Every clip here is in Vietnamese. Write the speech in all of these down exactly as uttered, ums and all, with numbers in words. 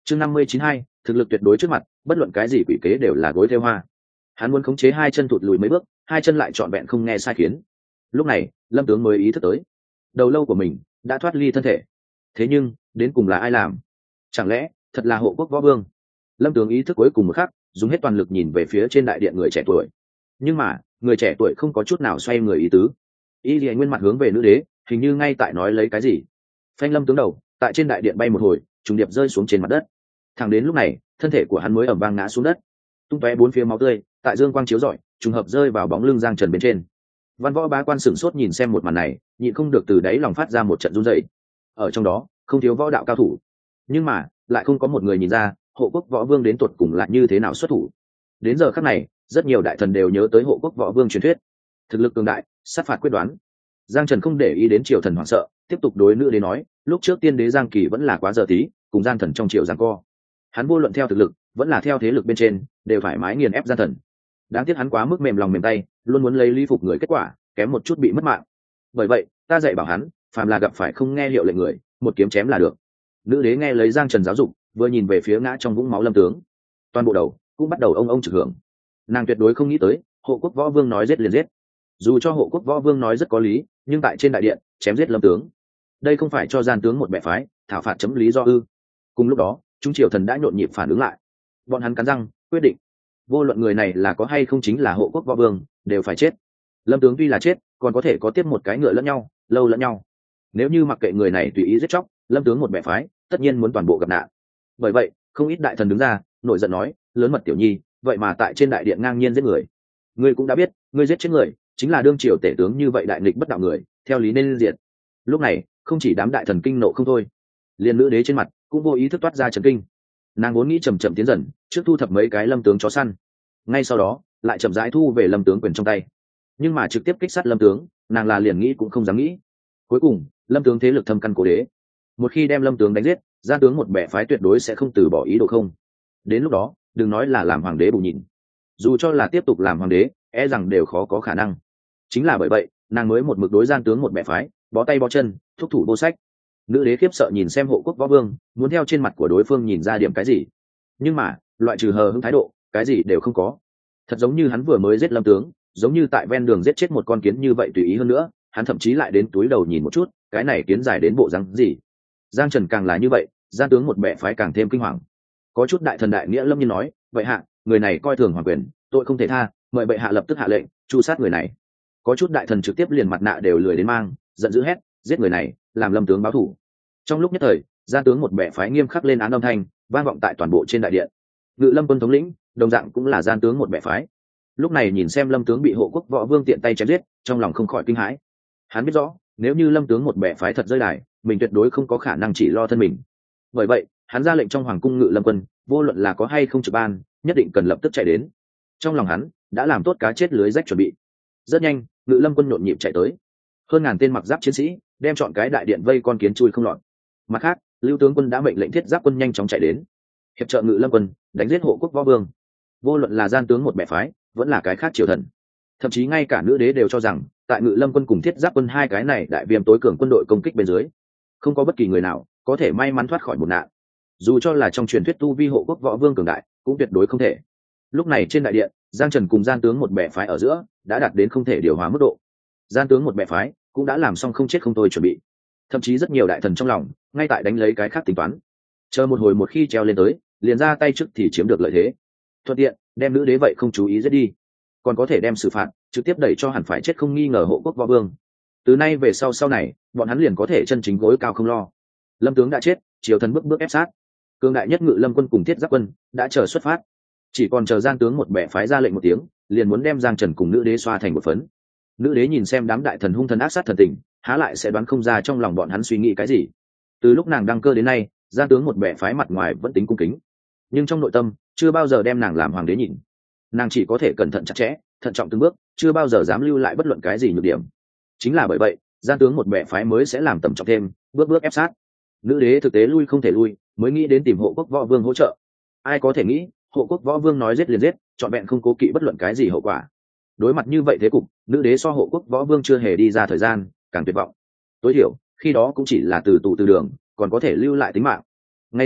chương năm mươi chín hai thực lực tuyệt đối trước mặt, bất luận cái gì quỷ kế đều là gối theo hoa. Hắn muốn khống chế hai chân thụt lùi mấy bước, hai chân lại trọn vẹn không nghe sai khiến. Lúc này lâm tướng mới ý thức tới đầu lâu của mình đã thoát ly thân thể. Thế nhưng đến cùng là ai làm? Chẳng lẽ thật là Hộ Quốc Võ Vương? Lâm tướng ý thức cuối cùng một khắc, dùng hết toàn lực nhìn về phía trên đại điện người trẻ tuổi. Nhưng mà người trẻ tuổi không có chút nào xoay người ý tứ. Y Lệ Nguyên mặt hướng về nữ đế, hình như ngay tại nói lấy cái gì. Phanh lâm tướng đầu tại trên đại điện bay một hồi, trùng điệp rơi xuống trên mặt đất. Thẳng đến lúc này thân thể của hắn mới ầm vang ngã xuống đất, tung tóe bốn phía máu tươi tại dương quang chiếu rọi, trùng hợp rơi vào bóng lưng Giang Trần bên trên. Văn Võ bá quan sửng sốt nhìn xem một màn này, nhịn không được từ đáy lòng phát ra một trận run rẩy. Ở trong đó không thiếu võ đạo cao thủ, nhưng mà lại không có một người nhìn ra Hộ Quốc Võ Vương đến tuột cùng lại như thế nào xuất thủ. Đến giờ khắc này rất nhiều đại thần đều nhớ tới Hộ Quốc Võ Vương truyền thuyết, thực lực cường đại, sát phạt quyết đoán. Giang Trần không để ý đến triều thần hoảng sợ, tiếp tục đối nữ đế nói, lúc trước tiên đế Giang Kỳ vẫn là quá giờ tí, cùng gian thần trong triều giằng co. Hắn vô luận theo thực lực vẫn là theo thế lực bên trên đều phải mái nghiền ép gian thần. Đáng tiếc hắn quá mức mềm lòng mềm tay, luôn muốn lấy lý phục người, kết quả kém một chút bị mất mạng. Bởi vậy ta dạy bảo hắn, phàm là gặp phải không nghe hiệu lệnh người, một kiếm chém là được. Nữ đế nghe lấy Giang Trần giáo dục, vừa nhìn về phía ngã trong vũng máu lâm tướng, toàn bộ đầu cũng bắt đầu ông ông trực hưởng. Nàng tuyệt đối không nghĩ tới Hộ Quốc Võ Vương nói giết liền giết. Dù cho Hộ Quốc Võ Vương nói rất có lý, nhưng tại trên đại điện chém giết lâm tướng, đây không phải cho gian tướng một bẻ phái thảo phạt chấm lý do ư? Cùng lúc đó chúng triều thần đã nhộn nhịp phản ứng lại. Bọn hắn cắn răng quyết định, vô luận người này là có hay không chính là Hộ Quốc Võ Vương, đều phải chết. Lâm tướng tuy là chết, còn có thể có tiếp một cái ngựa lẫn nhau, lâu lẫn nhau. Nếu như mặc kệ người này tùy ý giết chóc, lâm tướng một bẻ phái tất nhiên muốn toàn bộ gặp nạn. Bởi vậy không ít đại thần đứng ra nổi giận nói, lớn mật tiểu nhi vậy mà tại trên đại điện ngang nhiên giết người. Ngươi cũng đã biết ngươi giết chết người chính là đương triều tể tướng như vậy đại nghịch bất đạo người, theo lý nên diệt. Lúc này không chỉ đám đại thần kinh nộ không thôi, liền nữ đế trên mặt cũng vô ý thức toát ra trấn kinh. Nàng vốn nghĩ chầm chậm tiến dần, trước thu thập mấy cái lâm tướng chó săn, ngay sau đó lại chậm rãi thu về lâm tướng quyền trong tay. Nhưng mà trực tiếp kích sát lâm tướng, nàng là liền nghĩ cũng không dám nghĩ. Cuối cùng lâm tướng thế lực thâm căn cố đế, một khi đem lâm tướng đánh giết, gia tướng một bè phái tuyệt đối sẽ không từ bỏ ý đồ không. Đến lúc đó đừng nói là làm hoàng đế bù nhìn, dù cho là tiếp tục làm hoàng đế e rằng đều khó có khả năng. Chính là bởi vậy nàng mới một mực đối gian tướng một bè phái bó tay bó chân, thúc thủ vô sách. Nữ đế khiếp sợ nhìn xem Hộ Quốc Võ Vương, muốn theo trên mặt của đối phương nhìn ra điểm cái gì, nhưng mà loại trừ hờ hững thái độ, cái gì đều không có. Thật giống như hắn vừa mới giết lâm tướng, giống như tại ven đường giết chết một con kiến như vậy tùy ý. Hơn nữa hắn thậm chí lại đến túi đầu nhìn một chút, cái này kiến dài đến bộ răng gì. Giang Trần càng là như vậy, gian tướng một bè phái càng thêm kinh hoàng. Có chút đại thần đại nghĩa lâm nhiên nói, vậy hạ người này coi thường hoàng quyền, tội không thể tha, mời bệ hạ lập tức hạ lệnh tru sát người này. Có chút đại thần trực tiếp liền mặt nạ đều lười đến mang, giận dữ hét, giết người này, làm lâm tướng báo thù. Trong lúc nhất thời gian tướng một bè phái nghiêm khắc lên án âm thanh vang vọng tại toàn bộ trên đại điện. Ngự lâm quân thống lĩnh đồng dạng cũng là gian tướng một bè phái, lúc này nhìn xem lâm tướng bị Hộ Quốc Võ Vương tiện tay chém giết, trong lòng không khỏi kinh hãi. Hắn biết rõ nếu như lâm tướng một bè phái thật rơi đài, mình tuyệt đối không có khả năng chỉ lo thân mình. Bởi vậy hắn ra lệnh trong hoàng cung ngự lâm quân, vô luận là có hay không trực ban, nhất định cần lập tức chạy đến. Trong lòng hắn đã làm tốt cá chết lưới rách chuẩn bị. Rất nhanh ngự lâm quân nhộn nhịp chạy tới, hơn ngàn tên mặc giáp chiến sĩ đem chọn cái đại điện vây con kiến chui không lọt. Mặt khác lưu tướng quân đã mệnh lệnh thiết giáp quân nhanh chóng chạy đến hiệp trợ ngự lâm quân đánh giết Hộ Quốc Võ Vương. Vô luận là gian tướng một bè phái vẫn là cái khác triều thần, thậm chí ngay cả nữ đế đều cho rằng tại ngự lâm quân cùng thiết giáp quân hai cái này đại viêm tối cường quân đội công kích bên dưới, không có bất kỳ người nào có thể may mắn thoát khỏi một nạn. Dù cho là trong truyền thuyết tu vi Hộ Quốc Võ Vương cường đại cũng tuyệt đối không thể. Lúc này trên đại điện, Giang Trần cùng gian tướng một bè phái ở giữa đã đạt đến không thể điều hòa mức độ. Gian tướng một bè phái cũng đã làm xong không chết không thôi chuẩn bị, thậm chí rất nhiều đại thần trong lòng ngay tại đánh lấy cái khác tính toán, chờ một hồi một khi treo lên tới liền ra tay trước thì chiếm được lợi thế, thuận tiện đem nữ đế vậy không chú ý giết đi, còn có thể đem xử phạt trực tiếp đẩy cho hẳn phải chết không nghi ngờ Hộ Quốc Võ Vương. Từ nay về sau sau này bọn hắn liền có thể chân chính gối cao không lo. Lâm tướng đã chết, triều thần bước bước ép sát, cường đại nhất ngự lâm quân cùng thiết giáp quân đã chờ xuất phát, chỉ còn chờ gian tướng một bè phái ra lệnh một tiếng, liền muốn đem Giang Trần cùng nữ đế xoa thành một phấn. Nữ đế nhìn xem đám đại thần hung thần ác sát thần tình, há lại sẽ đoán không ra trong lòng bọn hắn suy nghĩ cái gì. Từ lúc nàng đăng cơ đến nay, gian tướng một bè phái mặt ngoài vẫn tính cung kính, nhưng trong nội tâm chưa bao giờ đem nàng làm hoàng đế nhìn. Nàng chỉ có thể cẩn thận chặt chẽ, thận trọng từng bước, chưa bao giờ dám lưu lại bất luận cái gì nhược điểm. Chính là bởi vậy gian tướng một bè phái mới sẽ làm tầm trọng thêm, bước bước ép sát. Nữ đế thực tế lui không thể lui, mới nghĩ đến tìm Hộ Quốc Võ Vương hỗ trợ. Ai có thể nghĩ Hộ Quốc Võ Vương nói giết liền giết, trọn vẹn không cố kỵ bất luận cái gì hậu quả. Đối mặt như vậy thế cục, nữ đế so Hộ Quốc Võ Vương chưa hề đi ra thời gian càng tuyệt vọng. Tối thiểu khi đó cũng chỉ là từ tù từ đường, còn có thể lưu lại tính mạng. Ngay sau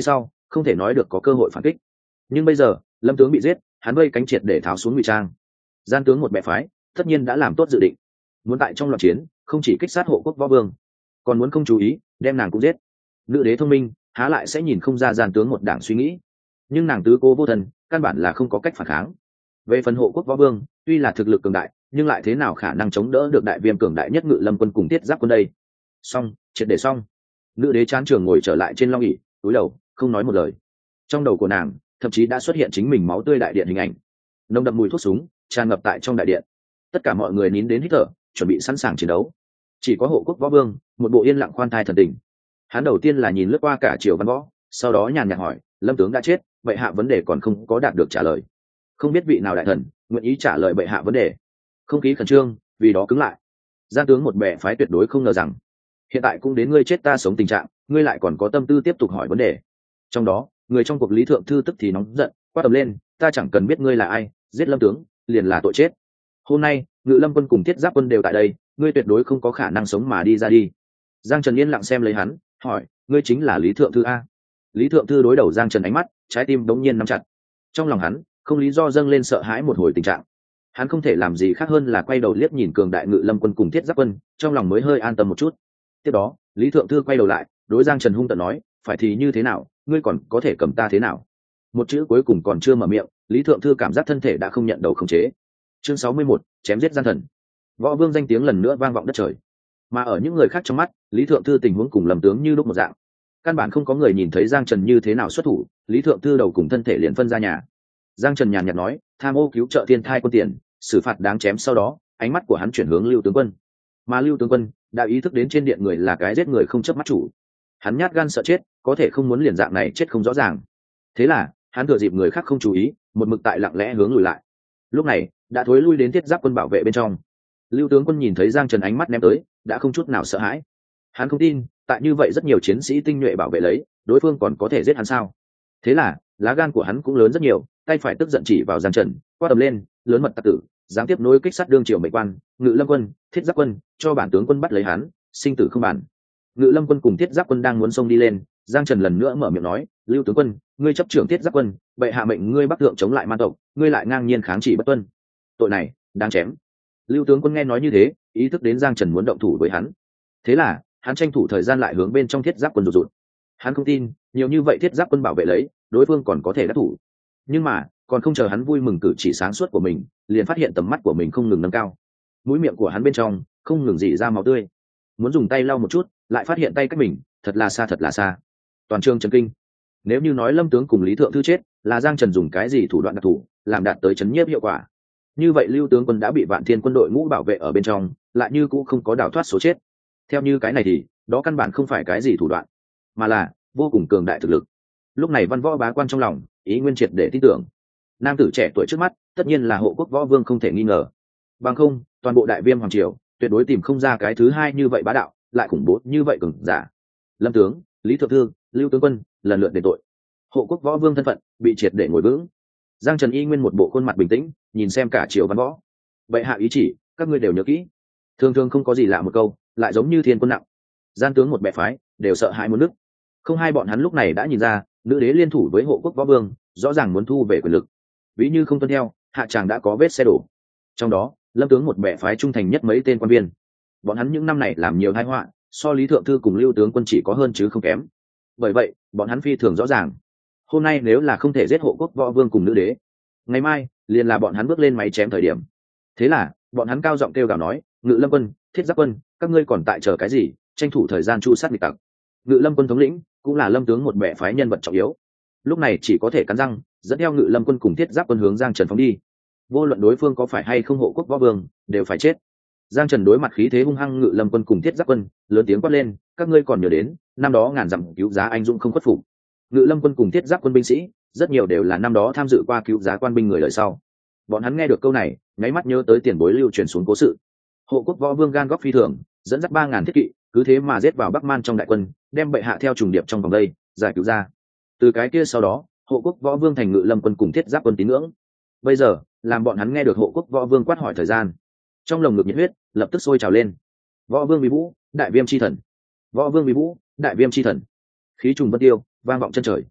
không thể nói được có cơ hội phản kích. Nhưng bây giờ lâm tướng bị giết, hắn vây cánh triệt để tháo xuống ngụy trang. Gian tướng một bè phái tất nhiên đã làm tốt dự định, muốn tại trong loạn chiến không chỉ kích sát hộ quốc võ vương, còn muốn không chú ý đem nàng cũng giết. Nữ đế thông minh há lại sẽ nhìn không ra gian tướng một đảng suy nghĩ, nhưng nàng tứ cô vô thần, căn bản là không có cách phản kháng. Về phần hộ quốc võ vương, tuy là thực lực cường đại, nhưng lại thế nào khả năng chống đỡ được đại viêm cường đại nhất Ngự Lâm quân cùng Thiết Giáp quân đây. Xong, triệt để xong. Nữ đế chán trường ngồi trở lại trên long ỷ, cúi đầu không nói một lời. Trong đầu của nàng thậm chí đã xuất hiện chính mình máu tươi đại điện hình ảnh, nồng đậm mùi thuốc súng tràn ngập tại trong đại điện. Tất cả mọi người nín đến hít thở, chuẩn bị sẵn sàng chiến đấu. Chỉ có hộ quốc võ vương một bộ yên lặng khoan thai thần tình. Hắn đầu tiên là nhìn lướt qua cả triều văn võ, sau đó nhàn nhạt hỏi: lâm tướng đã chết, bệ hạ vấn đề còn không có đạt được trả lời, không biết vị nào đại thần nguyện ý trả lời bệ hạ vấn đề. Không khí khẩn trương vì đó cứng lại. Gian tướng một bè phái tuyệt đối không ngờ rằng hiện tại cũng đến ngươi chết ta sống tình trạng, ngươi lại còn có tâm tư tiếp tục hỏi vấn đề. Trong đó người trong cuộc Lý Thượng Thư tức thì nóng giận quát tầm lên: ta chẳng cần biết ngươi là ai, giết lâm tướng liền là tội chết. Hôm nay Ngự Lâm quân cùng Thiết Giáp quân đều tại đây, ngươi tuyệt đối không có khả năng sống mà đi ra đi. Giang Trần yên lặng xem lấy hắn, hỏi: ngươi chính là Lý Thượng Thư a? Lý Thượng Thư đối đầu Giang Trần ánh mắt, trái tim đống nhiên nắm chặt. Trong lòng hắn không lý do dâng lên sợ hãi một hồi tình trạng. Hắn không thể làm gì khác hơn là quay đầu liếc nhìn cường đại Ngự Lâm quân cùng Thiết Giáp quân, trong lòng mới hơi an tâm một chút. Tiếp đó Lý Thượng Thư quay đầu lại đối Giang Trần hung tợn nói: phải thì như thế nào, ngươi còn có thể cầm ta thế nào? Một chữ cuối cùng còn chưa mở miệng, Lý Thượng Thư cảm giác thân thể đã không nhận đầu khống chế. Chương sáu mươi mốt, chém giết gian thần. Võ vương danh tiếng lần nữa vang vọng đất trời, mà ở những người khác trong mắt, Lý Thượng Thư tình huống cùng Lâm tướng như lúc một dạng. Căn bản không có người nhìn thấy Giang Trần như thế nào xuất thủ, Lý Thượng Thư đầu cùng thân thể liền phân ra nhà. Giang Trần nhàn nhạt nói: tham ô cứu trợ thiên thai quân tiền, xử phạt đáng chém. Sau đó ánh mắt của hắn chuyển hướng Lưu tướng quân, mà Lưu tướng quân đã ý thức đến trên điện người là cái giết người không chớp mắt chủ. Hắn nhát gan sợ chết, có thể không muốn liền dạng này chết không rõ ràng. Thế là hắn thừa dịp người khác không chú ý, một mực tại lặng lẽ hướng lùi lại. Lúc này đã thối lui đến Thiết Giáp quân bảo vệ bên trong. Lưu tướng quân nhìn thấy Giang Trần ánh mắt ném tới, đã không chút nào sợ hãi. Hắn không tin tại như vậy rất nhiều chiến sĩ tinh nhuệ bảo vệ lấy, đối phương còn có thể giết hắn sao? Thế là lá gan của hắn cũng lớn rất nhiều, tay phải tức giận chỉ vào Giang Trần, quát tầm lên: lớn mật tặc tử, dám tiếp nối kích sát đương triều mệnh quan, Ngự Lâm quân, Thiết Giáp quân, cho bản tướng quân bắt lấy hắn, sinh tử không bàn. Ngự Lâm quân cùng Thiết Giáp quân đang muốn xông đi lên, Giang Trần lần nữa mở miệng nói: Lưu tướng quân, ngươi chấp trưởng Thiết Giáp quân, bệ hạ mệnh ngươi bắc thượng chống lại man tộc, ngươi lại ngang nhiên kháng chỉ bất tuân, tội này đáng chém. Lưu tướng quân nghe nói như thế, ý thức đến Giang Trần muốn động thủ với hắn. Thế là hắn tranh thủ thời gian lại hướng bên trong Thiết Giáp quân rụt rụt. Hắn không tin nhiều như vậy Thiết Giáp quân bảo vệ lấy, đối phương còn có thể đắc thủ. Nhưng mà còn không chờ hắn vui mừng cử chỉ sáng suốt của mình, liền phát hiện tầm mắt của mình không ngừng nâng cao. Mũi miệng của hắn bên trong không ngừng rỉ ra máu tươi. Muốn dùng tay lau một chút, lại phát hiện tay cách mình thật là xa thật là xa. Toàn trường chấn kinh. Nếu như nói Lâm tướng cùng Lý Thượng Thư chết là Giang Trần dùng cái gì thủ đoạn đặc thù làm đạt tới chấn nhiếp hiệu quả, như vậy Lưu tướng quân đã bị Vạn Thiên quân đội ngũ bảo vệ ở bên trong, lại như cũng không có đào thoát số chết. Theo như cái này thì đó căn bản không phải cái gì thủ đoạn, mà là vô cùng cường đại thực lực. Lúc này văn võ bá quan trong lòng ý nguyên triệt để tin tưởng, nam tử trẻ tuổi trước mắt tất nhiên là hộ quốc võ vương không thể nghi ngờ. Bằng không toàn bộ đại viêm hoàng triều tuyệt đối tìm không ra cái thứ hai như vậy bá đạo lại khủng bố như vậy cường giả. Lâm tướng, Lý Thượng Thư, Lưu tướng quân lần lượt đền tội, hộ quốc võ vương thân phận bị triệt để ngồi vững. Giang Trần y nguyên một bộ khuôn mặt bình tĩnh nhìn xem cả triều văn võ. Bệ hạ ý chỉ các ngươi đều nhớ kỹ. Thường thường không có gì lạ một câu, lại giống như thiên quân nặng. Gian tướng một bè phái đều sợ hãi muốn nước. Không hai bọn hắn lúc này đã nhìn ra, nữ đế liên thủ với hộ quốc võ vương rõ ràng muốn thu về quyền lực. Ví như không tuân theo, hạ tràng đã có vết xe đổ. Trong đó Lâm tướng một bè phái trung thành nhất mấy tên quan viên, bọn hắn những năm này làm nhiều tai họa, so Lý Thượng Thư cùng Lưu tướng quân chỉ có hơn chứ không kém. Bởi vậy bọn hắn phi thường rõ ràng, hôm nay nếu là không thể giết hộ quốc võ vương cùng nữ đế, ngày mai liền là bọn hắn bước lên máy chém thời điểm. Thế là bọn hắn cao giọng kêu gào nói: Ngự Lâm quân, Thiết Giáp quân, các ngươi còn tại chờ cái gì, tranh thủ thời gian chu sát địch tặc. Ngự Lâm quân thống lĩnh cũng là Lâm tướng một bè phái nhân vật trọng yếu, lúc này chỉ có thể cắn răng dẫn theo Ngự Lâm quân cùng Thiết Giáp quân hướng Giang Trần phóng đi. Vô luận đối phương có phải hay không hộ quốc võ vương đều phải chết. Giang Trần đối mặt khí thế hung hăng Ngự Lâm quân cùng Thiết Giáp quân lớn tiếng quát lên: các ngươi còn nhớ đến năm đó ngàn dặm cứu giá anh dũng không khuất phục? Ngự Lâm quân cùng Thiết Giáp quân binh sĩ rất nhiều đều là năm đó tham dự qua cứu giá quan binh người đời sau. Bọn hắn nghe được câu này nháy mắt nhớ tới tiền bối lưu truyền xuống cố sự. Hộ quốc võ vương gan góc phi thường, dẫn dắt ba ngàn thiết kỵ cứ thế mà giết vào Bắc Man trong đại quân, đem bệ hạ theo trùng điệp trong vòng đây giải cứu ra. Từ cái kia sau đó hộ quốc võ vương thành Ngự Lâm quân cùng Thiết Giáp quân tín ngưỡng. Bây giờ làm bọn hắn nghe được hộ quốc võ vương quát hỏi thời gian, trong lồng ngực nhiệt huyết lập tức sôi trào lên. Võ vương vi vũ, đại viêm chi thần. Võ vương vi vũ, đại viêm chi thần. Khí trùng vân tiêu vang vọng chân trời.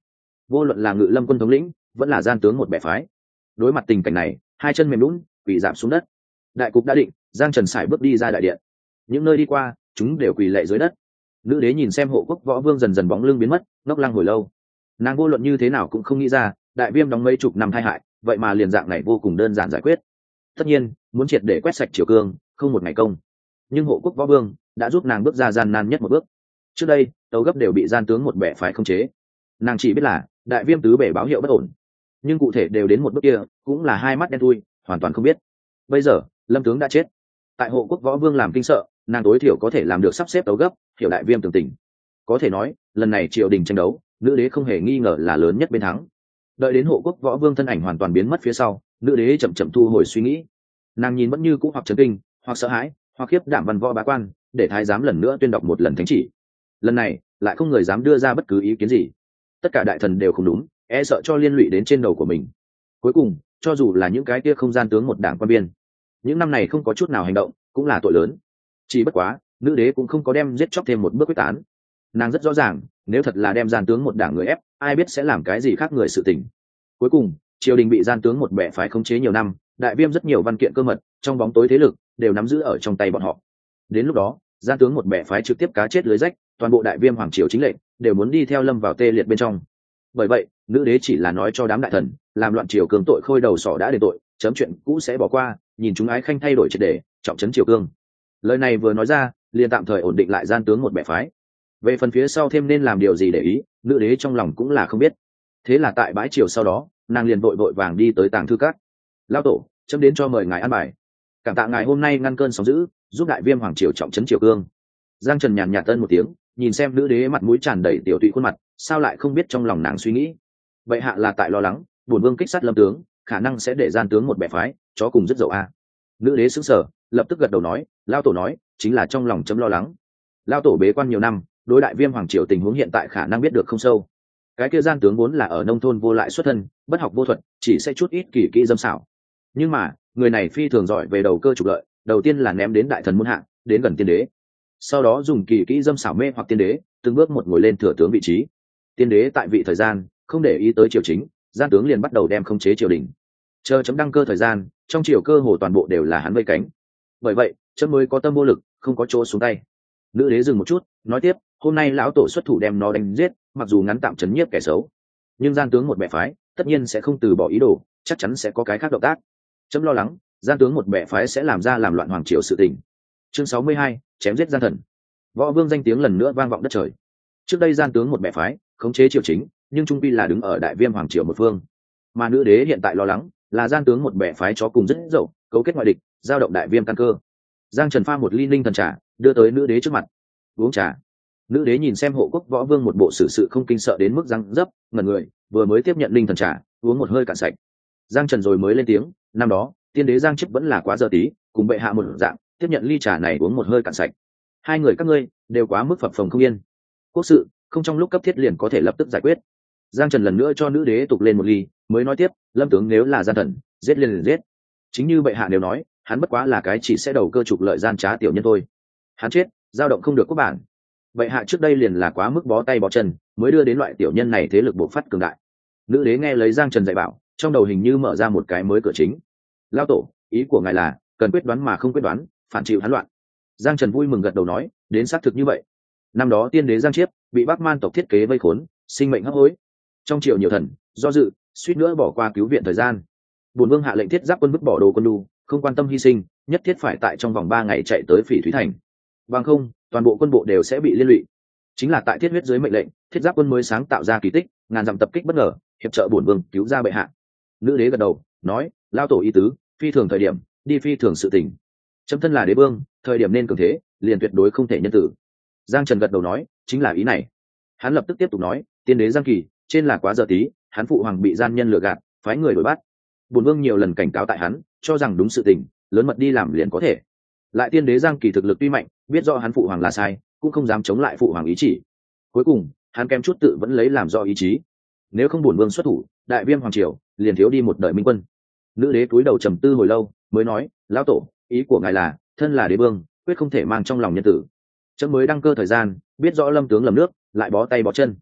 vô luận là ngự lâm quân thống lĩnh vẫn là gian tướng một bè phái, đối mặt tình cảnh này hai chân mềm lún quỳ giảm xuống đất. Đại cục đã định, Giang Trần sải bước đi ra đại điện, những nơi đi qua chúng đều quỳ lạy dưới đất. Nữ đế nhìn xem Hộ Quốc Võ Vương dần dần bóng lưng biến mất, ngốc lăng hồi lâu. Nàng vô luận như thế nào cũng không nghĩ ra đại viêm đóng mấy chục năm tai hại, vậy mà liền dạng này vô cùng đơn giản giải quyết. Tất nhiên muốn triệt để quét sạch triều cương không một ngày công, nhưng Hộ Quốc Võ Vương đã giúp nàng bước ra gian nan nhất một bước. Trước đây tấu gấp đều bị gian tướng một bè phái khống chế, nàng chỉ biết là đại viêm tứ bể báo hiệu bất ổn, nhưng cụ thể đều đến một bước kia cũng là hai mắt đen thui, hoàn toàn không biết. Bây giờ lâm tướng đã chết, tại Hộ Quốc Võ Vương làm kinh sợ, nàng tối thiểu có thể làm được sắp xếp tấu gấp, hiểu đại viêm tường tình. Có thể nói lần này triều đình tranh đấu, nữ đế không hề nghi ngờ là lớn nhất bên thắng. Đợi đến Hộ Quốc Võ Vương thân ảnh hoàn toàn biến mất phía sau, nữ đế chậm chậm thu hồi suy nghĩ. Nàng nhìn vẫn như cũ hoặc chấn kinh hoặc sợ hãi hoặc khiếp đảm văn võ bá quan, để thái giám lần nữa tuyên đọc một lần thánh chỉ. Lần này lại không người dám đưa ra bất cứ ý kiến gì, tất cả đại thần đều không đúng, e sợ cho liên lụy đến trên đầu của mình. Cuối cùng cho dù là những cái kia không gian tướng một đảng quan biên, những năm này không có chút nào hành động cũng là tội lớn. Chỉ bất quá nữ đế cũng không có đem giết chóc thêm một bước quyết tán. Nàng rất rõ ràng nếu thật là đem gian tướng một đảng người ép, ai biết sẽ làm cái gì khác người sự tình. Cuối cùng triều đình bị gian tướng một bè phái khống chế nhiều năm, đại viêm rất nhiều văn kiện cơ mật trong bóng tối thế lực đều nắm giữ ở trong tay bọn họ. Đến lúc đó gian tướng một bè phái trực tiếp cá chết lưới rách, toàn bộ đại viêm hoàng triều chính lệnh đều muốn đi theo lâm vào tê liệt bên trong. Bởi vậy nữ đế chỉ là nói cho đám đại thần làm loạn triều cương tội khôi đầu sỏ đã đền tội, chấm chuyện cũ sẽ bỏ qua, nhìn chúng ái khanh thay đổi triệt để, trọng trấn triều cương. Lời này vừa nói ra liền tạm thời ổn định lại gian tướng một bè phái. Về phần phía sau thêm nên làm điều gì để ý, nữ đế trong lòng cũng là không biết. Thế là tại bãi triều sau đó nàng liền vội vội vàng đi tới tàng thư các. Lao tổ, chấm đến cho mời ngài ăn bài. Cảm tạ ngài hôm nay ngăn cơn sóng dữ, giúp đại viêm hoàng triều trọng trấn triều cương. Giang Trần nhàn nhạt tân một tiếng, nhìn xem nữ đế mặt mũi tràn đầy tiểu tụy khuôn mặt, sao lại không biết trong lòng nàng suy nghĩ. Vậy hạ là tại lo lắng bổn vương kích sát lâm tướng khả năng sẽ để gian tướng một bè phái chó cùng rất dậu a. Nữ đế sững sờ, lập tức gật đầu nói, lao tổ nói chính là trong lòng chấm lo lắng. Lao tổ bế quan nhiều năm, đối đại viêm hoàng triều tình huống hiện tại khả năng biết được không sâu. Cái kia gian tướng vốn là ở nông thôn vô lại xuất thân, bất học vô thuật, chỉ sẽ chút ít kỳ kỹ dâm xảo. Nhưng mà người này phi thường giỏi về đầu cơ trục lợi, đầu tiên là ném đến đại thần muôn hạng, đến gần tiên đế, sau đó dùng kỳ kỹ dâm xảo mê hoặc tiên đế, từng bước một ngồi lên thừa tướng vị trí. Tiên đế tại vị thời gian không để ý tới triều chính, gian tướng liền bắt đầu đem khống chế triều đình. Chờ chấm đăng cơ thời gian, trong triều cơ hồ toàn bộ đều là hắn vây cánh. Bởi vậy chấm mới có tâm vô lực, không có chỗ xuống tay. Nữ đế dừng một chút, nói tiếp, hôm nay lão tổ xuất thủ đem nó đánh giết, mặc dù ngắn tạm chấn nhiếp kẻ xấu, nhưng gian tướng một bè phái tất nhiên sẽ không từ bỏ ý đồ, chắc chắn sẽ có cái khác động tác. Chấm lo lắng gian tướng một bè phái sẽ làm ra làm loạn hoàng triều sự tình. Chương sáu mươi hai, chém giết gian thần. Võ vương danh tiếng lần nữa vang vọng đất trời. Trước đây gian tướng một bè phái khống chế triều chính, nhưng trung quy là đứng ở đại viêm hoàng triều một phương, mà nữ đế hiện tại lo lắng là gian tướng một bè phái chó cùng rất dậu cấu kết ngoại địch, giao động đại viêm căn cơ. Giang Trần pha một ly ninh thần trà đưa tới nữ đế trước mặt. Uống trà. Nữ đế nhìn xem Hộ Quốc Võ Vương một bộ xử sự không kinh sợ đến mức răng dấp ngẩn người, vừa mới tiếp nhận ninh thần trà uống một hơi cạn sạch. Giang Trần rồi mới lên tiếng, năm đó tiên đế Giang Chức vẫn là quá giờ tí, cùng bệ hạ một dạng tiếp nhận ly trà này uống một hơi cạn sạch. Hai người các ngươi đều quá mức phập phồng không yên, quốc sự không trong lúc cấp thiết liền có thể lập tức giải quyết. Giang Trần lần nữa cho nữ đế tục lên một ly, mới nói tiếp, lâm tướng nếu là gian thần, giết liền liền giết. Chính như bệ hạ nếu nói, hắn bất quá là cái chỉ sẽ đầu cơ trục lợi gian trá tiểu nhân thôi. Hắn chết dao động không được quốc bản. Bệ hạ trước đây liền là quá mức bó tay bó chân, mới đưa đến loại tiểu nhân này thế lực bộc phát cường đại. Nữ đế nghe lấy Giang Trần dạy bảo, trong đầu hình như mở ra một cái mới cửa chính. Lao tổ, ý của ngài là cần quyết đoán mà không quyết đoán, phản chịu hắn loạn. Giang Trần vui mừng gật đầu nói, đến xác thực như vậy. Năm đó tiên đế Giang Chiếp bị Bắc Man tộc thiết kế vây khốn, sinh mệnh hấp hối, trong triều nhiều thần do dự, suýt nữa bỏ qua cứu viện thời gian. Bổn vương hạ lệnh thiết giáp quân vứt bỏ đồ quân đu, không quan tâm hy sinh, nhất thiết phải tại trong vòng ba ngày chạy tới Phỉ Thúy Thành. Bằng không, toàn bộ quân bộ đều sẽ bị liên lụy. Chính là tại thiết huyết dưới mệnh lệnh, thiết giáp quân mới sáng tạo ra kỳ tích, ngàn dặm tập kích bất ngờ, hiệp trợ bổn vương cứu ra bệ hạ. Nữ đế gật đầu, nói, lao tổ ý tứ, phi thường thời điểm, đi phi thường sự tình. Chấm thân là đế vương, thời điểm nên cường thế, liền tuyệt đối không thể nhân tử. Giang Trần gật đầu nói, chính là ý này. Hắn lập tức tiếp tục nói, tiên đế Giang Kỳ, trên là quá giờ tí, hắn phụ hoàng bị gian nhân lừa gạt, phái người đuổi bắt. Bổn vương nhiều lần cảnh cáo tại hắn, cho rằng đúng sự tình, lớn mật đi làm liền có thể. Lại tiên đế Giang Kỳ thực lực tuy mạnh, biết rõ hắn phụ hoàng là sai, cũng không dám chống lại phụ hoàng ý chỉ. Cuối cùng, hắn kém chút tự vẫn lấy làm do ý chí. Nếu không bổn vương xuất thủ, đại viêm hoàng triều liền thiếu đi một đời minh quân. Nữ đế cúi đầu trầm tư hồi lâu, mới nói, lão tổ, ý của ngài là, thân là đế vương, quyết không thể mang trong lòng nhân tử. Chấm mới đăng cơ thời gian, biết rõ lâm tướng lầm nước, lại bó tay bó chân.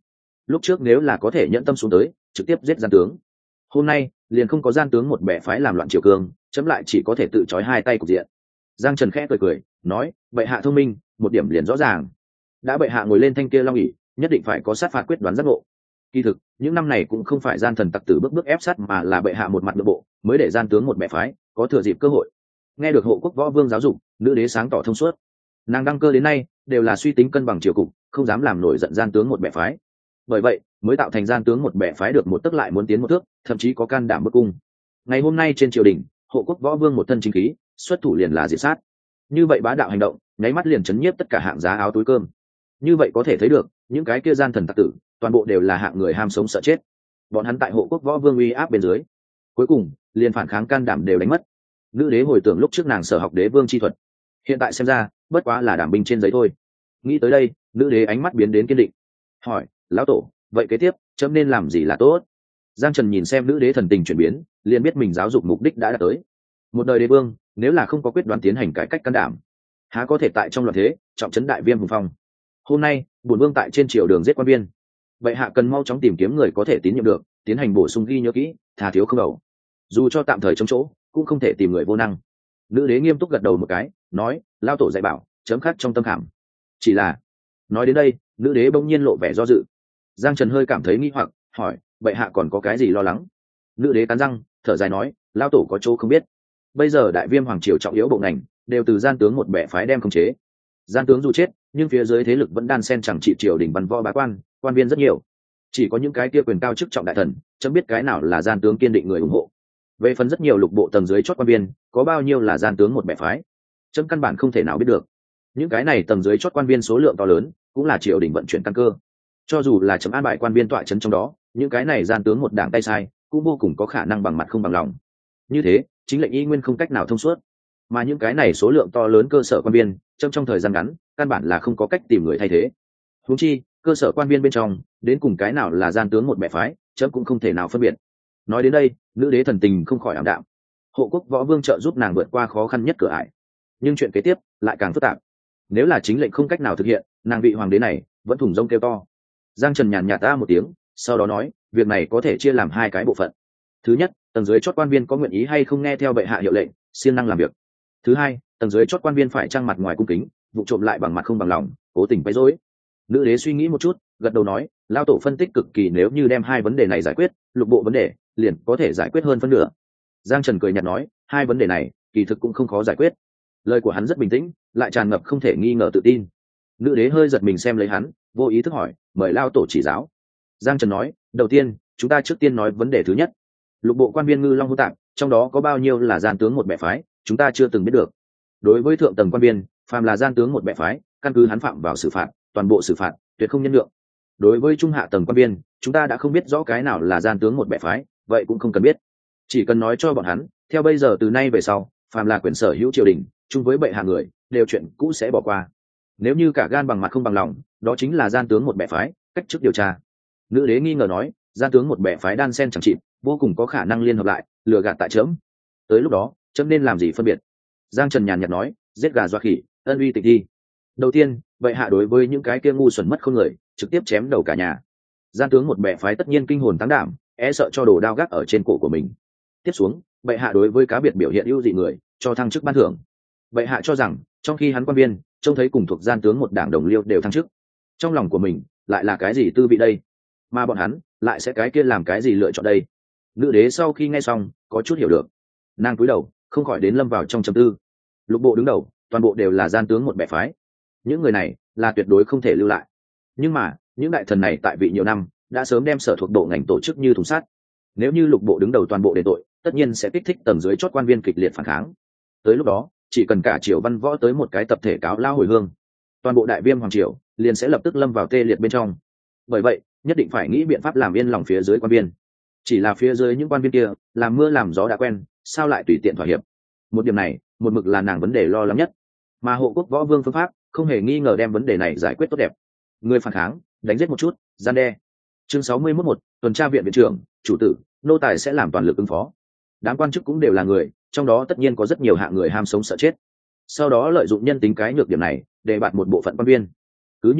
lúc trước nếu là có thể nhận tâm xuống tới trực tiếp giết gian tướng, hôm nay liền không có gian tướng một bè phái làm loạn triều cương, chấm lại chỉ có thể tự trói hai tay cục diện. Giang Trần khẽ cười cười nói, bệ hạ thông minh, một điểm liền rõ ràng. Đã bệ hạ ngồi lên thanh kia long ỷ, nhất định phải có sát phạt quyết đoán giác ngộ. Kỳ thực những năm này cũng không phải gian thần tặc tử bước bước ép sát, mà là bệ hạ một mặt nội bộ mới để gian tướng một bè phái có thừa dịp cơ hội. Nghe được hộ quốc võ vương giáo dục, nữ đế sáng tỏ thông suốt. Nàng đăng cơ đến nay đều là suy tính cân bằng triều cục, không dám làm nổi giận gian tướng một bè phái. Bởi vậy mới tạo thành gian tướng một bè phái được một tức lại muốn tiến một thước, thậm chí có can đảm bức cung. Ngày hôm nay trên triều đình, hộ quốc võ vương một thân chính khí, xuất thủ liền là diệt sát. Như vậy bá đạo hành động, nháy mắt liền chấn nhiếp tất cả hạng giá áo túi cơm. Như vậy có thể thấy được, những cái kia gian thần tặc tử, toàn bộ đều là hạng người ham sống sợ chết. Bọn hắn tại hộ quốc võ vương uy áp bên dưới, cuối cùng liền phản kháng can đảm đều đánh mất. Nữ đế hồi tưởng lúc trước nàng sở học đế vương chi thuật, hiện tại xem ra bất quá là đảm binh trên giấy thôi. Nghĩ tới đây, nữ đế ánh mắt biến đến kiên định, hỏi, lão tổ, vậy kế tiếp chấm nên làm gì là tốt? Giang Trần nhìn xem nữ đế thần tình chuyển biến, liền biết mình giáo dục mục đích đã đạt tới. Một đời đế vương, nếu là không có quyết đoán tiến hành cải cách can đảm, há có thể tại trong loạn thế trọng trấn đại viêm hùng phong. Hôm nay bổn vương tại trên triều đường giết quan viên, vậy hạ cần mau chóng tìm kiếm người có thể tín nhiệm được, tiến hành bổ sung ghi nhớ kỹ, thà thiếu không đầu. Dù cho tạm thời chống chỗ, cũng không thể tìm người vô năng. Nữ đế nghiêm túc gật đầu một cái, nói, lao tổ dạy bảo, chấm khắc trong tâm khảm. Chỉ là, nói đến đây, nữ đế bỗng nhiên lộ vẻ do dự. Giang Trần hơi cảm thấy nghi hoặc, hỏi, vậy hạ còn có cái gì lo lắng? Nữ đế cắn răng, thở dài nói, lao tổ có chỗ không biết. Bây giờ đại viêm hoàng triều trọng yếu bộ ngành đều từ gian tướng một bè phái đem khống chế. Gian tướng dù chết, nhưng phía dưới thế lực vẫn đan xen chẳng trị triều đình văn võ bá quan, quan viên rất nhiều. Chỉ có những cái kia quyền cao chức trọng đại thần, chấm biết cái nào là gian tướng kiên định người ủng hộ. Về phần rất nhiều lục bộ tầng dưới chót quan viên, có bao nhiêu là gian tướng một bè phái, chấm căn bản không thể nào biết được. Những cái này tầng dưới chót quan viên số lượng to lớn, cũng là triều đình vận chuyển căn cơ. Cho dù là chấm an bài quan viên tọa chấn trong đó, những cái này gian tướng một đảng tay sai, cũng vô cùng có khả năng bằng mặt không bằng lòng. Như thế, chính lệnh y nguyên không cách nào thông suốt. Mà những cái này số lượng to lớn cơ sở quan viên, trong trong thời gian ngắn, căn bản là không có cách tìm người thay thế. Huống chi, cơ sở quan viên bên trong, đến cùng cái nào là gian tướng một bè phái, chấm cũng không thể nào phân biệt. Nói đến đây, nữ đế thần tình không khỏi ảm đạm. Hộ quốc võ vương trợ giúp nàng vượt qua khó khăn nhất cửa ải, nhưng chuyện kế tiếp lại càng phức tạp. Nếu là chính lệnh không cách nào thực hiện, nàng vị hoàng đế này vẫn thủng rông kêu to. Giang Trần nhàn nhạt ta một tiếng, sau đó nói, việc này có thể chia làm hai cái bộ phận. Thứ nhất, tầng dưới chót quan viên có nguyện ý hay không nghe theo bệ hạ hiệu lệnh, siêng năng làm việc. Thứ hai, tầng dưới chót quan viên phải trang mặt ngoài cung kính, vụ trộm lại bằng mặt không bằng lòng, cố tình quấy rối. Nữ đế suy nghĩ một chút, gật đầu nói, lao tổ phân tích cực kỳ, nếu như đem hai vấn đề này giải quyết, lục bộ vấn đề liền có thể giải quyết hơn phân nửa. Giang Trần cười nhạt nói, hai vấn đề này kỳ thực cũng không khó giải quyết. Lời của hắn rất bình tĩnh, lại tràn ngập không thể nghi ngờ tự tin. Nữ đế hơi giật mình xem lấy hắn, vô ý thức hỏi, mời lao tổ chỉ giáo. Giang Trần nói, đầu tiên chúng ta trước tiên nói vấn đề thứ nhất. Lục bộ quan viên ngư long hữu tạng, trong đó có bao nhiêu là gian tướng một bè phái, chúng ta chưa từng biết được. Đối với thượng tầng quan viên, phàm là gian tướng một bè phái, căn cứ hắn phạm vào xử phạt, toàn bộ xử phạt, tuyệt không nhân lượng. Đối với trung hạ tầng quan viên, chúng ta đã không biết rõ cái nào là gian tướng một bè phái, vậy cũng không cần biết. Chỉ cần nói cho bọn hắn, theo bây giờ từ nay về sau, phàm là quyền sở hữu triều đình, chung với bệ hạ người, đều chuyện cũ sẽ bỏ qua. Nếu như cả gan bằng mặt không bằng lòng, đó chính là gian tướng một bè phái, cách chức điều tra. Nữ đế nghi ngờ nói, gian tướng một bè phái đan sen chẳng chịt, vô cùng có khả năng liên hợp lại, lừa gạt tại chấm. Tới lúc đó, chấm nên làm gì phân biệt? Giang Trần nhàn nhạt nói, giết gà dọa khỉ, ân uy tịch thi. Đầu tiên, bệ hạ đối với những cái kia ngu xuẩn mất khôn người, trực tiếp chém đầu cả nhà. Gian tướng một bè phái tất nhiên kinh hồn táng đảm, e sợ cho đồ đao gác ở trên cổ của mình. Tiếp xuống, bệ hạ đối với cá biệt biểu hiện ưu dị người, cho thăng chức ban thưởng. Bệ hạ cho rằng, trong khi hắn quan viên trông thấy cùng thuộc gian tướng một đảng đồng liêu đều thăng chức, trong lòng của mình lại là cái gì tư vị đây? Mà bọn hắn lại sẽ cái kia làm cái gì lựa chọn đây? Nữ đế sau khi nghe xong, có chút hiểu được. Nàng cúi đầu, không khỏi đến lâm vào trong trầm tư. Lục bộ đứng đầu, toàn bộ đều là gian tướng một bè phái. Những người này là tuyệt đối không thể lưu lại. Nhưng mà, những đại thần này tại vị nhiều năm, đã sớm đem sở thuộc bộ ngành tổ chức như thùng sắt. Nếu như lục bộ đứng đầu toàn bộ đền tội, tất nhiên sẽ kích thích tầng dưới chót quan viên kịch liệt phản kháng. Tới lúc đó, chỉ cần cả triều văn võ tới một cái tập thể cáo lao hồi hương, toàn bộ đại viêm hoàng triều liền sẽ lập tức lâm vào tê liệt bên trong. Bởi vậy, nhất định phải nghĩ biện pháp làm yên lòng phía dưới quan viên. Chỉ là phía dưới những quan viên kia, làm mưa làm gió đã quen, sao lại tùy tiện thỏa hiệp? Một điểm này, một mực là nàng vấn đề lo lắng nhất. Mà hộ quốc võ vương phương pháp, không hề nghi ngờ đem vấn đề này giải quyết tốt đẹp. Người phản kháng, đánh giết một chút, gian đe. Chương sáu mươi mốt một, tuần tra viện viện trưởng, chủ tử, nô tài sẽ làm toàn lực ứng phó. Đám quan chức cũng đều là người, trong đó tất nhiên có rất nhiều hạng người ham sống sợ chết. Sau đó lợi dụng nhân tính cái nhược điểm này, để bạt một bộ phận quan viên. Cứ như vậy,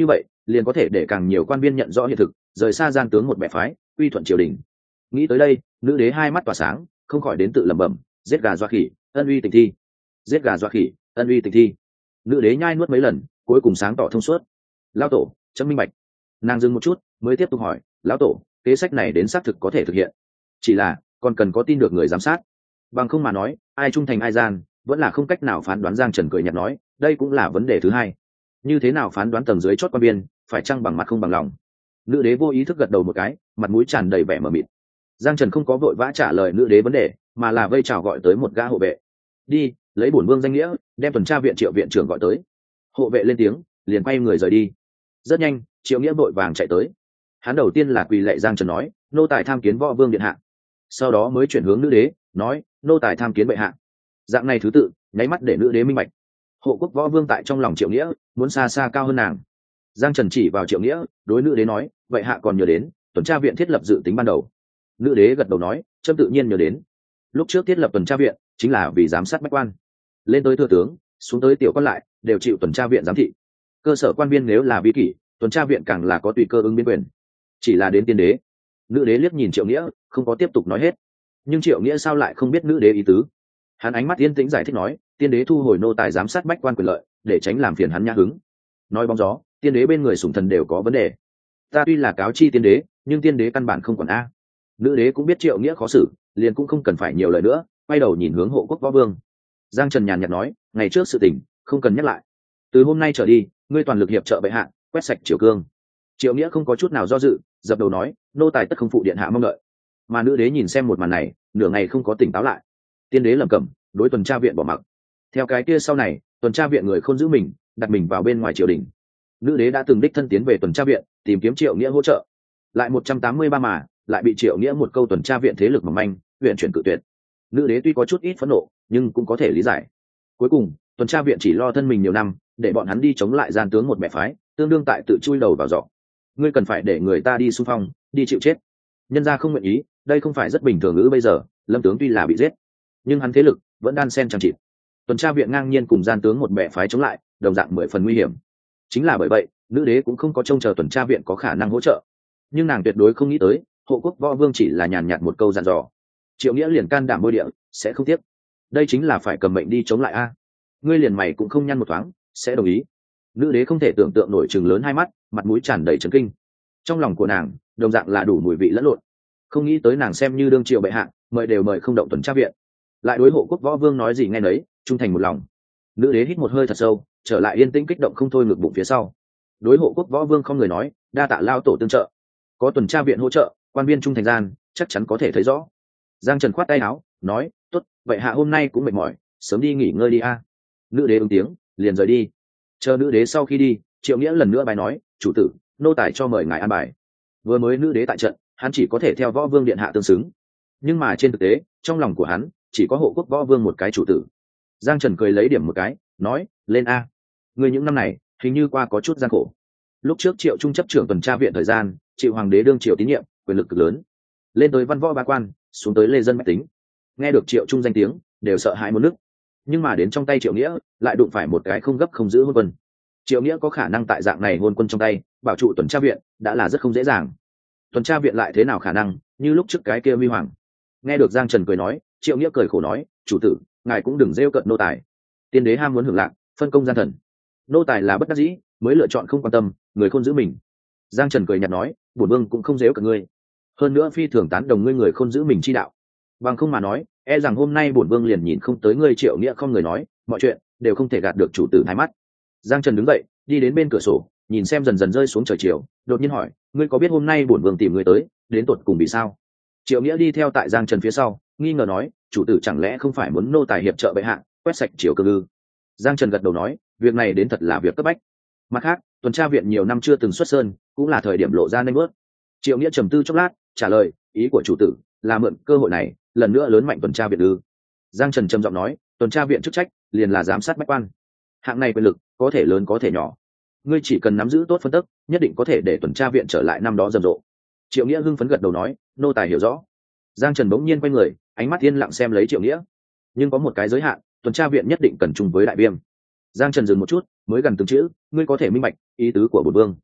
liền có thể để càng nhiều quan viên nhận rõ hiện thực, rời xa gian tướng một bè phái, uy thuận triều đình. Nghĩ tới đây, nữ đế hai mắt tỏa sáng, không khỏi đến tự lẩm bẩm, giết gà dọa khỉ, ân uy tịnh thi. Giết gà dọa khỉ, ân uy tịnh thi. Nữ đế nhai nuốt mấy lần, cuối cùng sáng tỏ thông suốt. Lão tổ, chấm minh bạch. Nàng dừng một chút, mới tiếp tục hỏi, lão tổ, kế sách này đến xác thực có thể thực hiện, chỉ là còn cần có tin được người giám sát, bằng không mà nói ai trung thành ai gian vẫn là không cách nào phán đoán. Giang Trần cười nhạt nói, đây cũng là vấn đề thứ hai, như thế nào phán đoán tầng dưới chót quan biên phải chăng bằng mặt không bằng lòng. Nữ đế vô ý thức gật đầu một cái, mặt mũi tràn đầy vẻ mờ mịt. Giang Trần không có vội vã trả lời nữ đế vấn đề, mà là vây chào gọi tới một gã hộ vệ. Đi, lấy bổn vương danh nghĩa đem tuần tra viện Triệu viện trưởng gọi tới. Hộ vệ lên tiếng, liền quay người rời đi. Rất nhanh, Triệu Nghĩa vội vàng chạy tới. Hắn đầu tiên là quỳ lạy Giang Trần nói, nô tài tham kiến võ vương điện hạ. Sau đó mới chuyển hướng nữ đế, nói, nô tài tham kiến bệ hạ. Dạng này thứ tự nháy mắt để nữ đế minh bạch, hộ quốc võ vương tại trong lòng Triệu Nghĩa muốn xa xa cao hơn nàng. Giang Trần chỉ vào Triệu Nghĩa, đối nữ đế nói, vậy hạ còn nhớ đến tuần tra viện thiết lập dự tính ban đầu. Nữ đế gật đầu nói, trâm tự nhiên nhớ đến. Lúc trước thiết lập tuần tra viện chính là vì giám sát bách quan, lên tới thừa tướng, xuống tới tiểu quan lại đều chịu tuần tra viện giám thị. Cơ sở quan viên nếu là vi kỷ, tuần tra viện càng là có tùy cơ ứng biến quyền. Chỉ là đến tiên đế. Nữ đế liếc nhìn Triệu Nghĩa, không có tiếp tục nói hết. Nhưng Triệu Nghĩa sao lại không biết nữ đế ý tứ? Hắn ánh mắt yên tĩnh giải thích nói, tiên đế thu hồi nô tài giám sát bách quan quyền lợi, để tránh làm phiền hắn nhã hứng. Nói bóng gió, tiên đế bên người sủng thần đều có vấn đề. Ta tuy là cáo chi tiên đế, nhưng tiên đế căn bản không còn a. Nữ đế cũng biết Triệu Nghĩa khó xử, liền cũng không cần phải nhiều lời nữa, quay đầu nhìn hướng hộ quốc võ vương. Giang Trần nhàn nhạt nói, ngày trước sự tình không cần nhắc lại, từ hôm nay trở đi ngươi toàn lực hiệp trợ bệ hạ quét sạch triều cương. Triệu Nghĩa không có chút nào do dự, dập đầu nói, nô tài tất không phụ điện hạ mong đợi. Mà nữ đế nhìn xem một màn này, nửa ngày không có tỉnh táo lại. Tiên đế lẩm cẩm, đối tuần tra viện bỏ mặc. Theo cái kia sau này, tuần tra viện người không giữ mình, đặt mình vào bên ngoài triều đình. Nữ đế đã từng đích thân tiến về tuần tra viện, tìm kiếm Triệu Nghĩa hỗ trợ. Lại một trăm tám mươi ba mà, lại bị Triệu Nghĩa một câu tuần tra viện thế lực mỏng manh, huyện chuyển cự tuyệt. Nữ đế tuy có chút ít phẫn nộ, nhưng cũng có thể lý giải. Cuối cùng, tuần tra viện chỉ lo thân mình nhiều năm, để bọn hắn đi chống lại gian tướng một bè phái, tương đương tại tự chui đầu vào giỏ. Ngươi cần phải để người ta đi xung phong, đi chịu chết. Nhân gia không nguyện ý, đây không phải rất bình thường ngữ bây giờ. Lâm tướng tuy là bị giết, nhưng hắn thế lực vẫn đan sen chẳng chịt. Tuần tra viện ngang nhiên cùng gian tướng một bè phái chống lại, đồng dạng mười phần nguy hiểm. Chính là bởi vậy, nữ đế cũng không có trông chờ tuần tra viện có khả năng hỗ trợ. Nhưng nàng tuyệt đối không nghĩ tới, hộ quốc võ vương chỉ là nhàn nhạt một câu dặn dò. Triệu Nghĩa liền can đảm bôi địa, sẽ không tiếp. Đây chính là phải cầm mệnh đi chống lại a. Ngươi liền mày cũng không nhăn một thoáng, sẽ đồng ý. Nữ đế không thể tưởng tượng nổi trừng lớn hai mắt, mặt mũi tràn đầy chấn kinh. Trong lòng của nàng đồng dạng là đủ mùi vị lẫn lộn. Không nghĩ tới nàng xem như đương triều bệ hạ, mời đều mời không động tuần tra viện, lại đối hộ quốc võ vương nói gì nghe nấy, trung thành một lòng. Nữ đế hít một hơi thật sâu, trở lại yên tĩnh kích động không thôi ngược bụng phía sau. Đối hộ quốc võ vương không người nói, đa tạ lao tổ tương trợ, có tuần tra viện hỗ trợ, quan viên trung thành gian chắc chắn có thể thấy rõ. Giang Trần khoát tay áo, nói, tốt, vậy hạ hôm nay cũng mệt mỏi, sớm đi nghỉ ngơi đi a. Nữ đế ứng tiếng, liền rời đi. Chờ nữ đế sau khi đi, Triệu Nghĩa lần nữa bài nói, chủ tử, nô tài cho mời ngài an bài. Vừa mới nữ đế tại trận, hắn chỉ có thể theo võ vương điện hạ tương xứng, nhưng mà trên thực tế trong lòng của hắn chỉ có hộ quốc võ vương một cái chủ tử. Giang Trần cười lấy điểm một cái, nói, lên a. Người những năm này hình như qua có chút gian khổ. Lúc trước Triệu Trung chấp trưởng tuần tra viện thời gian, chịu hoàng đế đương triều tín nhiệm, quyền lực cực lớn, lên tới văn võ ba quan, xuống tới lê dân mách tính, nghe được Triệu Trung danh tiếng đều sợ hãi muốn nức. Nhưng mà đến trong tay Triệu Nghĩa lại đụng phải một cái không gấp không giữ hôn quân. Triệu Nghĩa có khả năng tại dạng này hôn quân trong tay bảo trụ tuần tra viện đã là rất không dễ dàng. Tuần tra viện lại thế nào khả năng như lúc trước cái kia huy hoàng. Nghe được Giang Trần cười nói, Triệu Nghĩa cười khổ nói, chủ tử, ngài cũng đừng rêu cận nô tài. Tiên đế ham muốn hưởng lạc, phân công gian thần, nô tài là bất đắc dĩ mới lựa chọn không quan tâm, người khôn giữ mình. Giang Trần cười nhạt nói, bổn vương cũng không rêu cận ngươi, hơn nữa phi thường tán đồng ngươi người khôn giữ mình chi đạo. Bằng không mà nói, e rằng hôm nay bổn vương liền nhìn không tới ngươi. Triệu Nghĩa không người nói, mọi chuyện đều không thể gạt được chủ tử thái mắt. Giang Trần đứng dậy, đi đến bên cửa sổ, nhìn xem dần dần rơi xuống trời chiều, đột nhiên hỏi, ngươi có biết hôm nay bổn vương tìm ngươi tới, đến tột cùng vì sao? Triệu Nghĩa đi theo tại Giang Trần phía sau, nghi ngờ nói, chủ tử chẳng lẽ không phải muốn nô tài hiệp trợ bệ hạ quét sạch triều cương ư? Giang Trần gật đầu nói, việc này đến thật là việc cấp bách. Mặt khác, tuần tra viện nhiều năm chưa từng xuất sơn, cũng là thời điểm lộ ra nanh bước. Triệu Nghĩa trầm tư chốc lát, trả lời, ý của chủ tử là mượn cơ hội này lần nữa lớn mạnh tuần tra viện ư? Giang Trần trầm giọng nói, tuần tra viện chức trách liền là giám sát bách quan, hạng này quyền lực có thể lớn có thể nhỏ, ngươi chỉ cần nắm giữ tốt phân tích, nhất định có thể để tuần tra viện trở lại năm đó rầm rộ. Triệu Nghĩa hưng phấn gật đầu nói, nô tài hiểu rõ. Giang Trần bỗng nhiên quay người, ánh mắt yên lặng xem lấy Triệu Nghĩa. Nhưng có một cái giới hạn, tuần tra viện nhất định cần chung với đại viêm. Giang Trần dừng một chút, mới gần từng chữ, ngươi có thể minh bạch ý tứ của bổn vương.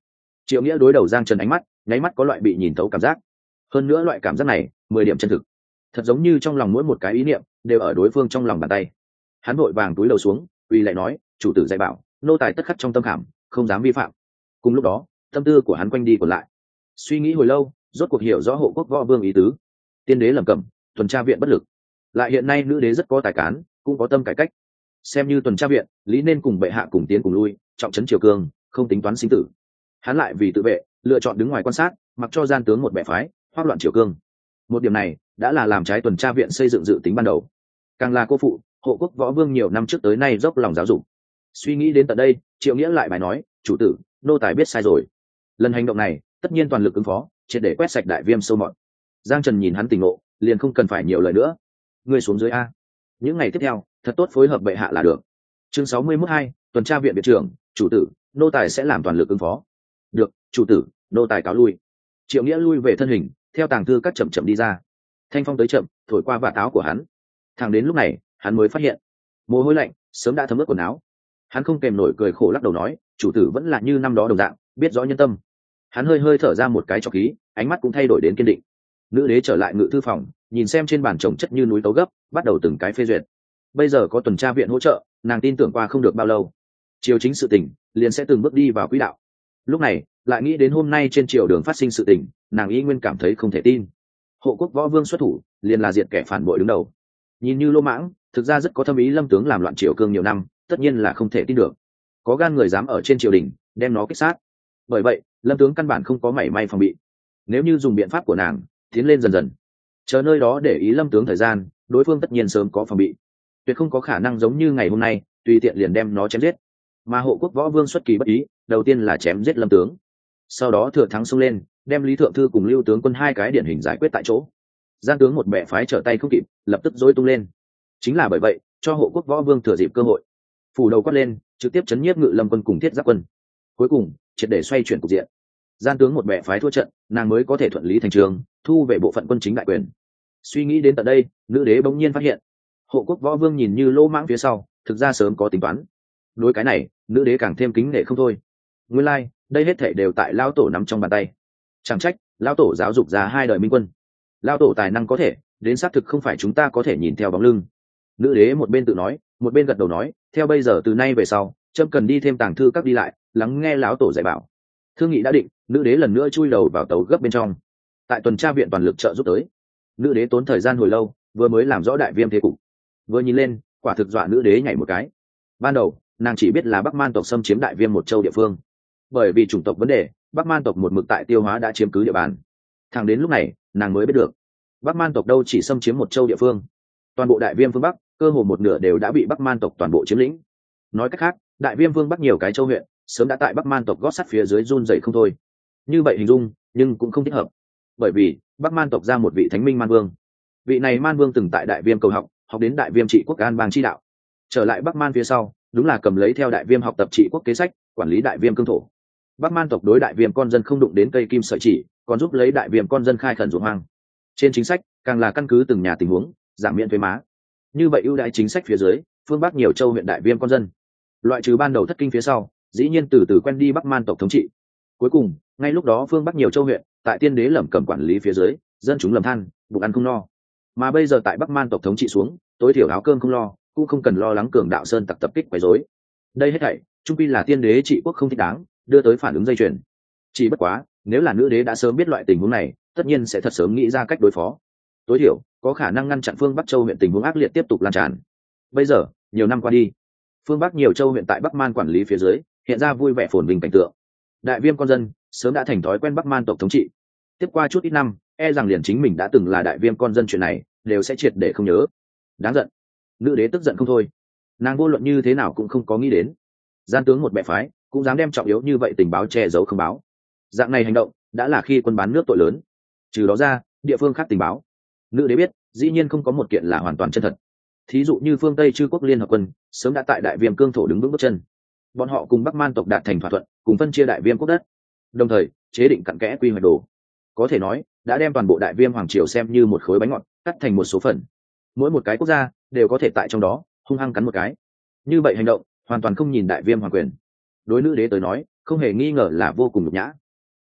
Triệu Nghĩa đối đầu Giang Trần ánh mắt, nháy mắt có loại bị nhìn thấu cảm giác. Hơn nữa loại cảm giác này mười điểm chân thực, thật giống như trong lòng mỗi một cái ý niệm đều ở đối phương trong lòng bàn tay. Hắn vội vàng túi đầu xuống, uy lại nói, chủ tử dạy bảo, nô tài tất khắc trong tâm khảm, không dám vi phạm. Cùng lúc đó tâm tư của hắn quanh đi còn lại, suy nghĩ hồi lâu, rốt cuộc hiểu rõ Hộ Quốc Võ Vương ý tứ. Tiên đế lẩm cẩm, tuần tra viện bất lực, lại hiện nay nữ đế rất có tài cán, cũng có tâm cải cách, xem như tuần tra viện lý nên cùng bệ hạ cùng tiến cùng lui, trọng trấn triều cương, không tính toán sinh tử. Hắn lại vì tự vệ lựa chọn đứng ngoài quan sát, mặc cho gian tướng một bè phái hoác loạn triều cương. Một điểm này đã là làm trái tuần tra viện xây dựng dự tính ban đầu, càng là cô phụ Hộ Quốc Võ Vương nhiều năm trước tới nay dốc lòng giáo dục. Suy nghĩ đến tận đây, Triệu Nghĩa lại bài nói, chủ tử, nô tài biết sai rồi. Lần hành động này tất nhiên toàn lực ứng phó, triệt để quét sạch đại viêm sâu mọt. Giang Trần nhìn hắn tỉnh ngộ, liền không cần phải nhiều lời nữa. Ngươi xuống dưới a. Những ngày tiếp theo thật tốt phối hợp bệ hạ là được. Chương sáu mươi mốt hai, tuần tra viện viện trưởng, chủ tử, nô tài sẽ làm toàn lực ứng phó. Được, chủ tử, nô tài cáo lui. Triệu Nghĩa lui về thân hình, theo tàng thư các chậm chậm đi ra. Thanh phong tới chậm, thổi qua vạt áo của hắn. Thẳng đến lúc này hắn mới phát hiện mồ hôi lạnh sớm đã thấm ướt quần áo. Hắn không kèm nổi cười khổ lắc đầu nói, chủ tử vẫn là như năm đó đồng dạng, biết rõ nhân tâm. Hắn hơi hơi thở ra một cái trọc khí, ánh mắt cũng thay đổi đến kiên định. Nữ đế trở lại ngự thư phòng, nhìn xem trên bàn chồng chất như núi tấu gấp, bắt đầu từng cái phê duyệt. Bây giờ có tuần tra viện hỗ trợ, nàng tin tưởng qua không được bao lâu, triều chính sự tình liền sẽ từng bước đi vào quỹ đạo. Lúc này lại nghĩ đến hôm nay trên triều đường phát sinh sự tình, nàng y nguyên cảm thấy không thể tin. Hộ Quốc Võ Vương xuất thủ, liền là diệt kẻ phản bội đứng đầu. Nhìn như lô mãng, thực ra rất có thâm ý. Lâm tướng làm loạn triều cương nhiều năm, tất nhiên là không thể tin được. Có gan người dám ở trên triều đình đem nó kích sát. Bởi vậy Lâm tướng căn bản không có mảy may phòng bị. Nếu như dùng biện pháp của nàng, tiến lên dần dần, chờ nơi đó để ý Lâm tướng thời gian, đối phương tất nhiên sớm có phòng bị, tuyệt không có khả năng giống như ngày hôm nay tùy tiện liền đem nó chém giết. Mà Hộ Quốc Võ Vương xuất kỳ bất ý, đầu tiên là chém giết Lâm tướng, sau đó thừa thắng xông lên, đem Lý Thượng Thư cùng Lưu tướng quân hai cái điển hình giải quyết tại chỗ. Giang tướng một bè phái trở tay không kịp, lập tức rối tung lên. Chính là bởi vậy cho Hộ Quốc Võ Vương thừa dịp cơ hội, phủ đầu quát lên, trực tiếp chấn nhiếp Ngự Lâm quân cùng Thiết Giáp quân. Cuối cùng triệt để xoay chuyển cục diện. Gian tướng một bè phái thua trận, nàng mới có thể thuận lý thành trường, thu về bộ phận quân chính đại quyền. Suy nghĩ đến tận đây, nữ đế bỗng nhiên phát hiện Hộ Quốc Võ Vương nhìn như lô mãng phía sau, thực ra sớm có tính toán. Đối cái này, nữ đế càng thêm kính nể không thôi. Nguyên lai, like, đây hết thảy đều tại lão tổ nắm trong bàn tay. Chẳng trách lão tổ giáo dục ra hai đời minh quân. Lão tổ tài năng có thể đến xác thực không phải chúng ta có thể nhìn theo bóng lưng. Nữ đế một bên tự nói, một bên gật đầu nói, theo bây giờ từ nay về sau, trâm cần đi thêm tàng thư các đi lại, lắng nghe lão tổ dạy bảo. Thương nghị đã định, nữ đế lần nữa chui đầu vào tấu gấp bên trong. Tại tuần tra viện toàn lực trợ giúp tới, nữ đế tốn thời gian hồi lâu, vừa mới làm rõ đại viêm thế cục. Vừa nhìn lên, quả thực dọa nữ đế nhảy một cái. Ban đầu nàng chỉ biết là Bắc Man tộc xâm chiếm đại viêm một châu địa phương, bởi vì chủng tộc vấn đề, Bắc Man tộc một mực tại Tiêu Hóa đã chiếm cứ địa bàn. Thẳng đến lúc này nàng mới biết được, Bắc Man tộc đâu chỉ xâm chiếm một châu địa phương, toàn bộ đại viêm phương Bắc cơ hồ một nửa đều đã bị Bắc Man tộc toàn bộ chiếm lĩnh. Nói cách khác, đại viêm vương Bắc nhiều cái châu huyện sớm đã tại Bắc Man tộc gót sắt phía dưới run dậy không thôi. Như vậy hình dung nhưng cũng không thích hợp, bởi vì Bắc Man tộc ra một vị thánh minh man vương. Vị này man vương từng tại đại viêm cầu học, học đến đại viêm trị quốc an bang chi đạo, trở lại Bắc Man phía sau đúng là cầm lấy theo đại viêm học tập trị quốc kế sách, quản lý đại viêm cương thổ. Bắc Man tộc đối đại viêm con dân không đụng đến cây kim sợi chỉ, còn giúp lấy đại viêm con dân khai khẩn ruộng hoang. Trên chính sách càng là căn cứ từng nhà tình huống giảm miễn thuế má. Như vậy ưu đãi chính sách phía dưới, phương Bắc nhiều châu huyện đại viêm con dân, loại trừ ban đầu thất kinh phía sau, dĩ nhiên từ từ quen đi Bắc Man tộc thống trị. Cuối cùng ngay lúc đó phương Bắc nhiều châu huyện tại tiên đế lẩm cẩm quản lý phía dưới, dân chúng lầm than bụng ăn không no. Mà bây giờ tại Bắc Man tộc thống trị xuống, tối thiểu áo cơm không lo, cũng không cần lo lắng cường đạo sơn tặc tập kích quấy rối. Đây hết thảy trung quy là tiên đế trị quốc không thích đáng, đưa tới phản ứng dây chuyền. Chỉ bất quá nếu là nữ đế đã sớm biết loại tình huống này, tất nhiên sẽ thật sớm nghĩ ra cách đối phó, tối thiểu có khả năng ngăn chặn phương Bắc châu huyện tình huống ác liệt tiếp tục lan tràn. Bây giờ nhiều năm qua đi, phương Bắc nhiều châu huyện tại Bắc Man quản lý phía dưới hiện ra vui vẻ phồn vinh cảnh tượng. Đại viêm con dân sớm đã thành thói quen Bắc Man tộc thống trị, tiếp qua chút ít năm, e rằng liền chính mình đã từng là đại viêm con dân chuyện này đều sẽ triệt để không nhớ. Đáng giận. Nữ đế tức giận không thôi, nàng vô luận như thế nào cũng không có nghĩ đến gian tướng một bè phái cũng dám đem trọng yếu như vậy tình báo che giấu không báo. Dạng này hành động đã là khi quân bán nước tội lớn. Trừ đó ra, địa phương khác tình báo nữ đế biết dĩ nhiên không có một kiện là hoàn toàn chân thật. Thí dụ như phương Tây Chư quốc liên hợp quân sớm đã tại đại viêm cương thổ đứng vững bước chân, bọn họ cùng Bắc Man tộc đạt thành thỏa thuận, cùng phân chia đại viêm quốc đất, đồng thời chế định cặn kẽ quy hoạch đồ. Có thể nói đã đem toàn bộ đại viêm hoàng triều xem như một khối bánh ngọt, cắt thành một số phần, mỗi một cái quốc gia đều có thể tại trong đó hung hăng cắn một cái. Như vậy hành động hoàn toàn không nhìn đại viêm hoàng quyền, đối nữ đế tới nói không hề nghi ngờ là vô cùng nhục nhã.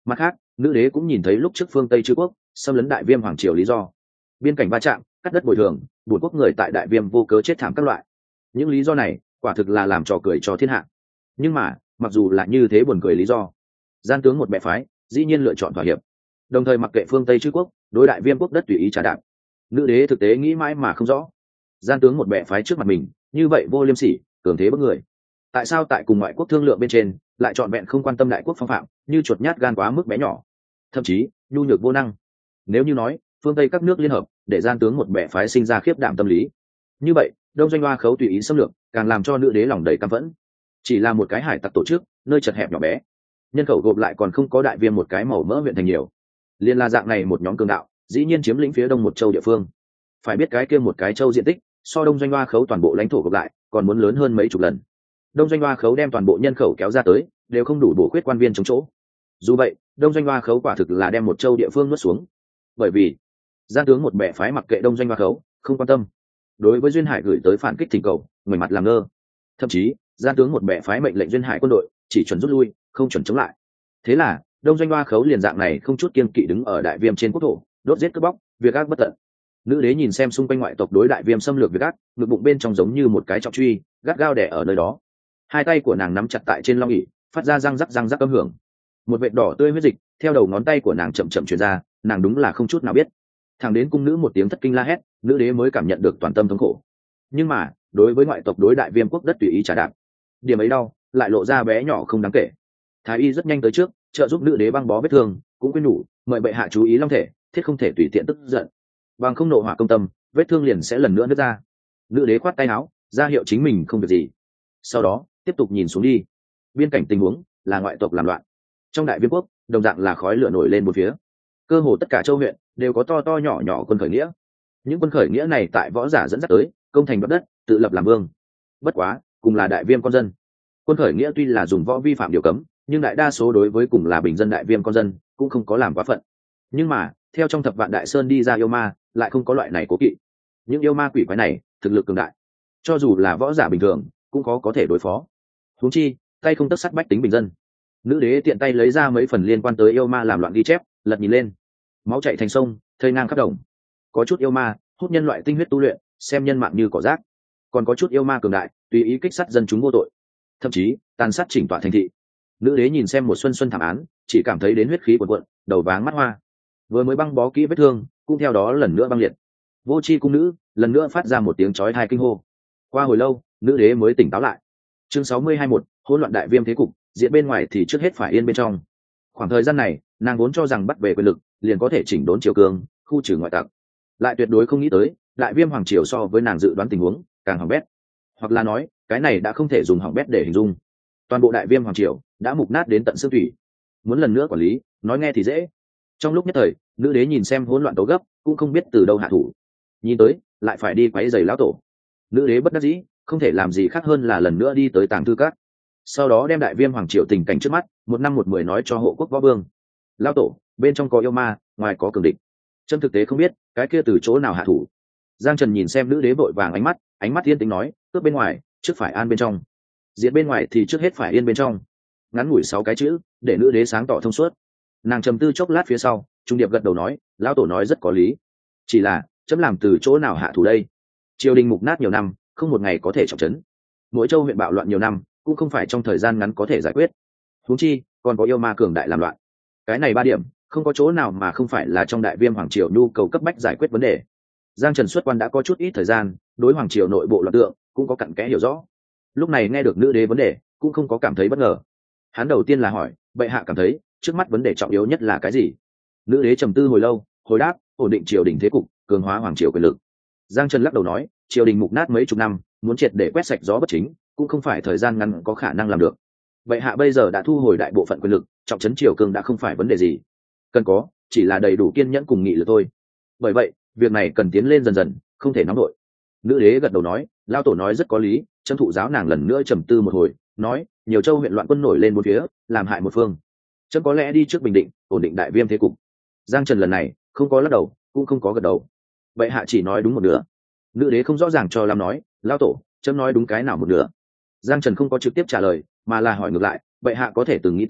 Mặt khác, nữ đế cũng nhìn thấy lúc trước phương Tây chư quốc xâm lấn đại viêm hoàng triều lý do. Biên cảnh va chạm, cắt đất bồi thường, buồn quốc người tại đại viêm vô cớ chết thảm các loại. Những lý do này quả thực là làm trò cười cho thiên hạ. Nhưng mà mặc dù là như thế buồn cười lý do, gian tướng một bè phái dĩ nhiên lựa chọn thỏa hiệp, đồng thời mặc kệ phương Tây chư quốc đối đại viêm quốc đất tùy ý trả đạp. Nữ đế thực tế nghĩ mãi mà không rõ, gian tướng một bè phái trước mặt mình như vậy vô liêm sỉ, cường thế bức người, tại sao tại cùng ngoại quốc thương lượng bên trên lại chọn vẹn không quan tâm đại quốc phong phạm, như chuột nhát gan quá mức bé nhỏ, thậm chí nhu nhược vô năng. Nếu như nói phương Tây các nước liên hợp để gian tướng một bè phái sinh ra khiếp đảm tâm lý, như vậy đông doanh hoa khấu tùy ý xâm lược càng làm cho nữ đế lòng đầy căm phẫn. Chỉ là một cái hải tặc tổ chức, nơi chật hẹp nhỏ bé, nhân khẩu gộp lại còn không có đại viêm một cái màu mỡ huyện thành nhiều, liên la dạng này một nhóm cường đạo dĩ nhiên chiếm lĩnh phía đông một châu địa phương. Phải biết cái kia một cái châu diện tích so đông doanh hoa khấu toàn bộ lãnh thổ gộp lại còn muốn lớn hơn mấy chục lần. Đông doanh hoa khấu đem toàn bộ nhân khẩu kéo ra tới đều không đủ bổ khuyết quan viên chống chỗ. Dù vậy, đông doanh hoa khấu quả thực là đem một châu địa phương nuốt xuống. Bởi vì gian tướng một bè phái mặc kệ đông doanh hoa khấu, không quan tâm. Đối với duyên hải gửi tới phản kích thỉnh cầu, người mặt làm ngơ. Thậm chí gian tướng một bè phái mệnh lệnh duyên hải quân đội chỉ chuẩn rút lui, không chuẩn chống lại. Thế là đông doanh hoa khấu liền dạng này không chút kiêng kỵ đứng ở đại viêm trên quốc thổ, đốt giết cướp bóc, việc ác bất tận. Nữ đế nhìn xem xung quanh ngoại tộc đối đại viêm xâm lược việc ác, ngực bụng bên trong giống như một cái trọng truy gắt gao đè ở nơi đó. Hai tay của nàng nắm chặt tại trên long ỷ, phát ra răng rắc răng rắc âm hưởng. Một vệt đỏ tươi huyết dịch theo đầu ngón tay của nàng chậm chậm truyền ra, nàng đúng là không chút nào biết. Thằng đến cung nữ một tiếng thất kinh la hét, nữ đế mới cảm nhận được toàn tâm thống khổ. Nhưng mà đối với ngoại tộc đối đại viêm quốc đất tùy ý trả đạp, điểm ấy đau lại lộ ra bé nhỏ không đáng kể. Thái y rất nhanh tới trước, trợ giúp nữ đế băng bó vết thương, cũng khuyên nhủ mời bệ hạ chú ý long thể, thiết không thể tùy tiện tức giận, bằng không nộ hỏa công tâm, vết thương liền sẽ lần nữa nứt ra. Nữ đế khoát tay áo ra hiệu chính mình không việc gì, sau đó tiếp tục nhìn xuống đi. Biên cảnh tình huống là ngoại tộc làm loạn, trong đại viêm quốc đồng dạng là khói lửa nổi lên một phía, cơ hồ tất cả châu huyện đều có to to nhỏ nhỏ quân khởi nghĩa. Những quân khởi nghĩa này tại võ giả dẫn dắt tới, công thành đoạt đất, tự lập làm vương. Bất quá cùng là đại viêm con dân, quân khởi nghĩa tuy là dùng võ vi phạm điều cấm, nhưng đại đa số đối với cùng là bình dân đại viêm con dân cũng không có làm quá phận. Nhưng mà theo trong thập vạn đại sơn đi ra yêu ma lại không có loại này cố kỵ. Những yêu ma quỷ quái này thực lực cường đại, cho dù là võ giả bình thường cũng khó có thể đối phó, huống chi tay không tất sắt bách tính bình dân. Nữ đế tiện tay lấy ra mấy phần liên quan tới yêu ma làm loạn ghi chép, lật nhìn lên, máu chảy thành sông, thây ngang khắp đồng. Có chút yêu ma hút nhân loại tinh huyết tu luyện, xem nhân mạng như cỏ rác. Còn có chút yêu ma cường đại tùy ý kích sát dân chúng vô tội, thậm chí tàn sát chỉnh tọa thành thị. Nữ đế nhìn xem một xuân xuân thảm án, chỉ cảm thấy đến huyết khí cuồn cuộn, đầu váng mắt hoa. Vừa mới băng bó kỹ vết thương, cũng theo đó lần nữa băng liệt. Vô tri cung nữ lần nữa phát ra một tiếng chói tai kinh hô. Qua hồi lâu, nữ đế mới tỉnh táo lại. Chương sáu mươi hai một, hỗn loạn đại viêm thế cục, diện bên ngoài thì trước hết phải yên bên trong. Khoảng thời gian này, nàng vốn cho rằng bắt về quyền lực, liền có thể chỉnh đốn triều cường, khu trừ ngoại tặc, lại tuyệt đối không nghĩ tới, đại viêm hoàng triều so với nàng dự đoán tình huống càng hỏng bét. Hoặc là nói, cái này đã không thể dùng hỏng bét để hình dung. Toàn bộ đại viêm hoàng triều đã mục nát đến tận xương thủy. Muốn lần nữa quản lý, nói nghe thì dễ. Trong lúc nhất thời, nữ đế nhìn xem hỗn loạn tấu gấp, cũng không biết từ đâu hạ thủ. Nhìn tới, lại phải đi quấy giày lão tổ. Nữ đế bất đắc dĩ, không thể làm gì khác hơn là lần nữa đi tới tàng thư các. Sau đó đem đại viêm hoàng triều tình cảnh trước mắt, một năm một mười nói cho hộ quốc võ vương. Lão tổ, bên trong có yêu ma, ngoài có cường địch. Trâm thực tế không biết, cái kia từ chỗ nào hạ thủ. Giang Trần nhìn xem nữ đế vội vàng ánh mắt, ánh mắt yên tĩnh nói, cướp bên ngoài, trước phải an bên trong. Diệt bên ngoài thì trước hết phải yên bên trong. Ngắn ngủi sáu cái chữ, để nữ đế sáng tỏ thông suốt. Nàng trầm tư chốc lát phía sau, trung điệp gật đầu nói, lão tổ nói rất có lý. Chỉ là chấm làm từ chỗ nào hạ thủ đây? Triều đình mục nát nhiều năm, không một ngày có thể trọng trấn. Mỗi châu huyện bạo loạn nhiều năm, cũng không phải trong thời gian ngắn có thể giải quyết. Huống chi còn có yêu ma cường đại làm loạn. Cái này ba điểm, không có chỗ nào mà không phải là trong đại viêm hoàng triều nhu cầu cấp bách giải quyết vấn đề. Giang Trần xuất quan đã có chút ít thời gian, đối hoàng triều nội bộ loạn tượng cũng có cặn kẽ hiểu rõ. Lúc này nghe được nữ đế vấn đề, cũng không có cảm thấy bất ngờ. Hắn đầu tiên là hỏi, bệ hạ cảm thấy trước mắt vấn đề trọng yếu nhất là cái gì? Nữ đế trầm tư hồi lâu, hồi đáp, ổn định triều đình thế cục, cường hóa hoàng triều quyền lực. Giang Trần lắc đầu nói, triều đình mục nát mấy chục năm, muốn triệt để quét sạch gió bất chính, cũng không phải thời gian ngắn có khả năng làm được. Bệ hạ bây giờ đã thu hồi đại bộ phận quyền lực, trọng trấn triều cường đã không phải vấn đề gì. Cần có chỉ là đầy đủ kiên nhẫn cùng nghị lực thôi. Bởi vậy, việc này cần tiến lên dần dần, không thể nóng đội. Nữ đế gật đầu nói, lao tổ nói rất có lý. Trâm thụ giáo nàng lần nữa trầm tư một hồi, nói, nhiều châu huyện loạn quân nổi lên một phía, làm hại một phương. Trâm có lẽ đi trước bình định, ổn định đại viêm thế cục. Giang Trần lần này không có lắc đầu, cũng không có gật đầu. Bệ hạ chỉ nói đúng một nửa. Nữ đế không rõ ràng cho làm nói, lao tổ, Trâm nói đúng cái nào một nửa? Giang Trần không có trực tiếp trả lời, mà là hỏi ngược lại, bệ hạ có thể từng nghĩ tới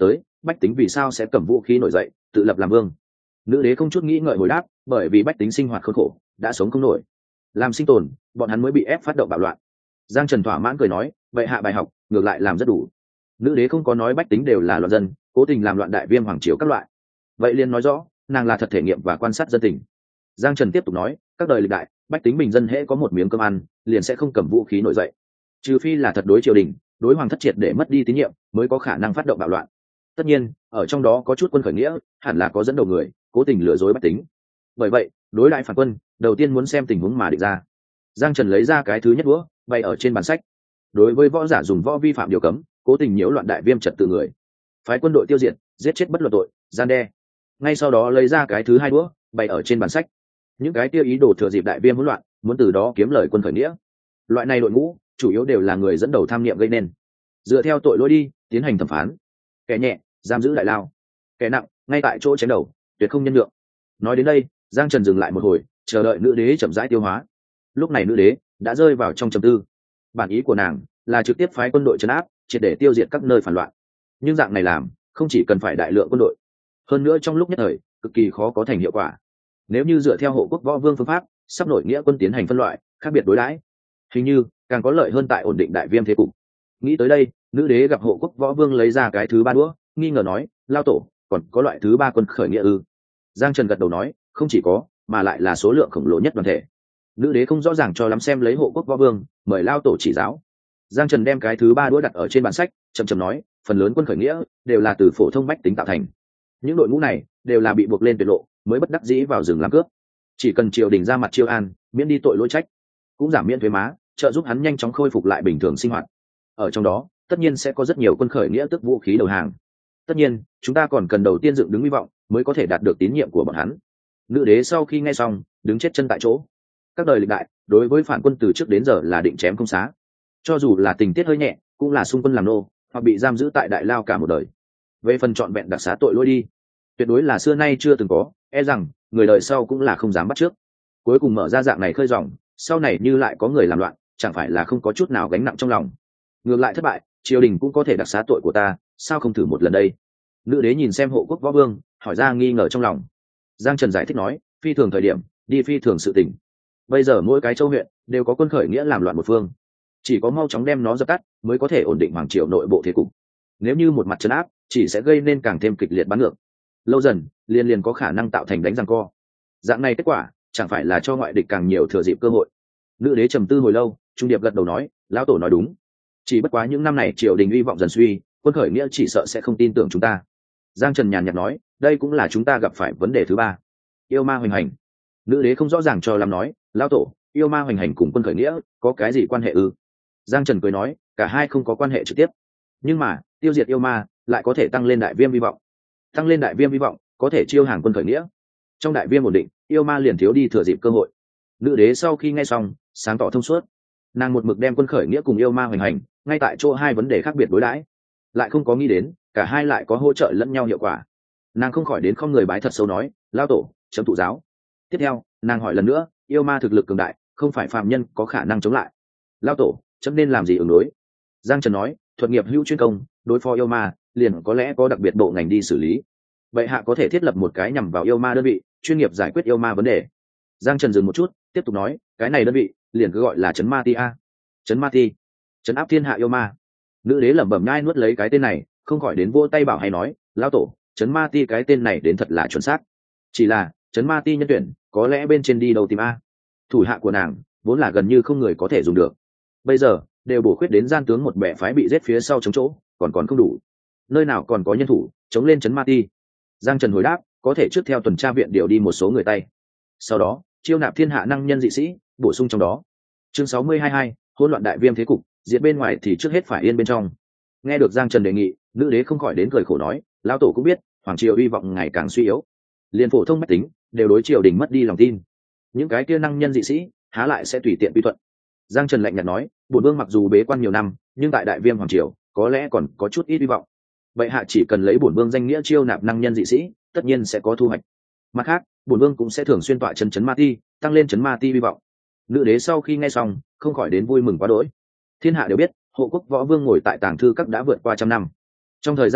bách tính vì sao sẽ cầm vũ khí nổi dậy tự lập làm vương. Nữ đế không chút nghĩ ngợi hồi đáp, bởi vì bách tính sinh hoạt khốn khổ, đã sống không nổi, làm sinh tồn bọn hắn mới bị ép phát động bạo loạn. Giang Trần thỏa mãn cười nói, vậy hạ bài học ngược lại làm rất đủ. Nữ đế không có nói bách tính đều là loạn dân, cố tình làm loạn đại viêm hoàng triều các loại, vậy liền nói rõ nàng là thật thể nghiệm và quan sát dân tình. Giang Trần tiếp tục nói, các đời lịch đại bách tính bình dân hễ có một miếng cơm ăn liền sẽ không cầm vũ khí nổi dậy, trừ phi là thật đối triều đình, đối hoàng thất triệt để mất đi tín nhiệm mới có khả năng phát động bạo loạn. Tất nhiên ở trong đó có chút quân khởi nghĩa, hẳn là có dẫn đầu người cố tình lừa dối bách tính. Bởi vậy đối lại phản quân đầu tiên muốn xem tình huống mà định ra. Giang Trần lấy ra cái thứ nhất đũa bày ở trên bàn sách. Đối với võ giả dùng võ vi phạm điều cấm, cố tình nhiễu loạn đại viêm trật tự người, phái quân đội tiêu diệt, giết chết bất luận tội, gian đe. Ngay sau đó lấy ra cái thứ hai đũa bày ở trên bàn sách. Những cái tiêu ý đồ thừa dịp đại viêm hỗn loạn, muốn từ đó kiếm lời quân khởi nghĩa. Loại này đội ngũ chủ yếu đều là người dẫn đầu tham niệm gây nên, dựa theo tội lỗi đi tiến hành thẩm phán, kẻ nhẹ giam giữ đại lao, kẻ nặng ngay tại chỗ chém đầu, tuyệt không nhân lượng. Nói đến đây Giang Trần dừng lại một hồi, chờ đợi nữ đế chậm rãi tiêu hóa. Lúc này nữ đế đã rơi vào trong trầm tư. Bản ý của nàng là trực tiếp phái quân đội trấn áp, triệt để tiêu diệt các nơi phản loạn. Nhưng dạng này làm không chỉ cần phải đại lượng quân đội, hơn nữa trong lúc nhất thời cực kỳ khó có thành hiệu quả. Nếu như dựa theo hộ quốc võ vương phương pháp, sắp nội nghĩa quân tiến hành phân loại, khác biệt đối đãi, hình như càng có lợi hơn tại ổn định đại viêm thế cục. Nghĩ tới đây, nữ đế gặp hộ quốc võ vương lấy ra cái thứ ba đũa, nghi ngờ nói, lao tổ còn có loại thứ ba quân khởi nghĩa ư? Giang Trần gật đầu nói, không chỉ có, mà lại là số lượng khổng lồ nhất đoàn thể. Nữ đế không rõ ràng cho lắm, xem lấy hộ quốc võ vương, mời lao tổ chỉ giáo. Giang Trần đem cái thứ ba đũa đặt ở trên bản sách, chậm chậm nói, phần lớn quân khởi nghĩa đều là từ phổ thông bách tính tạo thành. Những đội ngũ này đều là bị buộc lên tuyệt lộ mới bất đắc dĩ vào rừng làm cướp. Chỉ cần triều đình ra mặt chiêu an, miễn đi tội lỗi trách, cũng giảm miễn thuế má, trợ giúp hắn nhanh chóng khôi phục lại bình thường sinh hoạt. Ở trong đó tất nhiên sẽ có rất nhiều quân khởi nghĩa tức vũ khí đầu hàng. Tất nhiên chúng ta còn cần đầu tiên dựng đứng hy vọng mới có thể đạt được tín nhiệm của bọn hắn. Nữ đế sau khi nghe xong đứng chết chân tại chỗ. Các đời lịch đại đối với phản quân từ trước đến giờ là định chém không xá, cho dù là tình tiết hơi nhẹ cũng là xung quân làm nô hoặc bị giam giữ tại đại lao cả một đời. Về phần trọn vẹn đặc xá tội lỗi đi, tuyệt đối là xưa nay chưa từng có, e rằng người đời sau cũng là không dám bắt trước. Cuối cùng mở ra dạng này khơi dòng, sau này như lại có người làm loạn, chẳng phải là không có chút nào gánh nặng trong lòng. Ngược lại thất bại, triều đình cũng có thể đặc xá tội của ta, sao không thử một lần đây? Nữ đế nhìn xem hộ quốc võ vương, hỏi ra nghi ngờ trong lòng. Giang Trần giải thích nói, phi thường thời điểm đi phi thường sự tình. Bây giờ mỗi cái châu huyện đều có quân khởi nghĩa làm loạn một phương, chỉ có mau chóng đem nó dập tắt mới có thể ổn định hoàng triều nội bộ thế cục. Nếu như một mặt trấn áp, chỉ sẽ gây nên càng thêm kịch liệt bắn ngược, lâu dần liên liền có khả năng tạo thành đánh giằng co. Dạng này kết quả chẳng phải là cho ngoại địch càng nhiều thừa dịp cơ hội. Nữ đế trầm tư hồi lâu, trung điệp gật đầu nói, lão tổ nói đúng. Chỉ bất quá những năm này triều đình uy vọng dần suy, quân khởi nghĩa chỉ sợ sẽ không tin tưởng chúng ta. Giang Trần nhàn nhạt nói, đây cũng là chúng ta gặp phải vấn đề thứ ba, yêu ma hoành hành. Nữ đế không rõ ràng cho lắm nói, lão tổ, yêu ma hoành hành cùng quân khởi nghĩa có cái gì quan hệ ư? Giang Trần cười nói, cả hai không có quan hệ trực tiếp, nhưng mà tiêu diệt yêu ma lại có thể tăng lên đại viêm hy vọng, tăng lên đại viêm hy vọng có thể chiêu hàng quân khởi nghĩa. Trong đại viêm ổn định, yêu ma liền thiếu đi thừa dịp cơ hội. Nữ đế sau khi nghe xong sáng tỏ thông suốt. Nàng một mực đem quân khởi nghĩa cùng yêu ma hoành hành ngay tại chỗ hai vấn đề khác biệt đối đãi, lại không có nghĩ đến cả hai lại có hỗ trợ lẫn nhau hiệu quả. Nàng không khỏi đến không người bái thật sâu nói, lao tổ chấm thụ giáo. Tiếp theo nàng hỏi lần nữa, yêu ma thực lực cường đại, không phải phàm nhân có khả năng chống lại, lao tổ chấm nên làm gì ứng đối? Giang Trần nói, thuật nghiệp hữu chuyên công, đối phó yêu ma liền có lẽ có đặc biệt bộ ngành đi xử lý. Bệ hạ có thể thiết lập một cái nhằm vào yêu ma đơn vị, chuyên nghiệp giải quyết yêu ma vấn đề. Giang Trần dừng một chút, tiếp tục nói, cái này đơn vị liền cứ gọi là trấn ma ti a. Trấn ma ti, trấn áp thiên hạ yêu ma. Nữ đế lẩm bẩm nhai nuốt lấy cái tên này, không khỏi đến vỗ tay bảo hay nói, lão tổ, trấn ma ti cái tên này đến thật là chuẩn xác. Chỉ là trấn ma ti nhân tuyển có lẽ bên trên đi đâu tìm a? Thủ hạ của nàng vốn là gần như không người có thể dùng được, bây giờ đều bổ khuyết đến gian tướng một bè phái bị giết phía sau chống chỗ, còn còn không đủ, nơi nào còn có nhân thủ chống lên trấn ma ti? Giang Trần hồi đáp, có thể trước theo tuần tra viện điều đi một số người tay, sau đó chiêu nạp thiên hạ năng nhân dị sĩ bổ sung trong đó. Chương sáu mươi hai hai, hỗn loạn đại viêm thế cục, diện bên ngoài thì trước hết phải yên bên trong. Nghe được Giang Trần đề nghị, nữ đế không khỏi đến cười khổ nói, lão tổ cũng biết hoàng triều hy vọng ngày càng suy yếu, liên phổ thông bách tính đều đối triều đình mất đi lòng tin, những cái kia năng nhân dị sĩ há lại sẽ tùy tiện quy thuận. Giang Trần lạnh nhạt nói, bổn vương mặc dù bế quan nhiều năm, nhưng tại đại viêm hoàng triều có lẽ còn có chút ít hy vọng. Vậy hạ chỉ cần lấy bổn vương danh nghĩa chiêu nạp năng nhân dị sĩ, tất nhiên sẽ có thu hoạch. Mặt khác, bổn vương cũng sẽ thường xuyên tọa chân chấn ma ti, tăng lên chấn ma ti hy vọng. Nữ đế sau khi nghe xong không khỏi đến vui mừng quá đỗi. Thiên hạ đều biết hộ quốc võ vương ngồi tại tàng thư các đã vượt qua trăm năm, trong thời gian này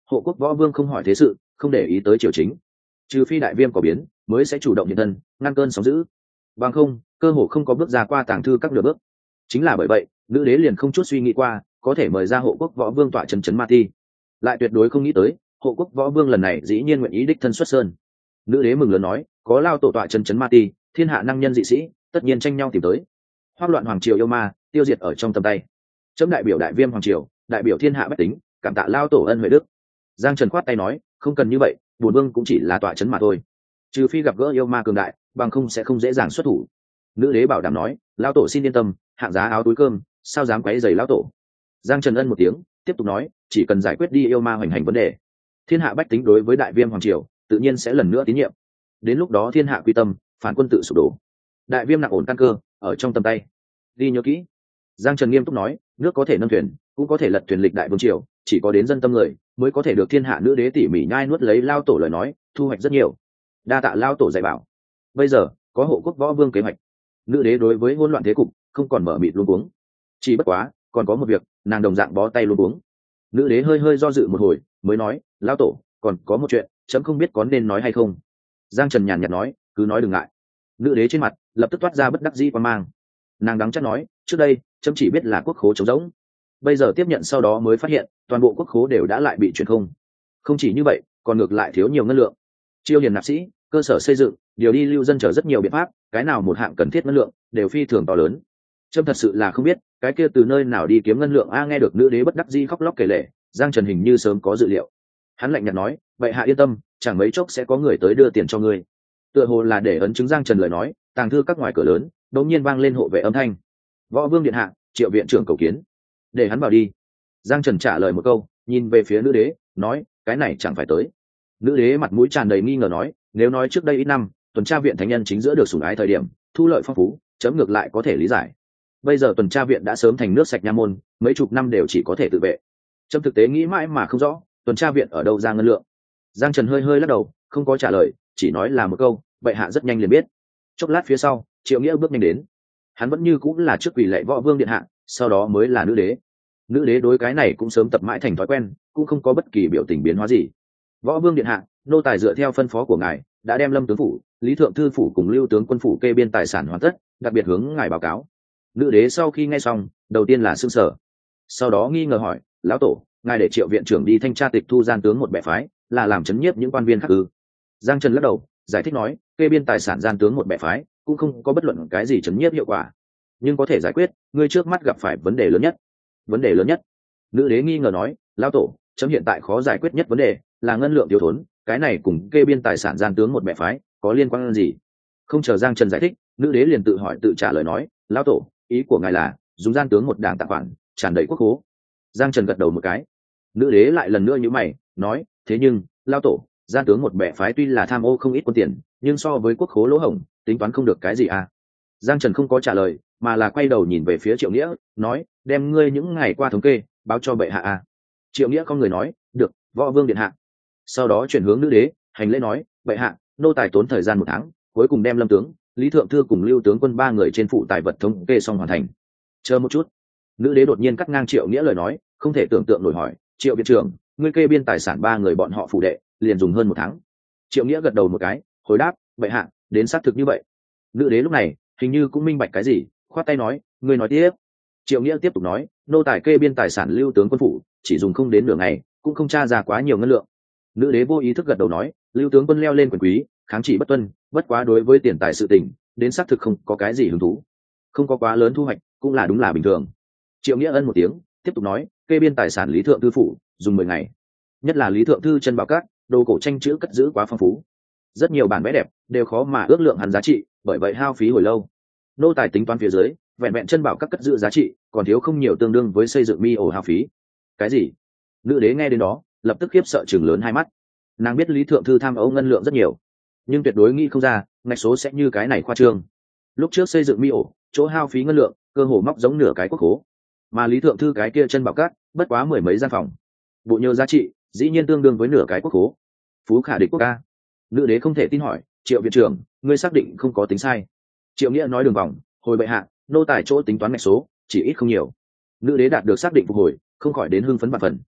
hộ quốc võ vương không hỏi thế sự, không để ý tới triều chính, trừ phi đại viêm có biến mới sẽ chủ động hiện thân ngăn cơn sóng dữ, bằng không cơ hồ không có bước ra qua tàng thư các nửa bước. Chính là bởi vậy nữ đế liền không chút suy nghĩ qua có thể mời ra hộ quốc võ vương tọa chân chấn ma ti, lại tuyệt đối không nghĩ tới hộ quốc võ vương lần này dĩ nhiên nguyện ý đích thân xuất sơn. Nữ đế mừng lớn nói, có lao tổ tọa chân chấn ma ti, thiên hạ năng nhân dị sĩ tất nhiên tranh nhau tìm tới. Hoắc loạn hoàng triều yêu ma tiêu diệt ở trong tầm tay, chấm đại biểu đại viêm hoàng triều, đại biểu thiên hạ bách tính, cảm tạ lao tổ ân huệ đức. Giang Trần khoát tay nói, không cần như vậy, bổn vương cũng chỉ là tọa chấn mà thôi, trừ phi gặp gỡ yêu ma cường đại, bằng không sẽ không dễ dàng xuất thủ. Nữ đế bảo đảm nói, lao tổ xin yên tâm, hạng giá áo túi cơm, sao dám quấy rầy lao tổ. Giang Trần ân một tiếng, tiếp tục nói, chỉ cần giải quyết đi yêu ma hoành hành vấn đề, thiên hạ bách tính đối với đại viêm hoàng triều tự nhiên sẽ lần nữa tín nhiệm. Đến lúc đó thiên hạ quy tâm, phản quân tự sụp đổ, đại viêm nặng ổn căn cơ ở trong tầm tay. Đi nhớ kỹ. Giang Trần nghiêm túc nói, nước có thể nâng thuyền, cũng có thể lật thuyền lịch đại vương triều, chỉ có đến dân tâm người mới có thể được thiên hạ. Nữ đế tỉ mỉ nhai nuốt lấy lao tổ lời nói, thu hoạch rất nhiều. Đa tạ lao tổ dạy bảo. Bây giờ có hộ quốc võ vương kế hoạch. Nữ đế đối với hỗn loạn thế cục không còn mở mịt luống cuống. Chỉ bất quá còn có một việc, nàng đồng dạng bó tay luống cuống. Nữ đế hơi hơi do dự một hồi mới nói, lao tổ còn có một chuyện chấm không biết có nên nói hay không. Giang Trần nhàn nhạt nói, cứ nói đừng ngại. Nữ đế trên mặt lập tức toát ra bất đắc dĩ quan mang. Nàng đắng chắc nói, trước đây chấm chỉ biết là quốc khố trống rỗng, bây giờ tiếp nhận sau đó mới phát hiện toàn bộ quốc khố đều đã lại bị chuyển không. Không chỉ như vậy, còn ngược lại thiếu nhiều ngân lượng. Chiêu hiền nạp sĩ, cơ sở xây dựng, điều đi lưu dân chờ rất nhiều biện pháp, cái nào một hạng cần thiết ngân lượng đều phi thường to lớn. Trâm thật sự là không biết cái kia từ nơi nào đi kiếm ngân lượng a. Nghe được nữ đế bất đắc dĩ khóc lóc kể lể, Giang Trần hình như sớm có dự liệu. Hắn lạnh nhạt nói, vậy hạ yên tâm, chẳng mấy chốc sẽ có người tới đưa tiền cho ngươi. Tựa hồ là để ấn chứng Giang Trần lời nói, tàng thư các ngoài cửa lớn đột nhiên vang lên hộ vệ âm thanh, võ vương điện hạ, Triệu viện trưởng cầu kiến. Để hắn vào đi. Giang Trần trả lời một câu, nhìn về phía nữ đế nói, cái này chẳng phải tới. Nữ đế mặt mũi tràn đầy nghi ngờ nói, nếu nói trước đây ít năm tuần tra viện thánh nhân chính giữa được sủng ái thời điểm, thu lợi phong phú, chấm ngược lại có thể lý giải. Bây giờ tuần tra viện đã sớm thành nước sạch nha môn, mấy chục năm đều chỉ có thể tự vệ. Chấm thực tế nghĩ mãi mà không rõ tuần tra viện ở đâu ra ngân lượng. Giang Trần hơi hơi lắc đầu, không có trả lời, chỉ nói là một câu, bệ hạ rất nhanh liền biết. Chốc lát phía sau, Triệu Nghĩa bước nhanh đến. Hắn vẫn như cũng là trước quỳ lạy võ vương điện hạ, sau đó mới là nữ đế. Nữ đế đối cái này cũng sớm tập mãi thành thói quen, cũng không có bất kỳ biểu tình biến hóa gì. Võ vương điện hạ, nô tài dựa theo phân phó của ngài đã đem Lâm tướng phủ, Lý thượng thư phủ cùng Lưu tướng quân phủ kê biên tài sản hoàn tất, đặc biệt hướng ngài báo cáo. Nữ đế sau khi nghe xong, đầu tiên là sững sờ, sau đó nghi ngờ hỏi, lão tổ, ngài để Triệu viện trưởng đi thanh tra tịch thu gian tướng một bè phái, là làm chấn nhiếp những quan viên khác ư? Giang Trần lắc đầu, giải thích nói, kê biên tài sản gian tướng một bè phái cũng không có bất luận cái gì chấn nhiếp hiệu quả, nhưng có thể giải quyết ngươi trước mắt gặp phải vấn đề lớn nhất. Vấn đề lớn nhất? Nữ đế nghi ngờ nói, lão tổ, chấm hiện tại khó giải quyết nhất vấn đề là ngân lượng thiếu thốn, cái này cùng kê biên tài sản gian tướng một bè phái có liên quan gì? Không chờ Giang Trần giải thích, nữ đế liền tự hỏi tự trả lời nói, lão tổ, ý của ngài là dùng gian tướng một đảng tạp khoản tràn đầy quốc khố. Giang Trần gật đầu một cái. Nữ đế lại lần nữa như mày nói, thế nhưng lão tổ, gian tướng một bè phái tuy là tham ô không ít quân tiền, nhưng so với quốc khố lỗ hổng tính toán không được cái gì à? Giang Trần không có trả lời, mà là quay đầu nhìn về phía Triệu Nghĩa, nói, đem ngươi những ngày qua thống kê báo cho bệ hạ à? Triệu Nghĩa không người nói, được, võ vương điện hạ. Sau đó chuyển hướng nữ đế, hành lễ nói, bệ hạ, nô tài tốn thời gian một tháng, cuối cùng đem Lâm tướng, Lý thượng thư cùng Lưu tướng quân ba người trên phụ tài vật thống kê xong hoàn thành. Chờ một chút. Nữ đế đột nhiên cắt ngang Triệu Nghĩa lời nói, không thể tưởng tượng nổi hỏi, Triệu viện trưởng, ngươi kê biên tài sản ba người bọn họ phụ đệ liền dùng hơn một tháng. Triệu Nghĩa gật đầu một cái, hồi đáp, bệ hạ, đến xác thực như vậy. Nữ đế lúc này hình như cũng minh bạch cái gì, khoát tay nói, ngươi nói tiếp. Triệu Nghĩa tiếp tục nói, nô tài kê biên tài sản Lưu tướng quân phủ chỉ dùng không đến nửa ngày, cũng không tra ra quá nhiều ngân lượng. Nữ đế vô ý thức gật đầu nói, Lưu tướng quân leo lên quyền quý, kháng chỉ bất tuân, bất quá đối với tiền tài sự tình đến xác thực không có cái gì hứng thú, không có quá lớn thu hoạch cũng là đúng là bình thường. Triệu Nghĩa ân một tiếng, tiếp tục nói, kê biên tài sản Lý thượng thư phủ dùng mười ngày, nhất là Lý thượng thư chân bảo cát, đồ cổ tranh chữ cất giữ quá phong phú, rất nhiều bản vẽ đẹp đều khó mà ước lượng hẳn giá trị, bởi vậy hao phí hồi lâu. Nô tài tính toán phía dưới, vẹn vẹn chân bảo các cất giữ giá trị còn thiếu không nhiều, tương đương với xây dựng mi ổ hao phí. Cái gì? Nữ đế nghe đến đó lập tức khiếp sợ chừng lớn hai mắt. Nàng biết Lý thượng thư tham ấu ngân lượng rất nhiều, nhưng tuyệt đối nghĩ không ra ngạch số sẽ như cái này khoa trương. Lúc trước xây dựng mi ổ, chỗ hao phí ngân lượng cơ hồ móc giống nửa cái quốc khố, mà Lý thượng thư cái kia chân bảo cát bất quá mười mấy gian phòng, bộ nhớ giá trị dĩ nhiên tương đương với nửa cái quốc khố. Phú khả địch quốc ca. Nữ đế không thể tin hỏi, Triệu viện trưởng, ngươi xác định không có tính sai? Triệu Nghĩa nói đường vòng, hồi bệ hạ, nô tài chỗ tính toán ngạch số chỉ ít không nhiều. Nữ đế đạt được xác định phục hồi, không khỏi đến hưng phấn vạn phần.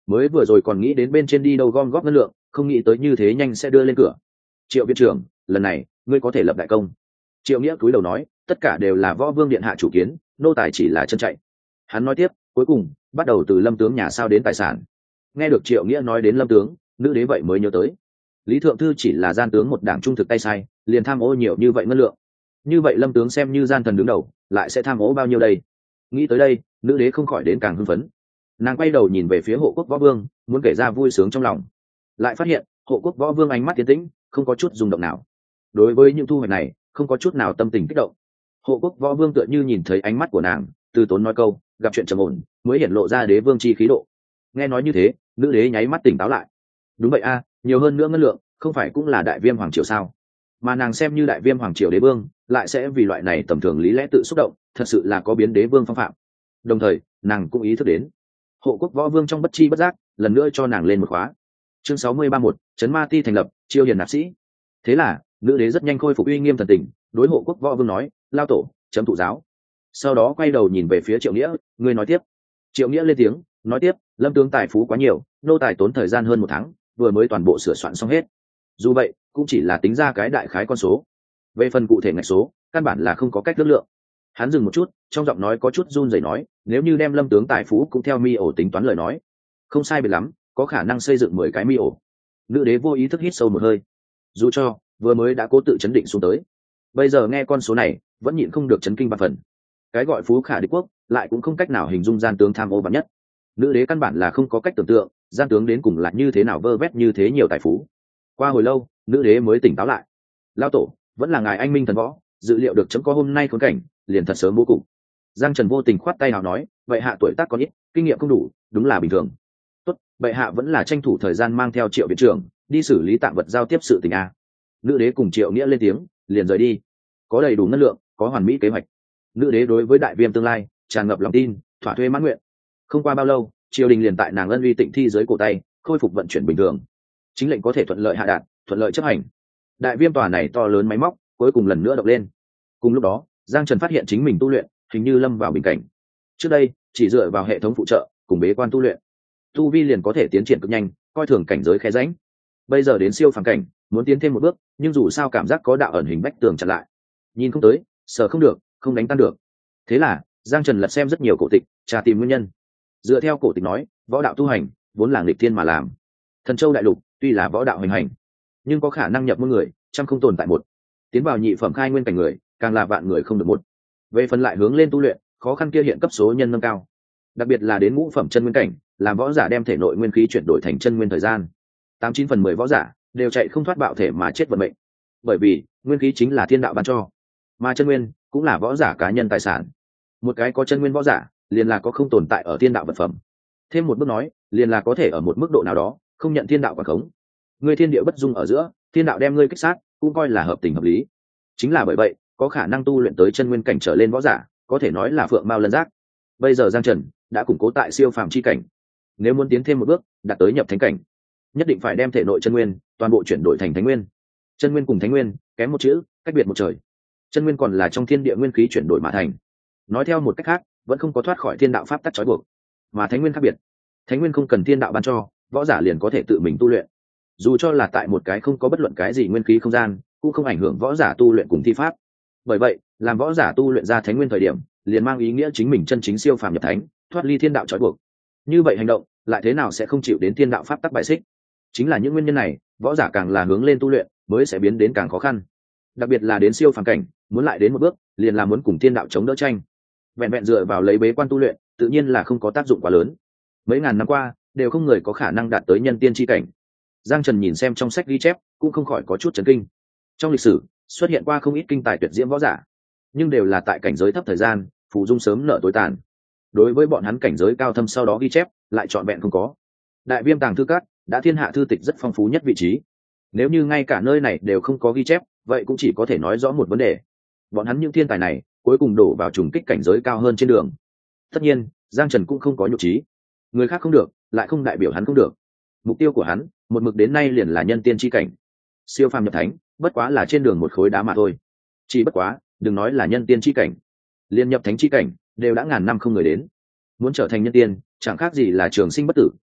mới vừa rồi còn nghĩ đến bên trên đi đâu gom góp ngân lượng, không nghĩ tới như thế nhanh sẽ đưa lên cửa. Triệu viện trưởng, lần này ngươi có thể lập đại công. Triệu Nghĩa cúi đầu nói, tất cả đều là võ vương điện hạ chủ kiến, nô tài chỉ là chân chạy. Hắn nói tiếp, cuối cùng bắt đầu từ Lâm tướng nhà sao đến tài sản. Nghe được Triệu Nghĩa nói đến Lâm tướng, nữ đế vậy mới nhớ tới, Lý Thượng Thư chỉ là gian tướng một đảng trung thực tay sai, liền tham ô nhiều như vậy ngân lượng. Như vậy Lâm tướng xem như gian thần đứng đầu, lại sẽ tham ô bao nhiêu đây? Nghĩ tới đây, nữ đế không khỏi đến càng hưng phấn. Nàng quay đầu nhìn về phía Hộ Quốc Võ Vương, muốn kể ra vui sướng trong lòng, lại phát hiện Hộ Quốc Võ Vương ánh mắt tiến tĩnh, không có chút rung động nào. Đối với những thu hoạch này, không có chút nào tâm tình kích động. Hộ Quốc Võ Vương tựa như nhìn thấy ánh mắt của nàng, từ tốn nói câu, gặp chuyện trầm ổn, mới hiện lộ ra đế vương chi khí độ. Nghe nói như thế, nữ đế nháy mắt tỉnh táo lại. Đúng vậy a, nhiều hơn nữa ngân lượng, không phải cũng là đại viêm hoàng triều sao? Mà nàng xem như đại viêm hoàng triều đế vương, lại sẽ vì loại này tầm thường lý lẽ tự xúc động, thật sự là có biến đế vương phong phạm. Đồng thời, nàng cũng ý thức đến, Hộ Quốc Võ Vương trong bất chi bất giác, lần nữa cho nàng lên một khóa. Chương sáu mươi ba một, Trấn Ma Ti thành lập, chiêu hiền nạp sĩ. Thế là, nữ đế rất nhanh khôi phục uy nghiêm thần tình, đối Hộ Quốc Võ Vương nói, lao tổ, chấm thụ giáo. Sau đó quay đầu nhìn về phía Triệu Nghĩa, người nói tiếp. Triệu Nghĩa lên tiếng, nói tiếp, Lâm tướng tài phú quá nhiều, nô tài tốn thời gian hơn một tháng, vừa mới toàn bộ sửa soạn xong hết. Dù vậy, cũng chỉ là tính ra cái đại khái con số. Về phần cụ thể ngạch số, căn bản là không có cách ước lượng. Hắn dừng một chút, trong giọng nói có chút run rẩy nói, nếu như đem Lâm tướng tài phú cũng theo mi ổ tính toán lời nói, không sai biệt lắm, có khả năng xây dựng mười cái mi ổ. Nữ đế vô ý thức hít sâu một hơi. Dù cho vừa mới đã cố tự chấn định xuống tới, bây giờ nghe con số này, vẫn nhịn không được chấn kinh ba phần. Cái gọi phú khả địch quốc, lại cũng không cách nào hình dung gian tướng tham ô vạn nhất. Nữ đế căn bản là không có cách tưởng tượng, gian tướng đến cùng là như thế nào vơ vét như thế nhiều tài phú. Qua hồi lâu, nữ đế mới tỉnh táo lại. Lao tổ, vẫn là ngài anh minh thần võ, dự liệu được chấm có hôm nay khốn cảnh, liền thật sớm vô cùng. Giang Trần vô tình khoát tay nào nói, vậy hạ tuổi tác có ít, kinh nghiệm không đủ, đúng là bình thường. Tốt, vậy hạ vẫn là tranh thủ thời gian mang theo Triệu viện trưởng đi xử lý tạm vật giao tiếp sự tình a. Nữ đế cùng Triệu Nghĩa lên tiếng, liền rời đi. Có đầy đủ ngân lượng, có hoàn mỹ kế hoạch. Nữ đế đối với đại viêm tương lai tràn ngập lòng tin, thỏa thuê mãn nguyện. Không qua bao lâu, triều đình liền tại nàng ân uy tịnh thi dưới cổ tay, khôi phục vận chuyển bình thường. Chính lệnh có thể thuận lợi hạ đạt, thuận lợi chấp hành. Đại viêm tòa này to lớn máy móc, cuối cùng lần nữa động lên. Cùng lúc đó, Giang Trần phát hiện chính mình tu luyện hình như lâm vào bình cảnh. Trước đây, chỉ dựa vào hệ thống phụ trợ cùng bế quan tu luyện, tu vi liền có thể tiến triển cực nhanh, coi thường cảnh giới khe rãnh. Bây giờ đến siêu phàm cảnh, muốn tiến thêm một bước, nhưng dù sao cảm giác có đạo ẩn hình bách tường chặn lại, nhìn không tới, sờ không được, không đánh tan được. Thế là Giang Trần lật xem rất nhiều cổ tịch, tra tìm nguyên nhân. Dựa theo cổ tịch nói, võ đạo tu hành vốn là nghịch thiên mà làm. Thần Châu đại lục tuy là võ đạo hành hành, nhưng có khả năng nhập môn người trăm không tồn tại một, tiến vào nhị phẩm khai nguyên cảnh người càng là vạn người không được một. Về phần lại hướng lên tu luyện, khó khăn kia hiện cấp số nhân nâng cao, đặc biệt là đến ngũ phẩm chân nguyên cảnh, làm võ giả đem thể nội nguyên khí chuyển đổi thành chân nguyên thời gian, tám chín phần mười võ giả đều chạy không thoát bạo thể mà chết vận mệnh. Bởi vì nguyên khí chính là thiên đạo ban cho, mà chân nguyên cũng là võ giả cá nhân tài sản. Một cái có chân nguyên võ giả liền là có không tồn tại ở thiên đạo vật phẩm. Thêm một bước nói, liền là có thể ở một mức độ nào đó không nhận thiên đạo quản khống. Ngươi thiên địa bất dung ở giữa, thiên đạo đem ngươi kích sát, cũng coi là hợp tình hợp lý. Chính là bởi vậy, có khả năng tu luyện tới chân nguyên cảnh trở lên võ giả, có thể nói là phượng mao lân giác. Bây giờ Giang Trần đã củng cố tại siêu phàm chi cảnh. Nếu muốn tiến thêm một bước, đạt tới nhập thánh cảnh, nhất định phải đem thể nội chân nguyên toàn bộ chuyển đổi thành thánh nguyên. Chân nguyên cùng thánh nguyên kém một chữ, cách biệt một trời. Chân nguyên còn là trong thiên địa nguyên khí chuyển đổi mà thành. Nói theo một cách khác, vẫn không có thoát khỏi thiên đạo pháp tắc trói buộc. Mà thánh nguyên khác biệt. Thánh nguyên không cần thiên đạo ban cho, võ giả liền có thể tự mình tu luyện. Dù cho là tại một cái không có bất luận cái gì nguyên khí không gian, cũng không ảnh hưởng võ giả tu luyện cùng thi pháp. Bởi vậy, làm võ giả tu luyện ra thánh nguyên thời điểm, liền mang ý nghĩa chính mình chân chính siêu phàm nhập thánh, thoát ly thiên đạo trói buộc. Như vậy hành động, lại thế nào sẽ không chịu đến thiên đạo pháp tắc bài xích? Chính là những nguyên nhân này, võ giả càng là hướng lên tu luyện, mới sẽ biến đến càng khó khăn. Đặc biệt là đến siêu phàm cảnh, muốn lại đến một bước, liền là muốn cùng thiên đạo chống đỡ tranh. Vẹn vẹn dựa vào lấy bế quan tu luyện, tự nhiên là không có tác dụng quá lớn. Mấy ngàn năm qua, đều không người có khả năng đạt tới nhân tiên chi cảnh. Giang Trần nhìn xem trong sách ghi chép, cũng không khỏi có chút chấn kinh. Trong lịch sử, xuất hiện qua không ít kinh tài tuyệt diễm võ giả, nhưng đều là tại cảnh giới thấp thời gian, phù dung sớm nợ tối tàn. Đối với bọn hắn cảnh giới cao thâm sau đó ghi chép, lại trọn vẹn không có. Đại Viêm Tàng thư các đã thiên hạ thư tịch rất phong phú nhất vị trí. Nếu như ngay cả nơi này đều không có ghi chép, vậy cũng chỉ có thể nói rõ một vấn đề. Bọn hắn những thiên tài này, cuối cùng đổ vào trùng kích cảnh giới cao hơn trên đường. Tất nhiên, Giang Trần cũng không có nhục trí. Người khác không được, lại không đại biểu hắn không được. Mục tiêu của hắn, một mực đến nay liền là nhân tiên chi cảnh. Siêu phàm nhập thánh, bất quá là trên đường một khối đá mà thôi. Chỉ bất quá, đừng nói là nhân tiên chi cảnh, liên nhập thánh chi cảnh đều đã ngàn năm không người đến. Muốn trở thành nhân tiên, chẳng khác gì là trường sinh bất tử,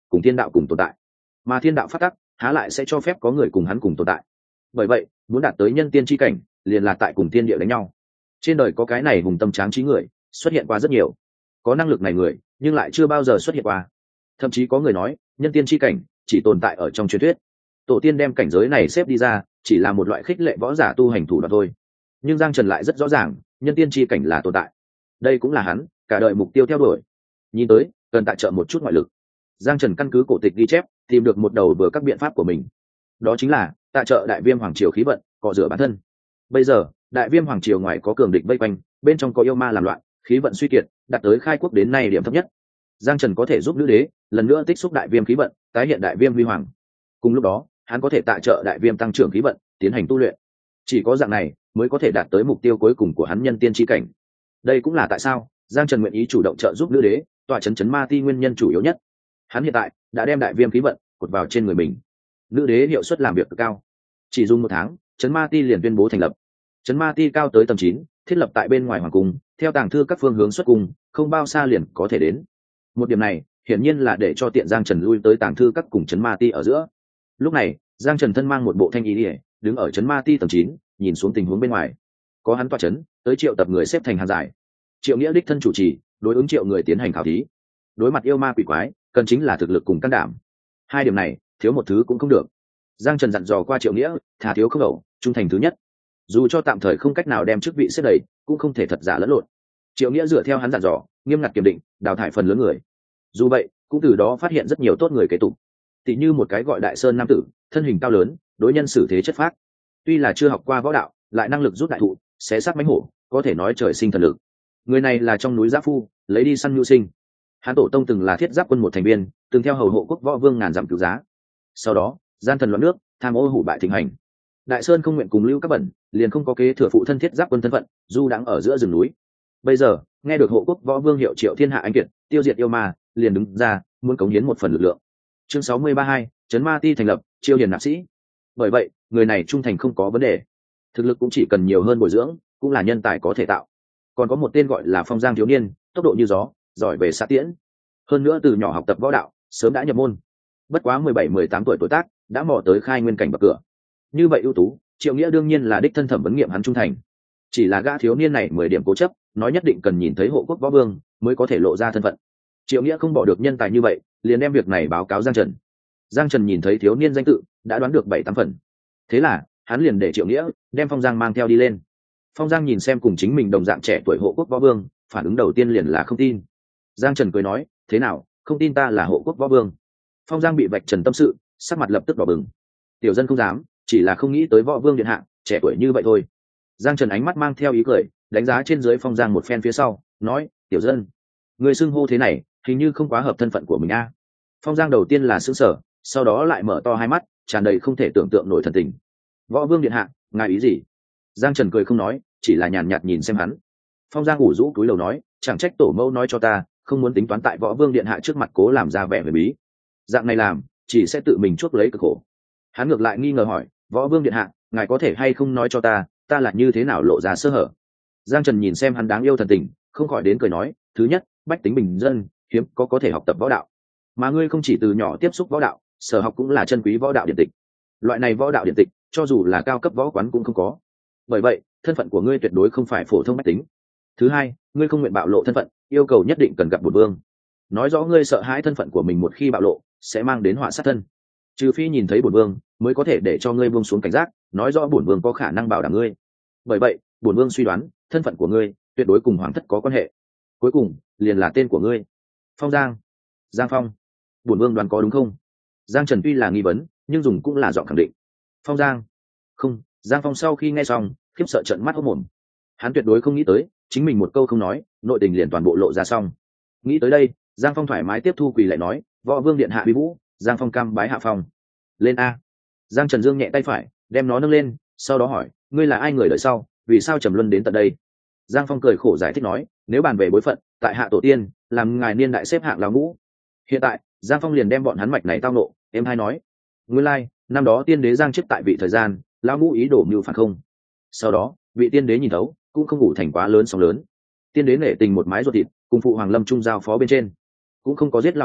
cùng thiên đạo cùng tồn tại, mà thiên đạo phát tắc há lại sẽ cho phép có người cùng hắn cùng tồn tại. Bởi vậy muốn đạt tới nhân tiên chi cảnh liền là tại cùng thiên địa đánh nhau. Trên đời có cái này hùng tâm tráng trí người xuất hiện qua rất nhiều, có năng lực này người nhưng lại chưa bao giờ xuất hiện qua. Thậm chí có người nói nhân tiên chi cảnh chỉ tồn tại ở trong truyền thuyết, tổ tiên đem cảnh giới này xếp đi ra chỉ là một loại khích lệ võ giả tu hành thủ đoạn thôi. Nhưng Giang Trần lại rất rõ ràng nhân tiên chi cảnh là tồn tại, đây cũng là hắn cả đời mục tiêu theo đuổi. Nhìn tới cần tại trợ một chút ngoại lực. Giang Trần căn cứ cổ tịch ghi chép tìm được một đầu vừa các biện pháp của mình, đó chính là tại trợ đại viêm hoàng triều khí vận, cọ rửa bản thân. Bây giờ đại viêm hoàng triều ngoài có cường địch vây quanh, bên trong có yêu ma làm loạn, khí vận suy kiệt, đạt tới khai quốc đến nay điểm thấp nhất. Giang Trần có thể giúp nữ đế lần nữa tích xúc đại viêm khí vận, tái hiện đại viêm huy hoàng. Cùng lúc đó hắn có thể tại trợ đại viêm tăng trưởng khí vận, tiến hành tu luyện. Chỉ có dạng này mới có thể đạt tới mục tiêu cuối cùng của hắn, nhân tiên chi cảnh. Đây cũng là tại sao Giang Trần nguyện ý chủ động trợ giúp nữ đế tọa chấn chấn ma ti nguyên nhân chủ yếu nhất. Hắn hiện tại đã đem đại viêm khí vận cột vào trên người mình. Nữ đế hiệu suất làm việc cực cao, chỉ dùng một tháng chấn ma ti liền tuyên bố thành lập. Chấn ma ti cao tới tầng chín, thiết lập tại bên ngoài hoàng cung, theo tàng thư các phương hướng xuất cung, không bao xa liền có thể đến. Một điểm này hiển nhiên là để cho tiện Giang Trần lui tới tàng thư các cùng chấn ma ti ở giữa. Lúc này Giang Trần thân mang một bộ thanh y ỉa, đứng ở chấn ma ti tầng chín, nhìn xuống tình huống bên ngoài. Có hắn tọa chấn, tới triệu tập người xếp thành hàng dài. Triệu Nghĩa đích thân chủ trì, đối ứng triệu người tiến hành khảo thí. Đối mặt yêu ma quỷ quái, cần chính là thực lực cùng can đảm. Hai điểm này thiếu một thứ cũng không được. Giang Trần dặn dò qua Triệu Nghĩa, thà thiếu không ẩu, trung thành thứ nhất. Dù cho tạm thời không cách nào đem chức vị xếp đầy, cũng không thể thật giả lẫn lộn. Triệu Nghĩa dựa theo hắn dặn dò, nghiêm ngặt kiểm định, đào thải phần lớn người. Dù vậy cũng từ đó phát hiện rất nhiều tốt người kế tục. Tỷ như một cái gọi Đại Sơn nam tử, thân hình cao lớn, đối nhân xử thế chất phác. Tuy là chưa học qua võ đạo, lại năng lực rút đại thụ, xé xác mãnh hổ, có thể nói trời sinh thần lực. Người này là trong núi Giáp Phu, lấy đi săn nhu sinh. Hắn tổ tông từng là thiết giáp quân một thành viên, từng theo hầu hộ quốc võ vương ngàn dặm cứu giá. Sau đó gian thần loạn nước, tham ô hủ bại thịnh hành. Đại Sơn không nguyện cùng lưu các bẩn, liền không có kế thừa phụ thân thiết giáp quân thân phận, du đãng ở giữa rừng núi. Bây giờ nghe được hộ quốc võ vương hiệu triệu thiên hạ anh kiệt, tiêu diệt yêu ma, liền đứng ra muốn cống hiến một phần lực lượng. Chương sáu mươi ba hai, chấn ma ti thành lập, chiêu hiền nạp sĩ. Bởi vậy người này trung thành không có vấn đề, thực lực cũng chỉ cần nhiều hơn bồi dưỡng, cũng là nhân tài có thể tạo. Còn có một tên gọi là Phong Giang thiếu niên, tốc độ như gió, giỏi về xạ tiễn, hơn nữa từ nhỏ học tập võ đạo, sớm đã nhập môn. Bất quá mười bảy mười tám tuổi tuổi tác, đã mò tới khai nguyên cảnh bậc cửa. Như vậy ưu tú, Triệu Nghĩa đương nhiên là đích thân thẩm vấn nghiệm hắn trung thành. Chỉ là gã thiếu niên này mười điểm cố chấp, nói nhất định cần nhìn thấy hộ quốc võ vương mới có thể lộ ra thân phận. Triệu Nghĩa không bỏ được nhân tài như vậy, liền đem việc này báo cáo Giang Trần. Giang Trần nhìn thấy thiếu niên danh tự, đã đoán được bảy tám phần. Thế là hắn liền để Triệu Nghĩa đem Phong Giang mang theo đi lên. Phong Giang nhìn xem cùng chính mình đồng dạng trẻ tuổi hộ quốc võ vương, phản ứng đầu tiên liền là không tin. Giang Trần cười nói, thế nào, không tin ta là hộ quốc võ vương? Phong Giang bị vạch trần tâm sự, sắc mặt lập tức đỏ bừng. Tiểu dân không dám, chỉ là không nghĩ tới võ vương điện hạ trẻ tuổi như vậy thôi. Giang Trần ánh mắt mang theo ý cười, đánh giá trên dưới Phong Giang một phen phía sau, nói, tiểu dân, người xưng hô thế này hình như không quá hợp thân phận của mình a. Phong Giang đầu tiên là sững sờ, sau đó lại mở to hai mắt, tràn đầy không thể tưởng tượng nổi thần tình. Võ vương điện hạ, ngài ý gì? Giang Trần cười không nói, chỉ là nhàn nhạt nhìn xem hắn. Phong Giang ủ rũ cúi đầu nói, chẳng trách tổ mẫu nói cho ta, không muốn tính toán tại võ vương điện hạ trước mặt cố làm ra vẻ huyền bí. Dạng này làm chỉ sẽ tự mình chuốc lấy cực khổ. Hắn ngược lại nghi ngờ hỏi, võ vương điện hạ, ngài có thể hay không nói cho ta, ta là như thế nào lộ ra sơ hở? Giang Trần nhìn xem hắn đáng yêu thần tình, không khỏi đến cười nói, thứ nhất, bách tính bình dân hiếm có có thể học tập võ đạo, mà ngươi không chỉ từ nhỏ tiếp xúc võ đạo, sở học cũng là chân quý võ đạo điện tịch. Loại này võ đạo điện tịch cho dù là cao cấp võ quán cũng không có, bởi vậy thân phận của ngươi tuyệt đối không phải phổ thông bách tính. Thứ hai, ngươi không nguyện bạo lộ thân phận, yêu cầu nhất định cần gặp bổn vương, nói rõ ngươi sợ hãi thân phận của mình một khi bạo lộ sẽ mang đến họa sát thân, trừ phi nhìn thấy bổn vương mới có thể để cho ngươi buông xuống cảnh giác, nói rõ bổn vương có khả năng bảo đảm ngươi. Bởi vậy bổn vương suy đoán thân phận của ngươi tuyệt đối cùng hoàng thất có quan hệ. Cuối cùng liền là tên của ngươi, Phong Giang, Giang Phong. Bổn vương đoán có đúng không? Giang Trần tuy là nghi vấn, nhưng dùng cũng là giọng khẳng định. Phong Giang. Không. Giang Phong sau khi nghe xong khiếp sợ trợn mắt hốc mồm. Hắn tuyệt đối không nghĩ tới chính mình một câu không nói, nội tình liền toàn bộ lộ ra xong. Nghĩ tới đây, Giang Phong thoải mái tiếp thu quỳ lại nói, võ vương điện hạ uy vũ. Giang Phong cam bái hạ phong. Lên a. Giang Trần dương nhẹ tay phải, đem nó nâng lên, sau đó hỏi, ngươi là ai người đợi sau, vì sao trầm luân đến tận đây? Giang Phong cười khổ giải thích nói, nếu bàn về bối phận, tại hạ tổ tiên làm ngài niên đại xếp hạng lão ngũ. Hiện tại Giang Phong liền đem bọn hắn mạch này tao nộ, em hai nói, nguyên lai like, năm đó tiên đế Giang chức tại vị thời gian, lão ngũ ý đồ mưu phản không. Sau đó vị tiên đế nhìn thấu, cũng không ngủ thành quá lớn sóng lớn. Tiên đế nể tình một mái ruột thịt, cùng phụ hoàng lâm trung giao phó bên trên, cũng không có giết lão ngũ,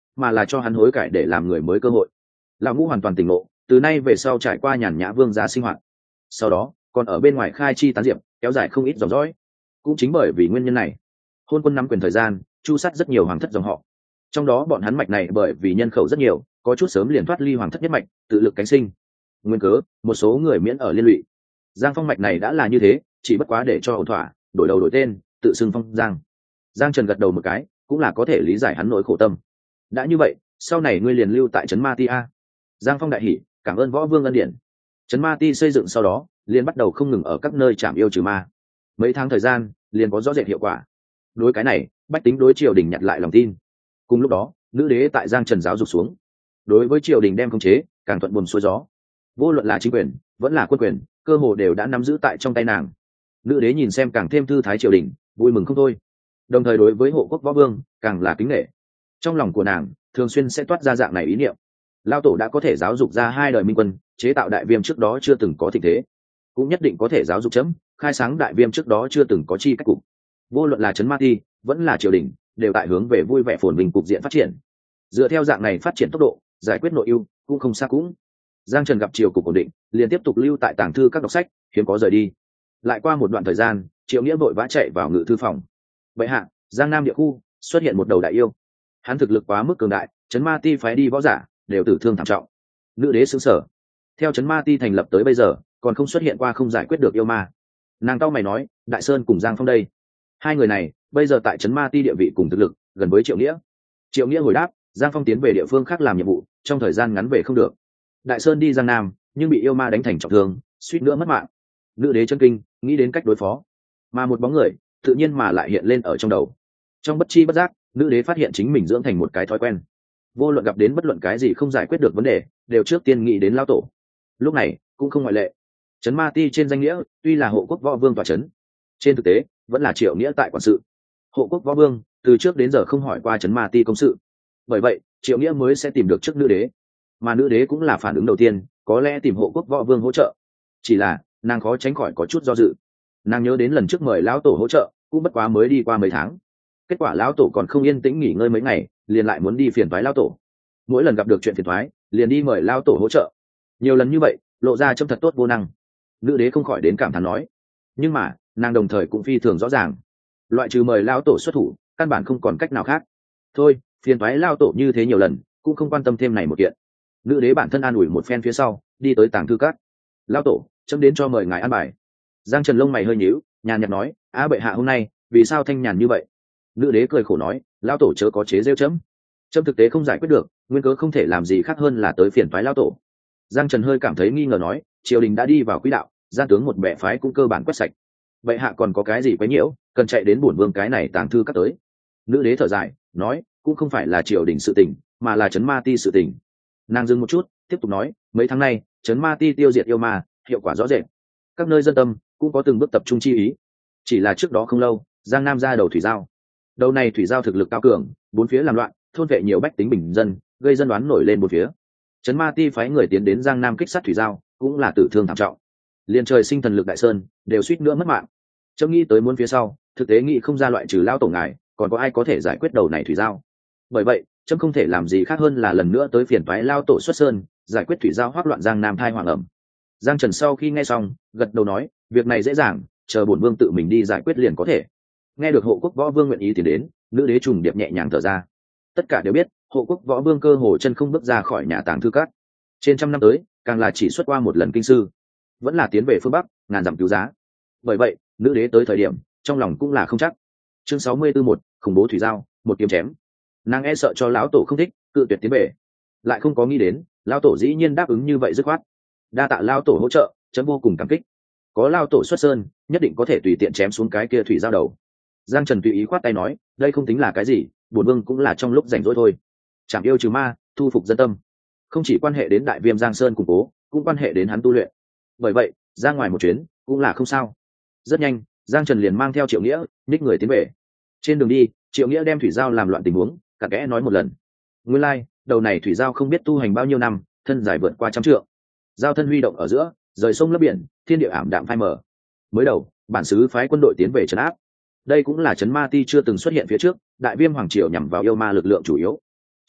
mà là cho hắn hối cải để làm người mới cơ hội. Lão ngũ hoàn toàn tỉnh ngộ, từ nay về sau trải qua nhàn nhã vương gia sinh hoạt, sau đó còn ở bên ngoài khai chi tán diệp, kéo dài không ít dòng dõi. Cũng chính bởi vì nguyên nhân này, hôn quân nắm quyền thời gian chu sát rất nhiều hoàng thất dòng họ, trong đó bọn hắn mạch này bởi vì nhân khẩu rất nhiều, có chút sớm liền thoát ly hoàng thất nhất mạch, tự lực cánh sinh. Nguyên cớ một số người miễn ở liên lụy. Giang Phong mạch này đã là như thế, chỉ bất quá để cho ổn thỏa, đổi đầu đổi tên, tự xưng Phong Giang. Giang Trần gật đầu một cái, cũng là có thể lý giải hắn nỗi khổ tâm. Đã như vậy, sau này ngươi liền lưu tại trấn Ma Ti a. Giang Phong đại hỉ, cảm ơn võ vương ân điển. Trấn Ma Ti xây dựng sau đó, liền bắt đầu không ngừng ở các nơi trảm yêu trừ ma. Mấy tháng thời gian, liền có rõ rệt hiệu quả. Đối cái này, bách tính đối triều đình nhặt lại lòng tin. Cùng lúc đó, nữ đế tại Giang Trần giáo dục xuống, đối với triều đình đem khống chế càng thuận buồm xuôi gió. Vô luận là chính quyền, vẫn là quân quyền, cơ hồ đều đã nắm giữ tại trong tay nàng. Nữ đế nhìn xem càng thêm thư thái triều đình, vui mừng không thôi. Đồng thời đối với hộ quốc võ vương, càng là kính nể. Trong lòng của nàng, thường xuyên sẽ toát ra dạng này ý niệm. Lao tổ đã có thể giáo dục ra hai đời minh quân, chế tạo đại viêm trước đó chưa từng có tình thế, cũng nhất định có thể giáo dục chấm, khai sáng đại viêm trước đó chưa từng có chi cách cục. Vô luận là trấn Ma Ti, vẫn là triều đình, đều tại hướng về vui vẻ phồn vinh cục diện phát triển. Dựa theo dạng này phát triển tốc độ, giải quyết nội ưu cũng không xa cũng. Giang Trần gặp triều cục ổn định, liền tiếp tục lưu tại tàng thư các đọc sách, hiếm có rời đi. Lại qua một đoạn thời gian, Triệu Nghĩa vội vã chạy vào ngự thư phòng. Vậy hạ, Giang Nam địa khu xuất hiện một đầu đại yêu, hắn thực lực quá mức cường đại, trấn Ma Ti phái đi võ giả đều tử thương thảm trọng. Nữ đế xứng sở, theo trấn Ma Ti thành lập tới bây giờ, còn không xuất hiện qua không giải quyết được yêu ma. Nàng cau mày nói, Đại Sơn cùng Giang Phong đây, hai người này bây giờ tại trấn Ma Ti địa vị cùng thực lực gần với Triệu Nghĩa. Triệu Nghĩa hồi đáp, Giang Phong tiến về địa phương khác làm nhiệm vụ, trong thời gian ngắn về không được. Đại Sơn đi Giang Nam, nhưng bị yêu ma đánh thành trọng thương, suýt nữa mất mạng. Nữ đế chân kinh, nghĩ đến cách đối phó, mà một bóng người tự nhiên mà lại hiện lên ở trong đầu. Trong bất chi bất giác, nữ đế phát hiện chính mình dưỡng thành một cái thói quen, vô luận gặp đến bất luận cái gì không giải quyết được vấn đề, đều trước tiên nghĩ đến lão tổ. Lúc này cũng không ngoại lệ. Trấn Ma Ti trên danh nghĩa tuy là hộ quốc võ vương tọa trấn, trên thực tế vẫn là Triệu Nghĩa tại quản sự. Hộ quốc võ vương từ trước đến giờ không hỏi qua Trấn Ma Ti công sự, bởi vậy Triệu Nghĩa mới sẽ tìm được trước nữ đế, mà nữ đế cũng là phản ứng đầu tiên, có lẽ tìm hộ quốc võ vương hỗ trợ. Chỉ là nàng khó tránh khỏi có chút do dự. Nàng nhớ đến lần trước mời lão tổ hỗ trợ, cũng bất quá mới đi qua mấy tháng, kết quả lão tổ còn không yên tĩnh nghỉ ngơi mấy ngày, liền lại muốn đi phiền toái lão tổ. Mỗi lần gặp được chuyện phiền toái, liền đi mời lão tổ hỗ trợ. Nhiều lần như vậy, lộ ra trông thật tốt vô năng. Nữ đế không khỏi đến cảm thán nói, nhưng mà nàng đồng thời cũng phi thường rõ ràng, loại trừ mời lão tổ xuất thủ, căn bản không còn cách nào khác. Thôi, phiền toái lão tổ như thế nhiều lần, cũng không quan tâm thêm này một kiện. Nữ đế bản thân an ủi một phen phía sau, đi tới tàng thư các. Lão tổ, chấm đến cho mời ngài an bài. Giang Trần lông mày hơi nhíu, nhàn nhạt nói, á bệ hạ hôm nay vì sao thanh nhàn như vậy? Nữ đế cười khổ nói, lão tổ chớ có chế rêu chấm, chấm thực tế không giải quyết được, nguyên cớ không thể làm gì khác hơn là tới phiền toái lão tổ. Giang Trần hơi cảm thấy nghi ngờ nói, triều đình đã đi vào quỹ đạo, gian tướng một bệ phái cũng cơ bản quét sạch, bệ hạ còn có cái gì quấy nhiễu, cần chạy đến bổn vương cái này tàng thư các tới? Nữ đế thở dài nói, cũng không phải là triều đình sự tình, mà là trấn Ma Ti sự tình. Nàng dừng một chút, tiếp tục nói, mấy tháng nay trấn Ma Ti tiêu diệt yêu ma, hiệu quả rõ rệt, các nơi dân tâm cũng có từng bước tập trung chi ý. Chỉ là trước đó không lâu, Giang Nam ra đầu thủy giao, đầu này thủy giao thực lực cao cường, bốn phía làm loạn, thôn vệ nhiều bách tính bình dân, gây dân đoán nổi lên bốn phía. Trấn Ma Ti phái người tiến đến Giang Nam kích sát thủy giao, cũng là tử thương thảm trọng. Liên trời sinh thần lực Đại Sơn đều suýt nữa mất mạng. Chấm nghĩ tới muốn phía sau, thực tế nghĩ không ra loại trừ lao tổ ngài, còn có ai có thể giải quyết đầu này thủy giao. Bởi vậy chấm không thể làm gì khác hơn là lần nữa tới phiền toái lao tổ xuất sơn, giải quyết thủy giao hoắc loạn Giang Nam thai hoàng ẩm. Giang Trần sau khi nghe xong, gật đầu nói, việc này dễ dàng, chờ bổn vương tự mình đi giải quyết liền có thể. Nghe được hộ quốc võ vương nguyện ý tiến đến, nữ đế trùng điệp nhẹ nhàng thở ra. Tất cả đều biết, hộ quốc võ vương cơ hồ chân không bước ra khỏi nhà tàng thư các. Trên trăm năm tới, càng là chỉ xuất qua một lần kinh sư, vẫn là tiến về phương bắc, ngàn dặm cứu giá. Bởi vậy, nữ đế tới thời điểm, trong lòng cũng là không chắc. Chương sáu mươi tư một, khủng bố thủy giao, một kiếm chém. Nàng e sợ cho lão tổ không thích, cự tuyệt tiến về. Lại không có nghĩ đến, lão tổ dĩ nhiên đáp ứng như vậy dứt khoát. Đa tạ lão tổ hỗ trợ, chấm vô cùng cảm kích. Có lão tổ xuất sơn, nhất định có thể tùy tiện chém xuống cái kia thủy giao đầu. Giang Trần tùy ý khoát tay nói, đây không tính là cái gì, bổn vương cũng là trong lúc rảnh rỗi thôi. Chảm yêu trừ ma, thu phục dân tâm, không chỉ quan hệ đến đại viêm Giang Sơn củng cố, cũng quan hệ đến hắn tu luyện. Bởi vậy, ra ngoài một chuyến cũng là không sao. Rất nhanh, Giang Trần liền mang theo Triệu Nghĩa, nhích người tiến về. Trên đường đi, Triệu Nghĩa đem thủy giao làm loạn tình huống, cả kẽ nói một lần. Nguyên lai, like, đầu này thủy giao không biết tu hành bao nhiêu năm, thân dài vượt qua trăm trượng. Giao thân huy động ở giữa, rời sông lấp biển, thiên địa ảm đạm phai mờ. Mới đầu, bản xứ phái quân đội tiến về trấn áp. Đây cũng là trấn Ma Ti chưa từng xuất hiện phía trước, đại viêm hoàng triều nhằm vào yêu ma lực lượng chủ yếu.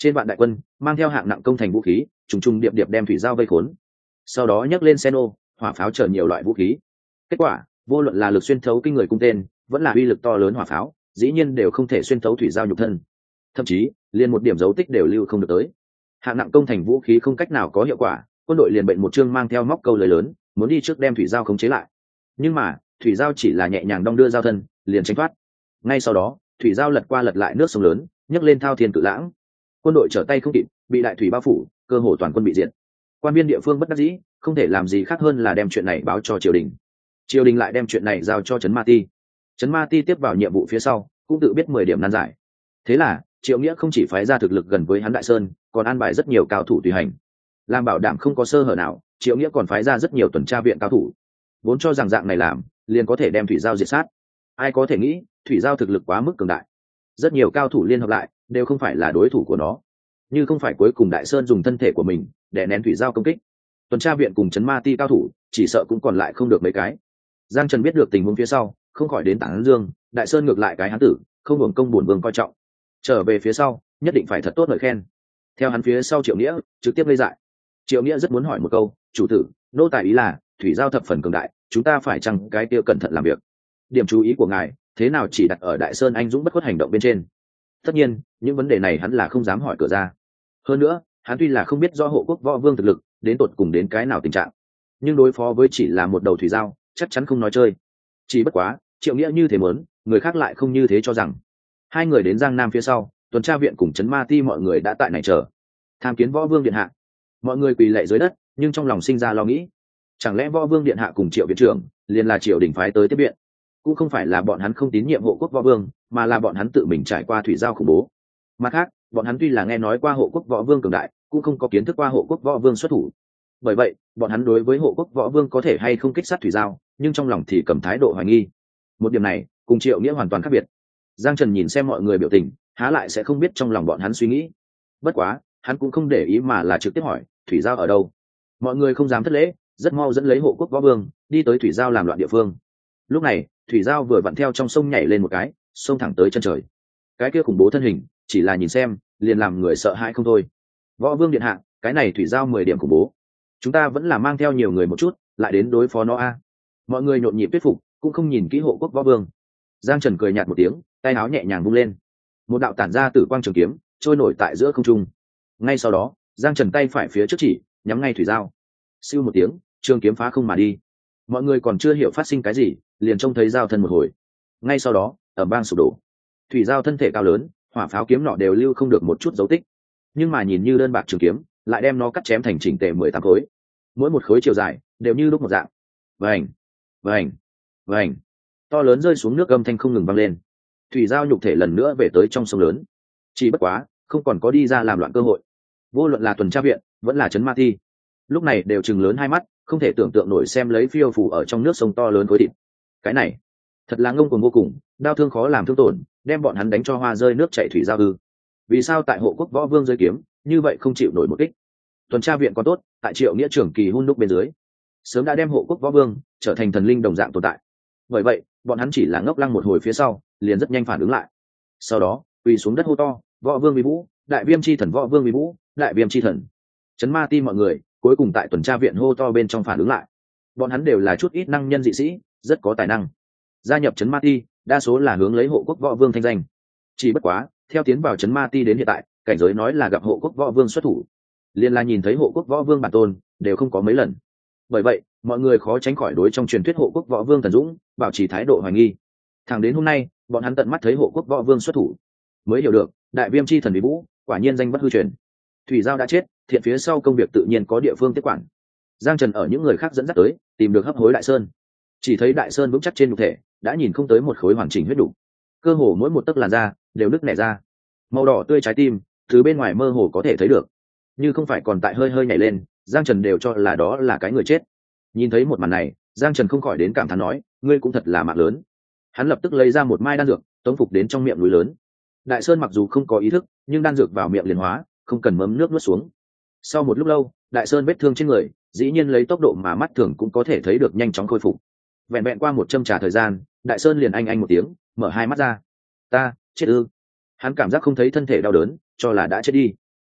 trên vạn đại quân mang theo hạng nặng công thành vũ khí trùng trùng điệp điệp đem thủy giao vây khốn, sau đó nhấc lên xe nô hỏa pháo chở nhiều loại vũ khí. Kết quả vô luận là lực xuyên thấu kinh người cung tên vẫn là uy lực to lớn hỏa pháo dĩ nhiên đều không thể xuyên thấu thủy giao nhục thân, thậm chí liền một điểm dấu tích đều lưu không được tới. Hạng nặng công thành vũ khí không cách nào có hiệu quả, quân đội liền bệnh một chương mang theo móc câu lời lớn muốn đi trước đem thủy giao khống chế lại, nhưng mà thủy giao chỉ là nhẹ nhàng đong đưa giao thân liền tránh thoát. Ngay sau đó thủy giao lật qua lật lại nước sông lớn nhấc lên thao thiên cự lãng, quân đội trở tay không kịp bị đại thủy bao phủ, cơ hồ toàn quân bị diệt. Quan viên địa phương bất đắc dĩ không thể làm gì khác hơn là đem chuyện này báo cho triều đình, triều đình lại đem chuyện này giao cho trấn ma ti. Trấn ma ti tiếp vào nhiệm vụ phía sau cũng tự biết mười điểm nan giải. Thế là triệu nghĩa không chỉ phái ra thực lực gần với hắn Đại Sơn, còn an bài rất nhiều cao thủ tùy hành, làm bảo đảm không có sơ hở nào. Triệu nghĩa còn phái ra rất nhiều tuần tra viện cao thủ, vốn cho rằng dạng này làm liền có thể đem thủy giao diệt sát. Ai có thể nghĩ thủy giao thực lực quá mức cường đại, rất nhiều cao thủ liên hợp lại đều không phải là đối thủ của nó. Như không phải cuối cùng Đại Sơn dùng thân thể của mình để nén thủy giao công kích, tuần tra viện cùng trấn ma ti cao thủ chỉ sợ cũng còn lại không được mấy cái. Giang Trần biết được tình huống phía sau không khỏi đến tảng dương, Đại Sơn ngược lại cái hắn tử không hưởng công bổn vương coi trọng, trở về phía sau nhất định phải thật tốt lời khen. Theo hắn phía sau Triệu Nghĩa trực tiếp lây dại. Triệu Nghĩa rất muốn hỏi một câu, chủ tử, nô tài ý là thủy giao thập phần cường đại, chúng ta phải chăng cái kia cẩn thận làm việc? Điểm chú ý của ngài thế nào chỉ đặt ở Đại Sơn anh dũng bất khuất hành động bên trên? Tất nhiên những vấn đề này hắn là không dám hỏi cửa ra. Hơn nữa hắn tuy là không biết do hộ quốc võ vương thực lực đến tột cùng đến cái nào tình trạng, nhưng đối phó với chỉ là một đầu thủy giao chắc chắn không nói chơi. Chỉ bất quá Triệu Nghĩa như thế muốn, người khác lại không như thế cho rằng. Hai người đến Giang Nam phía sau, tuần tra viện cùng trấn ma ti mọi người đã tại này chờ tham kiến võ vương điện hạ. Mọi người quỳ lạy dưới đất nhưng trong lòng sinh ra lo nghĩ, chẳng lẽ võ vương điện hạ cùng Triệu viện trưởng liền là triều đình phái tới tiếp viện? Cũng không phải là bọn hắn không tín nhiệm hộ quốc võ vương, mà là bọn hắn tự mình trải qua thủy giao khủng bố. Mặt khác bọn hắn tuy là nghe nói qua hộ quốc võ vương cường đại, cũng không có kiến thức qua hộ quốc võ vương xuất thủ. Bởi vậy bọn hắn đối với hộ quốc võ vương có thể hay không kích sát thủy giao, nhưng trong lòng thì cầm thái độ hoài nghi. Một điểm này cùng Triệu Nghĩa hoàn toàn khác biệt. Giang Trần nhìn xem mọi người biểu tình, há lại sẽ không biết trong lòng bọn hắn suy nghĩ. Bất quá hắn cũng không để ý mà là trực tiếp hỏi, thủy giao ở đâu? Mọi người không dám thất lễ, rất mau dẫn lấy hộ quốc võ vương đi tới thủy giao làm loạn địa phương. Lúc này thủy giao vừa vặn theo trong sông nhảy lên một cái, sông thẳng tới chân trời. Cái kia khủng bố thân hình chỉ là nhìn xem liền làm người sợ hãi không thôi. Võ vương điện hạ, cái này thủy giao mười điểm khủng bố, chúng ta vẫn là mang theo nhiều người một chút lại đến đối phó nó a. Mọi người nhộn nhịp thuyết phục, cũng không nhìn kỹ hộ quốc võ vương. Giang Trần cười nhạt một tiếng, tay áo nhẹ nhàng vung lên, một đạo tản ra tử quang trường kiếm trôi nổi tại giữa không trung. Ngay sau đó Giang Trần tay phải phía trước chỉ nhắm ngay thủy giao, siêu một tiếng trường kiếm phá không mà đi. Mọi người còn chưa hiểu phát sinh cái gì, liền trông thấy giao thân một hồi. Ngay sau đó ầm vang sụp đổ, thủy giao thân thể cao lớn, hỏa pháo kiếm nọ đều lưu không được một chút dấu tích, nhưng mà nhìn như đơn bạc trường kiếm lại đem nó cắt chém thành chỉnh tề mười tám khối, mỗi một khối chiều dài đều như lúc một dạng. Vành vành vành, to lớn rơi xuống nước âm thanh không ngừng vang lên. Thủy giao nhục thể lần nữa về tới trong sông lớn, chỉ bất quá không còn có đi ra làm loạn cơ hội. Vô luận là tuần tra viện vẫn là trấn ma thi lúc này đều chừng lớn hai mắt, không thể tưởng tượng nổi xem lấy phiêu phủ ở trong nước sông to lớn khối thịt. Cái này thật là ngông cuồng vô cùng, đau thương khó làm thương tổn, đem bọn hắn đánh cho hoa rơi nước chảy thủy giao ư? Vì sao tại hộ quốc võ vương rơi kiếm như vậy không chịu nổi một kích? Tuần tra viện còn tốt, tại Triệu Nghĩa trưởng kỳ hun đúc bên dưới sớm đã đem hộ quốc võ vương trở thành thần linh đồng dạng tồn tại. Bởi vậy bọn hắn chỉ là ngốc lăng một hồi phía sau liền rất nhanh phản ứng lại, sau đó quỳ xuống đất hô to, võ vương vi vũ, đại viêm chi thần, võ vương vi vũ, đại viêm chi thần. Trấn ma ti mọi người cuối cùng tại tuần tra viện hô to bên trong phản ứng lại. Bọn hắn đều là chút ít năng nhân dị sĩ, rất có tài năng, gia nhập trấn ma ti đa số là hướng lấy hộ quốc võ vương thanh danh. Chỉ bất quá theo tiến vào trấn ma ti đến hiện tại, cảnh giới nói là gặp hộ quốc võ vương xuất thủ, liền là nhìn thấy hộ quốc võ vương bản tôn đều không có mấy lần. Bởi vậy mọi người khó tránh khỏi đối trong truyền thuyết hộ quốc võ vương thần dũng bảo trì thái độ hoài nghi. Thẳng đến hôm nay bọn hắn tận mắt thấy hộ quốc võ vương xuất thủ, mới hiểu được đại viêm chi thần bí vũ quả nhiên danh bất hư truyền. Thủy giao đã chết, thiện phía sau công việc tự nhiên có địa phương tiếp quản. Giang Trần ở những người khác dẫn dắt tới tìm được hấp hối Đại Sơn, chỉ thấy Đại Sơn vững chắc trên nhục thể đã nhìn không tới một khối hoàn chỉnh huyết đủ, cơ hồ mỗi một tấc làn da đều nứt nẻ ra, màu đỏ tươi trái tim từ bên ngoài mơ hồ có thể thấy được, như không phải còn tại hơi hơi nhảy lên, Giang Trần đều cho là đó là cái người chết. Nhìn thấy một màn này, Giang Trần không khỏi đến cảm thán nói, ngươi cũng thật là mạng lớn. Hắn lập tức lấy ra một mai đan dược tống phục đến trong miệng núi lớn. Đại Sơn mặc dù không có ý thức, nhưng đan dược vào miệng liền hóa, không cần mấm nước nuốt xuống. Sau một lúc lâu, Đại Sơn vết thương trên người dĩ nhiên lấy tốc độ mà mắt thường cũng có thể thấy được nhanh chóng khôi phục. Vẹn vẹn qua một châm trà thời gian, Đại Sơn liền anh anh một tiếng mở hai mắt ra. Ta chết ư? Hắn cảm giác không thấy thân thể đau đớn, cho là đã chết đi.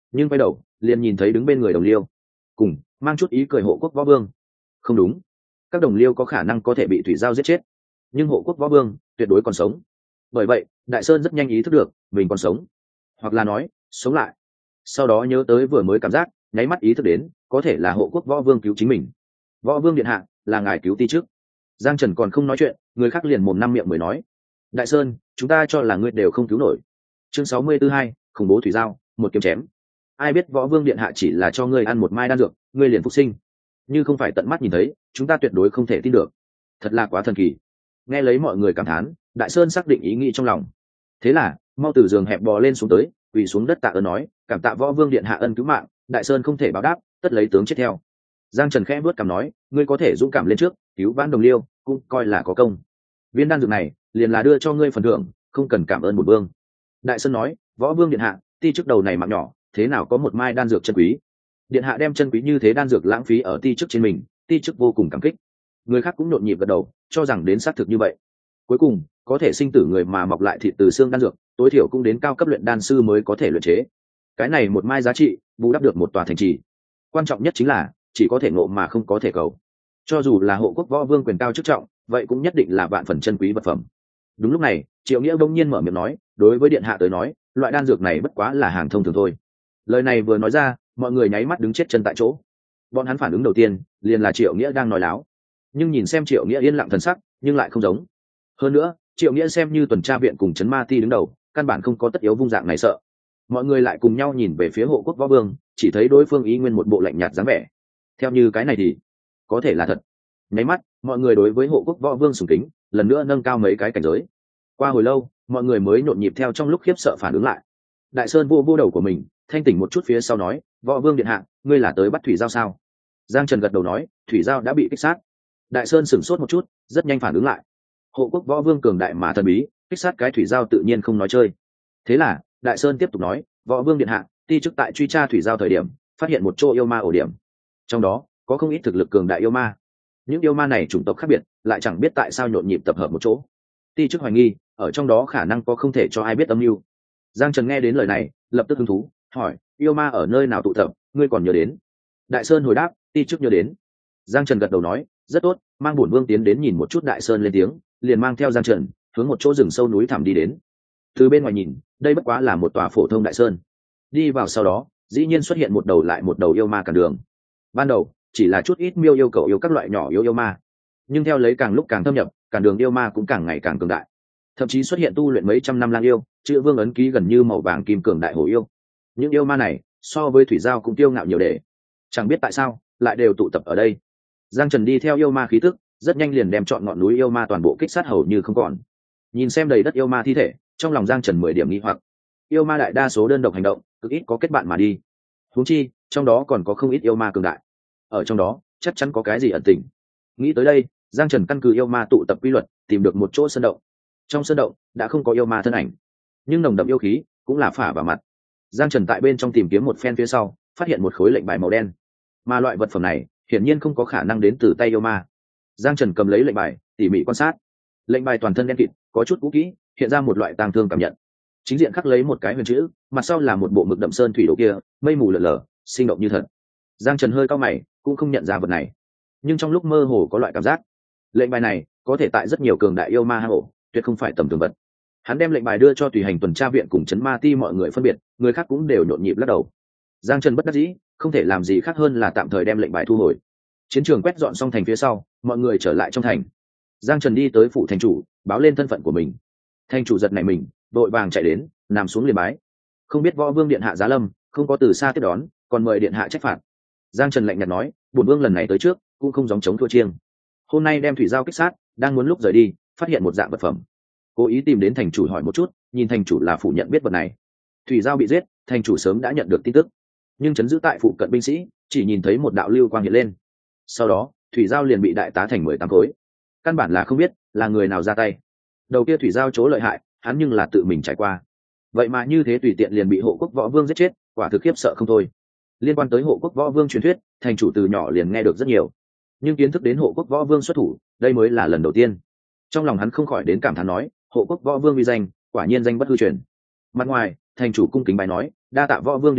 nhưng quay đầu liền nhìn thấy đứng bên người đồng liêu cùng mang chút ý cười hộ quốc võ vương. Không đúng, các đồng liêu có khả năng có thể bị thủy giao giết chết, nhưng hộ quốc võ vương tuyệt đối còn sống. Bởi vậy Đại Sơn rất nhanh ý thức được mình còn sống, hoặc là nói sống lại. Sau đó nhớ tới vừa mới cảm giác, nháy mắt ý thức đến có thể là hộ quốc võ vương cứu chính mình. Võ vương điện hạ, là ngài cứu ti trước. Giang Trần còn không nói chuyện, người khác liền mồm năm miệng mới nói: Đại Sơn, chúng ta cho là ngươi đều không cứu nổi. Chương sáu mươi tư hai, khủng bố thủy giao, một kiếm chém. Ai biết võ vương điện hạ chỉ là cho ngươi ăn một mai đan dược, ngươi liền phục sinh. Như không phải tận mắt nhìn thấy, chúng ta tuyệt đối không thể tin được. Thật là quá thần kỳ. Nghe lấy mọi người cảm thán, Đại Sơn xác định ý nghĩ trong lòng. Thế là mau từ giường hẹp bò lên xuống tới, quỳ xuống đất tạ ơn nói: cảm tạ võ vương điện hạ ân cứu mạng, Đại Sơn không thể báo đáp, tất lấy tướng chết theo. Giang Trần khẽ vuốt cằm nói: ngươi có thể dũng cảm lên trước, cứu vãn đồng liêu, cũng coi là có công. Viên đan dược này liền là đưa cho ngươi phần thưởng, không cần cảm ơn bổn vương. Đại Sơn nói: võ vương điện hạ, ti chức đầu này mạng nhỏ, thế nào có một mai đan dược chân quý. Điện hạ đem chân quý như thế đan dược lãng phí ở ti chức trên mình, ti chức vô cùng cảm kích. Người khác cũng nhộn nhịp gật đầu, cho rằng đến xác thực như vậy. Cuối cùng có thể sinh tử người mà mọc lại thịt từ xương đan dược, tối thiểu cũng đến cao cấp luyện đan sư mới có thể luyện chế. Cái này một mai giá trị bù đắp được một tòa thành trì. Quan trọng nhất chính là chỉ có thể ngộ mà không có thể cầu. Cho dù là hộ quốc võ vương quyền cao chức trọng, vậy cũng nhất định là vạn phần chân quý vật phẩm. Đúng lúc này Triệu Nghĩa bỗng nhiên mở miệng nói: đối với điện hạ tới nói, loại đan dược này bất quá là hàng thông thường thôi. Lời này vừa nói ra, mọi người nháy mắt đứng chết chân tại chỗ. Bọn hắn phản ứng đầu tiên liền là Triệu Nghĩa đang nói láo, nhưng nhìn xem Triệu Nghĩa yên lặng thần sắc, nhưng lại không giống. Hơn nữa Triệu Nghĩa xem như tuần tra viện cùng trấn ma ti đứng đầu, căn bản không có tất yếu vung dạng này sợ. Mọi người lại cùng nhau nhìn về phía hộ quốc võ vương, chỉ thấy đối phương ý nguyên một bộ lạnh nhạt dáng vẻ. Theo như cái này thì có thể là thật. Nháy mắt mọi người đối với hộ quốc võ vương sùng kính lần nữa nâng cao mấy cái cảnh giới. Qua hồi lâu mọi người mới nhộn nhịp theo trong lúc khiếp sợ phản ứng lại. Đại Sơn vô vô đầu của mình, thanh tỉnh một chút phía sau nói: võ vương điện hạ, ngươi là tới bắt thủy giao sao? Giang Trần gật đầu nói: thủy giao đã bị kích sát. Đại Sơn sửng sốt một chút, rất nhanh phản ứng lại. Hộ quốc võ vương cường đại mà thần bí, kích sát cái thủy giao tự nhiên không nói chơi. Thế là Đại Sơn tiếp tục nói: võ vương điện hạ, ti chức tại truy tra thủy giao thời điểm phát hiện một chỗ yêu ma ổ điểm, trong đó có không ít thực lực cường đại yêu ma. Những yêu ma này chủng tộc khác biệt, lại chẳng biết tại sao nhộn nhịp tập hợp một chỗ. Ti chức hoài nghi ở trong đó khả năng có không thể cho ai biết âm mưu. Giang Trần nghe đến lời này lập tức hứng thú, hỏi: yêu ma ở nơi nào tụ tập, ngươi còn nhớ đến? Đại Sơn hồi đáp: ti chức nhớ đến. Giang Trần gật đầu nói: rất tốt, mang bổn vương tiến đến nhìn một chút. Đại Sơn lên tiếng, liền mang theo Giang Trần hướng một chỗ rừng sâu núi thẳm đi đến. Từ bên ngoài nhìn, đây bất quá là một tòa phổ thông đại sơn. Đi vào sau đó, dĩ nhiên xuất hiện một đầu lại một đầu yêu ma cản đường. Ban đầu chỉ là chút ít miêu yêu cầu yêu các loại nhỏ yêu yêu ma, nhưng theo lấy càng lúc càng thâm nhập, cản đường yêu ma cũng càng ngày càng cường đại. Thậm chí xuất hiện tu luyện mấy trăm năm lang yêu, chữ vương ấn ký gần như màu vàng kim cường đại hổ yêu. Những yêu ma này so với thủy giao cũng tiêu ngạo nhiều để, chẳng biết tại sao lại đều tụ tập ở đây. Giang Trần đi theo yêu ma khí tức, rất nhanh liền đem chọn ngọn núi yêu ma toàn bộ kích sát hầu như không còn. Nhìn xem đầy đất yêu ma thi thể, trong lòng Giang Trần mười điểm nghi hoặc. Yêu ma đại đa số đơn độc hành động, cực ít có kết bạn mà đi. Huống chi trong đó còn có không ít yêu ma cường đại, ở trong đó chắc chắn có cái gì ẩn tình. Nghĩ tới đây, Giang Trần căn cứ yêu ma tụ tập quy luật, tìm được một chỗ sơn động. Trong sơn động đã không có yêu ma thân ảnh, nhưng nồng đậm yêu khí cũng là phả vào mặt. Giang Trần tại bên trong tìm kiếm một phen phía sau, phát hiện một khối lệnh bài màu đen, mà loại vật phẩm này hiển nhiên không có khả năng đến từ tay yêu ma. Giang Trần cầm lấy lệnh bài, tỉ mỉ quan sát. Lệnh bài toàn thân đen kịt, có chút cũ kỹ, hiện ra một loại tang thương cảm nhận. Chính diện khắc lấy một cái huyền chữ, mặt sau là một bộ mực đậm sơn thủy đồ kia, mây mù lờ lờ, sinh động như thật. Giang Trần hơi cau mày, cũng không nhận ra vật này, nhưng trong lúc mơ hồ có loại cảm giác, lệnh bài này có thể tại rất nhiều cường đại yêu ma hang ổ, tuyệt không phải tầm thường vật. Hắn đem lệnh bài đưa cho tùy hành tuần tra viện cùng trấn ma ti mọi người phân biệt, người khác cũng đều nhộn nhịp lắc đầu. Giang Trần bất đắc dĩ, không thể làm gì khác hơn là tạm thời đem lệnh bài thu hồi. Chiến trường quét dọn xong thành phía sau, mọi người trở lại trong thành. Giang Trần đi tới phủ thành chủ, báo lên thân phận của mình. Thành chủ giật nảy mình, đội vàng chạy đến, nằm xuống liền bái. Không biết võ vương điện hạ giá lâm, không có từ xa tiếp đón, còn mời điện hạ trách phạt. Giang Trần lạnh nhạt nói: bổn vương lần này tới trước, cũng không gióng chống thua chiêng. Hôm nay đem thủy giao kích sát, đang muốn lúc rời đi, phát hiện một dạng vật phẩm, cố ý tìm đến thành chủ hỏi một chút, nhìn thành chủ là phủ nhận biết vật này. Thủy giao bị giết, thành chủ sớm đã nhận được tin tức, nhưng chấn giữ tại phụ cận binh sĩ chỉ nhìn thấy một đạo lưu quang hiện lên, sau đó thủy giao liền bị đại tá thành mười tám khối. Căn bản là không biết là người nào ra tay. Đầu kia thủy giao chỗ lợi hại, hắn nhưng là tự mình trải qua, vậy mà như thế tùy tiện liền bị hộ quốc võ vương giết chết, quả thực khiếp sợ không thôi. Liên quan tới hộ quốc võ vương truyền thuyết, thành chủ từ nhỏ liền nghe được rất nhiều, nhưng kiến thức đến hộ quốc võ vương xuất thủ, đây mới là lần đầu tiên. Trong lòng hắn không khỏi đến cảm thán nói: hộ quốc võ vương uy danh, quả nhiên danh bất hư truyền. Mặt ngoài thành chủ cung kính bài nói: đa tạ võ vương điện hạ,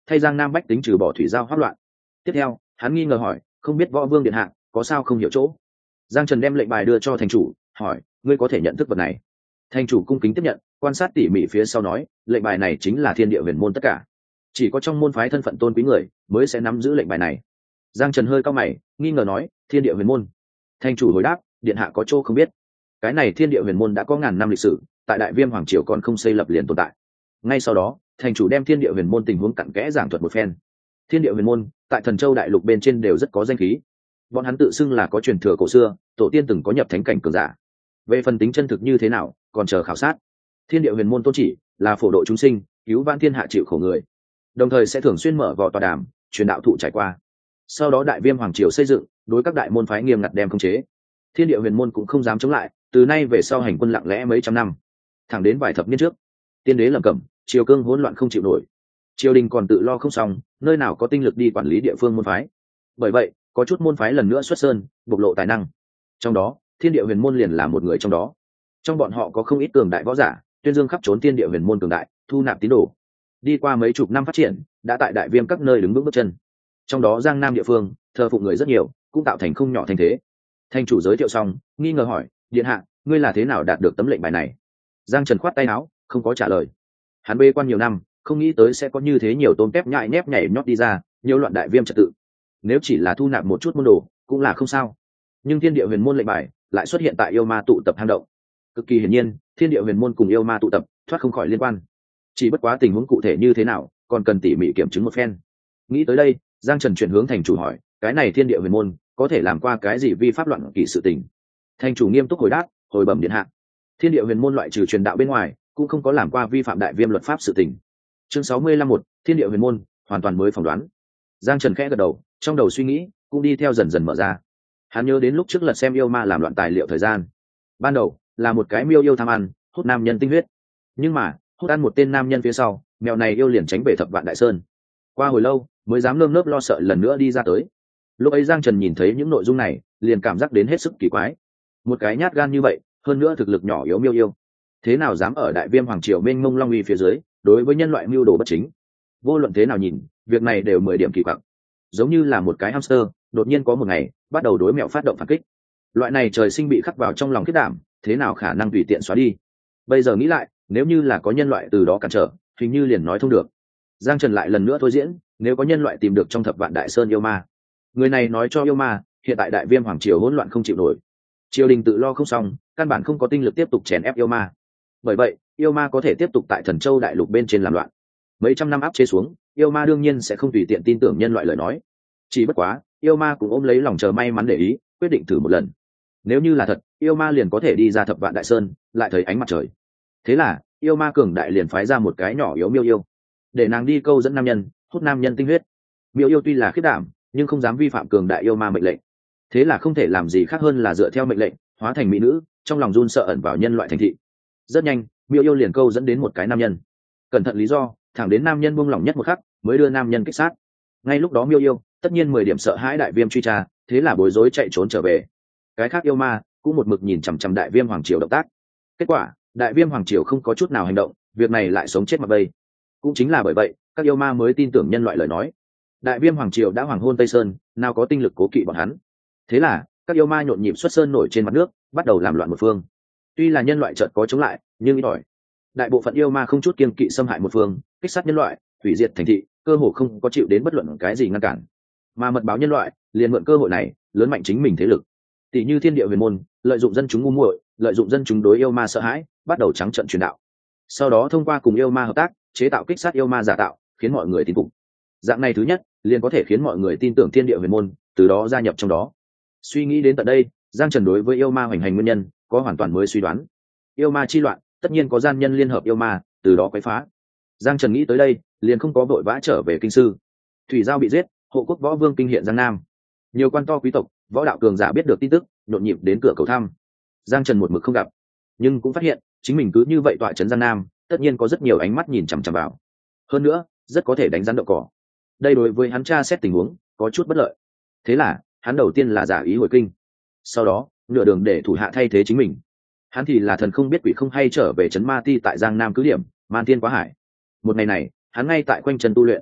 thay Giang Nam bách tính trừ bỏ thủy giao hoắc loạn. Tiếp theo hắn nghi ngờ hỏi, không biết võ vương điện hạ có sao không hiểu chỗ. Giang Trần đem lệnh bài đưa cho thành chủ, hỏi, ngươi có thể nhận thức vật này? Thành chủ cung kính tiếp nhận, quan sát tỉ mỉ phía sau nói, lệnh bài này chính là thiên địa huyền môn tất cả, chỉ có trong môn phái thân phận tôn quý người mới sẽ nắm giữ lệnh bài này. Giang Trần hơi cau mày, nghi ngờ nói, thiên địa huyền môn? Thành chủ hồi đáp, điện hạ có chỗ không biết, cái này thiên địa huyền môn đã có ngàn năm lịch sử, tại đại viêm hoàng triều còn không xây lập liền tồn tại. Ngay sau đó thành chủ đem thiên địa huyền môn tình huống cặn kẽ giảng thuật một phen. Thiên địa huyền môn tại Thần Châu đại lục bên trên đều rất có danh khí, bọn hắn tự xưng là có truyền thừa cổ xưa, tổ tiên từng có nhập thánh cảnh cường giả. Về phần tính chân thực như thế nào còn chờ khảo sát. Thiên địa huyền môn tôn chỉ là phổ độ chúng sinh, cứu vãn thiên hạ chịu khổ người, đồng thời sẽ thường xuyên mở vò tọa đàm truyền đạo thụ trải qua. Sau đó đại viêm hoàng triều xây dựng, đối các đại môn phái nghiêm ngặt đem khống chế, thiên địa huyền môn cũng không dám chống lại, từ nay về sau hành quân lặng lẽ mấy trăm năm, thẳng đến vài thập niên trước tiên đế lầm cẩm, triều cương hỗn loạn không chịu nổi, triều đình còn tự lo không xong, nơi nào có tinh lực đi quản lý địa phương môn phái. Bởi vậy có chút môn phái lần nữa xuất sơn, bộc lộ tài năng, trong đó thiên địa huyền môn liền là một người trong đó. Trong bọn họ có không ít cường đại võ giả tuyên dương khắp trốn thiên địa huyền môn cường đại, thu nạp tín đồ. Đi qua mấy chục năm phát triển, đã tại đại viêm các nơi đứng vững bước chân. Trong đó Giang Nam địa phương thờ phụng người rất nhiều, cũng tạo thành không nhỏ thành thế. Thành chủ giới thiệu xong, nghi ngờ hỏi, điện hạ, ngươi là thế nào đạt được tấm lệnh bài này? Giang Trần khoát tay áo, không có trả lời. Hắn bê quan nhiều năm, không nghĩ tới sẽ có như thế nhiều tôm tép nhại nhép nhảy nhót đi ra, nhiều loạn đại viêm trật tự. Nếu chỉ là thu nạp một chút môn đồ cũng là không sao, nhưng thiên địa huyền môn lệnh bài lại xuất hiện tại yêu ma tụ tập hang động. Cực kỳ hiển nhiên thiên địa huyền môn cùng yêu ma tụ tập thoát không khỏi liên quan, chỉ bất quá tình huống cụ thể như thế nào còn cần tỉ mỉ kiểm chứng một phen. Nghĩ tới đây, Giang Trần chuyển hướng thành chủ hỏi, cái này thiên địa huyền môn có thể làm qua cái gì vi pháp loạn kỷ sự tình? Thành chủ nghiêm túc hồi đáp, hồi bẩm điện hạ, thiên địa huyền môn loại trừ truyền đạo bên ngoài cũng không có làm qua vi phạm đại viêm luật pháp sự tình. Chương sáu mươi lăm một, thiên địa huyền môn hoàn toàn mới phỏng đoán. Giang Trần khẽ gật đầu, trong đầu suy nghĩ cũng đi theo dần dần mở ra. Hắn nhớ đến lúc trước lật xem yêu ma làm loạn tài liệu thời gian, ban đầu là một cái miêu yêu tham ăn hút nam nhân tinh huyết, nhưng mà hút ăn một tên nam nhân phía sau, mèo này yêu liền tránh về thập vạn đại sơn. Qua hồi lâu mới dám nơm nớp lo sợ lần nữa đi ra tới. Lúc ấy Giang Trần nhìn thấy những nội dung này liền cảm giác đến hết sức kỳ quái. Một cái nhát gan như vậy, hơn nữa thực lực nhỏ yếu miêu yêu, thế nào dám ở đại viêm hoàng triều mênh mông long uy phía dưới đối với nhân loại mưu đồ bất chính? Vô luận thế nào nhìn, việc này đều mười điểm kỳ quặc, giống như là một cái hamster đột nhiên có một ngày bắt đầu đối mẹo phát động phản kích. Loại này trời sinh bị khắc vào trong lòng khiết đảm, thế nào khả năng tùy tiện xóa đi? Bây giờ nghĩ lại, nếu như là có nhân loại từ đó cản trở, hình như liền nói thông được. Giang Trần lại lần nữa thôi diễn, nếu có nhân loại tìm được trong thập vạn đại sơn yêu ma, người này nói cho yêu ma hiện tại đại viêm hoàng triều hỗn loạn không chịu nổi, triều đình tự lo không xong, căn bản không có tinh lực tiếp tục chèn ép yêu ma. Bởi vậy yêu ma có thể tiếp tục tại Thần Châu đại lục bên trên làm loạn. Mấy trăm năm áp chế xuống, yêu ma đương nhiên sẽ không tùy tiện tin tưởng nhân loại lời nói. Chỉ bất quá yêu ma cũng ôm lấy lòng chờ may mắn để ý, quyết định thử một lần. Nếu như là thật, yêu ma liền có thể đi ra thập vạn đại sơn, lại thấy ánh mặt trời. Thế là yêu ma cường đại liền phái ra một cái nhỏ yếu miêu yêu, để nàng đi câu dẫn nam nhân, hút nam nhân tinh huyết. Miêu yêu tuy là khiết đảm, nhưng không dám vi phạm cường đại yêu ma mệnh lệnh, thế là không thể làm gì khác hơn là dựa theo mệnh lệnh hóa thành mỹ nữ, trong lòng run sợ ẩn vào nhân loại thành thị. Rất nhanh miêu yêu liền câu dẫn đến một cái nam nhân, cẩn thận lý do thẳng đến nam nhân buông lỏng nhất một khắc mới đưa nam nhân kích sát. Ngay lúc đó miêu yêu tất nhiên mười điểm sợ hãi đại viêm truy tra, thế là bối rối chạy trốn trở về. Cái khác yêu ma cũng một mực nhìn chằm chằm đại viêm hoàng triều động tác. Kết quả đại viêm hoàng triều không có chút nào hành động, việc này lại sống chết mặc bay. Cũng chính là bởi vậy các yêu ma mới tin tưởng nhân loại lời nói. Đại viêm hoàng triều đã hoàng hôn Tây Sơn, nào có tinh lực cố kỵ bọn hắn. Thế là các yêu ma nhộn nhịp xuất sơn nổi trên mặt nước, bắt đầu làm loạn một phương. Tuy là nhân loại chợt có chống lại, nhưng ít ỏi. Đại bộ phận yêu ma không chút kiêng kỵ xâm hại một phương, kích sát nhân loại, hủy diệt thành thị, cơ hồ không có chịu đến bất luận cái gì ngăn cản. Mà mật báo nhân loại liền mượn cơ hội này lớn mạnh chính mình thế lực. Tỷ như thiên địa huyền môn lợi dụng dân chúng ngu muội, lợi dụng dân chúng đối yêu ma sợ hãi, bắt đầu trắng trợn truyền đạo. Sau đó thông qua cùng yêu ma hợp tác, chế tạo kích sát yêu ma giả tạo, khiến mọi người tin phục. Dạng này thứ nhất liền có thể khiến mọi người tin tưởng thiên địa huyền môn, từ đó gia nhập trong đó. Suy nghĩ đến tận đây, Giang Trần đối với yêu ma hoành hành nguyên nhân có hoàn toàn mới suy đoán. Yêu ma chi loạn tất nhiên có gian nhân liên hợp yêu ma, từ đó quấy phá. Giang Trần nghĩ tới đây liền không có vội vã trở về kinh sư. Thủy Giao bị giết, hộ quốc võ vương kinh hiện Giang Nam, nhiều quan to quý tộc, võ đạo cường giả biết được tin tức, nhộn nhịp đến cửa cầu thăm. Giang Trần một mực không gặp, nhưng cũng phát hiện chính mình cứ như vậy tọa trấn Giang Nam, tất nhiên có rất nhiều ánh mắt nhìn chằm chằm vào. Hơn nữa rất có thể đánh rắn đậu cỏ. Đây đối với hắn tra xét tình huống có chút bất lợi. Thế là hắn đầu tiên là giả ý hồi kinh, sau đó nửa đường để thủ hạ thay thế chính mình. Hắn thì là thần không biết quỷ không hay trở về trấn Ma Ti tại Giang Nam cứ điểm Man Thiên Quá Hải. Một ngày này hắn ngay tại quanh chân tu luyện.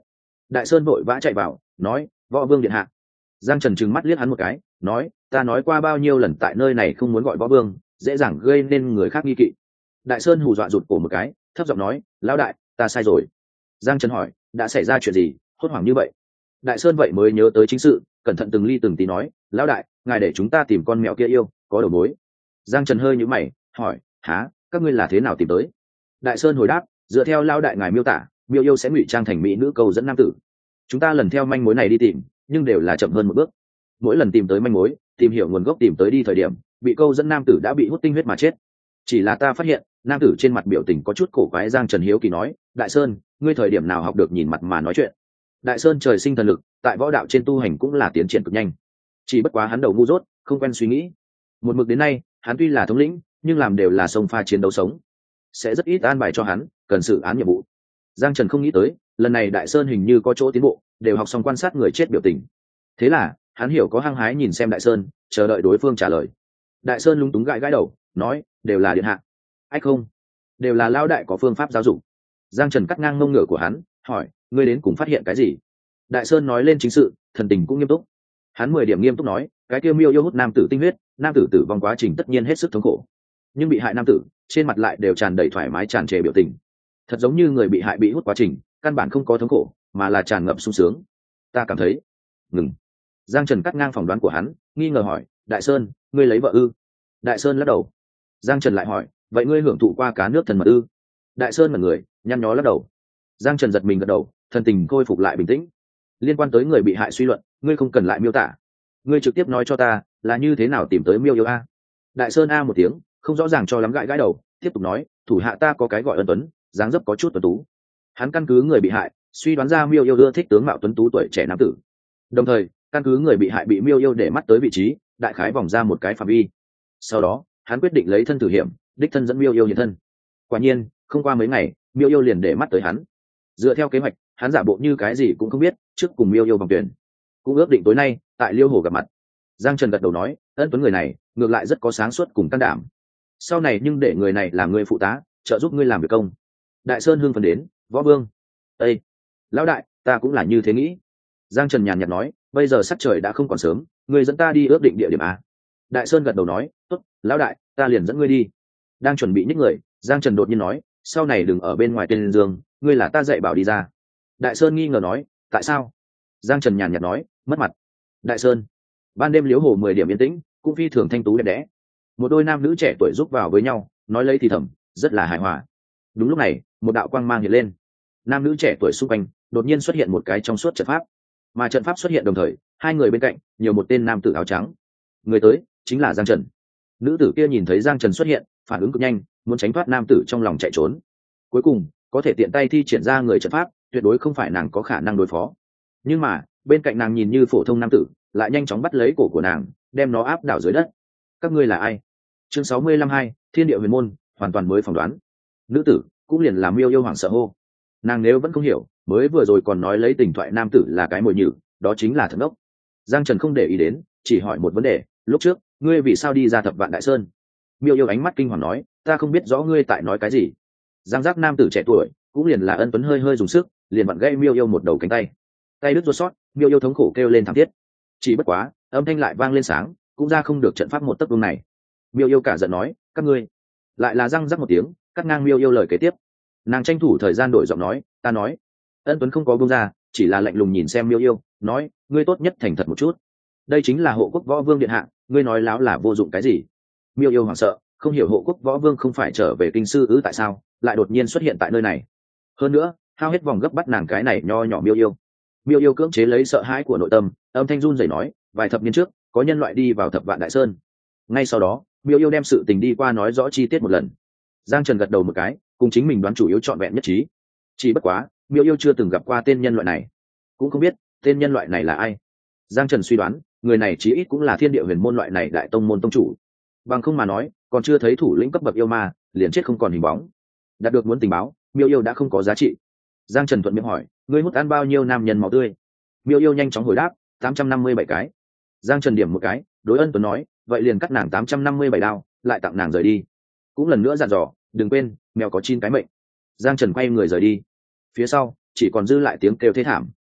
Đại sơn vội vã chạy vào nói, võ vương điện hạ. Giang Trần trừng mắt liếc hắn một cái nói, ta nói qua bao nhiêu lần tại nơi này không muốn gọi võ vương, dễ dàng gây nên người khác nghi kỵ. Đại sơn hù dọa rụt cổ một cái, thấp giọng nói, lão đại, ta sai rồi. Giang Trần hỏi, đã xảy ra chuyện gì hốt hoảng như vậy? Đại sơn vậy mới nhớ tới chính sự, cẩn thận từng ly từng tí nói, lão đại, ngài để chúng ta tìm con mèo kia yêu có đầu mối. Giang Trần hơi nhíu mày hỏi, há, các ngươi là thế nào tìm tới? Đại sơn hồi đáp, dựa theo lão đại ngài miêu tả, miêu yêu sẽ ngụy trang thành mỹ nữ cầu dẫn nam tử. Chúng ta lần theo manh mối này đi tìm, nhưng đều là chậm hơn một bước. Mỗi lần tìm tới manh mối, tìm hiểu nguồn gốc tìm tới đi thời điểm, bị câu dẫn nam tử đã bị hút tinh huyết mà chết. Chỉ là ta phát hiện nam tử trên mặt biểu tình có chút cổ quái. Giang Trần hiếu kỳ nói, Đại sơn, ngươi thời điểm nào học được nhìn mặt mà nói chuyện? Đại sơn trời sinh thần lực, tại võ đạo trên tu hành cũng là tiến triển cực nhanh, chỉ bất quá hắn đầu ngu dốt, không quen suy nghĩ. Một mực đến nay, hắn tuy là thống lĩnh, nhưng làm đều là sông pha chiến đấu sống, sẽ rất ít an bài cho hắn cần xử án nhiệm vụ. Giang Trần không nghĩ tới lần này Đại sơn hình như có chỗ tiến bộ, đều học xong quan sát người chết biểu tình. Thế là hắn hiểu có hăng hái nhìn xem Đại sơn, chờ đợi đối phương trả lời. Đại sơn lúng túng gãi gãi đầu nói, đều là điện hạ. Ách không, đều là lao đại có phương pháp giáo dục. Giang Trần cắt ngang mông ngựa của hắn hỏi, ngươi đến cùng phát hiện cái gì? Đại sơn nói lên chính sự, thần tình cũng nghiêm túc. Hắn mười điểm nghiêm túc nói, cái kia miêu yêu hút nam tử tinh huyết, nam tử tử vong quá trình tất nhiên hết sức thống khổ, nhưng bị hại nam tử trên mặt lại đều tràn đầy thoải mái tràn trề biểu tình, thật giống như người bị hại bị hút quá trình căn bản không có thống khổ, mà là tràn ngập sung sướng. Ta cảm thấy ngừng. Giang Trần cắt ngang phỏng đoán của hắn, nghi ngờ hỏi, Đại sơn, ngươi lấy vợ ư? Đại sơn lắc đầu. Giang Trần lại hỏi, vậy ngươi hưởng thụ qua cá nước thần mật ư? Đại sơn mật người nhăn nhó lắc đầu. Giang Trần giật mình gật đầu, thần tình khôi phục lại bình tĩnh. Liên quan tới người bị hại suy luận, ngươi không cần lại miêu tả, ngươi trực tiếp nói cho ta là như thế nào tìm tới miêu yêu a? Đại sơn a một tiếng, không rõ ràng cho lắm, gãi gãi đầu, tiếp tục nói, thủ hạ ta có cái gọi Ân Tuấn, dáng dấp có chút tuấn tú. Hắn căn cứ người bị hại suy đoán ra miêu yêu ưa thích tướng mạo tuấn tú tuổi trẻ nam tử, đồng thời căn cứ người bị hại bị miêu yêu để mắt tới vị trí, đại khái vòng ra một cái phạm vi. Sau đó hắn quyết định lấy thân thử hiểm, đích thân dẫn miêu yêu hiện thân. Quả nhiên không qua mấy ngày, miêu yêu liền để mắt tới hắn. Dựa theo kế hoạch, hắn giả bộ như cái gì cũng không biết, trước cùng miêu yêu vòng tuyển, cũng ước định tối nay tại Liêu Hồ gặp mặt. Giang Trần gật đầu nói, Ân Tuấn người này ngược lại rất có sáng suốt cùng can đảm, sau này nhưng để người này làm người phụ tá, trợ giúp ngươi làm việc công. Đại sơn hưng phấn đến, võ vương. Ê, lão đại, ta cũng là như thế nghĩ. Giang Trần nhàn nhạt nói, bây giờ sắc trời đã không còn sớm, ngươi dẫn ta đi ước định địa điểm à? Đại sơn gật đầu nói, tốt, lão đại, ta liền dẫn ngươi đi. Đang chuẩn bị nhích người, Giang Trần đột nhiên nói, sau này đừng ở bên ngoài tên giường, ngươi là ta dạy bảo đi ra. Đại sơn nghi ngờ nói, tại sao? Giang Trần nhàn nhạt nói, mất mặt. Đại sơn. Ban đêm Liễu Hồ mười điểm yên tĩnh, cũng phi thường thanh tú đẹp đẽ. Một đôi nam nữ trẻ tuổi giúp vào với nhau, nói lấy thì thầm, rất là hài hòa. Đúng lúc này, một đạo quang mang hiện lên, nam nữ trẻ tuổi xung quanh đột nhiên xuất hiện một cái trong suốt trận pháp, mà trận pháp xuất hiện đồng thời, hai người bên cạnh nhiều một tên nam tử áo trắng. Người tới chính là Giang Trần. Nữ tử kia nhìn thấy Giang Trần xuất hiện, phản ứng cực nhanh, muốn tránh thoát nam tử trong lòng chạy trốn. Cuối cùng có thể tiện tay thi triển ra người trận pháp, tuyệt đối không phải nàng có khả năng đối phó. Nhưng mà bên cạnh nàng nhìn như phổ thông nam tử lại nhanh chóng bắt lấy cổ của nàng, đem nó áp đảo dưới đất. Các ngươi là ai? Chương sáu mươi lăm hai, Thiên Địa Huyền Môn, hoàn toàn mới phỏng đoán. Nữ tử cũng liền làm miêu yêu hoảng sợ hô. Nàng nếu vẫn không hiểu, mới vừa rồi còn nói lấy tình thoại nam tử là cái mồi nhử, đó chính là thật ngốc. Giang Trần không để ý đến, chỉ hỏi một vấn đề, lúc trước ngươi vì sao đi ra Thập Vạn Đại Sơn? Miêu yêu ánh mắt kinh hoàng nói, ta không biết rõ ngươi tại nói cái gì. Giang giác nam tử trẻ tuổi cũng liền là Ân Tuấn hơi hơi dùng sức, liền vặn gãy miêu yêu một đầu cánh tay. Tay đứt ruột sót, miêu yêu thống khổ kêu lên thảm thiết. Chỉ bất quá âm thanh lại vang lên sáng, cũng ra không được trận pháp một tấc vương này. Miêu yêu cả giận nói, các ngươi. Lại là răng rắc một tiếng, cắt ngang miêu yêu lời kế tiếp. Nàng tranh thủ thời gian đổi giọng nói, ta nói. Ân Tuấn không có buông ra, chỉ là lạnh lùng nhìn xem miêu yêu, nói, ngươi tốt nhất thành thật một chút. Đây chính là hộ quốc võ vương điện hạ, ngươi nói láo là vô dụng cái gì? Miêu yêu hoảng sợ, không hiểu hộ quốc võ vương không phải trở về kinh sư ư tại sao lại đột nhiên xuất hiện tại nơi này. Hơn nữa hao hết vòng gấp bắt nàng cái này nho nhỏ miêu yêu. Miêu yêu cưỡng chế lấy sợ hãi của nội tâm, âm thanh run rẩy nói, vài thập niên trước có nhân loại đi vào Thập Vạn Đại Sơn. Ngay sau đó miêu yêu đem sự tình đi qua nói rõ chi tiết một lần. Giang Trần gật đầu một cái, cùng chính mình đoán chủ yếu trọn vẹn nhất trí. Chỉ bất quá miêu yêu chưa từng gặp qua tên nhân loại này, cũng không biết tên nhân loại này là ai. Giang Trần suy đoán người này chí ít cũng là Thiên Địa Huyền Môn loại này đại tông môn tông chủ, bằng không mà nói còn chưa thấy thủ lĩnh cấp bậc yêu ma liền chết không còn hình bóng. Đạt được muốn tình báo, miêu yêu đã không có giá trị. Giang Trần thuận miệng hỏi, ngươi hút ăn bao nhiêu nam nhân máu tươi? Miêu yêu nhanh chóng hồi đáp, tám trăm năm mươi bảy cái. Giang Trần điểm một cái, đối Ân Tuấn nói, vậy liền cắt nàng tám trăm năm mươi bảy đao, lại tặng nàng rời đi. Cũng lần nữa dặn dò, đừng quên mèo có chín cái mệnh. Giang Trần quay người rời đi, phía sau chỉ còn dư lại tiếng kêu thê thảm.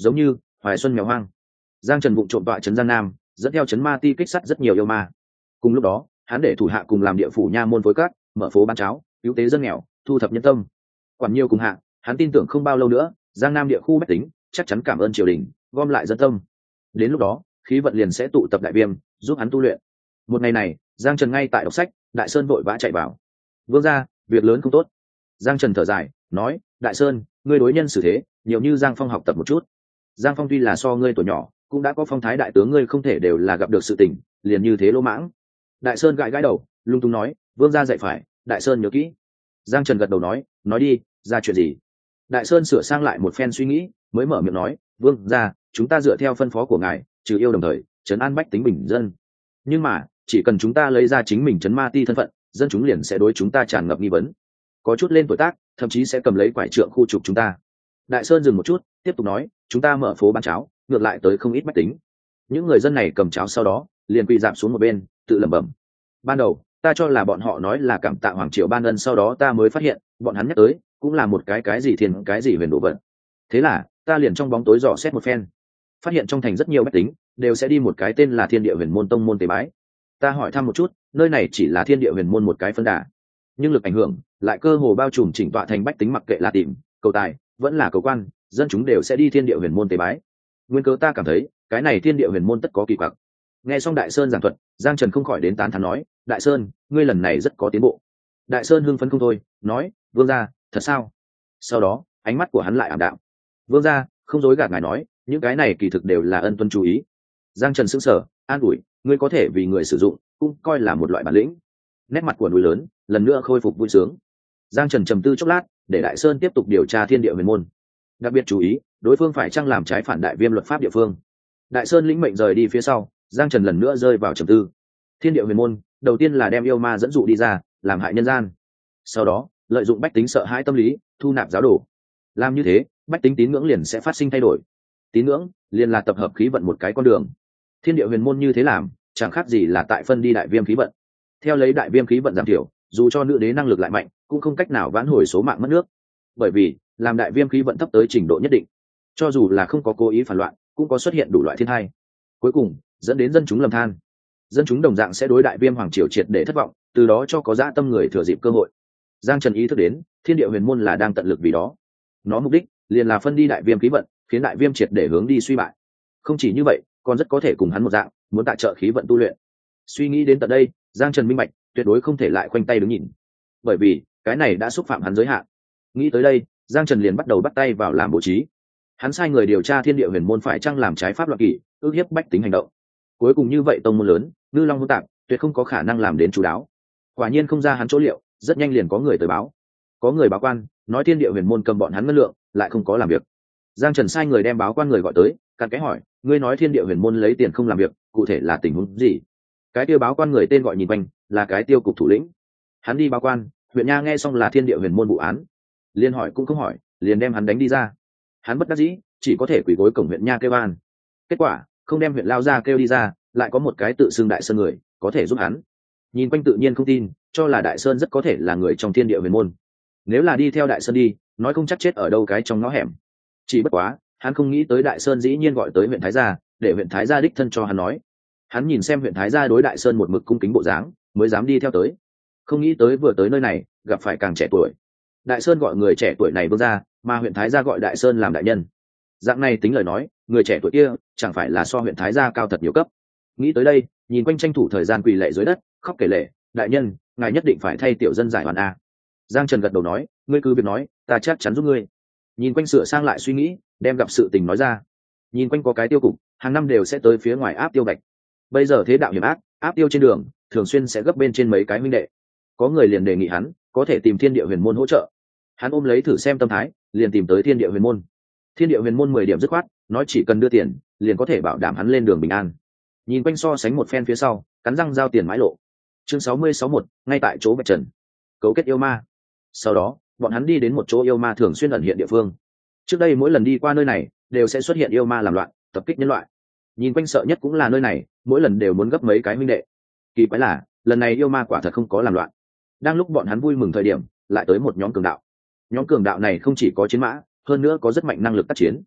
giống như hoài xuân mèo hoang. Giang Trần vụng trộm tọa trấn Giang Nam, dẫn theo trấn ma ti kích sát rất nhiều yêu ma. Cùng lúc đó hắn để thủ hạ cùng làm địa phủ nha môn phối cát, mở phố bán cháo, cứu tế dân nghèo, thu thập nhân tâm. Quản nhiều cùng hạ, hắn tin tưởng không bao lâu nữa Giang Nam địa khu bách tính chắc chắn cảm ơn triều đình, gom lại dân tâm. Đến lúc đó khí vận liền sẽ tụ tập đại viêm, giúp hắn tu luyện. Một ngày này Giang Trần ngay tại đọc sách, Đại Sơn vội vã chạy vào. Vương gia, việc lớn không tốt. Giang Trần thở dài nói, Đại Sơn, ngươi đối nhân xử thế nhiều như Giang Phong học tập một chút. Giang Phong tuy là so ngươi tuổi nhỏ, cũng đã có phong thái đại tướng, ngươi không thể đều là gặp được sự tình liền như thế lỗ mãng. Đại Sơn gãi gãi đầu, lung tung nói, vương gia dạy phải, Đại Sơn nhớ kỹ. Giang Trần gật đầu nói, nói đi, ra chuyện gì? Đại Sơn sửa sang lại một phen suy nghĩ, mới mở miệng nói, vương gia, chúng ta dựa theo phân phó của ngài, trừ yêu đồng thời trấn an bách tính bình dân. Nhưng mà chỉ cần chúng ta lấy ra chính mình trấn ma ti thân phận, dân chúng liền sẽ đối chúng ta tràn ngập nghi vấn, có chút lên tuổi tác, thậm chí sẽ cầm lấy quải trượng khu trục chúng ta. Đại Sơn dừng một chút, tiếp tục nói, chúng ta mở phố bán cháo, ngược lại tới không ít bách tính. Những người dân này cầm cháo sau đó liền quỳ dạp xuống một bên, tự lẩm bẩm. Ban đầu ta cho là bọn họ nói là cảm tạ hoàng triều ban ân, sau đó ta mới phát hiện bọn hắn nhắc tới cũng là một cái cái gì thiên cái gì huyền đồ vật. Thế là ta liền trong bóng tối dò xét một phen, phát hiện trong thành rất nhiều bách tính đều sẽ đi một cái tên là Thiên Địa Huyền Môn tông môn tế bái. Ta hỏi thăm một chút, nơi này chỉ là Thiên Địa Huyền Môn một cái phân đà, nhưng lực ảnh hưởng lại cơ hồ bao trùm chỉnh tọa thành bách tính, mặc kệ là tìm cầu tài vẫn là cầu quan, dân chúng đều sẽ đi Thiên Địa Huyền Môn tế bái. Nguyên cớ ta cảm thấy cái này Thiên Địa Huyền Môn tất có kỳ quặc. Nghe xong Đại Sơn giảng thuật, Giang Trần không khỏi đến tán thán nói, Đại Sơn, ngươi lần này rất có tiến bộ. Đại Sơn hưng phấn không thôi, nói, vương gia, thật sao? Sau đó ánh mắt của hắn lại ảm đạm. Vương gia, không dối gạt ngài nói, những cái này kỳ thực đều là ân tuân chú ý. Giang Trần sững sờ, an ủi, ngươi có thể vì người sử dụng cũng coi là một loại bản lĩnh. Nét mặt của núi lớn lần nữa khôi phục vui sướng. Giang Trần trầm tư chốc lát, để Đại Sơn tiếp tục điều tra Thiên Địa Huyền Môn, đặc biệt chú ý đối phương phải chăng làm trái phản đại viêm luật pháp địa phương. Đại Sơn lĩnh mệnh rời đi phía sau, Giang Trần lần nữa rơi vào trầm tư. Thiên Địa Huyền Môn đầu tiên là đem yêu ma dẫn dụ đi ra làm hại nhân gian, sau đó lợi dụng bách tính sợ hãi tâm lý thu nạp giáo đồ. Làm như thế bách tính tín ngưỡng liền sẽ phát sinh thay đổi, tín ngưỡng liền là tập hợp khí vận một cái con đường. Thiên Địa Huyền Môn như thế làm chẳng khác gì là tại phân đi đại viêm khí vận. Theo lấy đại viêm khí vận giảm thiểu, dù cho nữ đế năng lực lại mạnh cũng không cách nào vãn hồi số mạng mất nước, bởi vì làm đại viêm khí vận thấp tới trình độ nhất định, cho dù là không có cố ý phản loạn cũng có xuất hiện đủ loại thiên tai, cuối cùng dẫn đến dân chúng lầm than. Dân chúng đồng dạng sẽ đối đại viêm hoàng triều triệt để thất vọng, từ đó cho có dã tâm người thừa dịp cơ hội. Giang Trần ý thức đến Thiên Địa Huyền Môn là đang tận lực vì đó, nó mục đích liền là phân đi đại viêm khí vận, khiến đại viêm triệt để hướng đi suy bại. Không chỉ như vậy, còn rất có thể cùng hắn một dạng muốn tại trợ khí vận tu luyện. Suy nghĩ đến tận đây, Giang Trần minh bạch tuyệt đối không thể lại khoanh tay đứng nhìn, bởi vì cái này đã xúc phạm hắn giới hạn. Nghĩ tới đây, Giang Trần liền bắt đầu bắt tay vào làm bố trí. Hắn sai người điều tra Thiên Địa Huyền Môn phải chăng làm trái pháp luật kỷ, ước hiếp bách tính hành động. Cuối cùng như vậy tông môn lớn, ngư long hỗn tạp, tuyệt không có khả năng làm đến chú đáo. Quả nhiên không ra hắn chỗ liệu, rất nhanh liền có người tới báo. Có người báo quan nói Thiên Địa Huyền Môn cầm bọn hắn ngân lượng, lại không có làm việc. Giang Trần sai người đem báo quan người gọi tới, cặn kẽ hỏi, ngươi nói Thiên Địa Huyền Môn lấy tiền không làm việc, cụ thể là tình huống gì? Cái tiêu báo quan người tên gọi nhìn quanh, là cái tiêu cục thủ lĩnh. Hắn đi báo quan, huyện nha nghe xong là Thiên Địa Huyền Môn vụ án, liền hỏi cũng không hỏi, liền đem hắn đánh đi ra. Hắn bất đắc dĩ, chỉ có thể quỳ gối cổng huyện nha kêu an. Kết quả không đem huyện lao ra kêu đi ra, lại có một cái tự xưng Đại Sơn người có thể giúp hắn. Nhìn quanh tự nhiên không tin, cho là Đại Sơn rất có thể là người trong Thiên Địa Huyền Môn. Nếu là đi theo Đại Sơn đi, nói không chắc chết ở đâu cái trong ngõ hẻm. Chỉ bất quá hắn không nghĩ tới Đại Sơn dĩ nhiên gọi tới huyện Thái Gia, để huyện Thái Gia đích thân cho hắn nói. Hắn nhìn xem huyện Thái Gia đối Đại Sơn một mực cung kính bộ dáng, mới dám đi theo tới. Không nghĩ tới vừa tới nơi này gặp phải càng trẻ tuổi. Đại Sơn gọi người trẻ tuổi này vương gia, mà huyện Thái Gia gọi Đại Sơn làm đại nhân. Dạng này tính lời nói, người trẻ tuổi kia chẳng phải là so huyện Thái Gia cao thật nhiều cấp. Nghĩ tới đây, nhìn quanh tranh thủ thời gian quỳ lệ dưới đất, khóc kể lệ, đại nhân, ngài nhất định phải thay tiểu dân giải oan a. Giang Trần gật đầu nói, ngươi cứ việc nói, ta chắc chắn giúp ngươi. Nhìn quanh sửa sang lại suy nghĩ, đem gặp sự tình nói ra. Nhìn quanh có cái tiêu cục, hàng năm đều sẽ tới phía ngoài áp tiêu bạch. Bây giờ thế đạo hiểm ác, áp tiêu trên đường thường xuyên sẽ gấp bên trên mấy cái huynh đệ. Có người liền đề nghị hắn có thể tìm Thiên Địa Huyền Môn hỗ trợ. Hắn ôm lấy thử xem tâm thái, liền tìm tới Thiên Địa Huyền Môn. Thiên Địa Huyền Môn mười điểm dứt khoát, nói chỉ cần đưa tiền liền có thể bảo đảm hắn lên đường bình an. Nhìn quanh so sánh một phen phía sau, cắn răng giao tiền mãi lộ. Chương sáu mươi sáu một, ngay tại chỗ Bạch Trần cấu kết yêu ma. Sau đó bọn hắn đi đến một chỗ yêu ma thường xuyên ẩn hiện địa phương. Trước đây mỗi lần đi qua nơi này đều sẽ xuất hiện yêu ma làm loạn, tập kích nhân loại. Nhìn quanh sợ nhất cũng là nơi này, mỗi lần đều muốn gấp mấy cái huynh đệ. Kỳ quái là lần này yêu ma quả thật không có làm loạn. Đang lúc bọn hắn vui mừng thời điểm, lại tới một nhóm cường đạo. Nhóm cường đạo này không chỉ có chiến mã, hơn nữa có rất mạnh năng lực tác chiến.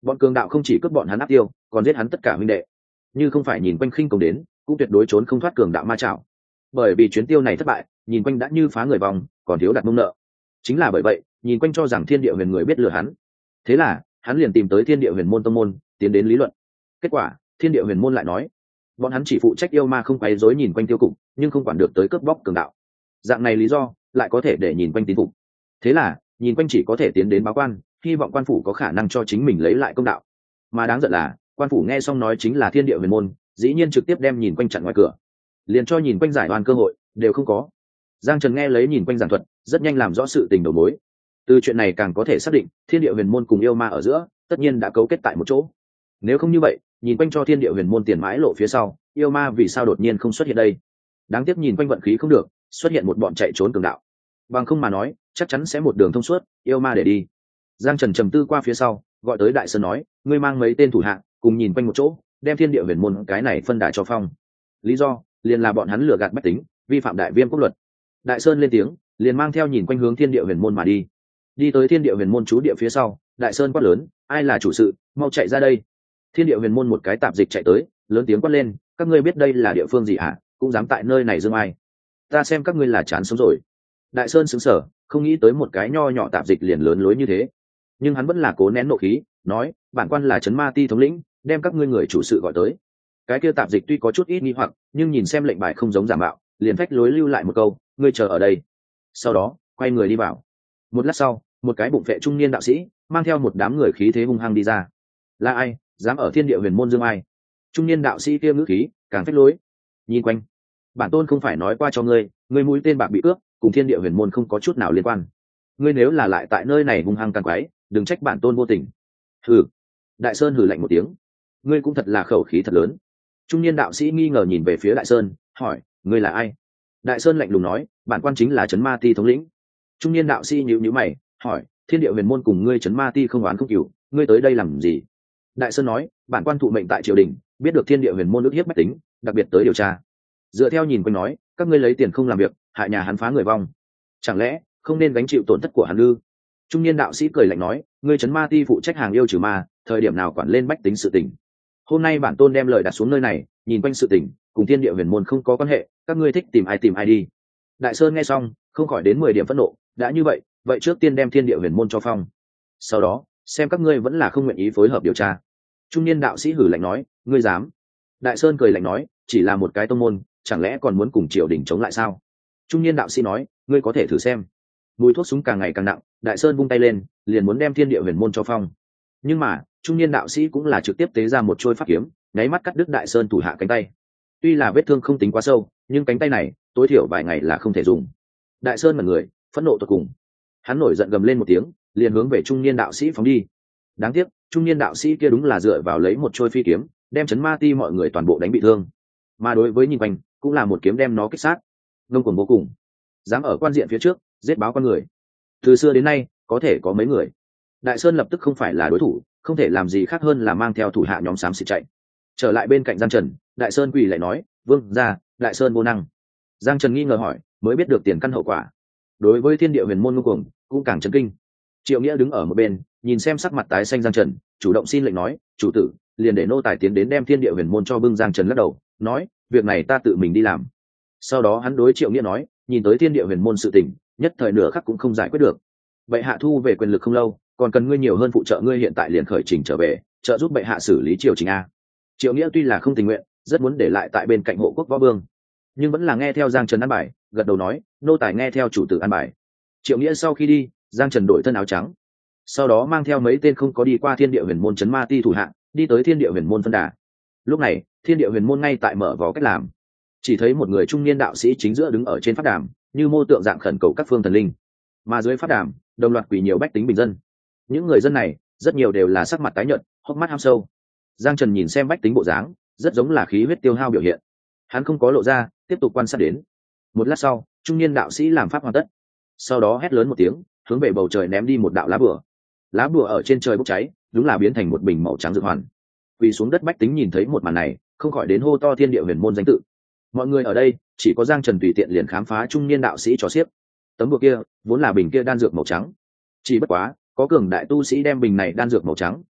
bọn cường đạo không chỉ cướp bọn hắn áp tiêu, còn giết hắn tất cả huynh đệ. Như không phải nhìn quanh khinh công đến, cũng tuyệt đối trốn không thoát cường đạo ma chảo. Bởi vì chuyến tiêu này thất bại, nhìn quanh đã như phá người vòng, còn thiếu đặt mông nợ. Chính là bởi vậy, nhìn quanh cho rằng thiên địa huyền người biết lừa hắn. Thế là hắn liền tìm tới thiên địa huyền môn tông môn, tiến đến lý luận. Kết quả thiên địa huyền môn lại nói, bọn hắn chỉ phụ trách yêu ma không quấy rối nhìn quanh tiêu cục, nhưng không quản được tới cướp bóc cường đạo. Dạng này lý do lại có thể để nhìn quanh tín phục. Thế là nhìn quanh chỉ có thể tiến đến báo quan, hy vọng quan phủ có khả năng cho chính mình lấy lại công đạo. Mà đáng giận là quan phủ nghe xong nói chính là thiên địa huyền môn, dĩ nhiên trực tiếp đem nhìn quanh chặn ngoài cửa, liền cho nhìn quanh giải oan cơ hội đều không có. Giang Trần nghe lấy nhìn quanh giảng thuật, rất nhanh làm rõ sự tình đầu mối. Từ chuyện này càng có thể xác định thiên địa huyền môn cùng yêu ma ở giữa tất nhiên đã cấu kết tại một chỗ. Nếu không như vậy, nhìn quanh cho thiên địa huyền môn tiền mãi lộ phía sau, yêu ma vì sao đột nhiên không xuất hiện đây? Đáng tiếc nhìn quanh vận khí không được, xuất hiện một bọn chạy trốn cường đạo. Bằng không mà nói, chắc chắn sẽ một đường thông suốt, yêu ma để đi. Giang Trần trầm tư qua phía sau, gọi tới Đại Sơn nói, ngươi mang mấy tên thủ hạ cùng nhìn quanh một chỗ, đem thiên địa huyền môn cái này phân đà cho phong. Lý do liền là bọn hắn lừa gạt bách tính, vi phạm đại viêm quốc luật. Đại Sơn lên tiếng, liền mang theo nhìn quanh hướng thiên địa huyền môn mà đi. Đi tới thiên địa huyền môn trú địa phía sau, Đại Sơn quát lớn, ai là chủ sự, mau chạy ra đây. Thiên địa huyền môn một cái tạp dịch chạy tới, lớn tiếng quát lên, các ngươi biết đây là địa phương gì hả, cũng dám tại nơi này dương ai? Ta xem các ngươi là chán sống rồi. Đại Sơn sững sờ, không nghĩ tới một cái nho nhỏ tạp dịch liền lớn lối như thế, nhưng hắn vẫn là cố nén nộ khí, nói, bản quan là trấn ma ti thống lĩnh, đem các ngươi người chủ sự gọi tới. Cái kia tạp dịch tuy có chút ít nghi hoặc, nhưng nhìn xem lệnh bài không giống giả mạo, liền phách lối lưu lại một câu, ngươi chờ ở đây. Sau đó quay người đi vào. Một lát sau, một cái bụng vệ trung niên đạo sĩ mang theo một đám người khí thế hung hăng đi ra. Là ai dám ở thiên địa huyền môn dương ai? Trung niên đạo sĩ kia ngữ khí càng phách lối. Nhìn quanh, bản tôn không phải nói qua cho ngươi, ngươi mũi tên bạc bị cướp, cùng thiên địa huyền môn không có chút nào liên quan. Ngươi nếu là lại tại nơi này hung hăng càng quái, đừng trách bản tôn vô tình. Hừ. Đại Sơn hừ lạnh một tiếng, ngươi cũng thật là khẩu khí thật lớn. Trung niên đạo sĩ nghi ngờ nhìn về phía Đại Sơn, hỏi, ngươi là ai? Đại Sơn lạnh lùng nói, bản quan chính là trấn ma ti thống lĩnh. Trung niên đạo sĩ nhíu nhíu mày, hỏi, thiên địa huyền môn cùng ngươi trấn ma ti không oán không cừu, ngươi tới đây làm gì? Đại Sơn nói, bản quan thụ mệnh tại triều đình, biết được thiên địa huyền môn ức hiếp bách tính, đặc biệt tới điều tra. Dựa theo nhìn quanh nói, các ngươi lấy tiền không làm việc, hại nhà hắn phá người vong, chẳng lẽ không nên gánh chịu tổn thất của hắn ư? Trung niên đạo sĩ cười lạnh nói, ngươi trấn ma ti phụ trách hàng yêu trừ ma, thời điểm nào quản lên bách tính sự tình. Hôm nay bản tôn đem lời đặt xuống nơi này, nhìn quanh sự tình cùng thiên địa huyền môn không có quan hệ, các ngươi thích tìm ai tìm ai đi. Đại Sơn nghe xong không khỏi đến mười điểm phẫn nộ, đã như vậy vậy trước tiên đem thiên địa huyền môn cho phong, sau đó xem các ngươi vẫn là không nguyện ý phối hợp điều tra. Trung niên đạo sĩ hử lạnh nói, ngươi dám? Đại Sơn cười lạnh nói, chỉ là một cái tông môn, chẳng lẽ còn muốn cùng triều đình chống lại sao? Trung niên đạo sĩ nói, ngươi có thể thử xem. Mùi thuốc súng càng ngày càng nặng, Đại Sơn vung tay lên, liền muốn đem thiên địa huyền môn cho phong. Nhưng mà trung niên đạo sĩ cũng là trực tiếp tế ra một trôi pháp kiếm, nháy mắt cắt đứt Đại Sơn thủ hạ cánh tay. Tuy là vết thương không tính quá sâu, nhưng cánh tay này tối thiểu vài ngày là không thể dùng. Đại Sơn là người phẫn nộ tột cùng, hắn nổi giận gầm lên một tiếng, liền hướng về trung niên đạo sĩ phóng đi. Đáng tiếc trung niên đạo sĩ kia đúng là dựa vào lấy một trôi phi kiếm, đem chấn ma ti mọi người toàn bộ đánh bị thương, mà đối với nhìn quanh cũng là một kiếm đem nó kích sát. Ngông cuồng vô cùng, dám ở quan diện phía trước giết báo con người, từ xưa đến nay có thể có mấy người. Đại Sơn lập tức không phải là đối thủ, không thể làm gì khác hơn là mang theo thủ hạ nhóm xám xịt chạy. Trở lại bên cạnh Giang Trần, Đại Sơn quỳ lại nói, vương ra, Đại Sơn vô năng. Giang Trần nghi ngờ hỏi, mới biết được tiền căn hậu quả. Đối với thiên địa huyền môn ngông cuồng cũng càng chấn kinh. Triệu Nghĩa đứng ở một bên, nhìn xem sắc mặt tái xanh Giang Trần, chủ động xin lệnh nói, chủ tử, liền để nô tài tiến đến đem thiên địa huyền môn cho bưng. Giang Trần lắc đầu, nói, việc này ta tự mình đi làm. Sau đó hắn đối Triệu Nghĩa nói, nhìn tới thiên địa huyền môn sự tình, nhất thời nửa khắc cũng không giải quyết được. Bệ hạ thu về quyền lực không lâu, còn cần ngươi nhiều hơn phụ trợ, ngươi hiện tại liền khởi trình trở về, trợ giúp bệ hạ xử lý triều trình a. Triệu Nghĩa tuy là không tình nguyện, rất muốn để lại tại bên cạnh hộ quốc võ vương, nhưng vẫn là nghe theo Giang Trần an bài, gật đầu nói, nô tài nghe theo chủ tử an bài. Triệu Nghĩa sau khi đi, Giang Trần đổi thân áo trắng, sau đó mang theo mấy tên không có đi qua thiên địa huyền môn trấn ma ti thủ hạ, đi tới thiên địa huyền môn phân đà. Lúc này thiên địa huyền môn ngay tại mở vỏ cách làm, chỉ thấy một người trung niên đạo sĩ chính giữa đứng ở trên pháp đàm, như mô tượng dạng khẩn cầu các phương thần linh, mà dưới pháp đàm đồng loạt quỳ nhiều bách tính bình dân. Những người dân này rất nhiều đều là sắc mặt tái nhợt, hốc mắt ham sâu. Giang Trần nhìn xem bách tính bộ dáng, rất giống là khí huyết tiêu hao biểu hiện, hắn không có lộ ra, tiếp tục quan sát đến. Một lát sau, trung niên đạo sĩ làm pháp hoàn tất, sau đó hét lớn một tiếng, hướng về bầu trời ném đi một đạo lá bùa. Lá bùa ở trên trời bốc cháy, đúng là biến thành một bình màu trắng dược hoàn. Quỳ xuống đất bách tính nhìn thấy một màn này, không khỏi đến hô to thiên địa huyền môn danh tự. Mọi người ở đây chỉ có Giang Trần tùy tiện liền khám phá trung niên đạo sĩ trò xiếc. Tấm bùa kia vốn là bình kia đan dược màu trắng, chỉ bất quá có cường đại tu sĩ đem bình này đan dược màu trắng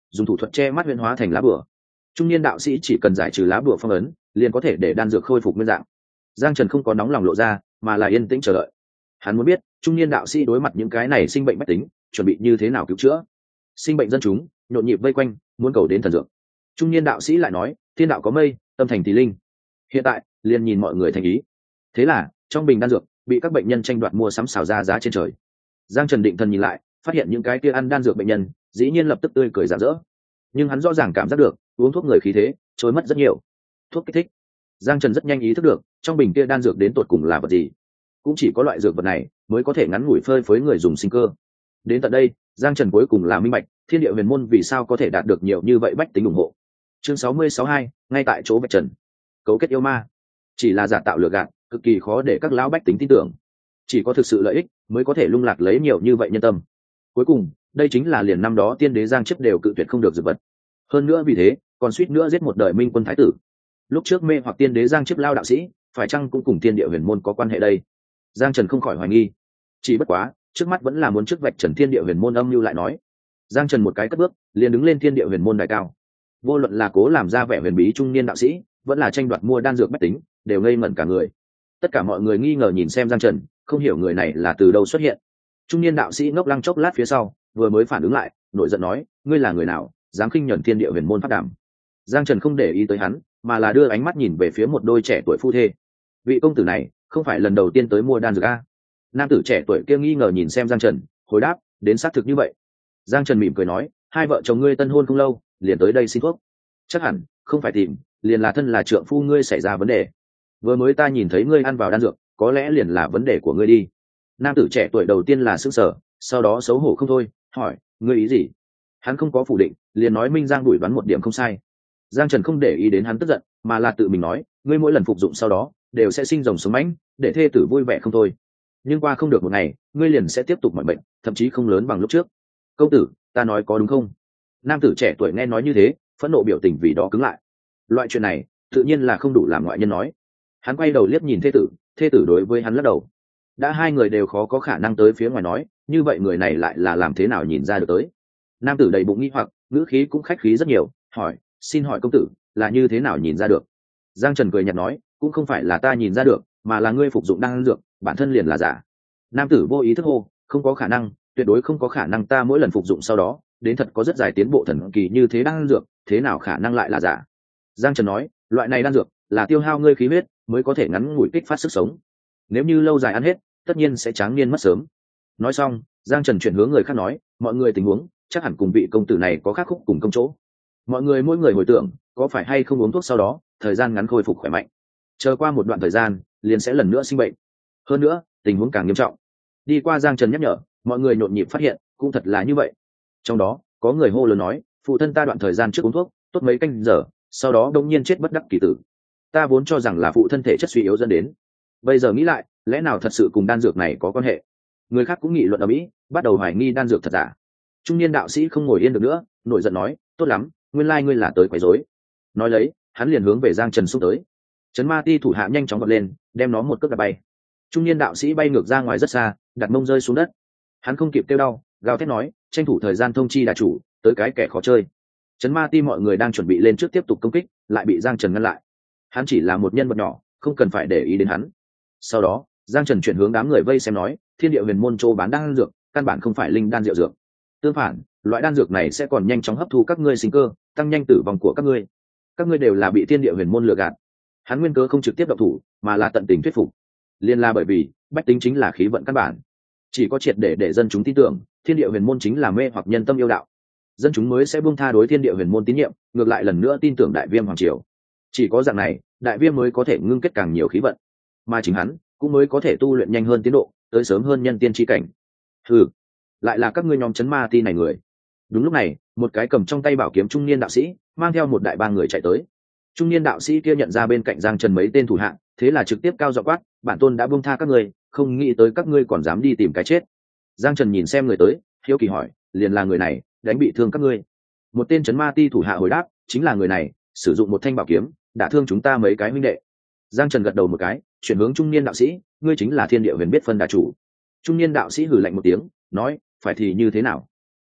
dùng thủ thuật che mắt huyễn hóa thành lá bùa. Trung niên đạo sĩ chỉ cần giải trừ lá bùa phong ấn, liền có thể để đan dược khôi phục nguyên dạng. Giang Trần không có nóng lòng lộ ra, mà là yên tĩnh chờ đợi. Hắn muốn biết trung niên đạo sĩ đối mặt những cái này sinh bệnh bách tính, chuẩn bị như thế nào cứu chữa. Sinh bệnh dân chúng nhộn nhịp vây quanh, muốn cầu đến thần dược. Trung niên đạo sĩ lại nói, thiên đạo có mây, tâm thành thì linh. Hiện tại liền nhìn mọi người thành ý. Thế là trong bình đan dược bị các bệnh nhân tranh đoạt mua sắm xào ra giá trên trời. Giang Trần định thần nhìn lại, phát hiện những cái kia ăn đan dược bệnh nhân dĩ nhiên lập tức tươi cười rạng rỡ. Nhưng hắn rõ ràng cảm giác được uống thuốc người khí thế trôi mất rất nhiều. Thuốc kích thích. Giang Trần rất nhanh ý thức được trong bình kia đan dược đến tột cùng là vật gì. Cũng chỉ có loại dược vật này mới có thể ngắn ngủi phơi phới người dùng sinh cơ. Đến tận đây Giang Trần cuối cùng là minh bạch thiên địa huyền môn vì sao có thể đạt được nhiều như vậy bách tính ủng hộ. Chương sáu mươi sáu hai, ngay tại chỗ Bạch Trần. Cấu kết yêu ma chỉ là giả tạo lừa gạt, cực kỳ khó để các lão bách tính tin tưởng. Chỉ có thực sự lợi ích mới có thể lung lạc lấy nhiều như vậy nhân tâm. Cuối cùng đây chính là liền năm đó tiên đế Giang Chấp đều cự tuyệt không được dược vật. Hơn nữa vì thế còn suýt nữa giết một đời minh quân thái tử. Lúc trước mê hoặc tiên đế Giang Chấp lao đạo sĩ phải chăng cũng cùng thiên địa huyền môn có quan hệ đây? Giang Trần không khỏi hoài nghi. Chỉ bất quá trước mắt vẫn là muốn trước vạch trần thiên địa huyền môn âm mưu lại nói. Giang Trần một cái cất bước liền đứng lên thiên địa huyền môn đài cao. Vô luận là cố làm ra vẻ huyền bí trung niên đạo sĩ, vẫn là tranh đoạt mua đan dược bách tính, đều ngây ngẩn cả người. Tất cả mọi người nghi ngờ nhìn xem Giang Trần, không hiểu người này là từ đâu xuất hiện. Trung niên đạo sĩ ngốc lăng chốc lát phía sau, vừa mới phản ứng lại, nổi giận nói, ngươi là người nào, dám khinh nhẫn thiên địa huyền môn pháp đảm. Giang Trần không để ý tới hắn, mà là đưa ánh mắt nhìn về phía một đôi trẻ tuổi phu thê. Vị công tử này không phải lần đầu tiên tới mua đan dược a? Nam tử trẻ tuổi kia nghi ngờ nhìn xem Giang Trần, hồi đáp, đến xác thực như vậy. Giang Trần mỉm cười nói, hai vợ chồng ngươi tân hôn không lâu, liền tới đây xin thuốc. Chắc hẳn không phải tìm, liền là thân là trượng phu ngươi xảy ra vấn đề. Vừa mới ta nhìn thấy ngươi ăn vào đan dược, có lẽ liền là vấn đề của ngươi đi. Nam tử trẻ tuổi đầu tiên là sững sờ, sau đó xấu hổ không thôi, hỏi, ngươi ý gì? Hắn không có phủ định, liền nói minh Giang đuổi đoán một điểm không sai. Giang Trần không để ý đến hắn tức giận, mà là tự mình nói, ngươi mỗi lần phục dụng sau đó đều sẽ sinh rồng sống mãnh, để thê tử vui vẻ không thôi. Nhưng qua không được một ngày, ngươi liền sẽ tiếp tục mọi bệnh, thậm chí không lớn bằng lúc trước. Công tử, ta nói có đúng không? Nam tử trẻ tuổi nghe nói như thế, phẫn nộ biểu tình vì đó cứng lại. Loại chuyện này tự nhiên là không đủ làm ngoại nhân nói. Hắn quay đầu liếc nhìn thê tử, thê tử đối với hắn lắc đầu. Đã hai người đều khó có khả năng tới phía ngoài nói, như vậy người này lại là làm thế nào nhìn ra được tới? Nam tử đầy bụng nghi hoặc, ngữ khí cũng khách khí rất nhiều, hỏi, xin hỏi công tử là như thế nào nhìn ra được? Giang Trần cười nhạt nói, cũng không phải là ta nhìn ra được, mà là ngươi phục dụng đan dược bản thân liền là giả. Nam tử vô ý thức hô, không có khả năng, tuyệt đối không có khả năng, ta mỗi lần phục dụng sau đó đến thật có rất dài tiến bộ thần kỳ như thế đan dược, thế nào khả năng lại là giả? Giang Trần nói, loại này đan dược là tiêu hao ngươi khí huyết mới có thể ngắn ngủi kích phát sức sống, nếu như lâu dài ăn hết tất nhiên sẽ tráng niên mất sớm. Nói xong Giang Trần chuyển hướng người khác nói, mọi người tình huống chắc hẳn cùng vị công tử này có khác khúc cùng công chỗ. Mọi người mỗi người hồi tưởng có phải hay không uống thuốc sau đó thời gian ngắn khôi phục khỏe mạnh, chờ qua một đoạn thời gian liền sẽ lần nữa sinh bệnh, hơn nữa tình huống càng nghiêm trọng. Đi qua Giang Trần nhắc nhở, mọi người nhộn nhịp phát hiện cũng thật là như vậy. Trong đó có người hô lớn nói, phụ thân ta đoạn thời gian trước uống thuốc tốt mấy canh giờ, sau đó đông nhiên chết bất đắc kỳ tử. Ta vốn cho rằng là phụ thân thể chất suy yếu dẫn đến, bây giờ nghĩ lại lẽ nào thật sự cùng đan dược này có quan hệ? Người khác cũng nghị luận ở mỹ, bắt đầu hoài nghi đan dược thật giả. Trung niên đạo sĩ không ngồi yên được nữa, nổi giận nói, tốt lắm, nguyên lai ngươi là tới quấy rối. Nói lấy hắn liền hướng về Giang Trần xúc tới. Trấn Ma Ti thủ hạ nhanh chóng vọt lên, đem nó một cước đạp bay. Trung niên đạo sĩ bay ngược ra ngoài rất xa, đặt mông rơi xuống đất. Hắn không kịp kêu đau, gào thét nói, tranh thủ thời gian thông chi đà chủ, tới cái kẻ khó chơi. Trấn Ma Ti mọi người đang chuẩn bị lên trước tiếp tục công kích, lại bị Giang Trần ngăn lại. Hắn chỉ là một nhân vật nhỏ, không cần phải để ý đến hắn. Sau đó Giang Trần chuyển hướng đám người vây xem nói, thiên địa huyền môn châu bán đan dược căn bản không phải linh đan diệu dược, tương phản loại đan dược này sẽ còn nhanh chóng hấp thu các ngươi sinh cơ, tăng nhanh tử vong của các ngươi. Các ngươi đều là bị thiên địa huyền môn lừa gạt. Hắn nguyên cớ không trực tiếp động thủ, mà là tận tình thuyết phục, liên là bởi vì bách tính chính là khí vận căn bản, chỉ có triệt để để dân chúng tin tưởng thiên địa huyền môn chính là mê hoặc nhân tâm yêu đạo, dân chúng mới sẽ buông tha đối thiên địa huyền môn tín nhiệm, ngược lại lần nữa tin tưởng đại viêm hoàng triều. Chỉ có dạng này đại viêm mới có thể ngưng kết càng nhiều khí vận, mà chính hắn cũng mới có thể tu luyện nhanh hơn tiến độ, tới sớm hơn nhân tiên chi cảnh. Ừ, lại là các ngươi nhóm Trấn Ma Ti này người. Đúng lúc này một cái cầm trong tay bảo kiếm trung niên đạo sĩ mang theo một đại ba người chạy tới. Trung niên đạo sĩ kia nhận ra bên cạnh Giang Trần mấy tên thủ hạ, thế là trực tiếp cao giọng quát, bản tôn đã buông tha các ngươi, không nghĩ tới các ngươi còn dám đi tìm cái chết. Giang Trần nhìn xem người tới, hiếu kỳ hỏi, liền là người này đánh bị thương các ngươi? Một tên Trấn Ma Ti thủ hạ hồi đáp, chính là người này, sử dụng một thanh bảo kiếm đả thương chúng ta mấy cái huynh đệ. Giang Trần gật đầu một cái, chuyển hướng trung niên đạo sĩ, ngươi chính là thiên địa huyền biết phân đà chủ. Trung niên đạo sĩ hừ lạnh một tiếng, nói, phải thì như thế nào?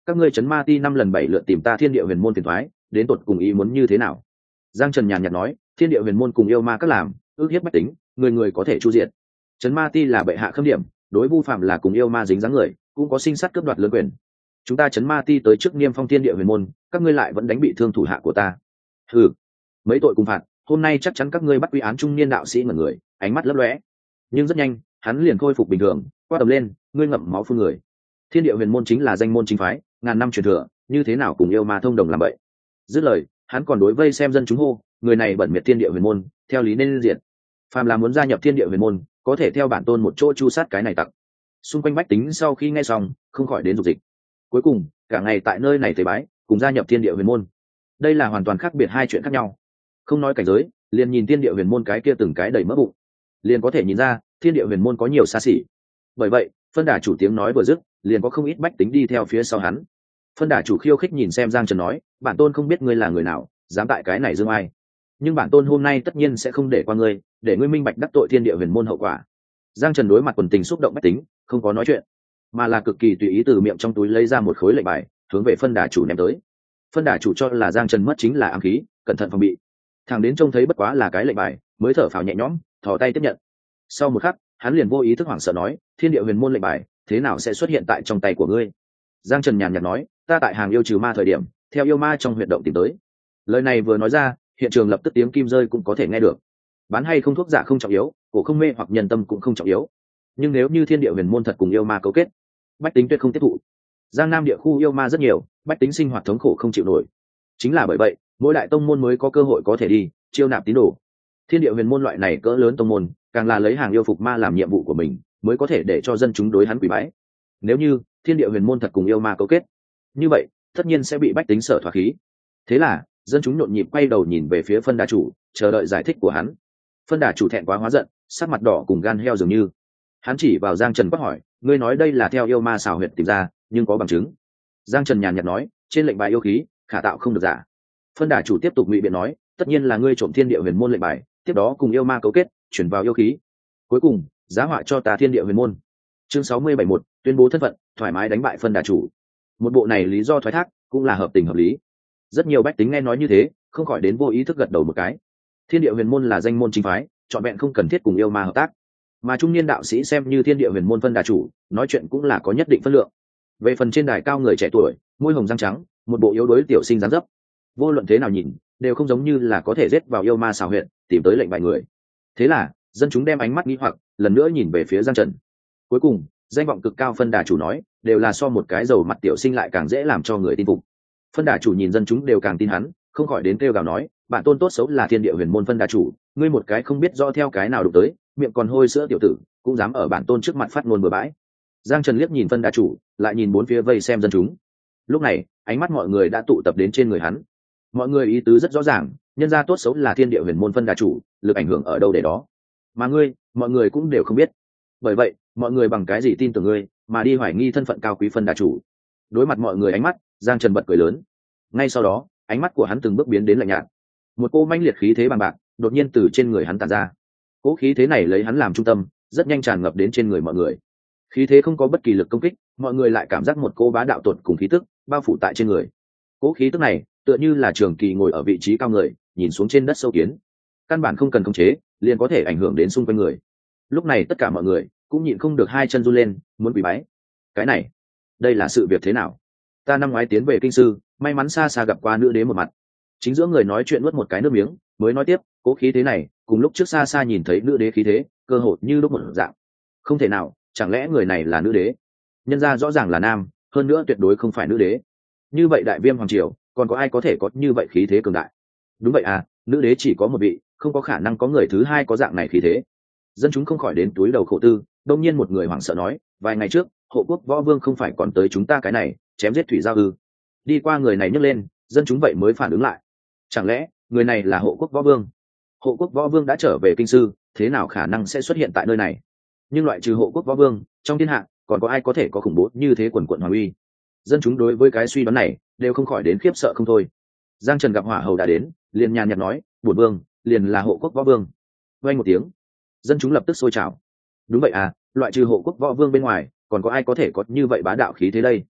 các ngươi chấn ma ti năm lần bảy lượt tìm ta thiên địa huyền môn phiền thoái, đến tột cùng ý muốn như thế nào? Giang Trần nhàn nhạt nói, thiên địa huyền môn cùng yêu ma các làm ước hiếp bách tính, người người có thể chu diệt. Chấn ma ti là bệ hạ khâm điểm, đối vu phạm là cùng yêu ma dính dáng người, cũng có sinh sát cướp đoạt lớn quyền. Chúng ta chấn ma ti tới trước niêm phong thiên địa huyền môn, các ngươi lại vẫn đánh bị thương thủ hạ của ta. Hừ, mấy tội cùng phạt, hôm nay chắc chắn các ngươi bắt quy án trung niên đạo sĩ ngẩn người, ánh mắt lấp lóe. Nhưng rất nhanh, hắn liền khôi phục bình thường, quát tầm lên, ngươi ngậm máu phun người. Thiên địa huyền môn chính là danh môn chính phái, ngàn năm truyền thừa, như thế nào cùng yêu ma thông đồng làm vậy? Dứt lời, hắn còn đối vây xem dân chúng hô, người này bẩn miệt thiên địa huyền môn, theo lý nên diệt. Phàm là muốn gia nhập thiên địa huyền môn, có thể theo bản tôn một chỗ chu sát cái này tặc. Xung quanh bách tính sau khi nghe xong, không khỏi đến dục dịch. Cuối cùng, cả ngày tại nơi này tế bái, cùng gia nhập thiên địa huyền môn. Đây là hoàn toàn khác biệt hai chuyện khác nhau. Không nói cảnh giới, liền nhìn thiên địa huyền môn cái kia từng cái đầy mỡ bụng, liền có thể nhìn ra thiên địa huyền môn có nhiều xa xỉ. Bởi vậy, phân đà chủ tiếng nói vừa dứt, liền có không ít bách tính đi theo phía sau hắn. Phân đà chủ khiêu khích nhìn xem Giang Trần nói, bản tôn không biết ngươi là người nào, dám tại cái này dương ai, nhưng bản tôn hôm nay tất nhiên sẽ không để qua ngươi, để ngươi minh bạch đắc tội thiên địa huyền môn hậu quả. Giang Trần đối mặt quần tình xúc động bách tính, không có nói chuyện, mà là cực kỳ tùy ý từ miệng trong túi lấy ra một khối lệnh bài, hướng về phân đà chủ ném tới. Phân đà chủ cho là Giang Trần mất chính là ám khí, cẩn thận phòng bị. Thằng đến trông thấy bất quá là cái lệnh bài, mới thở phào nhẹ nhõm, thò tay tiếp nhận. Sau một khắc, hắn liền vô ý thức hoảng sợ nói, thiên địa huyền môn lệnh bài, thế nào sẽ xuất hiện tại trong tay của ngươi? Giang Trần nhàn nhạt nói, ta tại hàng yêu trừ ma thời điểm, theo yêu ma trong huyệt động tìm tới. Lời này vừa nói ra, hiện trường lập tức tiếng kim rơi cũng có thể nghe được. Bán hay không thuốc giả không trọng yếu, cổ không mê hoặc nhân tâm cũng không trọng yếu. Nhưng nếu như thiên địa huyền môn thật cùng yêu ma cấu kết, bách tính tuyệt không tiếp thụ. Giang Nam địa khu yêu ma rất nhiều, bách tính sinh hoạt thống khổ không chịu nổi. Chính là bởi vậy, mỗi đại tông môn mới có cơ hội có thể đi chiêu nạp tín đồ. Thiên địa huyền môn loại này cỡ lớn tông môn, càng là lấy hàng yêu phục ma làm nhiệm vụ của mình, mới có thể để cho dân chúng đối hắn quỳ bái. Nếu như thiên địa huyền môn thật cùng yêu ma cấu kết, như vậy tất nhiên sẽ bị bách tính sở thoát khí. Thế là dân chúng nhộn nhịp quay đầu nhìn về phía phân đà chủ, chờ đợi giải thích của hắn. Phân đà chủ thẹn quá hóa giận, sắc mặt đỏ cùng gan heo dường như. Hắn chỉ vào Giang Trần quát hỏi, ngươi nói đây là theo yêu ma xào huyệt tìm ra, nhưng có bằng chứng? Giang Trần nhàn nhạt nói, trên lệnh bài yêu khí, khả tạo không được giả. Phân đà chủ tiếp tục ngụy biện nói, tất nhiên là ngươi trộm thiên địa huyền môn lệnh bài, tiếp đó cùng yêu ma cấu kết, chuyển vào yêu khí, cuối cùng giá họa cho ta thiên địa huyền môn. Chương sáu mươi bảy một, tuyên bố thân phận, thoải mái đánh bại phân đà chủ. Một bộ này lý do thoái thác cũng là hợp tình hợp lý. Rất nhiều bách tính nghe nói như thế, không khỏi đến vô ý thức gật đầu một cái. Thiên địa huyền môn là danh môn chính phái, trọn vẹn không cần thiết cùng yêu ma hợp tác. Mà trung niên đạo sĩ xem như thiên địa huyền môn phân đà chủ, nói chuyện cũng là có nhất định phân lượng. Về phần trên đài cao người trẻ tuổi, môi hồng răng trắng, một bộ yếu đuối tiểu sinh dáng dấp, vô luận thế nào nhìn đều không giống như là có thể giết vào yêu ma xào huyệt, tìm tới lệnh bài người. Thế là dân chúng đem ánh mắt nghi hoặc lần nữa nhìn về phía Giang Trần. Cuối cùng danh vọng cực cao phân đà chủ nói, đều là so một cái dầu mặt tiểu sinh lại càng dễ làm cho người tin phục. Phân đà chủ nhìn dân chúng đều càng tin hắn, không khỏi đến kêu gào nói, bản tôn tốt xấu là thiên địa huyền môn phân đà chủ, ngươi một cái không biết do theo cái nào đụng tới, miệng còn hôi sữa tiểu tử, cũng dám ở bản tôn trước mặt phát ngôn bừa bãi. Giang Trần liếc nhìn phân đà chủ, lại nhìn bốn phía vây xem dân chúng. Lúc này ánh mắt mọi người đã tụ tập đến trên người hắn. Mọi người ý tứ rất rõ ràng, nhân gia tốt xấu là thiên địa huyền môn phân đà chủ, lực ảnh hưởng ở đâu để đó, mà ngươi, mọi người cũng đều không biết. Bởi vậy mọi người bằng cái gì tin tưởng ngươi mà đi hoài nghi thân phận cao quý phân đà chủ? Đối mặt mọi người ánh mắt, Giang Trần bật cười lớn. Ngay sau đó ánh mắt của hắn từng bước biến đến lạnh nhạt. Một cô manh liệt khí thế bằng bạc đột nhiên từ trên người hắn tản ra. Cỗ khí thế này lấy hắn làm trung tâm, rất nhanh tràn ngập đến trên người mọi người. Khí thế không có bất kỳ lực công kích, mọi người lại cảm giác một cô bá đạo tột cùng khí tức bao phủ tại trên người. Cỗ khí tức này tựa như là Trường Kỳ ngồi ở vị trí cao người, nhìn xuống trên đất sâu kiến, căn bản không cần khống chế liền có thể ảnh hưởng đến xung quanh người. Lúc này tất cả mọi người cũng nhịn không được hai chân run lên, muốn quỳ bái. Cái này, đây là sự việc thế nào? Ta năm ngoái tiến về kinh sư, may mắn xa xa gặp qua nữ đế một mặt. Chính giữa người nói chuyện nuốt một cái nước miếng, mới nói tiếp, cố khí thế này cùng lúc trước xa xa nhìn thấy nữ đế khí thế cơ hội như lúc một dạng. Không thể nào, chẳng lẽ người này là nữ đế? Nhân ra rõ ràng là nam, hơn nữa tuyệt đối không phải nữ đế. Như vậy đại viêm hoàng triều còn có ai có thể có như vậy khí thế cường đại? Đúng vậy à, nữ đế chỉ có một vị, không có khả năng có người thứ hai có dạng này khí thế. Dân chúng không khỏi đến túi đầu khổ tư. Đông nhiên một người hoảng sợ nói, vài ngày trước hộ quốc võ vương không phải còn tới chúng ta cái này chém giết thủy giao ư? Đi qua người này nhấc lên, dân chúng vậy mới phản ứng lại, chẳng lẽ người này là hộ quốc võ vương? Hộ quốc võ vương đã trở về kinh sư, thế nào khả năng sẽ xuất hiện tại nơi này? Nhưng loại trừ hộ quốc võ vương, trong thiên hạ còn có ai có thể có khủng bố như thế quần quận hoàng uy? Dân chúng đối với cái suy đoán này đều không khỏi đến khiếp sợ không thôi. Giang Trần gặp hỏa hầu đã đến, liền nhàn nhạt nói, bổn vương liền là hộ quốc võ vương. Vang một tiếng, dân chúng lập tức sôi trào. Đúng vậy à, loại trừ hộ quốc võ vương bên ngoài còn có ai có thể có như vậy bá đạo khí thế đây?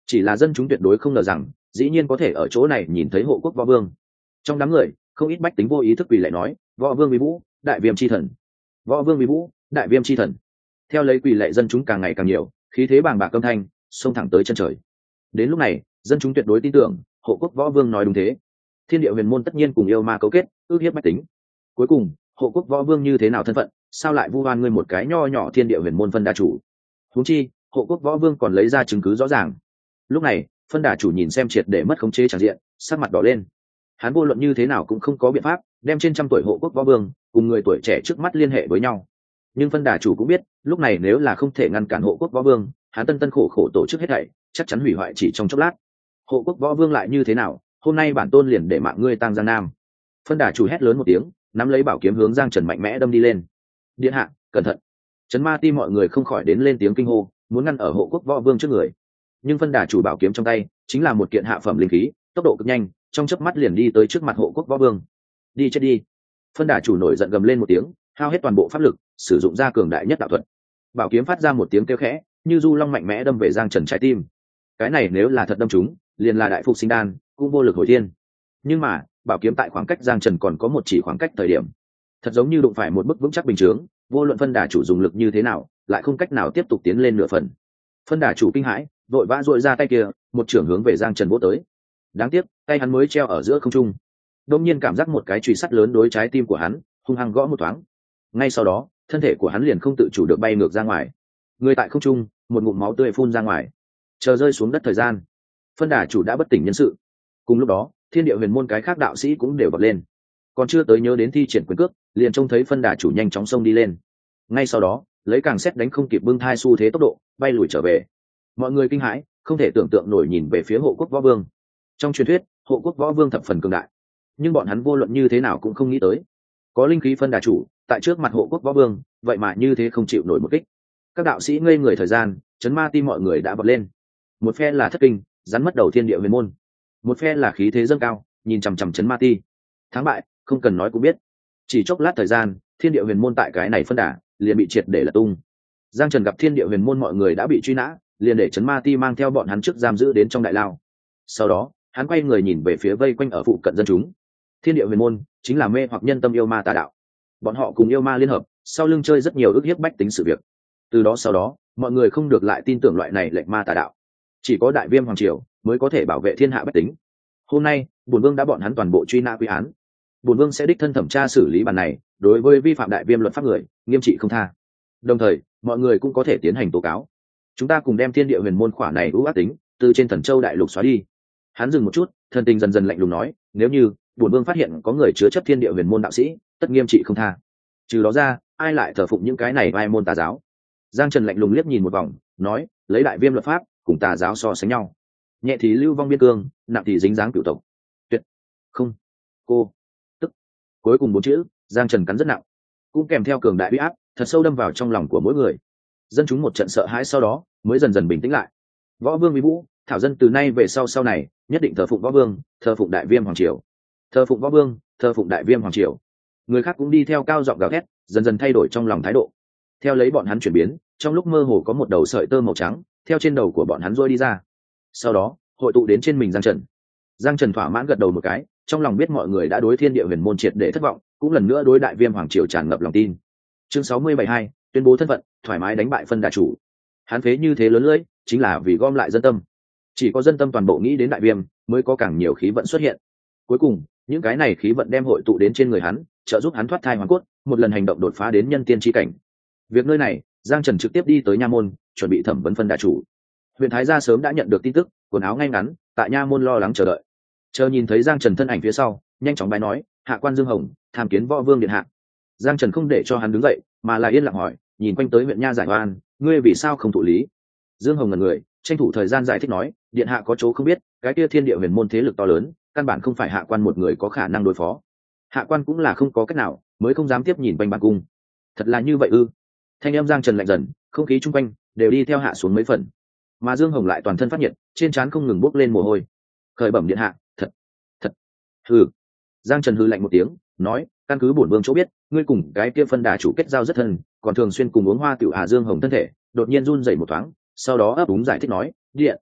chỉ là dân chúng tuyệt đối không ngờ rằng dĩ nhiên có thể ở chỗ này nhìn thấy hộ quốc võ vương. Trong đám người không ít bách tính vô ý thức quỳ lại nói võ vương vi vũ đại viêm chi thần, võ vương vi vũ đại viêm chi thần. Theo lấy quỳ lệ dân chúng càng ngày càng nhiều, khí thế bàng bạc âm thanh xông thẳng tới chân trời. Đến lúc này dân chúng tuyệt đối tin tưởng hộ quốc võ vương nói đúng thế. Thiên địa huyền môn tất nhiên cùng yêu ma cấu kết ước hiếp bách tính. Cuối cùng hộ quốc võ vương như thế nào thân phận, sao lại vu oan ngươi một cái nho nhỏ thiên địa huyền môn phân đà chủ? Huống chi hộ quốc võ vương còn lấy ra chứng cứ rõ ràng. Lúc này phân đà chủ nhìn xem triệt để mất khống chế tràn diện, sắc mặt đỏ lên. Hắn vô luận như thế nào cũng không có biện pháp đem trên trăm tuổi hộ quốc võ vương cùng người tuổi trẻ trước mắt liên hệ với nhau. Nhưng phân đà chủ cũng biết lúc này nếu là không thể ngăn cản hộ quốc võ vương, hắn tân tân khổ khổ tổ chức hết thảy chắc chắn hủy hoại chỉ trong chốc lát. Hộ quốc võ vương lại như thế nào, hôm nay bản tôn liền để mạng ngươi tang giang nam. Phân đà chủ hét lớn một tiếng, nắm lấy bảo kiếm hướng Giang Trần mạnh mẽ đâm đi lên. Điện hạ cẩn thận. Trấn Ma Ti mọi người không khỏi đến lên tiếng kinh hô, muốn ngăn ở hộ quốc võ vương trước người. Nhưng phân đà chủ bảo kiếm trong tay chính là một kiện hạ phẩm linh khí, tốc độ cực nhanh, trong chớp mắt liền đi tới trước mặt hộ quốc võ vương. Đi chết đi. Phân đà chủ nổi giận gầm lên một tiếng, hao hết toàn bộ pháp lực, sử dụng ra cường đại nhất đạo thuật. Bảo kiếm phát ra một tiếng kêu khẽ, như du long mạnh mẽ đâm về Giang Trần trái tim. Cái này nếu là thật đâm trúng, liền là đại phục sinh đan, cũng vô lực hồi thiên. Nhưng mà bảo kiếm tại khoảng cách Giang Trần còn có một chỉ khoảng cách thời điểm, thật giống như đụng phải một bức vững chắc bình chướng, vô luận phân đà chủ dùng lực như thế nào lại không cách nào tiếp tục tiến lên nửa phần. Phân đà chủ kinh hãi, vội vã duỗi ra tay kia, một chưởng hướng về Giang Trần vỗ tới. Đáng tiếc tay hắn mới treo ở giữa không trung, đột nhiên cảm giác một cái chùy sắt lớn đối trái tim của hắn hung hăng gõ một thoáng. Ngay sau đó thân thể của hắn liền không tự chủ được bay ngược ra ngoài, người tại không trung một ngụm máu tươi phun ra ngoài. Chờ rơi xuống đất thời gian, phân đà chủ đã bất tỉnh nhân sự. Cùng lúc đó thiên địa huyền môn cái khác đạo sĩ cũng đều bật lên, còn chưa tới nhớ đến thi triển quyền cước, liền trông thấy phân đà chủ nhanh chóng xông đi lên. Ngay sau đó lấy càng xét đánh không kịp bưng thai xu thế tốc độ bay lùi trở về. Mọi người kinh hãi không thể tưởng tượng nổi nhìn về phía hộ quốc võ vương. Trong truyền thuyết hộ quốc võ vương thập phần cường đại, nhưng bọn hắn vô luận như thế nào cũng không nghĩ tới có linh khí phân đà chủ tại trước mặt hộ quốc võ vương vậy mà như thế không chịu nổi một kích. Các đạo sĩ ngây người thời gian, Trấn Ma Ti mọi người đã bật lên. Một phe là thất kinh rắn mất đầu thiên địa huyền môn, một phe là khí thế dâng cao nhìn chằm chằm Trấn Ma Ti. Thắng bại không cần nói cũng biết, chỉ chốc lát thời gian thiên địa huyền môn tại cái này phân đà liền bị triệt để lật tung. Giang Trần gặp thiên địa huyền môn mọi người đã bị truy nã, liền để Trấn Ma Ti mang theo bọn hắn trước giam giữ đến trong đại lao. Sau đó hắn quay người nhìn về phía vây quanh ở phụ cận dân chúng. Thiên địa huyền môn chính là mê hoặc nhân tâm yêu ma tà đạo, bọn họ cùng yêu ma liên hợp, sau lưng chơi rất nhiều ức hiếp bách tính sự việc. Từ đó sau đó mọi người không được lại tin tưởng loại này lệnh ma tà đạo, chỉ có đại viêm hoàng triều mới có thể bảo vệ thiên hạ bách tính. Hôm nay bổn vương đã bọn hắn toàn bộ truy nã quy án, bổn vương sẽ đích thân thẩm tra xử lý bản này, đối với vi phạm đại viêm luật pháp người nghiêm trị không tha. Đồng thời mọi người cũng có thể tiến hành tố cáo, chúng ta cùng đem thiên địa huyền môn khỏa này ưu ác tính từ trên thần châu đại lục xóa đi. Hắn dừng một chút, thần tình dần dần lạnh lùng nói, nếu như bổn vương phát hiện có người chứa chấp thiên địa huyền môn đạo sĩ, tất nghiêm trị không tha. Trừ đó ra ai lại thờ phụng những cái này vai môn tà giáo? Giang Trần lạnh lùng liếc nhìn một vòng, nói, lấy đại viêm luật pháp cùng tà giáo so sánh nhau, nhẹ thì lưu vong biên cương, nặng thì dính dáng cửu tộc. Tuyệt không cô tức cuối cùng bốn chữ Giang Trần cắn rất nặng, cũng kèm theo cường đại uy áp thật sâu đâm vào trong lòng của mỗi người. Dân chúng một trận sợ hãi, sau đó mới dần dần bình tĩnh lại. Võ vương vi vũ, thảo dân từ nay về sau sau này nhất định thờ phụng võ vương, thờ phụng đại viêm hoàng triều, thờ phụng võ vương, thờ phụng đại viêm hoàng triều. Người khác cũng đi theo cao giọng gào thét, dần dần thay đổi trong lòng thái độ. Theo lấy bọn hắn chuyển biến, trong lúc mơ hồ có một đầu sợi tơ màu trắng theo trên đầu của bọn hắn rôi đi ra, sau đó hội tụ đến trên mình Giang Trần. Giang Trần thỏa mãn gật đầu một cái, trong lòng biết mọi người đã đối thiên địa huyền môn triệt để thất vọng, cũng lần nữa đối đại viêm hoàng triều tràn ngập lòng tin. Chương sáu mươi bảy hai, tuyên bố thân phận, thoải mái đánh bại phân đà chủ. Hắn phế như thế lớn lưỡi chính là vì gom lại dân tâm, chỉ có dân tâm toàn bộ nghĩ đến đại viêm mới có càng nhiều khí vận xuất hiện. Cuối cùng những cái này khí vận đem hội tụ đến trên người hắn, trợ giúp hắn thoát thai hoàn cốt, một lần hành động đột phá đến nhân tiên chi cảnh. Việc nơi này, Giang Trần trực tiếp đi tới nha môn, chuẩn bị thẩm vấn phân đà chủ. Huyện Thái gia sớm đã nhận được tin tức, quần áo ngay ngắn tại nha môn lo lắng chờ đợi. Chờ nhìn thấy Giang Trần thân ảnh phía sau, nhanh chóng bái nói, hạ quan Dương Hồng tham kiến võ vương điện hạ. Giang Trần không để cho hắn đứng dậy, mà là yên lặng hỏi, nhìn quanh tới huyện nha giải oan, ngươi vì sao không thụ lý? Dương Hồng ngẩn người, tranh thủ thời gian giải thích nói, điện hạ có chỗ không biết, cái kia thiên địa huyền môn thế lực to lớn, căn bản không phải hạ quan một người có khả năng đối phó. Hạ quan cũng là không có cách nào, mới không dám tiếp nhìn quanh bản cung. Thật là như vậy ư? Thanh âm Giang Trần lạnh dần, không khí chung quanh đều đi theo hạ xuống mấy phần, mà Dương Hồng lại toàn thân phát nhiệt, trên trán không ngừng bốc lên mồ hôi. Khởi bẩm điện hạ, thật thật hừ. Giang Trần hừ lạnh một tiếng, nói, căn cứ bổn vương chỗ biết, ngươi cùng cái kia phân đà chủ kết giao rất thân, còn thường xuyên cùng uống hoa tiểu. Hà Dương Hồng thân thể đột nhiên run rẩy một thoáng, sau đó ấp úng giải thích nói, điện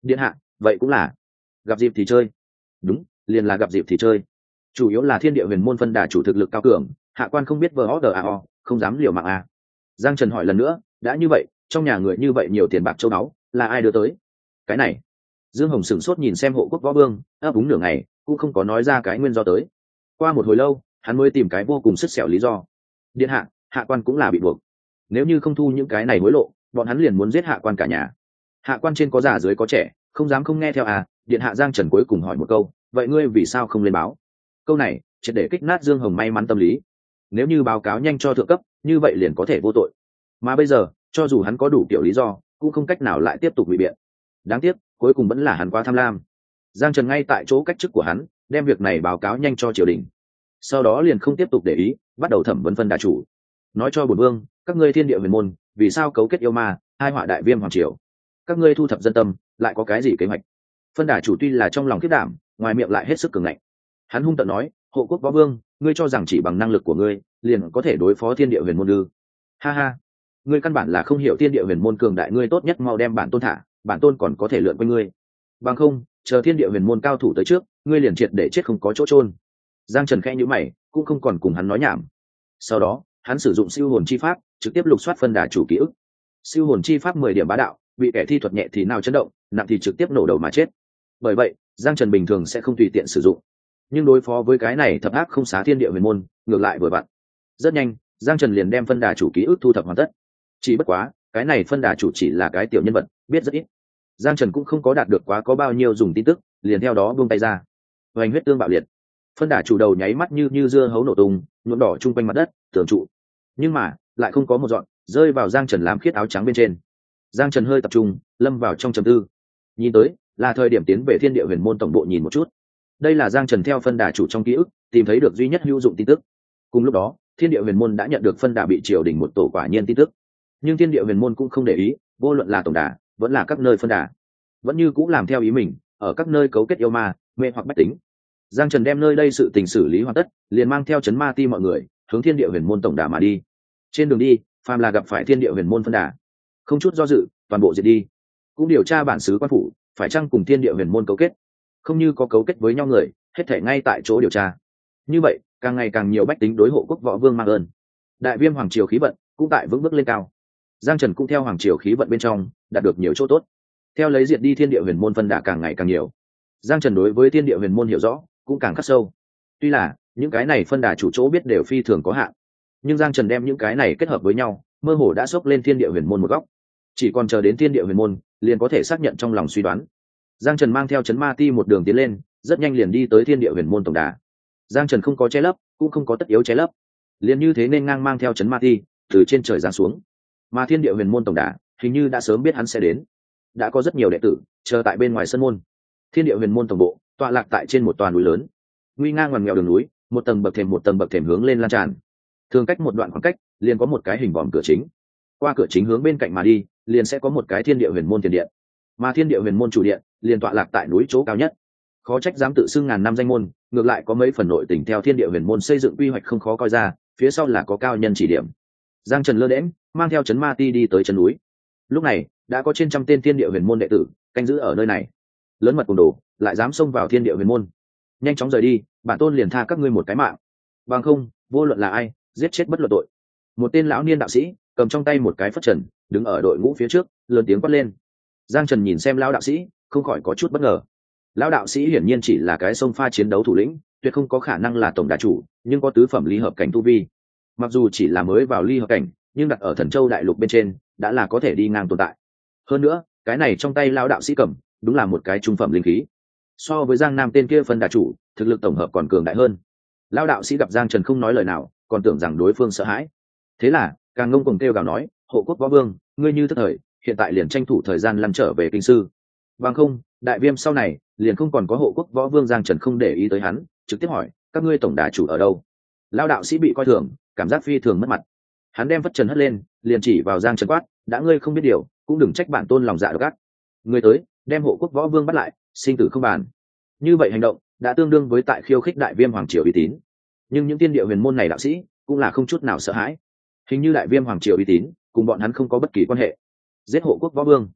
điện hạ, vậy cũng là gặp dịp thì chơi. Đúng, liền là gặp dịp thì chơi. Chủ yếu là thiên địa huyền môn phân đà chủ thực lực cao cường, hạ quan không biết vờ ó đờ a o, không dám liều mạng à. Giang Trần hỏi lần nữa, đã như vậy, trong nhà người như vậy nhiều tiền bạc châu báu, là ai đưa tới? Cái này, Dương Hồng sửng sốt nhìn xem Hộ Quốc Võ Vương, ấp úng nửa ngày, cũng không có nói ra cái nguyên do tới. Qua một hồi lâu, hắn mới tìm cái vô cùng sứt sẹo lý do. Điện hạ, hạ quan cũng là bị buộc. Nếu như không thu những cái này hối lộ, bọn hắn liền muốn giết hạ quan cả nhà. Hạ quan trên có già dưới có trẻ, không dám không nghe theo à. Điện hạ. Giang Trần cuối cùng hỏi một câu, vậy ngươi vì sao không lên báo? Câu này triệt để kích nát Dương Hồng may mắn tâm lý. Nếu như báo cáo nhanh cho thượng cấp, như vậy liền có thể vô tội. Mà bây giờ, cho dù hắn có đủ kiểu lý do, cũng không cách nào lại tiếp tục bị biện. Đáng tiếc, cuối cùng vẫn là hắn quá tham lam. Giang Trần ngay tại chỗ cách chức của hắn, đem việc này báo cáo nhanh cho triều đình. Sau đó liền không tiếp tục để ý, bắt đầu thẩm vấn phân đà chủ. Nói cho bổn vương, các ngươi thiên địa huyền môn, vì sao cấu kết yêu ma, hai họa đại viêm hoàng triều? Các ngươi thu thập dân tâm, lại có cái gì kế hoạch? Phân đà chủ tuy là trong lòng khiết đảm, ngoài miệng lại hết sức cường ngạnh. Hắn hung tợn nói, Hộ Quốc Võ Vương, ngươi cho rằng chỉ bằng năng lực của ngươi, liền có thể đối phó thiên địa huyền môn ư? Ha ha, ngươi căn bản là không hiểu thiên địa huyền môn cường đại, ngươi tốt nhất mau đem bản tôn thả, bản tôn còn có thể lượn quanh ngươi. Bằng không, chờ thiên địa huyền môn cao thủ tới trước, ngươi liền triệt để chết không có chỗ chôn. Giang Trần khẽ nhíu mày, cũng không còn cùng hắn nói nhảm. Sau đó, hắn sử dụng siêu hồn chi pháp, trực tiếp lục soát phân đà chủ ký ức. Siêu hồn chi pháp mười điểm bá đạo, bị kẻ thi thuật nhẹ thì nào chấn động, nặng thì trực tiếp nổ đầu mà chết. Bởi vậy, Giang Trần bình thường sẽ không tùy tiện sử dụng. Nhưng đối phó với cái này thập ác không xá thiên địa huyền môn, ngược lại vừa vặn. Rất nhanh, Giang Trần liền đem phân đà chủ ký ức thu thập hoàn tất. Chỉ bất quá, cái này phân đà chủ chỉ là cái tiểu nhân vật, biết rất ít. Giang Trần cũng không có đạt được quá có bao nhiêu dùng tin tức, liền theo đó buông tay ra. Hoành huyết tương bạo liệt, phân đà chủ đầu nháy mắt như như dưa hấu nổ tung, nhuộm đỏ chung quanh mặt đất, tường trụ. Nhưng mà, lại không có một dọn rơi vào Giang Trần làm khiết áo trắng bên trên. Giang Trần hơi tập trung, lâm vào trong trầm tư. Nhìn tới, là thời điểm tiến về thiên địa huyền môn tổng bộ nhìn một chút. Đây là Giang Trần theo phân đà chủ trong ký ức tìm thấy được duy nhất hữu dụng tin tức. Cùng lúc đó, thiên địa huyền môn đã nhận được phân đà bị triều đình một tổ quả nhiên tin tức. Nhưng thiên địa huyền môn cũng không để ý, vô luận là tổng đà vẫn là các nơi phân đà, vẫn như cũng làm theo ý mình, ở các nơi cấu kết yêu ma, mê hoặc bách tính. Giang Trần đem nơi đây sự tình xử lý hoàn tất, liền mang theo chấn ma ti mọi người hướng thiên địa huyền môn tổng đà mà đi. Trên đường đi, phàm là gặp phải thiên địa huyền môn phân đà, không chút do dự, toàn bộ diệt đi. Cũng điều tra bản xứ quan phủ phải chăng cùng thiên địa huyền môn cấu kết. Không như có cấu kết với nhau người, hết thể ngay tại chỗ điều tra. Như vậy, càng ngày càng nhiều bách tính đối Hộ Quốc Võ Vương mang ơn. Đại viêm hoàng triều khí vận cũng tại vững bước lên cao. Giang Trần cũng theo hoàng triều khí vận bên trong đạt được nhiều chỗ tốt. Theo lấy diệt đi thiên địa huyền môn phân đà càng ngày càng nhiều, Giang Trần đối với thiên địa huyền môn hiểu rõ cũng càng khắc sâu. Tuy là những cái này phân đà chủ chỗ biết đều phi thường có hạn, nhưng Giang Trần đem những cái này kết hợp với nhau, mơ hồ đã xốc lên thiên địa huyền môn một góc. Chỉ còn chờ đến thiên địa huyền môn, liền có thể xác nhận trong lòng suy đoán. Giang Trần mang theo chấn ma ti một đường tiến lên, rất nhanh liền đi tới thiên địa huyền môn tổng đà. Giang Trần không có che lấp, cũng không có tất yếu che lấp, liền như thế nên ngang mang theo chấn ma ti từ trên trời giáng xuống. Mà thiên địa huyền môn tổng đà hình như đã sớm biết hắn sẽ đến, đã có rất nhiều đệ tử chờ tại bên ngoài sân môn. Thiên địa huyền môn tổng bộ tọa lạc tại trên một toàn núi lớn, nguy nga ngoằn nghèo đường núi, một tầng bậc thềm một tầng bậc thềm hướng lên lan tràn. Thường cách một đoạn khoảng cách liền có một cái hình vòm cửa chính, qua cửa chính hướng bên cạnh mà đi, liền sẽ có một cái thiên địa huyền môn tiền điện. Mà thiên địa huyền môn chủ điện liền tọa lạc tại núi chỗ cao nhất. Khó trách dám tự xưng ngàn năm danh môn, ngược lại có mấy phần nội tình theo thiên địa huyền môn xây dựng quy hoạch không khó coi ra, phía sau là có cao nhân chỉ điểm. Giang Trần lơ đễnh mang theo chấn ma ti đi tới chân núi. Lúc này đã có trên trăm tên thiên địa huyền môn đệ tử canh giữ ở nơi này. Lớn mật cùng đồ, lại dám xông vào thiên địa huyền môn, nhanh chóng rời đi, bản tôn liền tha các ngươi một cái mạng. Bằng không, vô luận là ai, giết chết bất luận tội. Một tên lão niên đạo sĩ cầm trong tay một cái phất trần, đứng ở đội ngũ phía trước, lớn tiếng quát lên. Giang Trần nhìn xem lão đạo sĩ, không khỏi có chút bất ngờ. Lão đạo sĩ hiển nhiên chỉ là cái sông pha chiến đấu thủ lĩnh, tuyệt không có khả năng là tổng đà chủ, nhưng có tứ phẩm ly hợp cảnh tu vi. Mặc dù chỉ là mới vào ly hợp cảnh, nhưng đặt ở Thần Châu đại lục bên trên, đã là có thể đi ngang tồn tại. Hơn nữa, cái này trong tay lão đạo sĩ cầm, đúng là một cái trung phẩm linh khí. So với Giang Nam tên kia phân đà chủ, thực lực tổng hợp còn cường đại hơn. Lão đạo sĩ gặp Giang Trần không nói lời nào, còn tưởng rằng đối phương sợ hãi. Thế là, càng ngông cuồng kêu gào nói, Hộ Quốc Võ Vương, ngươi như tức thời, hiện tại liền tranh thủ thời gian lăn trở về kinh sư. Bằng không, đại viêm sau này liền không còn có Hộ Quốc Võ Vương. Giang Trần không để ý tới hắn, trực tiếp hỏi, các ngươi tổng đà chủ ở đâu? Lão đạo sĩ bị coi thường, cảm giác phi thường mất mặt. Hắn đem phất trần hất lên, liền chỉ vào Giang Trần quát, đã ngươi không biết điều, cũng đừng trách bản tôn lòng dạ độc ác. Ngươi tới, đem Hộ Quốc Võ Vương bắt lại, sinh tử không bàn. Như vậy hành động đã tương đương với tại khiêu khích đại viêm hoàng triều uy tín. Nhưng những tiên địa huyền môn này đạo sĩ cũng là không chút nào sợ hãi. Hình như đại viêm hoàng triều uy tín cùng bọn hắn không có bất kỳ quan hệ. Giết Hộ Quốc Võ Vương,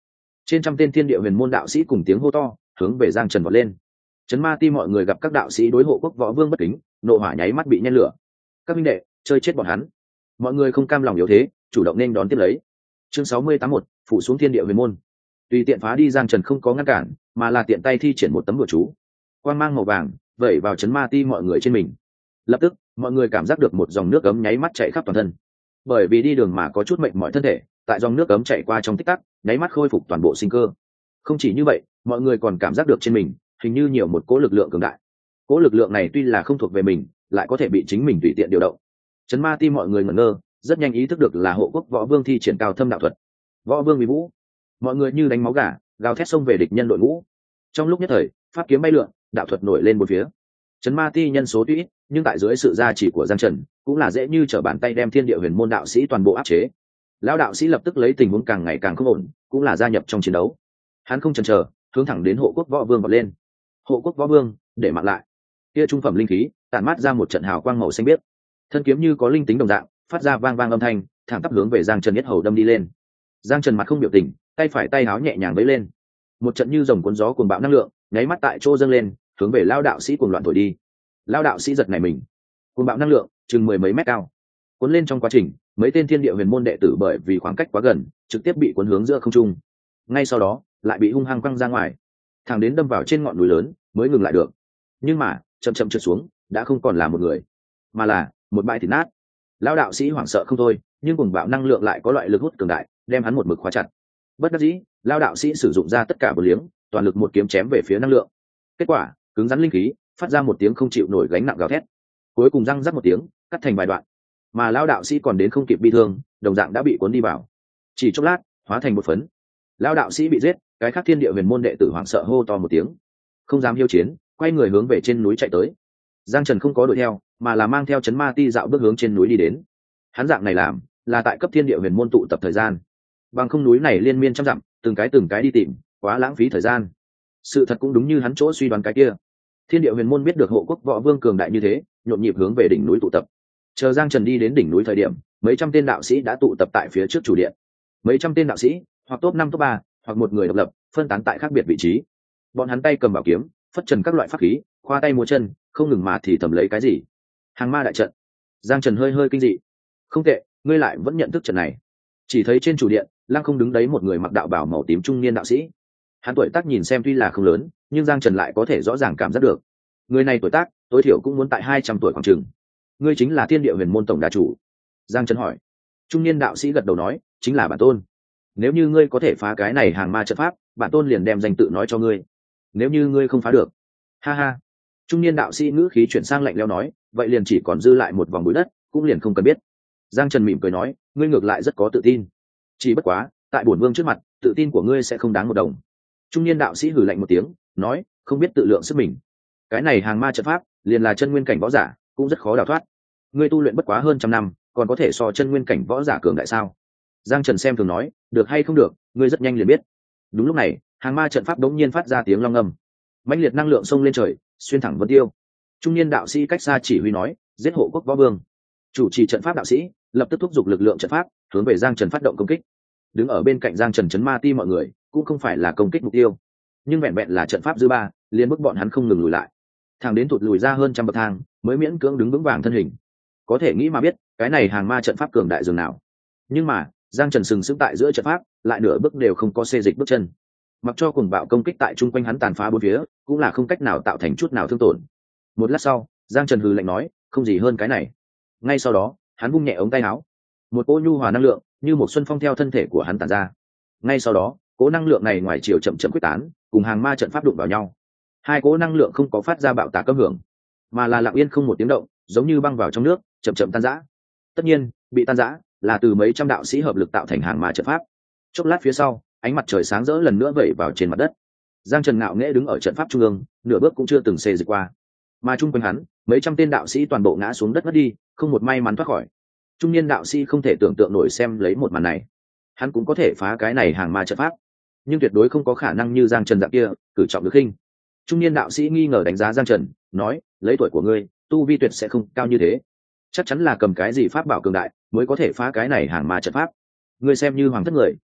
trên trăm tên thiên địa huyền môn đạo sĩ cùng tiếng hô to hướng về Giang Trần vọt lên. Trấn Ma Ti mọi người gặp các đạo sĩ đối hộ quốc võ vương bất kính, nộ hỏa nháy mắt bị nhen lửa. Các minh đệ, chơi chết bọn hắn. Mọi người không cam lòng yếu thế, chủ động nên đón tiếp lấy. Chương sáu mươi tám một, phủ xuống thiên địa huyền môn. Tùy tiện phá đi, Giang Trần không có ngăn cản, mà là tiện tay thi triển một tấm bùa chú. Quang mang màu vàng vẩy vào Trấn Ma Ti mọi người trên mình. Lập tức, mọi người cảm giác được một dòng nước ấm nháy mắt chạy khắp toàn thân. Bởi vì đi đường mà có chút mệt mỏi thân thể, tại dòng nước ấm chạy qua trong tích tắc, nháy mắt khôi phục toàn bộ sinh cơ. Không chỉ như vậy, mọi người còn cảm giác được trên mình hình như nhiều một cỗ lực lượng cường đại. Cỗ lực lượng này tuy là không thuộc về mình, lại có thể bị chính mình tùy tiện điều động. Trấn Ma Ti mọi người ngẩn ngơ, rất nhanh ý thức được là hộ quốc võ vương thi triển cao thâm đạo thuật. Võ vương uy vũ, mọi người như đánh máu gà, gào thét xông về địch nhân đội ngũ. Trong lúc nhất thời, pháp kiếm bay lượn, đạo thuật nổi lên bốn phía. Trấn Ma Ti nhân số tuy ít, nhưng tại dưới sự gia trì của Giang Trần, cũng là dễ như trở bàn tay đem thiên địa huyền môn đạo sĩ toàn bộ áp chế. Lão đạo sĩ lập tức lấy tình huống càng ngày càng không ổn, cũng là gia nhập trong chiến đấu. Hắn không chần chờ, hướng thẳng đến hộ quốc võ vương vọt lên. Hộ quốc võ vương, để mạng lại. Kia trung phẩm linh khí tản mát ra một trận hào quang màu xanh biếc, thân kiếm như có linh tính đồng dạng, phát ra vang vang âm thanh, thẳng tắp hướng về Giang Trần nhất hầu đâm đi lên. Giang Trần mặt không biểu tình, tay phải tay háo nhẹ nhàng vẫy lên, một trận như dòng cuốn gió cuồng bạo năng lượng nháy mắt tại chỗ dâng lên, hướng về Lão đạo sĩ cuồng loạn thổi đi. Lão đạo sĩ giật nảy mình, cuồng bạo năng lượng chừng mười mấy mét cao, cuốn lên trong quá trình, mấy tên thiên địa huyền môn đệ tử bởi vì khoảng cách quá gần, trực tiếp bị cuốn hướng giữa không trung. Ngay sau đó, lại bị hung hăng quăng ra ngoài, thẳng đến đâm vào trên ngọn núi lớn mới ngừng lại được. Nhưng mà chậm chậm trượt xuống, đã không còn là một người, mà là một bãi thịt nát. Lão đạo sĩ hoảng sợ không thôi, nhưng cuồng bạo năng lượng lại có loại lực hút cường đại, đem hắn một mực khóa chặt. Bất đắc dĩ, Lão đạo sĩ sử dụng ra tất cả bờ liếng, toàn lực một kiếm chém về phía năng lượng. Kết quả, cứng rắn linh khí phát ra một tiếng không chịu nổi gánh nặng gào thét, cuối cùng răng rắc một tiếng, cắt thành vài đoạn. Mà Lão đạo sĩ còn đến không kịp bi thương, đồng dạng đã bị cuốn đi vào, chỉ chốc lát hóa thành một phấn. Lão đạo sĩ bị giết, cái khác thiên địa huyền môn đệ tử hoảng sợ hô to một tiếng, không dám hiếu chiến, quay người hướng về trên núi chạy tới. Giang Trần không có đuổi theo, mà là mang theo Trấn Ma Ti dạo bước hướng trên núi đi đến. Hắn dạng này làm là tại cấp thiên địa huyền môn tụ tập thời gian, bằng không núi này liên miên trăm dặm, từng cái từng cái đi tìm, quá lãng phí thời gian. Sự thật cũng đúng như hắn chỗ suy đoán cái kia, thiên địa huyền môn biết được hộ quốc võ vương cường đại như thế, nhộn nhịp hướng về đỉnh núi tụ tập. Chờ Giang Trần đi đến đỉnh núi thời điểm, mấy trăm tên đạo sĩ đã tụ tập tại phía trước chủ điện. Mấy trăm tên đạo sĩ, hoặc top năm top ba, hoặc một người độc lập, phân tán tại khác biệt vị trí. Bọn hắn tay cầm bảo kiếm, phất trần các loại pháp khí, khoa tay múa chân, không ngừng mà thì thầm lấy cái gì. Hàng ma đại trận. Giang Trần hơi hơi kinh dị. Không tệ, ngươi lại vẫn nhận thức trận này. Chỉ thấy trên chủ điện, lăng không đứng đấy một người mặc đạo bào màu tím trung niên đạo sĩ. Hắn tuổi tác nhìn xem tuy là không lớn, nhưng Giang Trần lại có thể rõ ràng cảm giác được. Người này tuổi tác, tối thiểu cũng muốn tại hai trăm tuổi khoảng chừng. Ngươi chính là thiên địa huyền môn tổng đà chủ? Giang Trần hỏi. Trung niên đạo sĩ gật đầu nói, chính là bản tôn. Nếu như ngươi có thể phá cái này hàng ma trận pháp, bản tôn liền đem danh tự nói cho ngươi. Nếu như ngươi không phá được, ha ha. Trung niên đạo sĩ ngữ khí chuyển sang lạnh lẽo nói, vậy liền chỉ còn dư lại một vòng bụi đất, cũng liền không cần biết. Giang Trần mỉm cười nói, ngươi ngược lại rất có tự tin. Chỉ bất quá, tại bổn vương trước mặt, tự tin của ngươi sẽ không đáng một đồng. Trung niên đạo sĩ hừ lạnh một tiếng, nói, không biết tự lượng sức mình. Cái này hàng ma trận pháp, liền là chân nguyên cảnh võ giả, cũng rất khó đào thoát. Ngươi tu luyện bất quá hơn trăm năm, còn có thể so chân nguyên cảnh võ giả cường đại sao? Giang Trần xem thường nói, được hay không được, ngươi rất nhanh liền biết. Đúng lúc này, hàng ma trận pháp đống nhiên phát ra tiếng long ngâm, mãnh liệt năng lượng xông lên trời, xuyên thẳng vân tiêu. Trung niên đạo sĩ cách xa chỉ huy nói, giết hộ quốc võ vương. Chủ trì trận pháp đạo sĩ lập tức thúc giục lực lượng trận pháp, hướng về Giang Trần phát động công kích. Đứng ở bên cạnh Giang Trần Trấn Ma Ti mọi người cũng không phải là công kích mục tiêu, nhưng vẹn vẹn là trận pháp dư ba, liền bức bọn hắn không ngừng lùi lại, thẳng đến thụt lùi ra hơn trăm bậc thang, mới miễn cưỡng đứng vững vàng thân hình. Có thể nghĩ mà biết, cái này hàng ma trận pháp cường đại dường nào. Nhưng mà Giang Trần sừng sững tại giữa trận pháp, lại nửa bước đều không có xê dịch bước chân. Mặc cho cuồng bạo công kích tại chung quanh hắn tàn phá bốn phía, cũng là không cách nào tạo thành chút nào thương tổn. Một lát sau, Giang Trần hừ lạnh nói, không gì hơn cái này. Ngay sau đó, hắn vung nhẹ ống tay áo, một cỗ nhu hòa năng lượng như một xuân phong theo thân thể của hắn tản ra. Ngay sau đó, cỗ năng lượng này ngoài chiều chậm chậm quyết tán, cùng hàng ma trận pháp đụng vào nhau. Hai cỗ năng lượng không có phát ra bạo tạc âm hưởng, mà là lặng yên không một tiếng động, giống như băng vào trong nước, chậm chậm tan rã. Tất nhiên, bị tan rã là từ mấy trăm đạo sĩ hợp lực tạo thành hàng ma trận pháp. Chốc lát phía sau, ánh mặt trời sáng rỡ lần nữa vẩy vào trên mặt đất. Giang Trần ngạo nghễ đứng ở trận pháp trung ương, nửa bước cũng chưa từng xê dịch qua. Mà chung quanh hắn, mấy trăm tên đạo sĩ toàn bộ ngã xuống đất mất đi, không một may mắn thoát khỏi. Trung niên đạo sĩ không thể tưởng tượng nổi xem lấy một màn này. Hắn cũng có thể phá cái này hàng ma trận pháp, nhưng tuyệt đối không có khả năng như Giang Trần dạng kia, cử trọng được khinh. Trung niên đạo sĩ nghi ngờ đánh giá Giang Trần, nói, lấy tuổi của ngươi, tu vi tuyệt sẽ không cao như thế. Chắc chắn là cầm cái gì pháp bảo cường đại mới có thể phá cái này hàng ma trận pháp. Ngươi xem như hoàng thất người,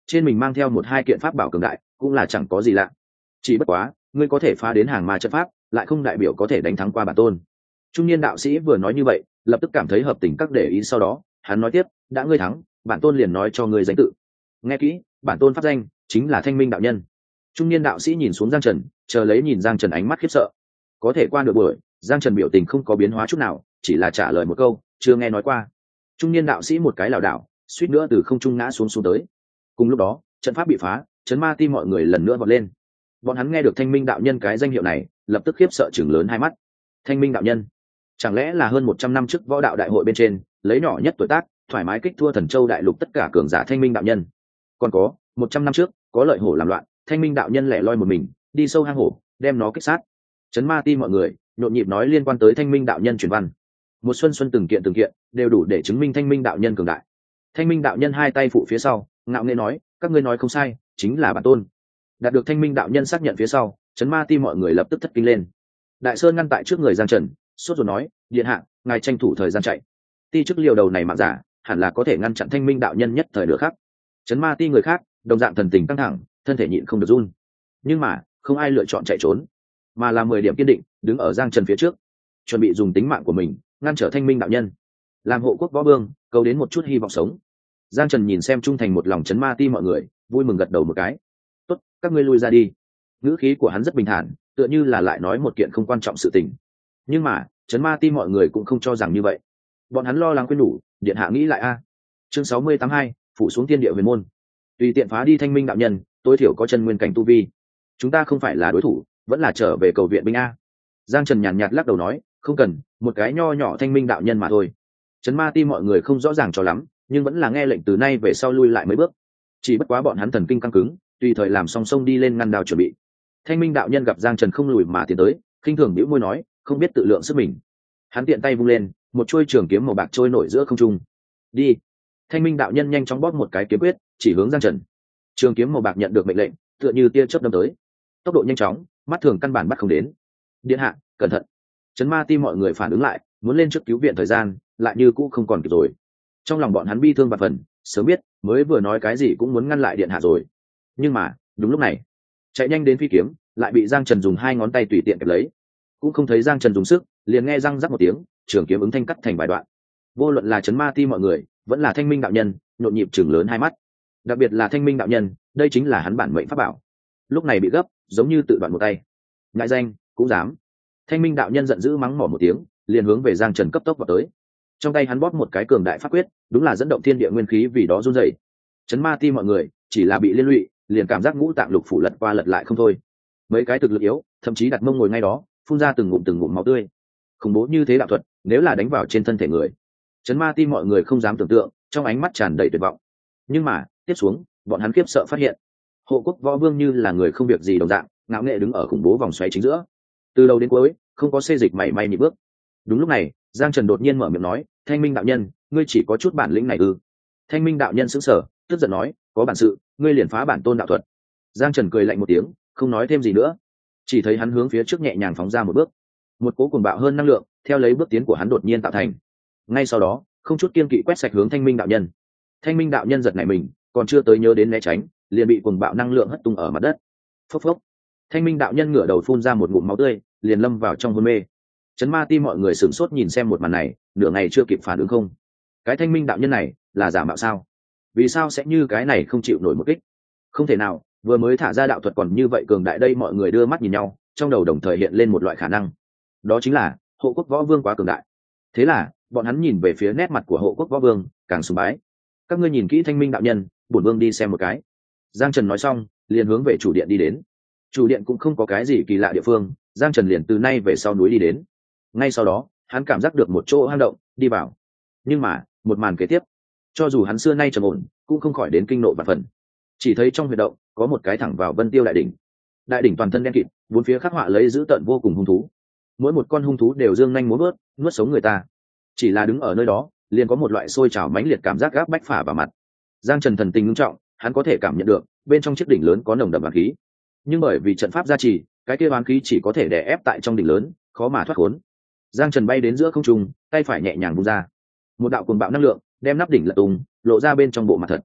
trên mình mang theo một hai kiện pháp bảo cường đại cũng là chẳng có gì lạ. Chỉ bất quá ngươi có thể phá đến hàng ma trận pháp lại không đại biểu có thể đánh thắng qua bản tôn. Trung niên đạo sĩ vừa nói như vậy lập tức cảm thấy hợp tình các để ý, sau đó hắn nói tiếp, đã ngươi thắng bản tôn liền nói cho ngươi danh tự. Nghe kỹ, bản tôn pháp danh chính là Thanh Minh đạo nhân. Trung niên đạo sĩ nhìn xuống Giang Trần, chờ lấy nhìn Giang Trần ánh mắt khiếp sợ. Có thể qua được buổi, Giang Trần biểu tình không có biến hóa chút nào, chỉ là trả lời một câu, chưa nghe nói qua. Trung niên đạo sĩ một cái lảo đảo, suýt nữa từ không trung ngã xuống xuống tới. Cùng lúc đó, trận pháp bị phá, chấn ma ti mọi người lần nữa vọt lên. Bọn hắn nghe được Thanh Minh đạo nhân cái danh hiệu này, lập tức khiếp sợ chừng lớn hai mắt. Thanh Minh đạo nhân, chẳng lẽ là hơn một trăm năm trước võ đạo đại hội bên trên, lấy nhỏ nhất tuổi tác, thoải mái kích thua Thần Châu đại lục tất cả cường giả Thanh Minh đạo nhân. Còn có, một trăm năm trước, có lợi hổ làm loạn, Thanh Minh đạo nhân lẻ loi một mình, đi sâu hang hổ, đem nó kích sát. Chấn ma ti mọi người nhộn nhịp nói liên quan tới Thanh Minh đạo nhân truyền văn. Một xuân xuân từng kiện từng kiện, đều đủ để chứng minh Thanh Minh đạo nhân cường đại. Thanh Minh đạo nhân hai tay phụ phía sau, ngạo nghễ nói, các ngươi nói không sai, chính là bản tôn. Đạt được Thanh Minh đạo nhân xác nhận phía sau, chấn ma ti mọi người lập tức thất kinh lên. Đại Sơn ngăn tại trước người Giang Trần, sốt ruột nói, điện hạ, ngài tranh thủ thời gian chạy. Ti chức liều đầu này mạng giả, hẳn là có thể ngăn chặn Thanh Minh đạo nhân nhất thời nửa khắc. Chấn ma ti người khác, đồng dạng thần tình căng thẳng, thân thể nhịn không được run. Nhưng mà, không ai lựa chọn chạy trốn, mà là mười điểm kiên định, đứng ở Giang Trần phía trước, chuẩn bị dùng tính mạng của mình ngăn trở Thanh Minh đạo nhân, làm hộ quốc võ vương, cầu đến một chút hy vọng sống. Giang Trần nhìn xem trung thành một lòng chấn ma ti mọi người, vui mừng gật đầu một cái. Tốt, các ngươi lui ra đi. Ngữ khí của hắn rất bình thản, tựa như là lại nói một kiện không quan trọng sự tình. Nhưng mà chấn ma ti mọi người cũng không cho rằng như vậy. Bọn hắn lo lắng quên đủ, điện hạ nghĩ lại a. Chương sáu mươi tám hai, phủ xuống tiên địa huyền môn. Tùy tiện phá đi Thanh Minh đạo nhân, tối thiểu có chân nguyên cảnh tu vi. Chúng ta không phải là đối thủ, vẫn là trở về cầu viện binh a. Giang Trần nhàn nhạt lắc đầu nói, không cần, một cái nho nhỏ Thanh Minh đạo nhân mà thôi. Chấn ma ti mọi người không rõ ràng cho lắm, nhưng vẫn là nghe lệnh từ nay về sau lui lại mấy bước. Chỉ bất quá bọn hắn thần kinh căng cứng, tùy thời làm song song đi lên ngăn đao chuẩn bị. Thanh Minh đạo nhân gặp Giang Trần không lùi mà tiến tới, khinh thường bĩu môi nói, không biết tự lượng sức mình. Hắn tiện tay vung lên, một chuôi trường kiếm màu bạc trôi nổi giữa không trung. Đi. Thanh Minh đạo nhân nhanh chóng bóp một cái kiếm quyết, chỉ hướng Giang Trần. Trường kiếm màu bạc nhận được mệnh lệnh, tựa như tia chớp đâm tới. Tốc độ nhanh chóng, mắt thường căn bản bắt không đến. Điện hạ, cẩn thận. Chấn ma ti mọi người phản ứng lại, muốn lên trước cứu viện thời gian, lại như cũ không còn kịp rồi. Trong lòng bọn hắn bi thương và phần, sớm biết, mới vừa nói cái gì cũng muốn ngăn lại điện hạ rồi. Nhưng mà, đúng lúc này, chạy nhanh đến phi kiếm, lại bị Giang Trần dùng hai ngón tay tùy tiện kẹp lấy. Cũng không thấy Giang Trần dùng sức, liền nghe răng rắc một tiếng, trường kiếm ứng thanh cắt thành vài đoạn. Vô luận là chấn ma ti mọi người, vẫn là Thanh Minh đạo nhân, nhộn nhịp chừng lớn hai mắt. Đặc biệt là Thanh Minh đạo nhân, đây chính là hắn bản mệnh pháp bảo. Lúc này bị gấp, giống như tự đoạn một tay. Ngại danh, cũng dám. Thanh Minh đạo nhân giận dữ mắng mỏ một tiếng, liền hướng về Giang Trần cấp tốc vào tới. Trong tay hắn bóp một cái cường đại pháp quyết, đúng là dẫn động thiên địa nguyên khí vì đó run rẩy. Chấn ma ti mọi người chỉ là bị liên lụy, liền cảm giác ngũ tạng lục phủ lật qua lật lại không thôi. Mấy cái thực lực yếu, thậm chí đặt mông ngồi ngay đó, phun ra từng ngụm từng ngụm máu tươi. Khủng bố như thế đạo thuật, nếu là đánh vào trên thân thể người, chấn ma ti mọi người không dám tưởng tượng, trong ánh mắt tràn đầy tuyệt vọng. Nhưng mà tiếp xuống, bọn hắn khiếp sợ phát hiện, hộ quốc võ vương như là người không việc gì đồng dạng, ngạo nghệ đứng ở khủng bố vòng xoáy chính giữa, từ đầu đến cuối không có xê dịch mảy may nhị bước. Đúng lúc này, Giang Trần đột nhiên mở miệng nói, Thanh Minh đạo nhân, ngươi chỉ có chút bản lĩnh này ư? Thanh Minh đạo nhân sững sờ, tức giận nói, có bản sự, ngươi liền phá bản tôn đạo thuật. Giang Trần cười lạnh một tiếng, không nói thêm gì nữa. Chỉ thấy hắn hướng phía trước nhẹ nhàng phóng ra một bước, một cỗ cuồng bạo hơn năng lượng theo lấy bước tiến của hắn đột nhiên tạo thành. Ngay sau đó, không chút kiên kỵ quét sạch hướng Thanh Minh đạo nhân. Thanh Minh đạo nhân giật nảy mình, còn chưa tới nhớ đến né tránh, liền bị cuồng bạo năng lượng hất tung ở mặt đất. Phốc phốc. Thanh Minh đạo nhân ngửa đầu phun ra một ngụm máu tươi, liền lâm vào trong hôn mê. Chấn ma ti mọi người sửng sốt nhìn xem một màn này, nửa ngày chưa kịp phản ứng không. Cái Thanh Minh đạo nhân này là giả mạo sao? Vì sao sẽ như cái này không chịu nổi một kích? Không thể nào, vừa mới thả ra đạo thuật còn như vậy cường đại đây, mọi người đưa mắt nhìn nhau, trong đầu đồng thời hiện lên một loại khả năng. Đó chính là hộ quốc võ vương quá cường đại. Thế là, bọn hắn nhìn về phía nét mặt của hộ quốc võ vương, càng sùng bái. Các ngươi nhìn kỹ Thanh Minh đạo nhân, bổn vương đi xem một cái. Giang Trần nói xong, liền hướng về chủ điện đi đến. Chủ điện cũng không có cái gì kỳ lạ địa phương, Giang Trần liền từ nay về sau núi đi đến. Ngay sau đó, hắn cảm giác được một chỗ hang động, đi vào. Nhưng mà, một màn kế tiếp, cho dù hắn xưa nay trầm ổn, cũng không khỏi đến kinh nộ vạn phần. Chỉ thấy trong huyệt động có một cái thẳng vào Vân Tiêu đại đỉnh. Đại đỉnh toàn thân đen kịt, bốn phía khắc họa lấy dữ tợn vô cùng hung thú. Mỗi một con hung thú đều dương nhanh múa vớt, nuốt sống người ta. Chỉ là đứng ở nơi đó, liền có một loại sôi trào mãnh liệt cảm giác gáp bách phả vào mặt. Giang Trần thần tình nghiêm trọng, hắn có thể cảm nhận được bên trong chiếc đỉnh lớn có nồng đậm oán khí. Nhưng bởi vì trận pháp gia trì, cái kia oán khí chỉ có thể đè ép tại trong đỉnh lớn, khó mà thoát khốn. Giang Trần bay đến giữa không trung, tay phải nhẹ nhàng vung ra, một đạo cuồng bạo năng lượng đem nắp đỉnh lật tung, lộ ra bên trong bộ mặt thật.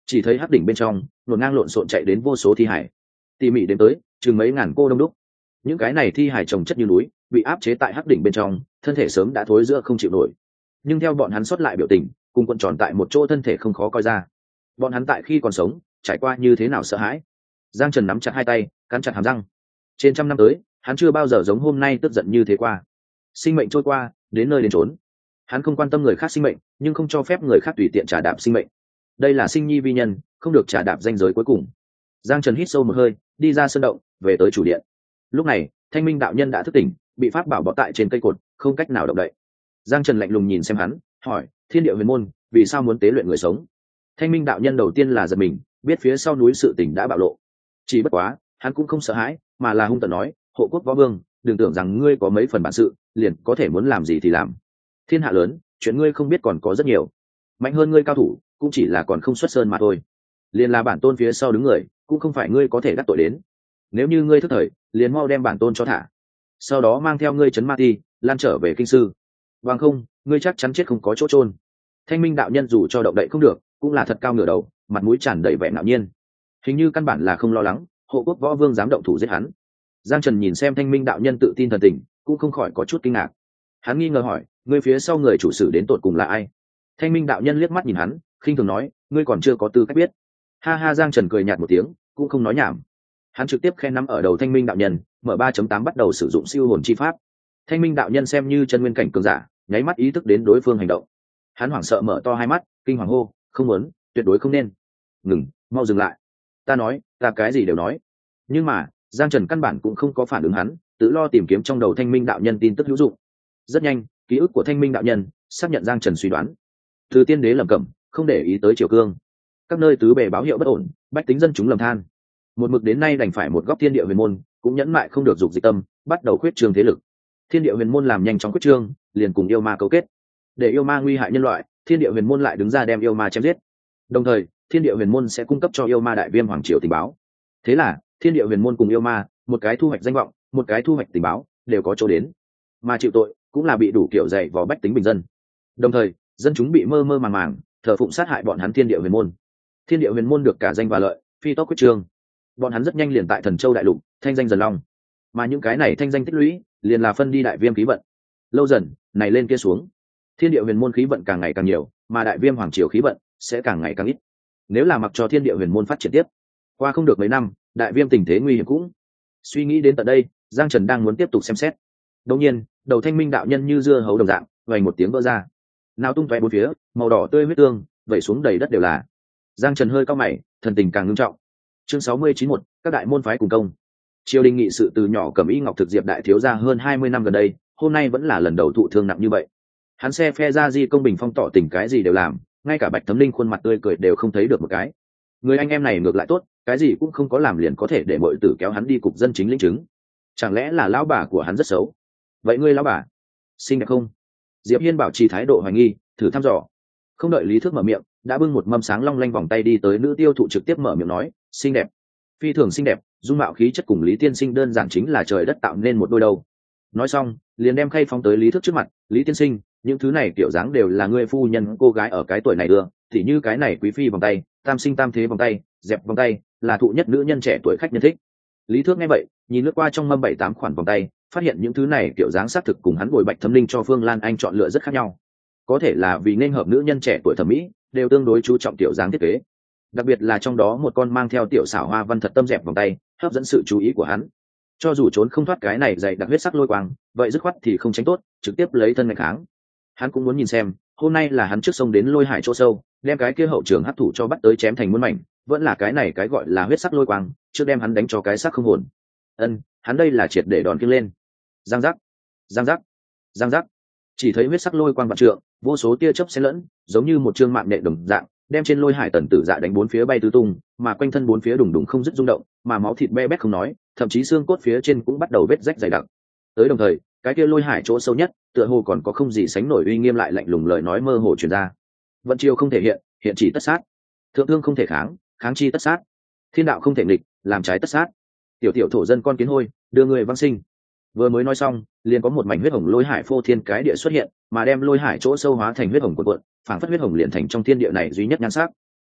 chỉ thấy hắc đỉnh bên trong nổn ngang lộn xộn chạy đến vô số thi hải, tỉ mỉ đến tới chừng mấy ngàn cô đông đúc. Những cái này thi hải chồng chất như núi, bị áp chế tại hắc đỉnh bên trong, thân thể sớm đã thối giữa không chịu nổi. Nhưng theo bọn hắn xuất lại biểu tình, cùng cuộn tròn tại một chỗ thân thể không khó coi ra. Bọn hắn tại khi còn sống trải qua như thế nào sợ hãi. Giang Trần nắm chặt hai tay, cắn chặt hàm răng. Trên trăm năm tới, hắn chưa bao giờ giống hôm nay tức giận như thế qua. Sinh mệnh trôi qua, đến nơi đến chốn. Hắn không quan tâm người khác sinh mệnh, nhưng không cho phép người khác tùy tiện trả đạp sinh mệnh. Đây là sinh nhi vi nhân, không được trả đạp danh giới cuối cùng. Giang Trần hít sâu một hơi, đi ra sân động, về tới chủ điện. Lúc này, Thanh Minh đạo nhân đã thức tỉnh, bị pháp bảo bó tại trên cây cột, không cách nào động đậy. Giang Trần lạnh lùng nhìn xem hắn, hỏi: Thiên Địa Huyền Môn, vì sao muốn tế luyện người sống? Thanh Minh đạo nhân đầu tiên là giật mình, biết phía sau núi sự tình đã bạo lộ. Chỉ bất quá, hắn cũng không sợ hãi, mà là hung tợn nói: Hộ quốc võ vương, đừng tưởng rằng ngươi có mấy phần bản sự, liền có thể muốn làm gì thì làm. Thiên hạ lớn, chuyện ngươi không biết còn có rất nhiều. Mạnh hơn ngươi cao thủ, cũng chỉ là còn không xuất sơn mà thôi. Liền là bản tôn phía sau đứng người, cũng không phải ngươi có thể đắc tội đến. Nếu như ngươi thức thời, liền mau đem bản tôn cho thả, sau đó mang theo ngươi chấn ma ti lan trở về kinh sư, bằng không ngươi chắc chắn chết không có chỗ chôn. Thanh Minh đạo nhân dù cho động đậy không được, cũng là thật cao ngửa đầu, mặt mũi tràn đầy vẻ ngạo nhiên, hình như căn bản là không lo lắng hộ quốc võ vương dám động thủ giết hắn. Giang Trần nhìn xem Thanh Minh đạo nhân tự tin thần tình, cũng không khỏi có chút kinh ngạc. Hắn nghi ngờ hỏi: ngươi phía sau người chủ sử đến tột cùng là ai? Thanh Minh đạo nhân liếc mắt nhìn hắn, khinh thường nói: ngươi còn chưa có tư cách biết. Ha ha. Giang Trần cười nhạt một tiếng, cũng không nói nhảm. Hắn trực tiếp khen nắm ở đầu Thanh Minh đạo nhân, mở ba chấm tám bắt đầu sử dụng siêu hồn chi pháp. Thanh Minh đạo nhân xem như chân nguyên cảnh cường giả, nháy mắt ý thức đến đối phương hành động. Hắn hoảng sợ mở to hai mắt, kinh hoàng hô: không muốn, tuyệt đối không nên. Ngừng, mau dừng lại. Ta nói, ta cái gì đều nói. Nhưng mà Giang Trần căn bản cũng không có phản ứng hắn, tự lo tìm kiếm trong đầu Thanh Minh đạo nhân tin tức hữu dụng. Rất nhanh, ký ức của Thanh Minh đạo nhân xác nhận Giang Trần suy đoán. Từ tiên đế lầm cẩm, không để ý tới triều cương, các nơi tứ bề báo hiệu bất ổn, bách tính dân chúng lầm than. Một mực đến nay đành phải một góc Thiên Địa Huyền Môn cũng nhẫn mại không được dục dịch tâm, bắt đầu khuyết trương thế lực. Thiên Địa Huyền Môn làm nhanh chóng khuyết trương, liền cùng yêu ma cấu kết, để yêu ma nguy hại nhân loại. Thiên Địa Huyền Môn lại đứng ra đem yêu ma chém giết. Đồng thời, Thiên Địa Huyền Môn sẽ cung cấp cho yêu ma đại viêm hoàng triều tình báo. Thế là, Thiên Địa Huyền Môn cùng yêu ma, một cái thu hoạch danh vọng, một cái thu hoạch tình báo, đều có chỗ đến. Mà chịu tội, cũng là bị đủ kiểu dày vò bách tính bình dân. Đồng thời, dân chúng bị mơ mơ màng màng, thờ phụng sát hại bọn hắn Thiên Địa Huyền Môn. Thiên Địa Huyền Môn được cả danh và lợi, phi tốc quyết trương. Bọn hắn rất nhanh liền tại Thần Châu đại lục thanh danh dần long, mà những cái này thanh danh tích lũy liền là phân đi đại viêm khí vận. Lâu dần, này lên kia xuống, Thiên Địa Huyền Môn khí vận càng ngày càng nhiều, mà đại viêm hoàng triều khí vận sẽ càng ngày càng ít. Nếu là mặc cho Thiên Địa Huyền Môn phát triển tiếp, qua không được mấy năm, đại viêm tình thế nguy hiểm cũng. Suy nghĩ đến tận đây, Giang Trần đang muốn tiếp tục xem xét. Đột nhiên, đầu Thanh Minh đạo nhân như dưa hấu đồng dạng, vành một tiếng vỡ ra, nào tung tóe bốn phía, màu đỏ tươi huyết tương vẩy xuống đầy đất đều là. Giang Trần hơi cau mày, thần tình càng nghiêm trọng. Chương sáu mươi chín một, các đại môn phái cùng công. Triều đình nghị sự từ nhỏ Cẩm Y Ngọc thực diệp đại thiếu gia hơn hai mươi năm gần đây, hôm nay vẫn là lần đầu thụ thương nặng như vậy. Hắn xe phe ra di công bình phong tỏ tình cái gì đều làm, ngay cả Bạch Thấm Linh khuôn mặt tươi cười đều không thấy được một cái. Người anh em này ngược lại tốt, cái gì cũng không có làm liền có thể để mọi tử kéo hắn đi cục dân chính lĩnh chứng. Chẳng lẽ là lão bà của hắn rất xấu? Vậy ngươi lão bà xinh đẹp không? Diệp Hiên bảo trì thái độ hoài nghi, thử thăm dò. Không đợi Lý Thước mở miệng, đã bưng một mâm sáng long lanh vòng tay đi tới nữ tiêu thụ trực tiếp mở miệng nói: xinh đẹp, phi thường xinh đẹp, dung mạo khí chất cùng Lý tiên sinh đơn giản chính là trời đất tạo nên một đôi đầu. Nói xong, liền đem khay phóng tới Lý Thước trước mặt: Lý tiên sinh, những thứ này kiểu dáng đều là người phu nhân cô gái ở cái tuổi này đưa, thì như cái này quý phi vòng tay, tam sinh tam thế vòng tay, dẹp vòng tay, là thụ nhất nữ nhân trẻ tuổi khách nhân thích. Lý Thước nghe vậy, nhìn lướt qua trong mâm bảy tám khoản vòng tay, phát hiện những thứ này kiểu dáng xác thực cùng hắn bồi Bạch Thấm Linh cho Phương Lan Anh chọn lựa rất khác nhau. Có thể là vì nên hợp nữ nhân trẻ tuổi thẩm mỹ, đều tương đối chú trọng tiểu dáng thiết kế. Đặc biệt là trong đó một con mang theo tiểu xảo hoa văn thật tâm dẹp vòng tay, hấp dẫn sự chú ý của hắn. Cho dù trốn không thoát cái này dày đặc huyết sắc lôi quang, vậy dứt khoát thì không tránh tốt, trực tiếp lấy thân ngày kháng. Hắn cũng muốn nhìn xem, hôm nay là hắn trước sông đến lôi hải chỗ sâu, đem cái kia hậu trường hấp thủ cho bắt tới chém thành muôn mảnh, vẫn là cái này cái gọi là huyết sắc lôi quang, trước đem hắn đánh cho cái xác không hồn. Ân, hắn đây là triệt để đòn kiêng lên. Giang giác, giang giác, giang giác. Chỉ thấy huyết sắc lôi quang vạn trượng, vô số tia chớp xen lẫn, giống như một trương mạng nện đồng dạng, đem trên lôi hải tần tử dạ đánh bốn phía bay tứ tung, mà quanh thân bốn phía đùng đùng không dứt rung động, mà máu thịt be bét không nói, thậm chí xương cốt phía trên cũng bắt đầu vết rách dày đặc. Tới đồng thời, cái kia lôi hải chỗ sâu nhất, tựa hồ còn có không gì sánh nổi uy nghiêm lại lạnh lùng lời nói mơ hồ truyền ra. Vận chiêu không thể hiện, hiện chỉ tất sát. Thượng thương không thể kháng, kháng chi tất sát. Thiên đạo không thể nghịch, làm trái tất sát. Tiểu tiểu thổ dân con kiến hôi, đưa người văng sinh. Vừa mới nói xong, liền có một mảnh huyết hồng lôi hải phô thiên cái địa xuất hiện, mà đem lôi hải chỗ sâu hóa thành huyết hồng cuộn cuộn, phảng phất huyết hồng liền thành trong thiên địa này duy nhất nhan sắc.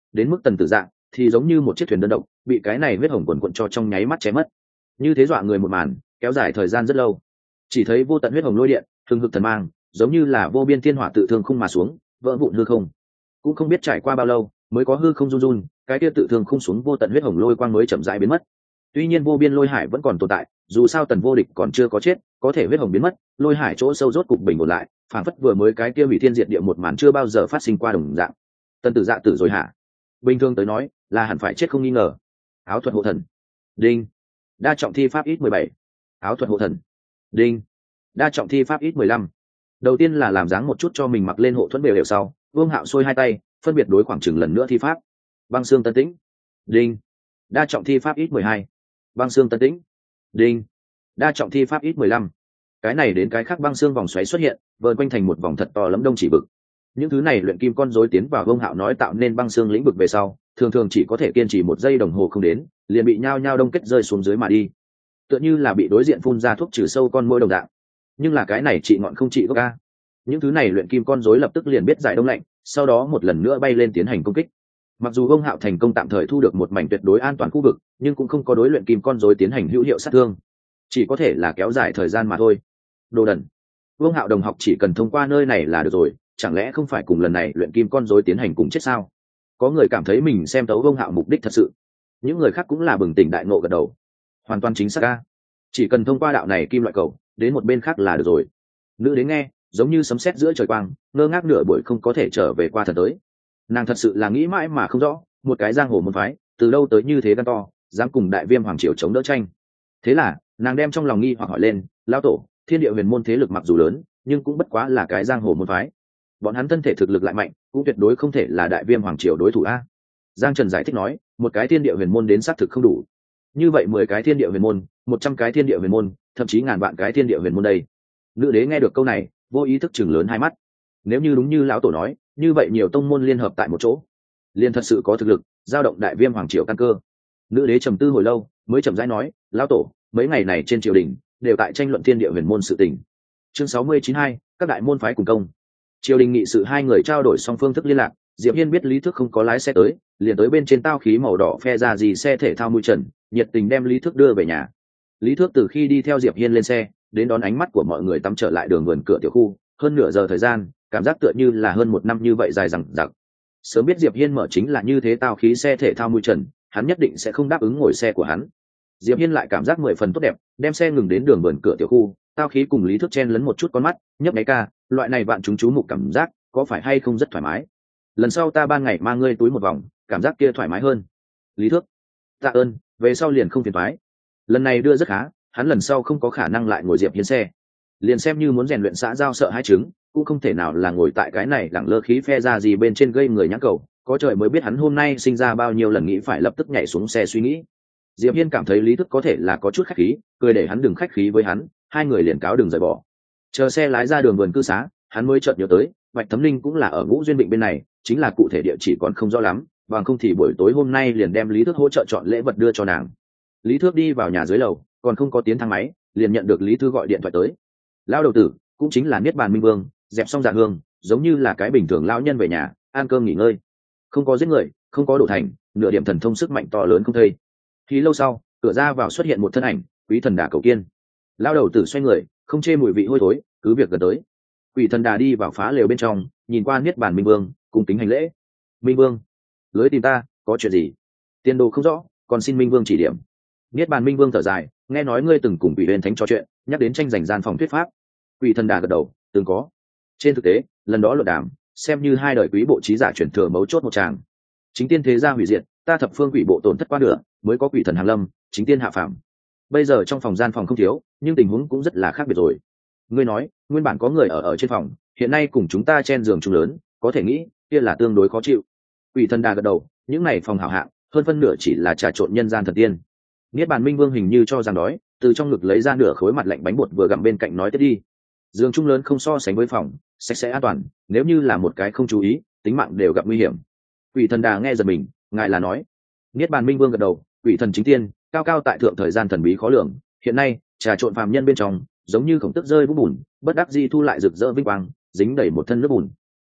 đến mức tần tử dạ thì giống như một chiếc thuyền đơn độc bị cái này huyết hồng quần quận cho trong nháy mắt chém mất. Như thế dọa người một màn kéo dài thời gian rất lâu, chỉ thấy vô tận huyết hồng lôi điện hừng hực thần mang giống như là vô biên thiên hỏa tự thương khung mà xuống, vỡ vụn hư không. Cũng không biết trải qua bao lâu mới có hư không run run, cái kia tự thương khung xuống vô tận huyết hồng lôi quang mới chậm rãi biến mất. Tuy nhiên vô biên lôi hải vẫn còn tồn tại, dù sao tần vô địch còn chưa có chết, có thể huyết hồng biến mất, lôi hải chỗ sâu rốt cục bình ổn lại, phản phất vừa mới cái kia hủy thiên diệt địa một màn chưa bao giờ phát sinh qua đồng dạng. Tần tử dạ tử rồi hả? Bình thường tới nói là hẳn phải chết không nghi ngờ. Áo thuật hộ thần. Đinh. Đa trọng thi pháp ít mười bảy. Áo thuật hộ thần. Đinh. Đa trọng thi pháp ít mười lăm. Đầu tiên là làm dáng một chút cho mình mặc lên hộ thuẫn đều đều sau, Vương Hạo xuôi hai tay, phân biệt đối khoảng chừng lần nữa thi pháp. Băng xương tân tĩnh. Đinh. Đa trọng thi pháp ít mười hai. Băng xương tân tĩnh. Đinh. Đa trọng thi pháp ít mười lăm. Cái này đến cái khác băng xương vòng xoáy xuất hiện, vờn quanh thành một vòng thật to lấm đông chỉ vực. Những thứ này luyện kim con rối tiến vào Vương Hạo nói tạo nên băng xương lĩnh vực về sau, thường thường chỉ có thể kiên trì một giây đồng hồ không đến, liền bị nhao nhao đông kết rơi xuống dưới mà đi, tựa như là bị đối diện phun ra thuốc trừ sâu con muỗi đồng dạng. Nhưng là cái này trị ngọn không trị gốc a. Những thứ này luyện kim con rối lập tức liền biết giải đông lạnh, sau đó một lần nữa bay lên tiến hành công kích. Mặc dù Vương Hạo thành công tạm thời thu được một mảnh tuyệt đối an toàn khu vực, nhưng cũng không có đối luyện kim con rối tiến hành hữu hiệu sát thương, chỉ có thể là kéo dài thời gian mà thôi. Đồ đần. Vương Hạo đồng học chỉ cần thông qua nơi này là được rồi, chẳng lẽ không phải cùng lần này luyện kim con rối tiến hành cùng chết sao? Có người cảm thấy mình xem tấu Vương Hạo mục đích thật sự, những người khác cũng là bừng tỉnh đại ngộ gật đầu. Hoàn toàn chính xác a. Chỉ cần thông qua đạo này kim loại cầu đến một bên khác là được rồi. Nữ đến nghe giống như sấm sét giữa trời quang, ngơ ngác nửa buổi không có thể trở về qua thần tới. Nàng thật sự là nghĩ mãi mà không rõ, một cái giang hồ môn phái từ đâu tới như thế gan to, dám cùng đại viêm hoàng triều chống đỡ tranh. Thế là nàng đem trong lòng nghi hoặc hỏi lên, lão tổ, thiên địa huyền môn thế lực mặc dù lớn, nhưng cũng bất quá là cái giang hồ môn phái, bọn hắn thân thể thực lực lại mạnh, cũng tuyệt đối không thể là đại viêm hoàng triều đối thủ a. Giang Trần giải thích nói, một cái thiên địa huyền môn đến xác thực không đủ, như vậy mười cái thiên địa huyền môn, một trăm cái thiên địa huyền môn, thậm chí ngàn vạn cái thiên địa huyền môn đây. Nữ đế nghe được câu này vô ý thức chừng lớn hai mắt. Nếu như đúng như lão tổ nói, như vậy nhiều tông môn liên hợp tại một chỗ, liên thật sự có thực lực giao động đại viêm hoàng triều căn cơ. Nữ đế trầm tư hồi lâu mới chậm rãi nói, lão tổ, mấy ngày này trên triều đình đều tại tranh luận thiên địa huyền môn sự tình. Chương sáu mươi chín hai, các đại môn phái cùng công. Triều đình nghị sự hai người trao đổi xong phương thức liên lạc, Diệp Hiên biết Lý Thức không có lái xe tới, liền tới bên trên tao khí màu đỏ phe ra gì xe thể thao mui trần, nhiệt tình đem Lý Thức đưa về nhà. Lý Thức từ khi đi theo Diệp Hiên lên xe, đến đón ánh mắt của mọi người tắm trở lại đường vườn cửa tiểu khu, hơn nửa giờ thời gian, cảm giác tựa như là hơn một năm như vậy dài dằng dặc. Sớm biết Diệp Hiên mở chính là như thế tao khí xe thể thao mui trần, hắn nhất định sẽ không đáp ứng ngồi xe của hắn. Diệp Hiên lại cảm giác mười phần tốt đẹp, đem xe ngừng đến đường vườn cửa tiểu khu, tao khí cùng Lý Thức chen lấn một chút con mắt, nhấp nháy ca, loại này bạn chúng chú mục cảm giác, có phải hay không rất thoải mái. Lần sau ta ban ngày mang ngươi túi một vòng, cảm giác kia thoải mái hơn. Lý Thức, tạ ơn, về sau liền không phiền toái. Lần này đưa rất khá, hắn lần sau không có khả năng lại ngồi Diệp Hiên xe, liền xem như muốn rèn luyện xã giao sợ hai trứng, cũng không thể nào là ngồi tại cái này lẳng lơ khí phe ra gì bên trên gây người nhãn cầu. Có trời mới biết hắn hôm nay sinh ra bao nhiêu lần nghĩ phải lập tức nhảy xuống xe suy nghĩ. Diệp Hiên cảm thấy Lý Thức có thể là có chút khách khí, cười để hắn đừng khách khí với hắn, hai người liền cáo đường rời bỏ. Chờ xe lái ra đường vườn cư xá, hắn mới chợt nhớ tới, Bạch Thấm Linh cũng là ở Ngũ Duyên Định bên này, chính là cụ thể địa chỉ còn không rõ lắm, bằng không thì buổi tối hôm nay liền đem Lý Thức hỗ trợ chọn lễ vật đưa cho nàng. Lý Thức đi vào nhà dưới lầu, còn không có tiến thang máy, liền nhận được Lý Thư gọi điện thoại tới. Lão đầu tử, cũng chính là Niết Bàn Minh Vương, dẹp xong dạ hương, giống như là cái bình thường lão nhân về nhà, ăn cơm nghỉ ngơi, không có giết người, không có đổ thành, nửa điểm thần thông sức mạnh to lớn không thấy. Khi lâu sau, cửa ra vào xuất hiện một thân ảnh, Quý Thần Đà Cầu Kiên. Lão đầu tử xoay người, không chê mùi vị hôi thối, cứ việc gần tới. Quỷ Thần Đà đi vào phá lều bên trong, nhìn qua Niết Bàn Minh Vương, cung kính hành lễ. Minh Vương, lưới tìm ta, có chuyện gì? Tiền đồ không rõ, còn xin Minh Vương chỉ điểm. Niết Bàn Minh Vương thở dài, nghe nói ngươi từng cùng Quỷ Huyền Thánh trò chuyện, nhắc đến tranh giành gian phòng thuyết pháp. Quỷ Thần Đà gật đầu, từng có. Trên thực tế, lần đó luận đàm, xem như hai đời quý bộ trí giả chuyển thừa mấu chốt một tràng. Chính tiên thế gia hủy diệt, ta thập phương quỷ bộ tổn thất qua nửa, mới có quỷ thần hàng lâm, chính tiên hạ phàm. Bây giờ trong phòng gian phòng không thiếu, nhưng tình huống cũng rất là khác biệt rồi. Ngươi nói, nguyên bản có người ở ở trên phòng, hiện nay cùng chúng ta chen giường chung lớn, có thể nghĩ, kia là tương đối khó chịu. Quỷ Thần Đà gật đầu, những này phòng hảo hạng, hơn phân nửa chỉ là trà trộn nhân gian thần tiên. Niết Bàn Minh Vương hình như cho rằng đói, từ trong ngực lấy ra nửa khối mặt lạnh bánh bột vừa gặm bên cạnh nói tiếp đi. Giường chung lớn không so sánh với phòng, sạch sẽ an toàn, nếu như là một cái không chú ý, tính mạng đều gặp nguy hiểm. Quỷ Thần Đà nghe giật mình, ngài là nói. Niết Bàn Minh Vương gật đầu, quỷ thần chính tiên, cao cao tại thượng thời gian thần bí khó lường, hiện nay trà trộn phàm nhân bên trong, giống như khổng tức rơi vũng bùn, bất đắc dĩ thu lại rực rỡ vinh quang, dính đầy một thân nước bùn.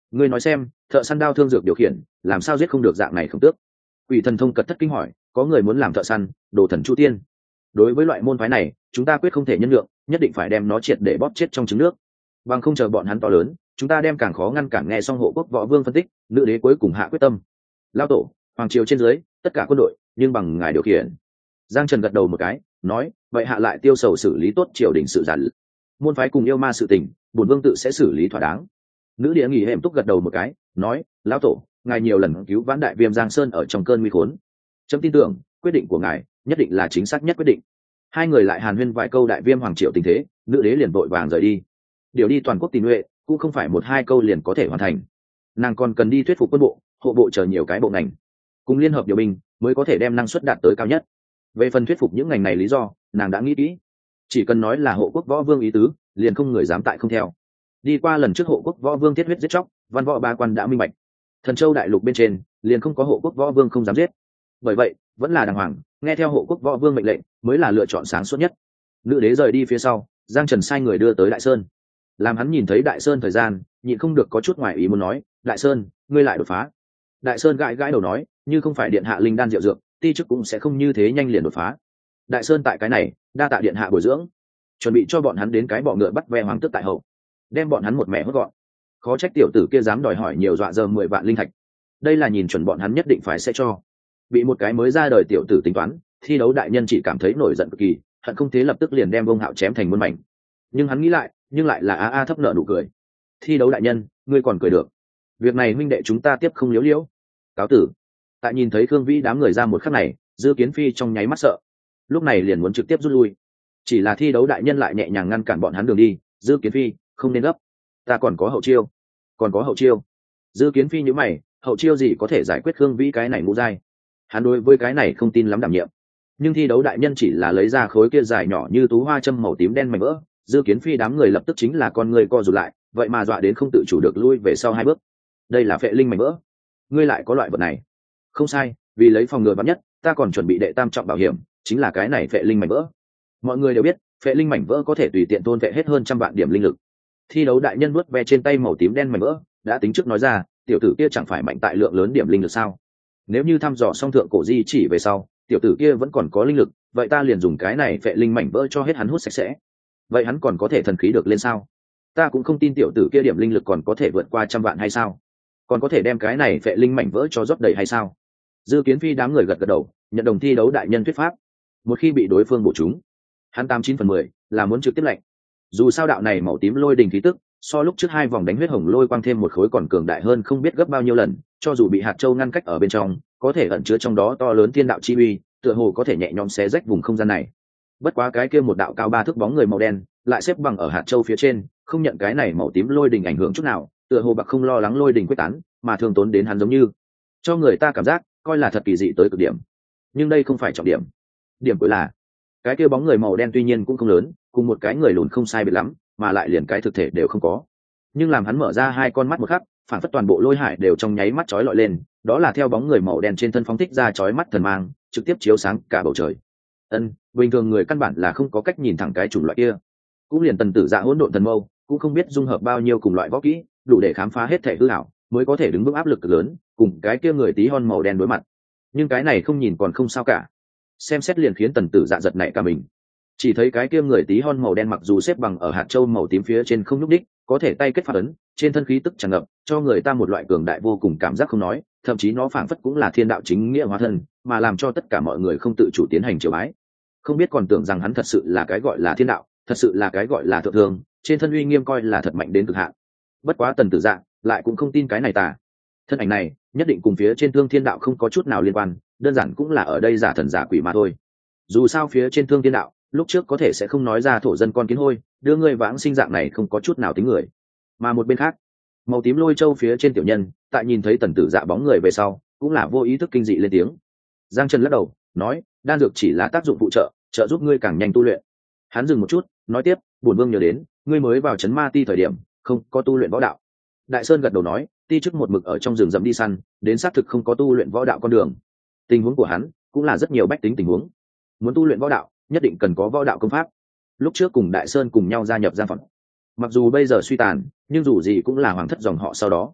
ngươi nói xem, thợ săn đao thương dược điều khiển làm sao giết không được dạng này khổng tước? Quỷ thần thông cật thất kinh hỏi, có người muốn làm thợ săn, đồ thần chu tiên. Đối với loại môn phái này, chúng ta quyết không thể nhân lượng, nhất định phải đem nó triệt để bóp chết trong trứng nước. Bằng không chờ bọn hắn to lớn, chúng ta đem càng khó ngăn cản. Nghe xong Hộ Quốc Võ Vương phân tích, nữ đế cuối cùng hạ quyết tâm. Lao tổ, hoàng triều trên dưới, tất cả quân đội, nhưng bằng ngài điều khiển. Giang Trần gật đầu một cái, nói, vậy hạ lại tiêu sầu xử lý tốt triều đình sự giản. Môn phái cùng yêu ma sự tình, bổn vương tự sẽ xử lý thỏa đáng. Nữ đế nghỉ hệm túc gật đầu một cái, nói, lão tổ, ngài nhiều lần cứu vãn đại viêm Giang Sơn ở trong cơn nguy khốn, chấm tin tưởng quyết định của ngài nhất định là chính xác nhất quyết định. Hai người lại hàn huyên vài câu đại viêm hoàng triều tình thế, nữ đế liền vội vàng rời đi. Điều đi toàn quốc tình nhuệ cũng không phải một hai câu liền có thể hoàn thành, nàng còn cần đi thuyết phục quân bộ, hộ bộ chờ nhiều cái bộ ngành cùng liên hợp điều binh mới có thể đem năng suất đạt tới cao nhất. Về phần thuyết phục những ngành này lý do, nàng đã nghĩ kỹ, chỉ cần nói là Hộ Quốc Võ Vương ý tứ, liền không người dám tại không theo. Đi qua lần trước Hộ Quốc Võ Vương thiết huyết giết chóc, văn võ ba quan đã minh bạch, Thần Châu đại lục bên trên liền không có Hộ Quốc Võ Vương không dám giết. Bởi vậy vẫn là đàng hoàng nghe theo Hộ Quốc Võ Vương mệnh lệnh mới là lựa chọn sáng suốt nhất. Nữ đế rời đi phía sau, Giang Trần sai người đưa tới Đại Sơn. Làm hắn nhìn thấy Đại Sơn thời gian, nhịn không được có chút ngoài ý muốn nói, Đại Sơn, ngươi lại đột phá. Đại Sơn gãi gãi đầu nói, như không phải điện hạ linh đan diệu dược, ti chức cũng sẽ không như thế nhanh liền đột phá. Đại Sơn tại cái này đa tạ điện hạ bồi dưỡng, chuẩn bị cho bọn hắn đến cái bọ ngựa bắt ve hoàng tước tại hậu, đem bọn hắn một mẹ hốt gọn. Khó trách tiểu tử kia dám đòi hỏi nhiều, dọa giờ mười vạn linh thạch, đây là nhìn chuẩn bọn hắn nhất định phải sẽ cho. Bị một cái mới ra đời tiểu tử tính toán, thi đấu đại nhân chỉ cảm thấy nổi giận cực kỳ, hận không thế lập tức liền đem Bông Hạo chém thành muôn mảnh. Nhưng hắn nghĩ lại, nhưng lại là a a thấp nợ nụ cười. Thi đấu đại nhân, ngươi còn cười được? Việc này huynh đệ chúng ta tiếp không liếu liễu. Cáo tử. Tại nhìn thấy Khương Vĩ đám người ra một khắc này, Dư Kiến Phi trong nháy mắt sợ, lúc này liền muốn trực tiếp rút lui. Chỉ là thi đấu đại nhân lại nhẹ nhàng ngăn cản bọn hắn đường đi. Dư Kiến Phi, không nên gấp, ta còn có hậu chiêu. Còn có hậu chiêu? Dư Kiến Phi nhíu mày, hậu chiêu gì có thể giải quyết Khương Vĩ cái này ngũ giai? Hắn đối với cái này không tin lắm đảm nhiệm. Nhưng thi đấu đại nhân chỉ là lấy ra khối kia dài nhỏ như tú hoa châm màu tím đen mảnh vỡ, Dư Kiến Phi đám người lập tức chính là con người co rụt lại, vậy mà dọa đến không tự chủ được lui về sau hai bước. Đây là phệ linh mảnh vỡ, ngươi lại có loại vật này? Không sai, vì lấy phòng ngừa vắn nhất, ta còn chuẩn bị đệ tam trọng bảo hiểm, chính là cái này phệ linh mảnh vỡ. Mọi người đều biết, phệ linh mảnh vỡ có thể tùy tiện tôn vệ hết hơn trăm vạn điểm linh lực. Thi đấu đại nhân vuốt ve trên tay màu tím đen mảnh vỡ, đã tính trước nói ra, tiểu tử kia chẳng phải mạnh tại lượng lớn điểm linh lực sao? Nếu như thăm dò xong thượng cổ di chỉ về sau, tiểu tử kia vẫn còn có linh lực, vậy ta liền dùng cái này phệ linh mảnh vỡ cho hết hắn hút sạch sẽ. Vậy hắn còn có thể thần khí được lên sao? Ta cũng không tin tiểu tử kia điểm linh lực còn có thể vượt qua trăm vạn hay sao? Còn có thể đem cái này phệ linh mảnh vỡ cho rót đầy hay sao? Dư Kiến Phi đám người gật gật đầu, nhận đồng thi đấu đại nhân thuyết pháp. Một khi bị đối phương bổ trúng, hắn tám chín phần mười là muốn trực tiếp lệnh. Dù sao đạo này màu tím lôi đình khí tức, so lúc trước hai vòng đánh huyết hồng lôi quang thêm một khối còn cường đại hơn không biết gấp bao nhiêu lần, cho dù bị hạt châu ngăn cách ở bên trong, có thể ẩn chứa trong đó to lớn thiên đạo chi uy, tựa hồ có thể nhẹ nhõm xé rách vùng không gian này. Bất quá cái kia một đạo cao ba thước bóng người màu đen, lại xếp bằng ở hạt châu phía trên, không nhận cái này màu tím lôi đình ảnh hưởng chút nào, tựa hồ bạc không lo lắng lôi đình quyết tán, mà thường tốn đến hắn giống như, cho người ta cảm giác coi là thật kỳ dị tới cực điểm. Nhưng đây không phải trọng điểm, điểm cuối là cái kia bóng người màu đen tuy nhiên cũng không lớn, cùng một cái người lùn không sai biệt lắm, mà lại liền cái thực thể đều không có. Nhưng làm hắn mở ra hai con mắt một khắc, phản phất toàn bộ lôi hải đều trong nháy mắt chói lọi lên, đó là theo bóng người màu đen trên thân phóng thích ra chói mắt thần mang, trực tiếp chiếu sáng cả bầu trời. Ân, bình thường người căn bản là không có cách nhìn thẳng cái chủng loại kia. Cũng liền Tần Tử Dạ hỗn độn thần mâu, cũng không biết dung hợp bao nhiêu cùng loại võ kỹ, đủ để khám phá hết thể hư ảo, mới có thể đứng vững áp lực cực lớn, cùng cái kia người tí hon màu đen đối mặt. Nhưng cái này không nhìn còn không sao cả, xem xét liền khiến Tần Tử Dạ giật nảy cả mình. Chỉ thấy cái kia người tí hon màu đen mặc dù xếp bằng ở hạt châu màu tím phía trên không nhúc đích, có thể tay kết phát ấn, trên thân khí tức tràn ngập, cho người ta một loại cường đại vô cùng cảm giác không nói, thậm chí nó phảng phất cũng là thiên đạo chính nghĩa hóa thân, mà làm cho tất cả mọi người không tự chủ tiến hành triều bái. Không biết còn tưởng rằng hắn thật sự là cái gọi là thiên đạo, thật sự là cái gọi là thượng thường, trên thân uy nghiêm coi là thật mạnh đến cực hạn. Bất quá Tần Tử Dạ lại cũng không tin cái này tà. Thân ảnh này nhất định cùng phía trên Thương Thiên Đạo không có chút nào liên quan, đơn giản cũng là ở đây giả thần giả quỷ mà thôi. Dù sao phía trên Thương Thiên Đạo lúc trước có thể sẽ không nói ra thổ dân con kiến hôi, đưa người vãng sinh dạng này không có chút nào tính người. Mà một bên khác, màu tím lôi châu phía trên tiểu nhân, tại nhìn thấy Tần Tử Dạ bóng người về sau, cũng là vô ý thức kinh dị lên tiếng. Giang Trần lắc đầu, nói, đan dược chỉ là tác dụng phụ trợ, trợ giúp ngươi càng nhanh tu luyện. Hắn dừng một chút, nói tiếp, bổn vương nhớ đến, ngươi mới vào trấn Ma Ti thời điểm, không có tu luyện võ đạo. Đại Sơn gật đầu nói, ti chức một mực ở trong rừng rậm đi săn, đến xác thực không có tu luyện võ đạo con đường. Tình huống của hắn cũng là rất nhiều bách tính tình huống. Muốn tu luyện võ đạo, nhất định cần có võ đạo công pháp. Lúc trước cùng Đại Sơn cùng nhau gia nhập Giang Phật, mặc dù bây giờ suy tàn, nhưng dù gì cũng là hoàng thất dòng họ sau đó.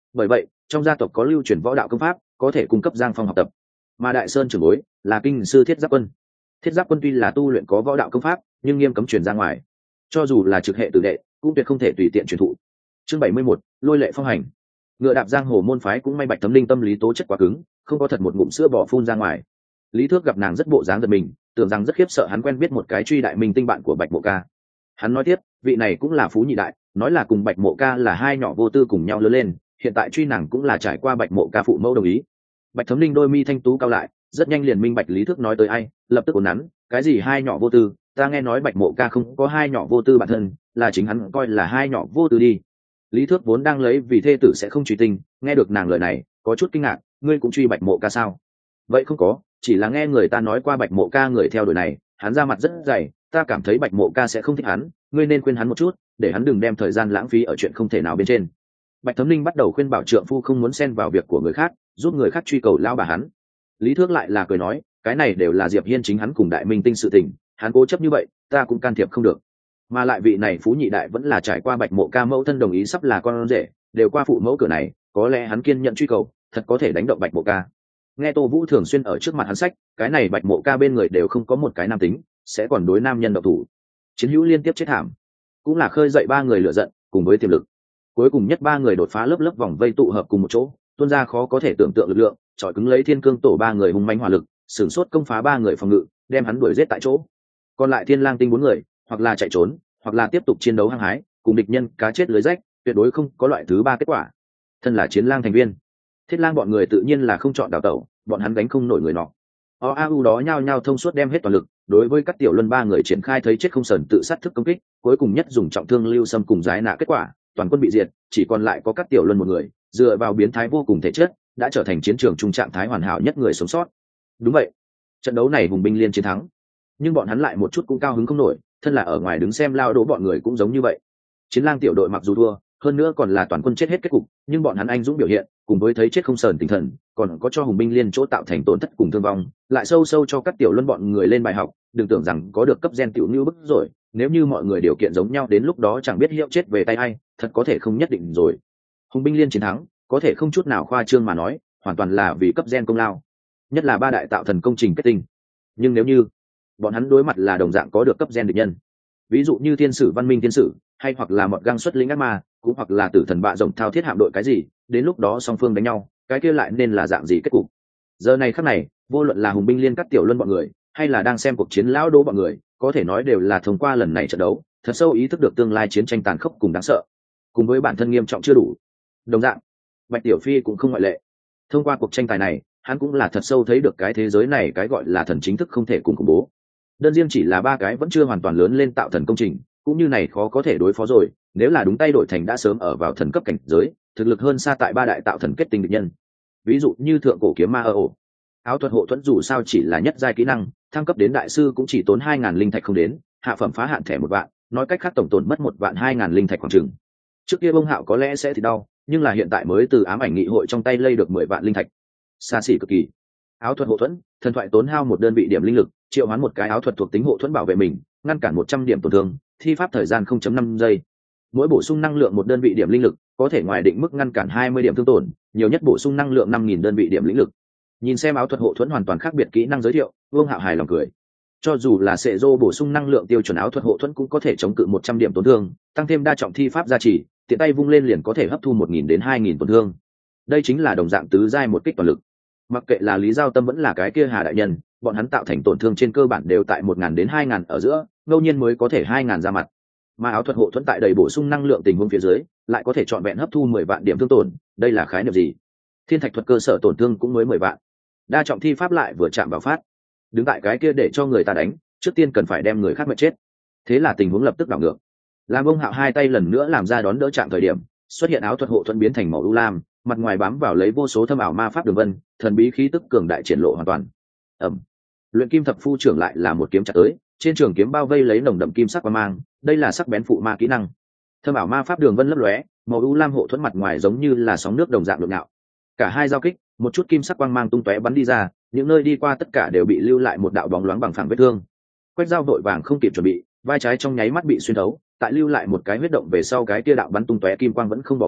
bởi vậy trong gia tộc có lưu truyền võ đạo công pháp có thể cung cấp Giang Phong học tập, mà Đại Sơn trưởng bối là kinh sư Thiết Giáp Quân. Thiết Giáp Quân tuy là tu luyện có võ đạo công pháp nhưng nghiêm cấm truyền ra ngoài, cho dù là trực hệ tử đệ cũng tuyệt không thể tùy tiện truyền thụ. Chương bảy mươi mốt, lôi lệ phong hành. Ngựa đạp giang hồ môn phái cũng may Bạch Thấm Linh tâm lý tố chất quá cứng, không có thật một ngụm sữa bỏ phun ra ngoài. Lý Thước gặp nàng rất bộ dáng giật mình, tưởng rằng rất khiếp sợ hắn quen biết một cái truy đại minh tinh bạn của Bạch Mộ Ca. Hắn nói tiếp, vị này cũng là phú nhị đại, nói là cùng Bạch Mộ Ca là hai nhỏ vô tư cùng nhau lớn lên, hiện tại truy nàng cũng là trải qua Bạch Mộ Ca phụ mẫu đồng ý. Bạch Thấm Linh đôi mi thanh tú cao lại, rất nhanh liền minh bạch Lý Thước nói tới ai, lập tức ổn nắn, cái gì hai nhỏ vô tư, ta nghe nói Bạch Mộ Ca không có hai nhỏ vô tư bản thân, là chính hắn coi là hai nhỏ vô tư đi. Lý Thước vốn đang lấy vì thê tử sẽ không truy tình, nghe được nàng lời này có chút kinh ngạc, ngươi cũng truy Bạch Mộ Ca sao? Vậy không có, chỉ là nghe người ta nói qua Bạch Mộ Ca người theo đuổi này, hắn ra mặt rất dày, ta cảm thấy Bạch Mộ Ca sẽ không thích hắn, ngươi nên khuyên hắn một chút, để hắn đừng đem thời gian lãng phí ở chuyện không thể nào bên trên. Bạch Thấm Linh bắt đầu khuyên bảo trượng phu không muốn xen vào việc của người khác, giúp người khác truy cầu lao bà hắn. Lý Thước lại là cười nói, cái này đều là Diệp Hiên chính hắn cùng Đại Minh Tinh sự tình, hắn cố chấp như vậy, ta cũng can thiệp không được. Mà lại vị này phú nhị đại vẫn là trải qua Bạch Mộ Ca mẫu thân đồng ý sắp là con rể, đều qua phụ mẫu cửa này, có lẽ hắn kiên nhận truy cầu, thật có thể đánh động Bạch Mộ Ca. Nghe Tô Vũ thường xuyên ở trước mặt hắn sách, cái này Bạch Mộ Ca bên người đều không có một cái nam tính, sẽ còn đối nam nhân độc thủ. Chiến hữu liên tiếp chết thảm, cũng là khơi dậy ba người lửa giận, cùng với tiềm lực. Cuối cùng nhất ba người đột phá lớp lớp vòng vây tụ hợp cùng một chỗ, tuôn ra khó có thể tưởng tượng lực lượng, chọi cứng lấy Thiên Cương Tổ ba người hùng mãnh hỏa lực, sử sốt công phá ba người phòng ngự, đem hắn đuổi giết tại chỗ. Còn lại Thiên Lang Tinh bốn người, hoặc là chạy trốn, hoặc là tiếp tục chiến đấu hăng hái, cùng địch nhân cá chết lưới rách, tuyệt đối không có loại thứ ba kết quả. Thân là Chiến Lang thành viên, Thiết Lang bọn người tự nhiên là không chọn đào tẩu, bọn hắn đánh không nổi người nọ. O A U đó nhao nhao thông suốt đem hết toàn lực, đối với các tiểu luân ba người triển khai thấy chết không sờn tự sát thức công kích, cuối cùng nhất dùng trọng thương Lưu Sâm cùng Giái Nạ kết quả, toàn quân bị diệt, chỉ còn lại có các tiểu luân một người, dựa vào biến thái vô cùng thể chất, đã trở thành chiến trường trung trạng thái hoàn hảo nhất người sống sót. Đúng vậy, trận đấu này hùng binh liên chiến thắng, nhưng bọn hắn lại một chút cũng cao hứng không nổi, thân là ở ngoài đứng xem lao đổ bọn người cũng giống như vậy. Chiến Lang tiểu đội mặc dù thua, hơn nữa còn là toàn quân chết hết kết cục, nhưng bọn hắn anh dũng biểu hiện, cùng với thấy chết không sờn tinh thần, còn có cho hùng binh liên chỗ tạo thành tổn thất cùng thương vong, lại sâu sâu cho các tiểu luân bọn người lên bài học, đừng tưởng rằng có được cấp gen tiểu như bức rồi, nếu như mọi người điều kiện giống nhau đến lúc đó chẳng biết hiệu chết về tay ai, thật có thể không nhất định rồi. Hùng binh liên chiến thắng, có thể không chút nào khoa trương mà nói, hoàn toàn là vì cấp gen công lao, nhất là ba đại tạo thần công trình kết tinh. Nhưng nếu như bọn hắn đối mặt là đồng dạng có được cấp gen địch nhân, ví dụ như thiên sử văn minh thiên sử, hay hoặc là một găng xuất linh ác ma, cũng hoặc là tử thần bạ rồng thao thiết hạm đội cái gì, đến lúc đó song phương đánh nhau, cái kia lại nên là dạng gì kết cục. Giờ này khắc này, vô luận là hùng binh liên cắt tiểu luân bọn người, hay là đang xem cuộc chiến lão đố bọn người, có thể nói đều là thông qua lần này trận đấu, thật sâu ý thức được tương lai chiến tranh tàn khốc cùng đáng sợ, cùng với bản thân nghiêm trọng chưa đủ. Đồng dạng, Bạch Tiểu Phi cũng không ngoại lệ. Thông qua cuộc tranh tài này, hắn cũng là thật sâu thấy được cái thế giới này cái gọi là thần chính thức không thể cùng khủng bố. Đơn riêng chỉ là ba cái vẫn chưa hoàn toàn lớn lên tạo thần công trình, cũng như này khó có thể đối phó rồi, nếu là đúng tay đổi thành đã sớm ở vào thần cấp cảnh giới, thực lực hơn xa tại ba đại tạo thần kết tinh địch nhân. Ví dụ như thượng cổ kiếm ma ở ổ, áo thuật hộ thuẫn dù sao chỉ là nhất giai kỹ năng, thăng cấp đến đại sư cũng chỉ tốn hai ngàn linh thạch không đến, hạ phẩm phá hạn thẻ một vạn, nói cách khác tổng tổn mất một vạn hai ngàn linh thạch khoảng chừng. Trước kia bông hạo có lẽ sẽ thì đau, nhưng là hiện tại mới từ ám ảnh nghị hội trong tay lây được mười vạn linh thạch, xa xỉ cực kỳ. Áo thuật hộ thuẫn, thần thoại tốn hao một đơn vị điểm linh lực, triệu hoán một cái áo thuật thuộc tính hộ thuẫn bảo vệ mình, ngăn cản một trăm điểm tổn thương, thi pháp thời gian không chấm năm giây. Mỗi bổ sung năng lượng một đơn vị điểm linh lực, có thể ngoài định mức ngăn cản hai mươi điểm thương tổn, nhiều nhất bổ sung năng lượng năm nghìn đơn vị điểm lĩnh lực. Nhìn xem áo thuật hộ thuẫn hoàn toàn khác biệt kỹ năng giới thiệu, Vương Hạo hài lòng cười. Cho dù là sệ rô bổ sung năng lượng tiêu chuẩn áo thuật hộ thuẫn cũng có thể chống cự một trăm điểm tổn thương, tăng thêm đa trọng thi pháp gia trì, tiện tay vung lên liền có thể hấp thu một nghìn đến hai nghìn tổn thương. Đây chính là đồng dạng tứ giai một kích toàn lực. Mặc kệ là Lý Giao Tâm vẫn là cái kia Hà đại nhân, bọn hắn tạo thành tổn thương trên cơ bản đều tại một nghìn đến hai nghìn ở giữa, ngẫu nhiên mới có thể hai nghìn ra mặt. Mà áo thuật hộ thuẫn tại đầy bổ sung năng lượng tình huống phía dưới, lại có thể chọn vẹn hấp thu mười vạn điểm thương tổn, đây là khái niệm gì? Thiên thạch thuật cơ sở tổn thương cũng mới mười vạn. Đa trọng thi pháp lại vừa chạm vào phát. Đứng tại cái kia để cho người ta đánh, trước tiên cần phải đem người khác mệt chết. Thế là tình huống lập tức đảo ngược. Lam Ông Hạo hai tay lần nữa làm ra đón đỡ chạm thời điểm, xuất hiện áo thuật hộ thuẫn biến thành màu u lam, mặt ngoài bám vào lấy vô số thâm ảo ma pháp đường vân, thần bí khí tức cường đại triển lộ hoàn toàn. Ầm. Luyện kim thập phu trưởng lại là một kiếm chặt tới, trên trường kiếm bao vây lấy nồng đậm kim sắc quang mang, đây là sắc bén phụ ma kỹ năng. Thâm ảo ma pháp đường vân lấp lóe, màu u lam hộ thuẫn mặt ngoài giống như là sóng nước đồng dạng nhộn nhạo. Cả hai giao kích, một chút kim sắc quang mang tung tóe bắn đi ra, những nơi đi qua tất cả đều bị lưu lại một đạo bóng loáng bằng phẳng vết thương. Quách Dao vội vàng không kịp chuẩn bị, vai trái trong nháy mắt bị xuyên thấu, tại lưu lại một cái huyết động về sau cái kia đạo bắn tung tóe kim quang vẫn không bỏ qua,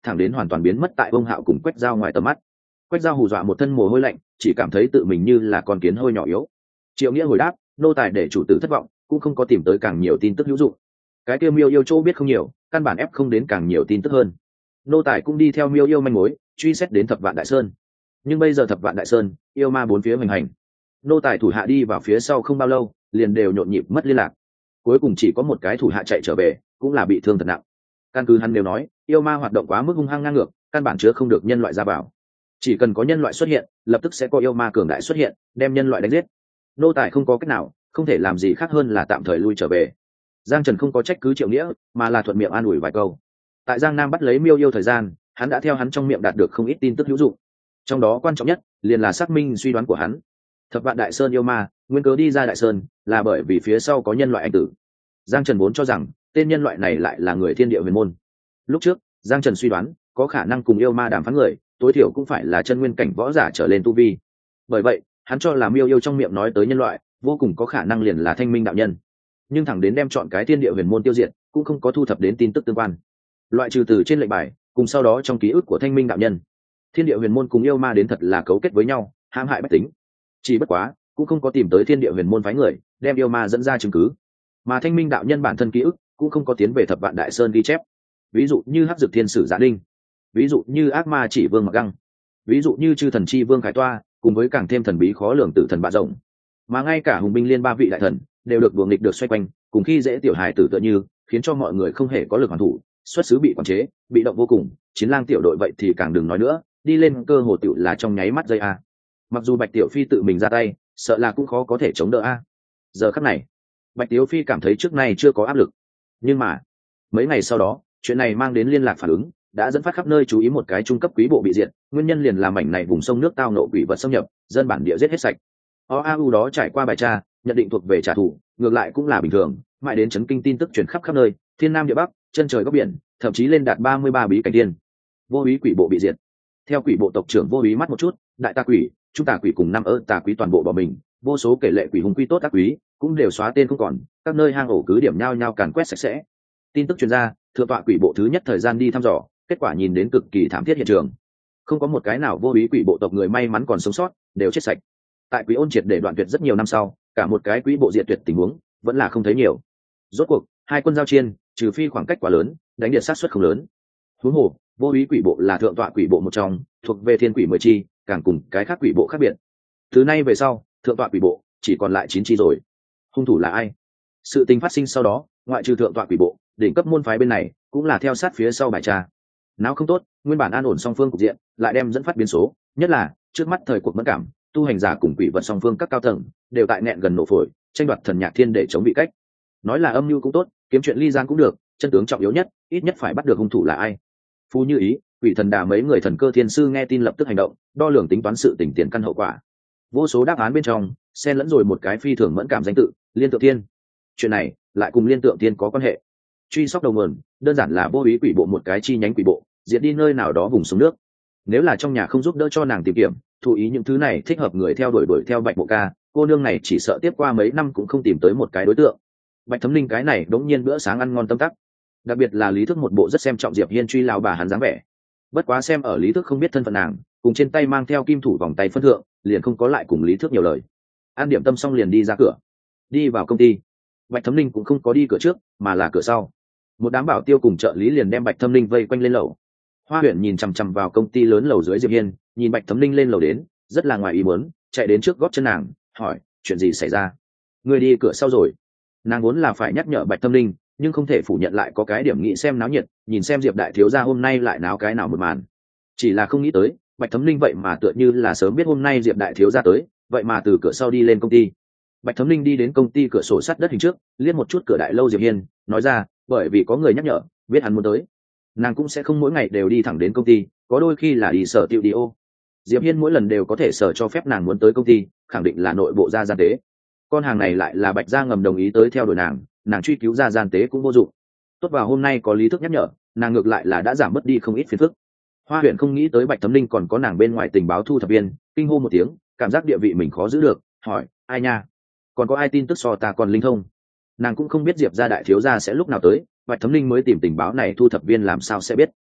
thẳng đến hoàn toàn biến mất tại ông Hạo cùng Quách Dao ngoài tầm mắt. Quách Dao hù dọa một thân mồ hôi lạnh, chỉ cảm thấy tự mình như là con kiến hơi nhỏ yếu. Triệu Nghĩa hồi đáp, nô tài để chủ tử thất vọng, cũng không có tìm tới càng nhiều tin tức hữu dụng. Cái kia Miêu Yêu chỗ biết không nhiều, căn bản ép không đến càng nhiều tin tức hơn. Nô tài cũng đi theo Miêu Yêu manh mối, truy xét đến Thập Vạn Đại Sơn. Nhưng bây giờ Thập Vạn Đại Sơn, yêu ma bốn phía hoành hành. Nô tài thủ hạ đi vào phía sau không bao lâu, liền đều nhộn nhịp mất liên lạc. Cuối cùng chỉ có một cái thủ hạ chạy trở về, cũng là bị thương thật nặng. Căn cứ hắn đều nói, yêu ma hoạt động quá mức hung hăng ngang ngược, căn bản chứa không được nhân loại ra vào. Chỉ cần có nhân loại xuất hiện, lập tức sẽ có yêu ma cường đại xuất hiện, đem nhân loại đánh giết. Nô tài không có cách nào, không thể làm gì khác hơn là tạm thời lui trở về. Giang Trần không có trách cứ Triệu Nghĩa, mà là thuận miệng an ủi vài câu. Tại Giang Nam bắt lấy Miêu Yêu thời gian, hắn đã theo hắn trong miệng đạt được không ít tin tức hữu dụng. Trong đó quan trọng nhất, liền là xác minh suy đoán của hắn. Thập Vạn Đại Sơn yêu ma, nguyên cớ đi ra Đại Sơn, là bởi vì phía sau có nhân loại anh tử. Giang Trần vốn cho rằng, tên nhân loại này lại là người thiên địa huyền môn. Lúc trước, Giang Trần suy đoán, có khả năng cùng yêu ma đàm phán người, tối thiểu cũng phải là chân nguyên cảnh võ giả trở lên tu vi. Bởi vậy, hắn cho là Miêu Yêu trong miệng nói tới nhân loại, vô cùng có khả năng liền là Thanh Minh đạo nhân. Nhưng thẳng đến đem chọn cái thiên địa huyền môn tiêu diệt, cũng không có thu thập đến tin tức tương quan. Loại trừ từ trên lệnh bài, cùng sau đó trong ký ức của Thanh Minh đạo nhân, thiên địa huyền môn cùng yêu ma đến thật là cấu kết với nhau, hãm hại bách tính. Chỉ bất quá, cũng không có tìm tới thiên địa huyền môn phái người, đem yêu ma dẫn ra chứng cứ. Mà Thanh Minh đạo nhân bản thân ký ức, cũng không có tiến về Thập Vạn Đại Sơn ghi chép. Ví dụ như Hắc Dực Thiên Sử Giả Đinh, ví dụ như Ác Ma Chỉ Vương Mặc Găng, ví dụ như Chư Thần Chi Vương Khải Toa, cùng với càng thêm thần bí khó lường Tử Thần Bạ Rồng. Mà ngay cả Hùng Binh Liên ba vị đại thần đều được đuổi nghịch được xoay quanh, cùng khi dễ tiểu hài tử tựa như, khiến cho mọi người không hề có lực hoàn thủ, xuất xứ bị quản chế, bị động vô cùng. Chiến lang tiểu đội vậy thì càng đừng nói nữa, đi lên cơ hồ tiểu là trong nháy mắt giây a. Mặc dù Bạch Tiểu Phi tự mình ra tay, sợ là cũng khó có thể chống đỡ a. Giờ khắc này, Bạch Tiểu Phi cảm thấy trước nay chưa có áp lực. Nhưng mà, mấy ngày sau đó, chuyện này mang đến liên lạc phản ứng, đã dẫn phát khắp nơi chú ý một cái trung cấp quý bộ bị diệt, nguyên nhân liền là mảnh này vùng sông nước tao nộ quỷ vật xâm nhập, dân bản địa giết hết sạch. o a u đó trải qua bài tra, nhận định thuộc về trả thù, ngược lại cũng là bình thường, mãi đến chấn kinh tin tức truyền khắp khắp nơi, thiên nam địa bắc, chân trời góc biển, thậm chí lên đạt ba mươi ba bí cảnh tiên. Vô úy quỷ bộ bị diệt. Theo quỷ bộ tộc trưởng Vô Úy mắt một chút, đại tà quỷ, trung tà quỷ cùng năm ơ tà quỷ toàn bộ bỏ mình, vô số kể lệ quỷ hùng quy tốt ác quý, cũng đều xóa tên không còn, các nơi hang ổ cứ điểm nhau nhau càn quét sạch sẽ. Tin tức truyền ra, thượng tọa quỷ bộ thứ nhất thời gian đi thăm dò, kết quả nhìn đến cực kỳ thảm thiết hiện trường. Không có một cái nào vô úy quỷ bộ tộc người may mắn còn sống sót, đều chết sạch. Tại Quý Ôn triệt để đoạn tuyệt rất nhiều năm sau, cả một cái quỷ bộ diệt tuyệt tình huống, vẫn là không thấy nhiều. Rốt cuộc, hai quân giao chiến, trừ phi khoảng cách quá lớn, đánh điện sát suất không lớn. Huống hồ, vô úy quỷ bộ là thượng tọa quỷ bộ một trong, thuộc về thiên quỷ mười chi, càng cùng cái khác quỷ bộ khác biệt. Từ nay về sau, thượng tọa quỷ bộ chỉ còn lại chín chi rồi. Hung thủ là ai? Sự tình phát sinh sau đó, ngoại trừ thượng tọa quỷ bộ, đỉnh cấp môn phái bên này cũng là theo sát phía sau bài tra. Nào không tốt, nguyên bản an ổn song phương cục diện, lại đem dẫn phát biến số, nhất là trước mắt thời cuộc mẫn cảm, tu hành giả cùng quỷ vật song phương các cao tầng đều tại nẹn gần nổ phổi, tranh đoạt thần nhạc thiên để chống bị cách. Nói là âm mưu cũng tốt, kiếm chuyện ly giang cũng được, chân tướng trọng yếu nhất, ít nhất phải bắt được hung thủ là ai. Phu Như Ý, quỷ thần đà mấy người thần cơ thiên sư nghe tin lập tức hành động, đo lường tính toán sự tình tiền căn hậu quả. Vô số đáp án bên trong, xen lẫn rồi một cái phi thường mẫn cảm danh tự, Liên Tượng Thiên. Chuyện này lại cùng Liên Tượng Thiên có quan hệ. Truy sóc đầu nguồn, đơn giản là vô úy quỷ bộ một cái chi nhánh quỷ bộ, diệt đi nơi nào đó vùng sông nước. Nếu là trong nhà không giúp đỡ cho nàng tìm kiếm, thụ ý những thứ này thích hợp người theo đuổi đuổi theo Bạch Bộ Ca, cô nương này chỉ sợ tiếp qua mấy năm cũng không tìm tới một cái đối tượng. Bạch Thấm Linh cái này đống nhiên bữa sáng ăn ngon tâm tắc. Đặc biệt là Lý Thức một bộ rất xem trọng Diệp Hiên truy lao bà hắn dáng vẻ. Bất quá xem ở Lý Thức không biết thân phận nàng, cùng trên tay mang theo kim thủ vòng tay phân thượng, liền không có lại cùng Lý Thức nhiều lời. An điểm tâm xong liền đi ra cửa, đi vào công ty. Bạch Thấm Linh cũng không có đi cửa trước, mà là cửa sau. Một đám bảo tiêu cùng trợ lý liền đem Bạch Thấm Linh vây quanh lên lầu. Hoa Huyền nhìn chằm chằm vào công ty lớn lầu dưới Diệp Hiên, nhìn Bạch Thấm Linh lên lầu đến, rất là ngoài ý muốn, chạy đến trước gót chân nàng, hỏi, chuyện gì xảy ra? Người đi cửa sau rồi. Nàng vốn là phải nhắc nhở Bạch Thấm Linh, nhưng không thể phủ nhận lại có cái điểm nghĩ xem náo nhiệt, nhìn xem Diệp đại thiếu gia hôm nay lại náo cái nào một màn. Chỉ là không nghĩ tới, Bạch Thấm Linh vậy mà tựa như là sớm biết hôm nay Diệp đại thiếu gia tới, vậy mà từ cửa sau đi lên công ty. Bạch Thấm Linh đi đến công ty cửa sổ sắt đất hình trước, liếc một chút cửa đại lâu Diệp Hiên, nói ra, bởi vì có người nhắc nhở, biết hắn muốn tới. Nàng cũng sẽ không mỗi ngày đều đi thẳng đến công ty, có đôi khi là đi sở tiệu đi ô. Diệp Hiên mỗi lần đều có thể sở cho phép nàng muốn tới công ty, khẳng định là nội bộ gia gian tế. Con hàng này lại là Bạch gia ngầm đồng ý tới theo đuổi nàng, nàng truy cứu gia gian tế cũng vô dụng. Tốt vào hôm nay có Lý Thức nhắc nhở, nàng ngược lại là đã giảm mất đi không ít phiền phức. Hoa Huyền không nghĩ tới Bạch Thấm Linh còn có nàng bên ngoài tình báo thu thập viên, kinh hô một tiếng, cảm giác địa vị mình khó giữ được, hỏi, ai nha? Còn có ai tin tức so ta còn linh thông? Nàng cũng không biết Diệp gia đại thiếu gia sẽ lúc nào tới, Bạch Thấm Linh mới tìm tình báo này thu thập viên làm sao sẽ biết.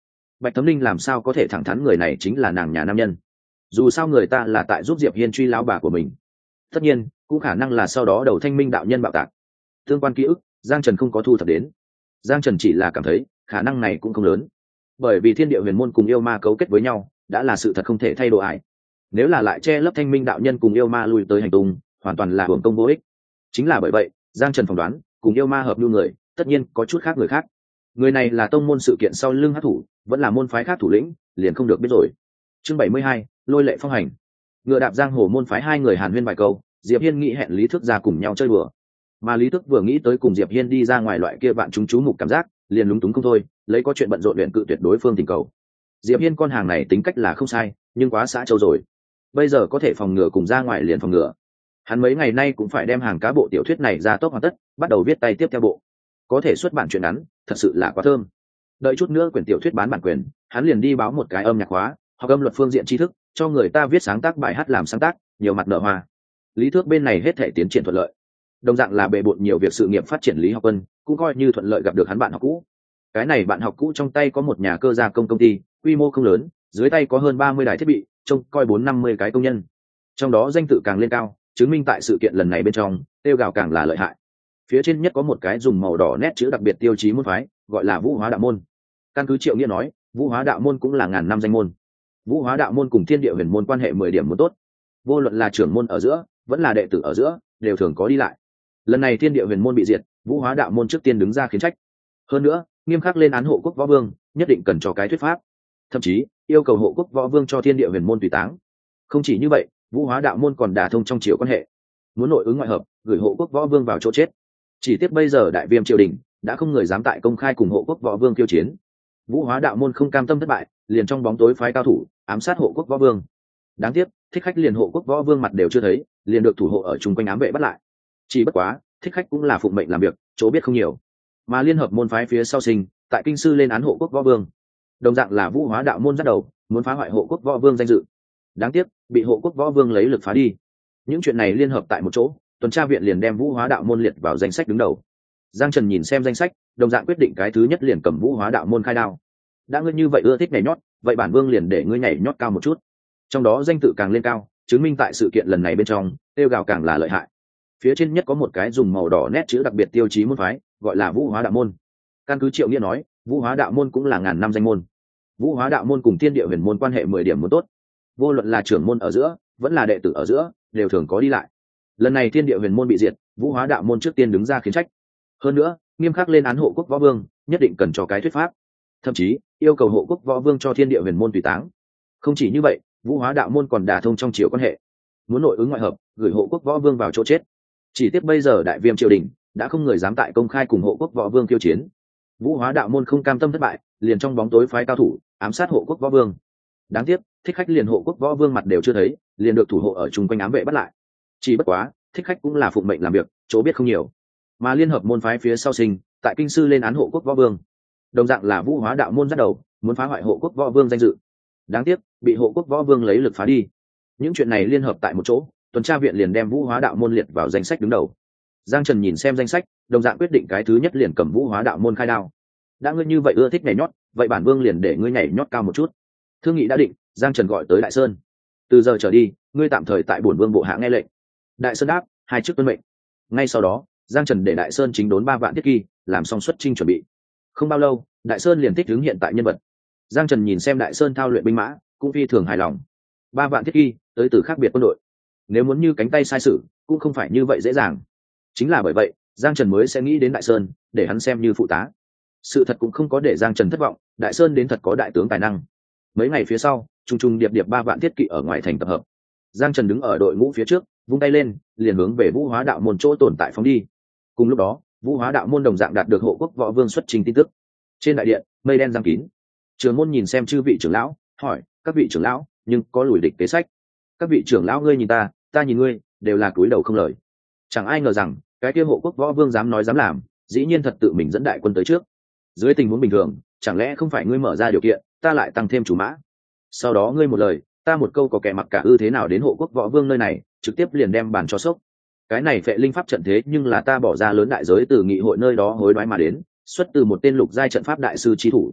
Bạch Thấm Linh làm sao có thể thẳng thắn người này chính là nàng nhà nam nhân, dù sao người ta là tại giúp Diệp Hiên truy lão bà của mình. Tất nhiên cũng khả năng là sau đó đầu Thanh Minh đạo nhân bạo tạc, tương quan ký ức Giang Trần không có thu thập đến. Giang Trần chỉ là cảm thấy khả năng này cũng không lớn, bởi vì thiên địa huyền môn cùng yêu ma cấu kết với nhau đã là sự thật không thể thay đổi ải. Nếu là lại che lấp Thanh Minh đạo nhân cùng yêu ma lui tới hành tung, hoàn toàn là hưởng công vô ích. Chính là bởi vậy Giang Trần phỏng đoán cùng yêu ma hợp lưu người tất nhiên có chút khác người khác. Người này là tông môn sự kiện sau lưng hắc thủ, vẫn là môn phái khác thủ lĩnh, liền không được biết rồi. Chương bảy mươi hai, lôi lệ phong hành. Ngựa đạp giang hồ môn phái hai người hàn huyên vài câu, Diệp Hiên nghĩ hẹn Lý Thức ra cùng nhau chơi đùa. Mà Lý Thức vừa nghĩ tới cùng Diệp Hiên đi ra ngoài loại kia vạn chúng chú mục cảm giác, liền lúng túng không thôi, lấy có chuyện bận rộn luyện cự tuyệt đối phương tình cầu. Diệp Hiên con hàng này tính cách là không sai, nhưng quá xã châu rồi. Bây giờ có thể phòng ngừa cùng ra ngoài liền phòng ngừa. Hắn mấy ngày nay cũng phải đem hàng cá bộ tiểu thuyết này ra tốc hoàn tất, bắt đầu viết tay tiếp theo bộ. Có thể xuất bản truyện ngắn, thật sự là quá thơm. Đợi chút nữa quyển tiểu thuyết bán bản quyền, hắn liền đi báo một cái âm nhạc khóa, học âm luật phương diện tri thức, cho người ta viết sáng tác bài hát làm sáng tác, nhiều mặt nở hoa. Lý Thước bên này hết thể tiến triển thuận lợi. Đồng dạng là bề bộn nhiều việc sự nghiệp phát triển Lý Học Quân, cũng coi như thuận lợi gặp được hắn bạn học cũ. Cái này bạn học cũ trong tay có một nhà cơ gia công công ty, quy mô không lớn, dưới tay có hơn ba mươi đài thiết bị, trông coi bốn năm mươi cái công nhân. Trong đó danh tự càng lên cao, chứng minh tại sự kiện lần này bên trong, tiêu gạo càng là lợi hại. Phía trên nhất có một cái dùng màu đỏ nét chữ đặc biệt tiêu chí môn phái, gọi là Vũ Hóa Đạo môn. Căn cứ Triệu Nghĩa nói, Vũ Hóa Đạo môn cũng là ngàn năm danh môn. Vũ Hóa Đạo môn cùng Thiên Địa Huyền môn quan hệ mười điểm muốn tốt. Vô luận là trưởng môn ở giữa, vẫn là đệ tử ở giữa, đều thường có đi lại. Lần này Thiên Địa Huyền môn bị diệt, Vũ Hóa Đạo môn trước tiên đứng ra khiến trách. Hơn nữa, nghiêm khắc lên án hộ quốc võ vương, nhất định cần cho cái thuyết pháp. Thậm chí, yêu cầu hộ quốc võ vương cho Thiên Địa Huyền môn tùy táng. Không chỉ như vậy, Vũ Hóa Đạo môn còn đả thông trong triều quan hệ, muốn nội ứng ngoại hợp, gửi hộ quốc võ vương vào chỗ chết. Chỉ tiếc bây giờ đại viêm triều đình đã không người dám tại công khai cùng hộ quốc võ vương kiêu chiến. Vũ Hóa Đạo môn không cam tâm thất bại, liền trong bóng tối phái cao thủ ám sát hộ quốc võ vương. Đáng tiếc Thích Khách liền hộ quốc võ vương mặt đều chưa thấy, liền được thủ hộ ở chung quanh ám vệ bắt lại. Chỉ bất quá Thích Khách cũng là phụng mệnh làm việc, chỗ biết không nhiều. Mà liên hợp môn phái phía sau sinh tại kinh sư lên án hộ quốc võ vương, đồng dạng là Vũ Hóa Đạo môn dắt đầu muốn phá hoại hộ quốc võ vương danh dự. Đáng tiếc bị hộ quốc võ vương lấy lực phá đi. Những chuyện này liên hợp tại một chỗ, tuần tra viện liền đem Vũ Hóa Đạo môn liệt vào danh sách đứng đầu. Giang Trần nhìn xem danh sách, đồng dạng quyết định cái thứ nhất liền cầm Vũ Hóa Đạo môn khai đao. Đã ngươi như vậy ưa thích nhảy nhót, vậy bản vương liền để ngươi nhảy nhót cao một chút. Trong đó danh tự càng lên cao, chứng minh tại sự kiện lần này bên trong, tiêu gào càng là lợi hại. Phía trên nhất có một cái dùng màu đỏ nét chữ đặc biệt tiêu chí môn phái, gọi là Vũ Hóa Đạo môn. Căn cứ Triệu Nghĩa nói, Vũ Hóa Đạo môn cũng là ngàn năm danh môn. Vũ Hóa Đạo môn cùng Thiên Địa Huyền môn quan hệ mười điểm muốn tốt. Vô luận là trưởng môn ở giữa, vẫn là đệ tử ở giữa, đều thường có đi lại. Lần này Thiên Địa Huyền môn bị diệt, Vũ Hóa Đạo môn trước tiên đứng ra khiến trách. Hơn nữa, nghiêm khắc lên án hộ quốc võ vương, nhất định cần cho cái thuyết pháp. Thậm chí yêu cầu hộ quốc võ vương cho Thiên Địa Huyền môn tùy táng. Không chỉ như vậy, Vũ Hóa Đạo môn còn đả thông trong triều quan hệ, muốn nội ứng ngoại hợp, gửi hộ quốc võ vương vào chỗ chết. Chỉ tiếc bây giờ đại viêm triều đình đã không người dám tại công khai cùng hộ quốc võ vương kiêu chiến. Vũ Hóa Đạo môn không cam tâm thất bại, liền trong bóng tối phái cao thủ ám sát hộ quốc võ vương. Đáng tiếc Thích Khách liền hộ quốc võ vương mặt đều chưa thấy, liền được thủ hộ ở chung quanh ám vệ bắt lại. Chỉ bất quá Thích Khách cũng là phụng mệnh làm việc, chỗ biết không nhiều. Mà liên hợp môn phái phía sau sinh tại kinh sư lên án hộ quốc võ vương, đồng dạng là Vũ Hóa Đạo môn dắt đầu muốn phá hoại hộ quốc võ vương danh dự. Đáng tiếc bị hộ quốc võ vương lấy lực phá đi. Những chuyện này liên hợp tại một chỗ, tuần tra viện liền đem Vũ Hóa Đạo môn liệt vào danh sách đứng đầu. Giang Trần nhìn xem danh sách, đồng dạng quyết định cái thứ nhất liền cầm Vũ Hóa Đạo môn khai đao. Đã ngươi như vậy ưa thích nhảy nhót, vậy bản vương liền để ngươi nhảy nhót cao một chút. Thương nghị đã định, Giang Trần gọi tới Đại Sơn. Từ giờ trở đi, ngươi tạm thời tại bổn vương bộ hạ nghe lệnh. Đại Sơn đáp, hai chức tuân mệnh. Ngay sau đó, Giang Trần để Đại Sơn chính đốn ba vạn thiết kỳ, làm xong xuất chinh chuẩn bị. Không bao lâu, Đại Sơn liền thích ứng hiện tại nhân vật. Giang Trần nhìn xem Đại Sơn thao luyện binh mã, cũng phi thường hài lòng. Ba vạn thiết kỳ, tới từ khác biệt quân đội. Nếu muốn như cánh tay sai sử, cũng không phải như vậy dễ dàng. Chính là bởi vậy, Giang Trần mới sẽ nghĩ đến Đại Sơn, để hắn xem như phụ tá. Sự thật cũng không có để Giang Trần thất vọng, Đại Sơn đến thật có đại tướng tài năng. Mấy ngày phía sau, trung trung điệp điệp ba vạn thiết kỵ ở ngoài thành tập hợp. Giang Trần đứng ở đội ngũ phía trước, vung tay lên, liền hướng về Vũ Hóa Đạo môn chỗ tồn tại phóng đi. Cùng lúc đó, Vũ Hóa Đạo môn đồng dạng đạt được hộ quốc võ vương xuất trình tin tức. Trên đại điện, mây đen giăng kín. Trường môn nhìn xem chư vị trưởng lão, hỏi: các vị trưởng lão, nhưng có lùi địch kế sách? Các vị trưởng lão ngươi nhìn ta, ta nhìn ngươi, đều là cúi đầu không lời. Chẳng ai ngờ rằng cái kia hộ quốc võ vương dám nói dám làm, dĩ nhiên thật tự mình dẫn đại quân tới trước. Dưới tình huống bình thường, chẳng lẽ không phải ngươi mở ra điều kiện, ta lại tăng thêm chủ mã? Sau đó ngươi một lời, ta một câu, có kẻ mặc cả ư thế nào đến hộ quốc võ vương nơi này, trực tiếp liền đem bàn cho sốc. Cái này phệ linh pháp trận thế nhưng là ta bỏ ra lớn đại giới từ nghị hội nơi đó hối đoái mà đến, xuất từ một tên lục giai trận pháp đại sư trí thủ.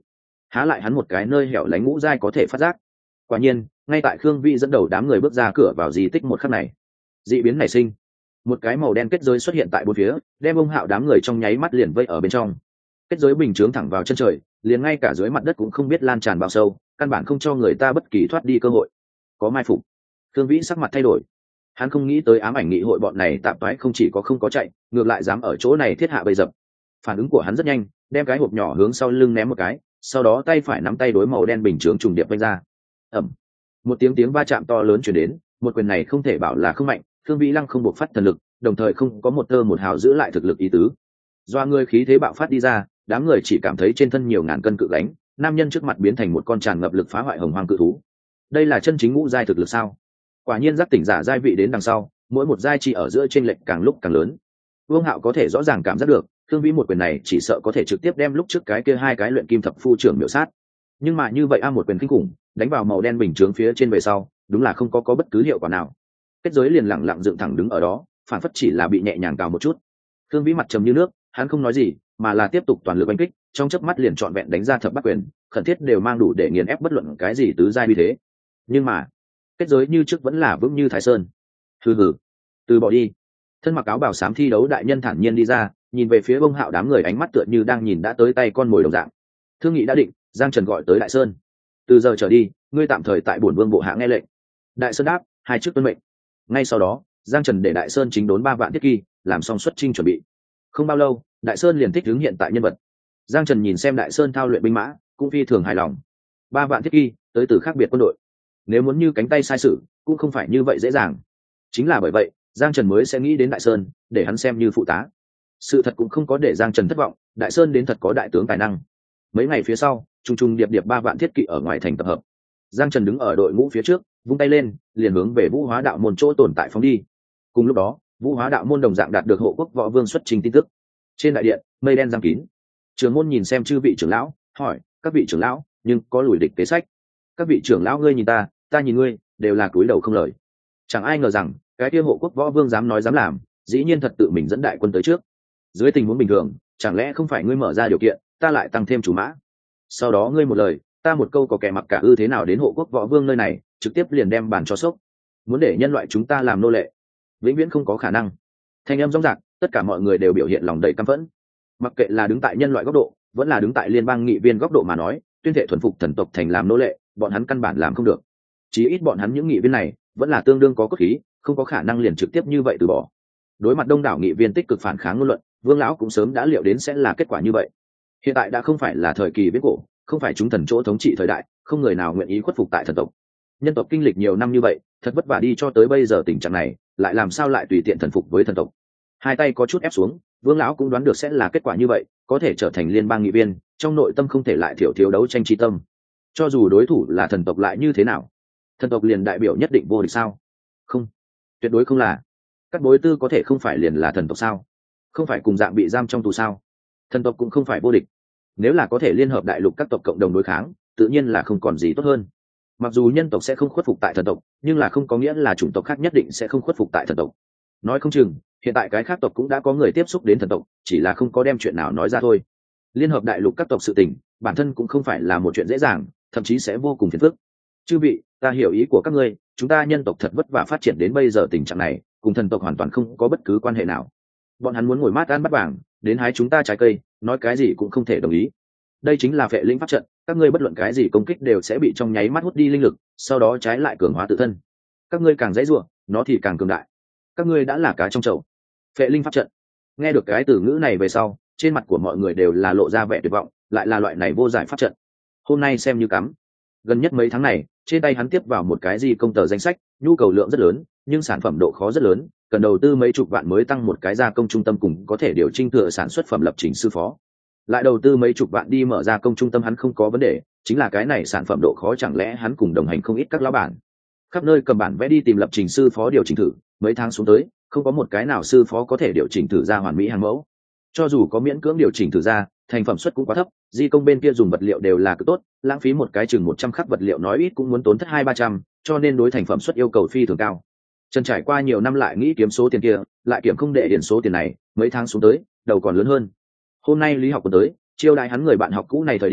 há lại hắn một cái nơi hẻo lánh ngũ giai có thể phát giác. Quả nhiên, ngay tại Khương Vĩ dẫn đầu đám người bước ra cửa vào di tích một khắc này, dị biến nảy sinh. Một cái màu đen kết giới xuất hiện tại bốn phía, đem ông Hạo đám người trong nháy mắt liền vây ở bên trong. Kết giới bình chướng thẳng vào chân trời, liền ngay cả dưới mặt đất cũng không biết lan tràn bao sâu, căn bản không cho người ta bất kỳ thoát đi cơ hội. Có mai phục. Khương Vĩ sắc mặt thay đổi. Hắn không nghĩ tới ám ảnh nghị hội bọn này tạp toái không chỉ có không có chạy, ngược lại dám ở chỗ này thiết hạ bầy dập. Phản ứng của hắn rất nhanh, đem cái hộp nhỏ hướng sau lưng ném một cái, sau đó tay phải nắm tay đối màu đen bình chướng trùng điệp vung ra. Ầm. Một tiếng tiếng va chạm to lớn truyền đến, một quyền này không thể bảo là không mạnh, Khương Vĩ Lăng không buộc phát thần lực, đồng thời không có một tơ một hào giữ lại thực lực ý tứ. Do người khí thế bạo phát đi ra, đám người chỉ cảm thấy trên thân nhiều ngàn cân cự gánh, nam nhân trước mặt biến thành một con tràn ngập lực phá hoại hồng hoang cự thú. Đây là chân chính ngũ giai thực lực sao? Quả nhiên giác tỉnh giả giai vị đến đằng sau, mỗi một giai chỉ ở giữa chênh lệch càng lúc càng lớn. Vương Hạo có thể rõ ràng cảm giác được, Khương Vĩ một quyền này chỉ sợ có thể trực tiếp đem lúc trước cái kia hai cái luyện kim thập phu trưởng miểu sát. Nhưng mà như vậy a một quyền kinh khủng, đánh vào màu đen bình chướng phía trên về sau, đúng là không có có bất cứ hiệu quả nào. Kết giới liền lặng lặng dựng thẳng đứng ở đó, phản phất chỉ là bị nhẹ nhàng cào một chút. Khương Vĩ mặt trầm như nước, hắn không nói gì, mà là tiếp tục toàn lực đánh kích, trong chớp mắt liền trọn vẹn đánh ra thập bát quyền, khẩn thiết đều mang đủ để nghiền ép bất luận cái gì tứ giai như thế. Nhưng mà, kết giới như trước vẫn là vững như Thái Sơn. Hừ hừ, từ bỏ đi. Thân mặc áo bào xám thi đấu đại nhân thản nhiên đi ra, nhìn về phía Bông Hạo đám người ánh mắt tựa như đang nhìn đã tới tay con mồi đồng dạng. Thương nghị đã định, Giang Trần gọi tới Đại Sơn. Từ giờ trở đi, ngươi tạm thời tại bổn vương bộ hạ nghe lệnh. Đại Sơn đáp, hai chức tuân mệnh. Ngay sau đó, Giang Trần để Đại Sơn chính đốn ba vạn thiết kỳ, làm xong xuất chinh chuẩn bị. Không bao lâu, Đại Sơn liền thích ứng hiện tại nhân vật. Giang Trần nhìn xem Đại Sơn thao luyện binh mã, cũng phi thường hài lòng. Ba vạn thiết kỳ, tới từ khác biệt quân đội. Nếu muốn như cánh tay sai sự, cũng không phải như vậy dễ dàng. Chính là bởi vậy, Giang Trần mới sẽ nghĩ đến Đại Sơn, để hắn xem như phụ tá. Sự thật cũng không có để Giang Trần thất vọng, Đại Sơn đến thật có đại tướng tài năng. Mấy ngày phía sau, trung trung điệp điệp ba vạn thiết kỵ ở ngoài thành tập hợp. Giang Trần đứng ở đội ngũ phía trước, vung tay lên, liền hướng về Vũ Hóa đạo môn chỗ tồn tại phóng đi. Cùng lúc đó, Vũ Hóa đạo môn đồng dạng đạt được hộ quốc võ vương xuất trình tin tức. Trên đại điện, mây đen giăng kín. Trường môn nhìn xem chư vị trưởng lão, hỏi: các vị trưởng lão, nhưng có lùi địch kế sách? Các vị trưởng lão ngươi nhìn ta, ta nhìn ngươi, đều là cúi đầu không lời. Chẳng ai ngờ rằng, cái kia hộ quốc võ vương dám nói dám làm, dĩ nhiên thật tự mình dẫn đại quân tới trước. Dưới tình huống bình thường, chẳng lẽ không phải ngươi mở ra điều kiện, ta lại tăng thêm chủ mã? Sau đó ngươi một lời, ta một câu, có kẻ mặc cả ư thế nào đến hộ quốc võ vương nơi này, trực tiếp liền đem bàn cho sốc. Muốn để nhân loại chúng ta làm nô lệ, vĩnh viễn không có khả năng. Thanh âm rõng rạc, tất cả mọi người đều biểu hiện lòng đầy căm phẫn. Mặc kệ là đứng tại nhân loại góc độ, vẫn là đứng tại liên bang nghị viên góc độ mà nói, tuyên thệ thuần phục thần tộc thành làm nô lệ, bọn hắn căn bản làm không được. Chí ít bọn hắn những nghị viên này vẫn là tương đương có cốt khí, không có khả năng liền trực tiếp như vậy từ bỏ. Đối mặt đông đảo nghị viên tích cực phản kháng ngôn luận, Vương lão cũng sớm đã liệu đến sẽ là kết quả như vậy. Hiện tại đã không phải là thời kỳ viễn cổ, không phải chúng thần chỗ thống trị thời đại, không người nào nguyện ý khuất phục tại thần tộc. Nhân tộc kinh lịch nhiều năm như vậy, thật vất vả đi cho tới bây giờ tình trạng này, lại làm sao lại tùy tiện thần phục với thần tộc? Hai tay có chút ép xuống, Vương lão cũng đoán được sẽ là kết quả như vậy, có thể trở thành liên bang nghị viên, trong nội tâm không thể lại thiểu thiếu đấu tranh chi tâm. Cho dù đối thủ là thần tộc lại như thế nào, thần tộc liền đại biểu nhất định vô địch sao? Không, tuyệt đối không là. Các bối tư có thể không phải liền là thần tộc sao? Không phải cùng dạng bị giam trong tù sao? Thần tộc cũng không phải vô địch. Nếu là có thể liên hợp đại lục các tộc cộng đồng đối kháng, tự nhiên là không còn gì tốt hơn. Mặc dù nhân tộc sẽ không khuất phục tại thần tộc, nhưng là không có nghĩa là chủng tộc khác nhất định sẽ không khuất phục tại thần tộc. Nói không chừng, hiện tại cái khác tộc cũng đã có người tiếp xúc đến thần tộc, chỉ là không có đem chuyện nào nói ra thôi. Liên hợp đại lục các tộc sự tình, bản thân cũng không phải là một chuyện dễ dàng, thậm chí sẽ vô cùng phiền phức. Chư vị, ta hiểu ý của các ngươi, chúng ta nhân tộc thật vất vả phát triển đến bây giờ tình trạng này, cùng thần tộc hoàn toàn không có bất cứ quan hệ nào. Bọn hắn muốn ngồi mát ăn bắt vàng, đến hái chúng ta trái cây, nói cái gì cũng không thể đồng ý. Đây chính là phệ linh pháp trận, các ngươi bất luận cái gì công kích đều sẽ bị trong nháy mắt hút đi linh lực, sau đó trái lại cường hóa tự thân. Các ngươi càng dãy rủa, nó thì càng cường đại. Các ngươi đã là cá trong chậu. Phệ linh pháp trận. Nghe được cái từ ngữ này về sau, trên mặt của mọi người đều là lộ ra vẻ tuyệt vọng, lại là loại này vô giải pháp trận. Hôm nay xem như cắm. Gần nhất mấy tháng này, trên tay hắn tiếp vào một cái gì công tờ danh sách, nhu cầu lượng rất lớn, nhưng sản phẩm độ khó rất lớn, cần đầu tư mấy chục vạn mới tăng một cái gia công trung tâm cùng có thể điều chỉnh thừa sản xuất phẩm lập trình sư phó. Lại đầu tư mấy chục vạn đi mở ra công trung tâm hắn không có vấn đề, chính là cái này sản phẩm độ khó chẳng lẽ hắn cùng đồng hành không ít các lão bản. Khắp nơi cầm bản vẽ đi tìm lập trình sư phó điều chỉnh thử, mấy tháng xuống tới, không có một cái nào sư phó có thể điều chỉnh thử ra hoàn mỹ hàng mẫu. Cho dù có miễn cưỡng điều chỉnh thử ra, thành phẩm suất cũng quá thấp, di công bên kia dùng vật liệu đều là cực tốt, lãng phí một cái chừng một trăm khắc vật liệu nói ít cũng muốn tốn thất hai ba trăm, cho nên đối thành phẩm suất yêu cầu phi thường cao. Trần trải qua nhiều năm lại nghĩ kiếm số tiền kia, lại kiểm không để điển số tiền này, mấy tháng xuống tới, đầu còn lớn hơn. Hôm nay Lý Học Quân tới, chiêu đãi hắn người bạn học cũ này thời điểm,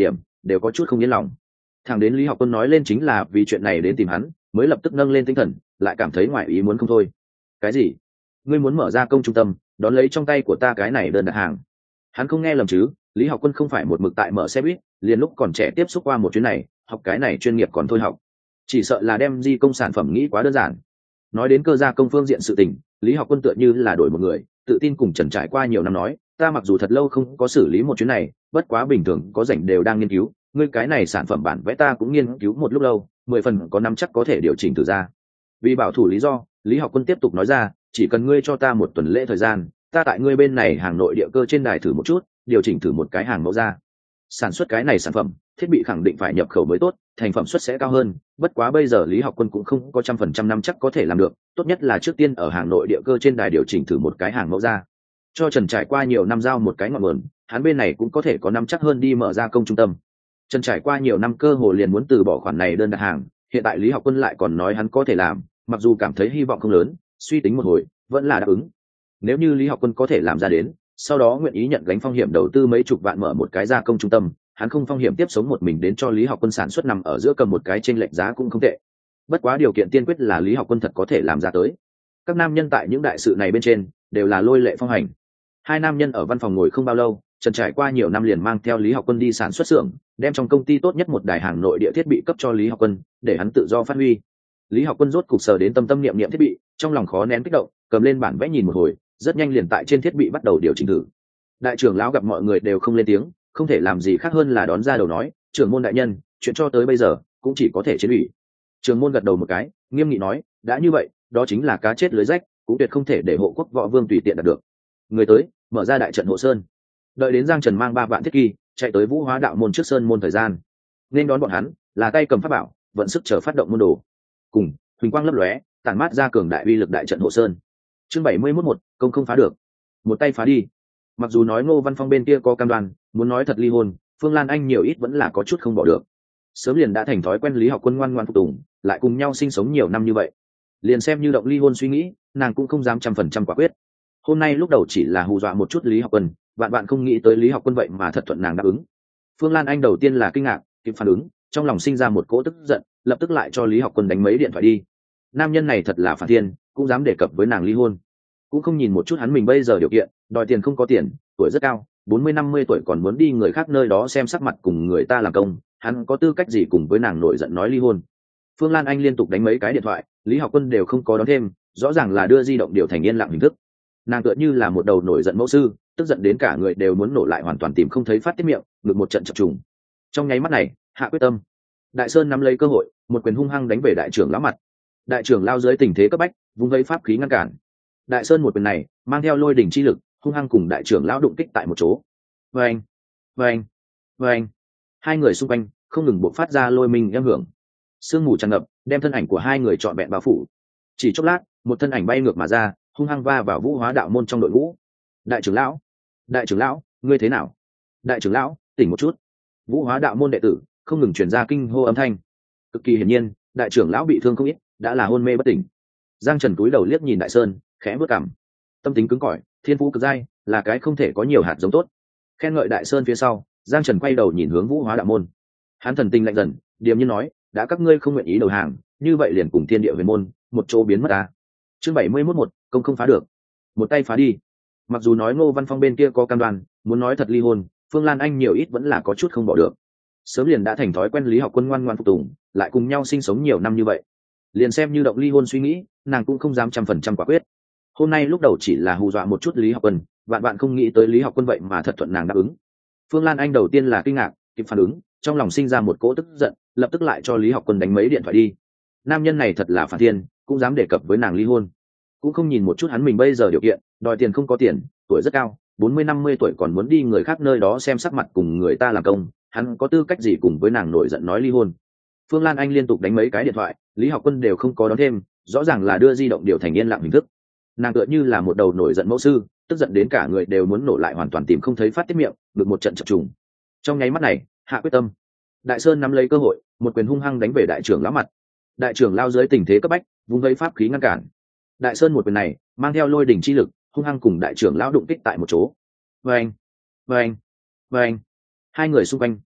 đều có chút không yên lòng. Thằng đến Lý Học Quân nói lên chính là vì chuyện này đến tìm hắn, mới lập tức nâng lên tinh thần, lại cảm thấy ngoài ý muốn không thôi. Cái gì? Ngươi muốn mở ra công trung tâm, đón lấy trong tay của ta cái này đơn đặt hàng? Hắn không nghe lầm chứ? Lý Học Quân không phải một mực tại mở xe buýt, liền lúc còn trẻ tiếp xúc qua một chuyến này, học cái này chuyên nghiệp còn thôi học, chỉ sợ là đem di công sản phẩm nghĩ quá đơn giản. Nói đến cơ gia công phương diện sự tình, Lý Học Quân tựa như là đổi một người, tự tin cùng Trần trải qua nhiều năm nói, ta mặc dù thật lâu không có xử lý một chuyến này, bất quá bình thường có rảnh đều đang nghiên cứu, ngươi cái này sản phẩm bản vẽ ta cũng nghiên cứu một lúc lâu, mười phần có nắm chắc có thể điều chỉnh từ ra. Vì bảo thủ lý do, Lý Học Quân tiếp tục nói ra, chỉ cần ngươi cho ta một tuần lễ thời gian, ta tại ngươi bên này hàng nội địa cơ trên đài thử một chút, điều chỉnh thử một cái hàng mẫu ra. Sản xuất cái này sản phẩm, thiết bị khẳng định phải nhập khẩu mới tốt, thành phẩm suất sẽ cao hơn, bất quá bây giờ Lý Học Quân cũng không có trăm phần trăm năm chắc có thể làm được, tốt nhất là trước tiên ở hàng nội địa cơ trên đài điều chỉnh thử một cái hàng mẫu ra. Cho Trần trải qua nhiều năm giao một cái ngọn nguồn, hắn bên này cũng có thể có năm chắc hơn đi mở ra công trung tâm. Trần trải qua nhiều năm cơ hồ liền muốn từ bỏ khoản này đơn đặt hàng, hiện tại Lý Học Quân lại còn nói hắn có thể làm, mặc dù cảm thấy hy vọng không lớn, suy tính một hồi, vẫn là đáp ứng. Nếu như Lý Học Quân có thể làm ra đến, sau đó nguyện ý nhận gánh phong hiểm đầu tư mấy chục vạn mở một cái gia công trung tâm, hắn không phong hiểm tiếp sống một mình đến cho Lý Học Quân sản xuất nằm ở giữa cầm một cái trên lệnh giá cũng không tệ. Bất quá điều kiện tiên quyết là Lý Học Quân thật có thể làm ra tới. Các nam nhân tại những đại sự này bên trên đều là lôi lệ phong hành. Hai nam nhân ở văn phòng ngồi không bao lâu, Trần trải qua nhiều năm liền mang theo Lý Học Quân đi sản xuất xưởng, đem trong công ty tốt nhất một đài hàng nội địa thiết bị cấp cho Lý Học Quân, để hắn tự do phát huy. Lý Học Quân rốt cục sờ đến tâm tâm niệm niệm thiết bị, trong lòng khó nén kích động, cầm lên bản vẽ nhìn một hồi, rất nhanh liền tại trên thiết bị bắt đầu điều chỉnh thử. Đại trưởng lão gặp mọi người đều không lên tiếng, không thể làm gì khác hơn là đón ra đầu nói, trưởng môn đại nhân, chuyện cho tới bây giờ cũng chỉ có thể chiến ủy. Trưởng môn gật đầu một cái, nghiêm nghị nói, đã như vậy, đó chính là cá chết lưới rách, cũng tuyệt không thể để hộ quốc võ vương tùy tiện đạt được. Người tới, mở ra đại trận hộ sơn. Đợi đến Giang Trần mang ba vạn thiết kỳ chạy tới Vũ Hóa đạo môn trước sơn môn thời gian, nên đón bọn hắn là tay cầm pháp bảo, vận sức chờ phát động môn đồ, cùng huỳnh quang lấp lóe, tản mát ra cường đại uy lực đại trận hộ sơn. Chương bảy mươi mốt một, công không phá được, một tay phá đi. Mặc dù nói Ngô Văn Phong bên kia có cam đoan, muốn nói thật ly hôn, Phương Lan Anh nhiều ít vẫn là có chút không bỏ được. Sớm liền đã thành thói quen Lý Học Quân ngoan ngoãn phục tùng, lại cùng nhau sinh sống nhiều năm như vậy, liền xem như động ly hôn suy nghĩ, nàng cũng không dám trăm phần trăm quả quyết. Hôm nay lúc đầu chỉ là hù dọa một chút Lý Học Quân, bạn bạn không nghĩ tới Lý Học Quân vậy mà thật thuận nàng đáp ứng. Phương Lan Anh đầu tiên là kinh ngạc, kịp phản ứng, trong lòng sinh ra một cỗ tức giận, lập tức lại cho Lý Học Quân đánh mấy điện thoại đi. Nam nhân này thật là phản thiên, cũng dám đề cập với nàng ly hôn, cũng không nhìn một chút hắn mình bây giờ điều kiện, đòi tiền không có tiền, tuổi rất cao, bốn mươi năm mươi tuổi còn muốn đi người khác nơi đó xem sắc mặt cùng người ta làm công, hắn có tư cách gì cùng với nàng nổi giận nói ly hôn. Phương Lan Anh liên tục đánh mấy cái điện thoại, Lý Học Quân đều không có đón thêm, rõ ràng là đưa di động điều thành yên lặng hình thức. Nàng tựa như là một đầu nổi giận mẫu sư, tức giận đến cả người đều muốn nổ lại, hoàn toàn tìm không thấy phát tiết miệng, ngược một trận chập trùng. Trong nháy mắt này, hạ quyết tâm. Đại Sơn nắm lấy cơ hội, một quyền hung hăng đánh về đại trưởng lão mặt. Đại trưởng lao dưới tình thế cấp bách, vung vẫy pháp khí ngăn cản. Đại Sơn một quyền này mang theo lôi đỉnh chi lực, hung hăng cùng đại trưởng lão đụng kích tại một chỗ. Vâng, vâng, vâng. Hai người xung quanh không ngừng bộc phát ra lôi minh âm hưởng. Sương mù tràn ngập, đem thân ảnh của hai người trọn vẹn bao phủ. Chỉ chốc lát, một thân ảnh bay ngược mà ra, hung hăng va vào Vũ Hóa đạo môn trong đội ngũ. Đại trưởng lão, đại trưởng lão, ngươi thế nào? Đại trưởng lão, tỉnh một chút. Vũ Hóa đạo môn đệ tử không ngừng truyền ra kinh hô âm thanh. Cực kỳ hiển nhiên, đại trưởng lão bị thương không ít, đã là hôn mê bất tỉnh. Giang Trần cúi đầu liếc nhìn Đại Sơn, khẽ bước cằm. Tâm tính cứng cỏi, thiên phú cực dai, là cái không thể có nhiều hạt giống tốt. Khen ngợi Đại Sơn phía sau, Giang Trần quay đầu nhìn hướng Vũ Hóa đạo môn. Hắn thần tình lạnh dần, điềm nhiên nói, đã các ngươi không nguyện ý đầu hàng, như vậy liền cùng thiên địa huyền môn một chỗ biến mất ta. Chương bảy mươi mốt một, công không phá được, một tay phá đi. Mặc dù nói Ngô Văn Phong bên kia có cam đoan, muốn nói thật ly hôn, Phương Lan Anh nhiều ít vẫn là có chút không bỏ được. Sớm liền đã thành thói quen Lý Học Quân ngoan ngoãn phục tùng, lại cùng nhau sinh sống nhiều năm như vậy, liền xem như động ly hôn suy nghĩ, nàng cũng không dám trăm phần trăm quả quyết. Hôm nay lúc đầu chỉ là hù dọa một chút Lý Học Quân, bạn bạn không nghĩ tới Lý Học Quân vậy mà thật thuận nàng đáp ứng. Phương Lan Anh đầu tiên là kinh ngạc, kịp phản ứng, trong lòng sinh ra một cỗ tức giận, lập tức lại cho Lý Học Quân đánh mấy điện thoại đi. Nam nhân này thật là phản thiên, cũng dám đề cập với nàng ly hôn, cũng không nhìn một chút hắn mình bây giờ điều kiện, đòi tiền không có tiền, tuổi rất cao, bốn mươi năm mươi tuổi còn muốn đi người khác nơi đó xem sắc mặt cùng người ta làm công, hắn có tư cách gì cùng với nàng nổi giận nói ly hôn. Phương Lan Anh liên tục đánh mấy cái điện thoại, Lý Học Quân đều không có đón thêm, rõ ràng là đưa di động điều thành yên lặng hình thức. Nàng tựa như là một đầu nổi giận mẫu sư, tức giận đến cả người đều muốn nổ lại, hoàn toàn tìm không thấy phát tiết miệng, được một trận chập trùng. Trong nháy mắt này, hạ quyết tâm. Đại Sơn nắm lấy cơ hội, một quyền hung hăng đánh về đại trưởng lão mặt. Đại trưởng lao dưới tình thế cấp bách, vung vẫy pháp khí ngăn cản. Đại Sơn một quyền này mang theo lôi đỉnh chi lực, hung hăng cùng đại trưởng lão đụng kích tại một chỗ. Vâng, vâng, vâng. Hai người xung quanh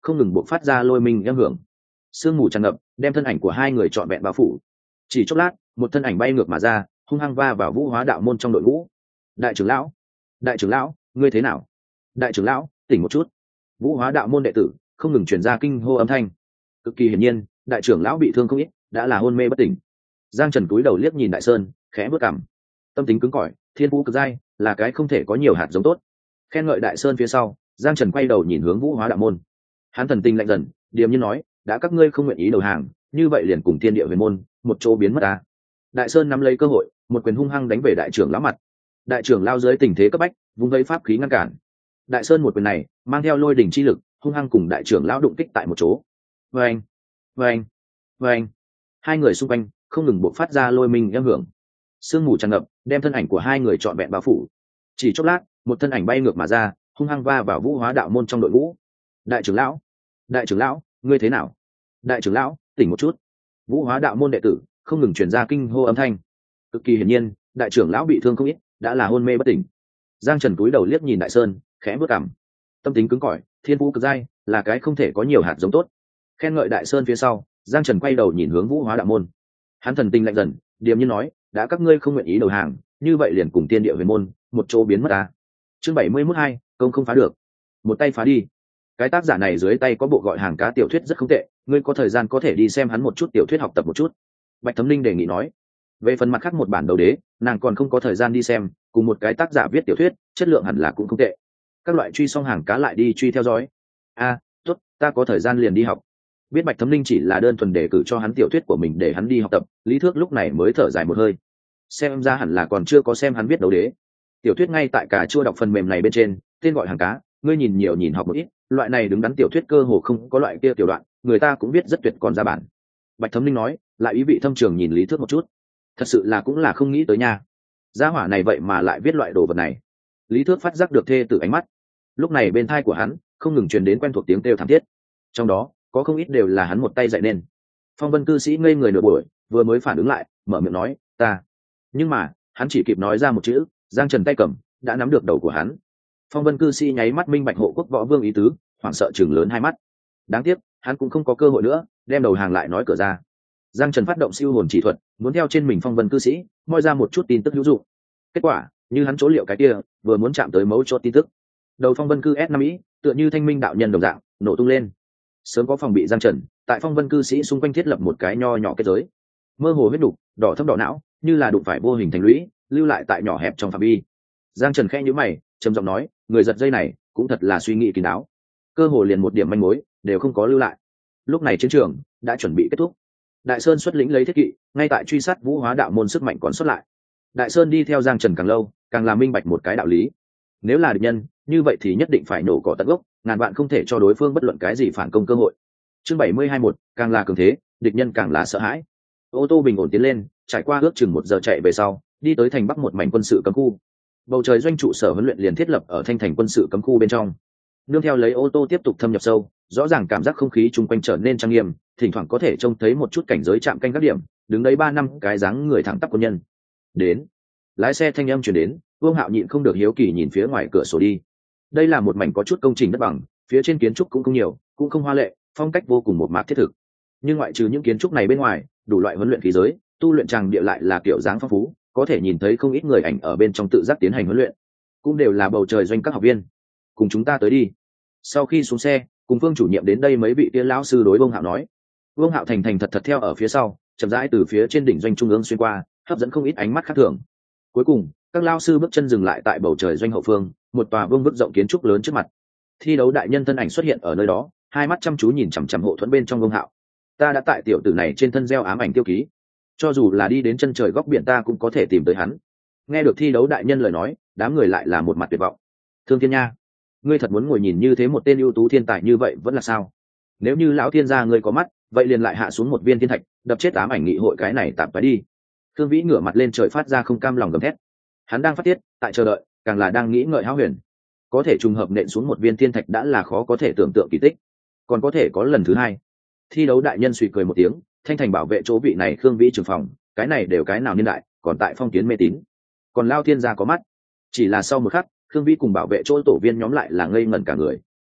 không ngừng buộc phát ra lôi minh âm hưởng. Sương mù tràn ngập, đem thân ảnh của hai người trọn vẹn bao phủ. Chỉ chốc lát, một thân ảnh bay ngược mà ra, hung hăng va vào Vũ Hóa đạo môn trong đội ngũ. Đại trưởng lão, đại trưởng lão, ngươi thế nào? Đại trưởng lão, tỉnh một chút. Vũ Hóa đạo môn đệ tử không ngừng truyền ra kinh hô âm thanh. Cực kỳ hiển nhiên, đại trưởng lão bị thương không ít, đã là hôn mê bất tỉnh. Giang Trần cúi đầu liếc nhìn Đại Sơn, khẽ bước cằm. Tâm tính cứng cỏi, thiên phú cực dai, là cái không thể có nhiều hạt giống tốt. Khen ngợi Đại Sơn phía sau, Giang Trần quay đầu nhìn hướng Vũ Hóa đạo môn. Hắn thần tình lạnh dần, điềm nhiên nói, đã các ngươi không nguyện ý đầu hàng, như vậy liền cùng Thiên Địa Huyền môn một chỗ biến mất ta. Đại Sơn nắm lấy cơ hội, một quyền hung hăng đánh về đại trưởng lão mặt. Đại trưởng lao dưới tình thế cấp bách, vung vây pháp khí ngăn cản. Đại Sơn một quyền này mang theo lôi đỉnh chi lực, hung hăng cùng đại trưởng lão đụng kích tại một chỗ. Vâng, vâng, vâng. Hai người xung quanh không ngừng bộc phát ra lôi minh âm hưởng. Sương mù tràn ngập, đem thân ảnh của hai người trọn vẹn bao phủ. Chỉ chốc lát, một thân ảnh bay ngược mà ra, hung hăng va vào Vũ Hóa đạo môn trong đội ngũ. Đại trưởng lão, đại trưởng lão, ngươi thế nào? Đại trưởng lão, tỉnh một chút. Vũ Hóa đạo môn đệ tử không ngừng truyền ra kinh hô âm thanh. Cực kỳ hiển nhiên, đại trưởng lão bị thương không ít, đã là hôn mê bất tỉnh. Giang Trần cúi đầu liếc nhìn Đại Sơn, khẽ bước cằm. Tâm tính cứng cỏi, thiên phú cực dai, là cái không thể có nhiều hạt giống tốt. Khen ngợi Đại Sơn phía sau, Giang Trần quay đầu nhìn hướng Vũ Hóa đạo môn. Hắn thần tình lạnh dần, điềm nhiên nói, đã các ngươi không nguyện ý đầu hàng, như vậy liền cùng Tiên Địa Huyền môn một chỗ biến mất ta. Chương bảy mươi mốt hai, công không phá được. Một tay phá đi. Cái tác giả này dưới tay có bộ gọi hàng cá tiểu thuyết rất không tệ, ngươi có thời gian có thể đi xem hắn một chút tiểu thuyết học tập một chút. Bạch Thấm Linh đề nghị nói. Về phần mặt khác một bản đầu đế, nàng còn không có thời gian đi xem, cùng một cái tác giả viết tiểu thuyết, chất lượng hẳn là cũng không tệ. Các loại truy xong hàng cá lại đi truy theo dõi. A, à, tốt, ta có thời gian liền đi học. Biết Bạch Thấm Linh chỉ là đơn thuần đề cử cho hắn tiểu thuyết của mình để hắn đi học tập, Lý Thước lúc này mới thở dài một hơi. Xem ra hẳn là còn chưa có xem hắn viết đầu đế. Tiểu thuyết ngay tại cả chua đọc phần mềm này bên trên, tên gọi hàng cá, ngươi nhìn nhiều nhìn học một ít, loại này đứng đắn tiểu thuyết cơ hồ không có loại kia tiểu đoạn, người ta cũng viết rất tuyệt còn ra bản. Bạch Thấm Linh nói, lại ý vị thâm trường nhìn Lý Thước một chút. Thật sự là cũng là không nghĩ tới nha, gia hỏa này vậy mà lại viết loại đồ vật này. Lý Thước phát giác được thê từ ánh mắt. Lúc này bên thai của hắn không ngừng truyền đến quen thuộc tiếng kêu thảm thiết, trong đó có không ít đều là hắn một tay dạy nên. Phong Vân cư sĩ ngây người nửa buổi, vừa mới phản ứng lại, mở miệng nói, ta. Nhưng mà hắn chỉ kịp nói ra một chữ, Giang Trần tay cầm đã nắm được đầu của hắn. Phong Vân cư sĩ nháy mắt minh bạch hộ quốc võ vương ý tứ, hoảng sợ chừng lớn hai mắt. Đáng tiếc hắn cũng không có cơ hội nữa, đem đầu hàng lại nói cửa ra. Giang Trần phát động siêu hồn chỉ thuật, muốn theo trên mình Phong Vân cư sĩ moi ra một chút tin tức hữu dụng. Kết quả như hắn chỗ liệu cái kia, vừa muốn chạm tới mấu chốt tin tức, đầu Phong Vân cư S năm ý tựa như thanh minh đạo nhân đồng dạng nổ tung lên. Sớm có phòng bị Giang Trần tại Phong Vân cư sĩ xung quanh thiết lập một cái nho nhỏ kết giới, mơ hồ huyết đục, đỏ thâm đỏ não, như là đụng phải vô hình thành lũy, lưu lại tại nhỏ hẹp trong phạm vi. Giang Trần khẽ nhíu mày, trầm giọng nói, người giật dây này cũng thật là suy nghĩ kín đáo, cơ hồ liền một điểm manh mối đều không có lưu lại. Lúc này chiến trường đã chuẩn bị kết thúc. Đại Sơn xuất lĩnh lấy thiết kỵ, ngay tại truy sát Vũ Hóa đạo môn sức mạnh còn xuất lại. Đại Sơn đi theo Giang Trần càng lâu, càng là minh bạch một cái đạo lý. Nếu là địch nhân, như vậy thì nhất định phải nổ cỏ tận gốc, ngàn vạn không thể cho đối phương bất luận cái gì phản công cơ hội. Chương bảy mươi hai một, càng là cường thế, địch nhân càng là sợ hãi. Ô tô bình ổn tiến lên, trải qua ước chừng một giờ chạy về sau, đi tới thành Bắc một mảnh quân sự cấm khu. Bầu trời doanh trụ sở huấn luyện liền thiết lập ở thanh thành quân sự cấm khu bên trong. Nương theo lấy ô tô tiếp tục thâm nhập sâu, rõ ràng cảm giác không khí chung quanh trở nên trang nghiêm, thỉnh thoảng có thể trông thấy một chút cảnh giới chạm canh các điểm, đứng đấy ba năm cái dáng người thẳng tắp quân nhân. Đến, lái xe thanh âm truyền đến, Vương Hạo nhịn không được hiếu kỳ nhìn phía ngoài cửa sổ đi. Đây là một mảnh có chút công trình đất bằng, phía trên kiến trúc cũng không nhiều, cũng không hoa lệ, phong cách vô cùng một mạc thiết thực. Nhưng ngoại trừ những kiến trúc này bên ngoài, đủ loại huấn luyện khí giới, tu luyện tràng địa lại là kiểu dáng phong phú, có thể nhìn thấy không ít người ảnh ở bên trong tự giác tiến hành huấn luyện, cũng đều là bầu trời doanh các học viên. Cùng chúng ta tới đi. Sau khi xuống xe, cùng Phương chủ nhiệm đến đây mấy vị kia lão sư đối Vương Hạo nói. Vương Hạo thành thành thật thật theo ở phía sau, chậm rãi từ phía trên đỉnh doanh trung ương xuyên qua, hấp dẫn không ít ánh mắt khác thường. Cuối cùng, các lão sư bước chân dừng lại tại bầu trời doanh hậu phương, một tòa vương vức rộng kiến trúc lớn trước mặt. Thi đấu đại nhân thân ảnh xuất hiện ở nơi đó, hai mắt chăm chú nhìn chằm chằm hộ thuẫn bên trong Vương Hạo. Ta đã tại tiểu tử này trên thân gieo ám ảnh tiêu ký, cho dù là đi đến chân trời góc biển ta cũng có thể tìm tới hắn. Nghe được thi đấu đại nhân lời nói, đám người lại là một mặt tuyệt vọng. Thương Thiên Nha, ngươi thật muốn ngồi nhìn như thế một tên ưu tú thiên tài như vậy vẫn là sao? Nếu như lão thiên gia ngươi có mắt, vậy liền lại hạ xuống một viên thiên thạch, đập chết ám ảnh nghị hội cái này tạm phải đi. Thương Vĩ ngửa mặt lên trời phát ra không cam lòng gầm thét. Hắn đang phát tiết, tại chờ đợi, càng là đang nghĩ ngợi hão huyền. Có thể trùng hợp nện xuống một viên thiên thạch đã là khó có thể tưởng tượng kỳ tích, còn có thể có lần thứ hai. Thi đấu đại nhân suy cười một tiếng, thanh thành bảo vệ chỗ vị này Khương Vĩ trưởng phòng, cái này đều cái nào niên đại, còn tại phong kiến mê tín. Còn lao thiên gia có mắt. Chỉ là sau một khắc, Khương Vĩ cùng bảo vệ chỗ tổ viên nhóm lại là ngây ngẩn cả người.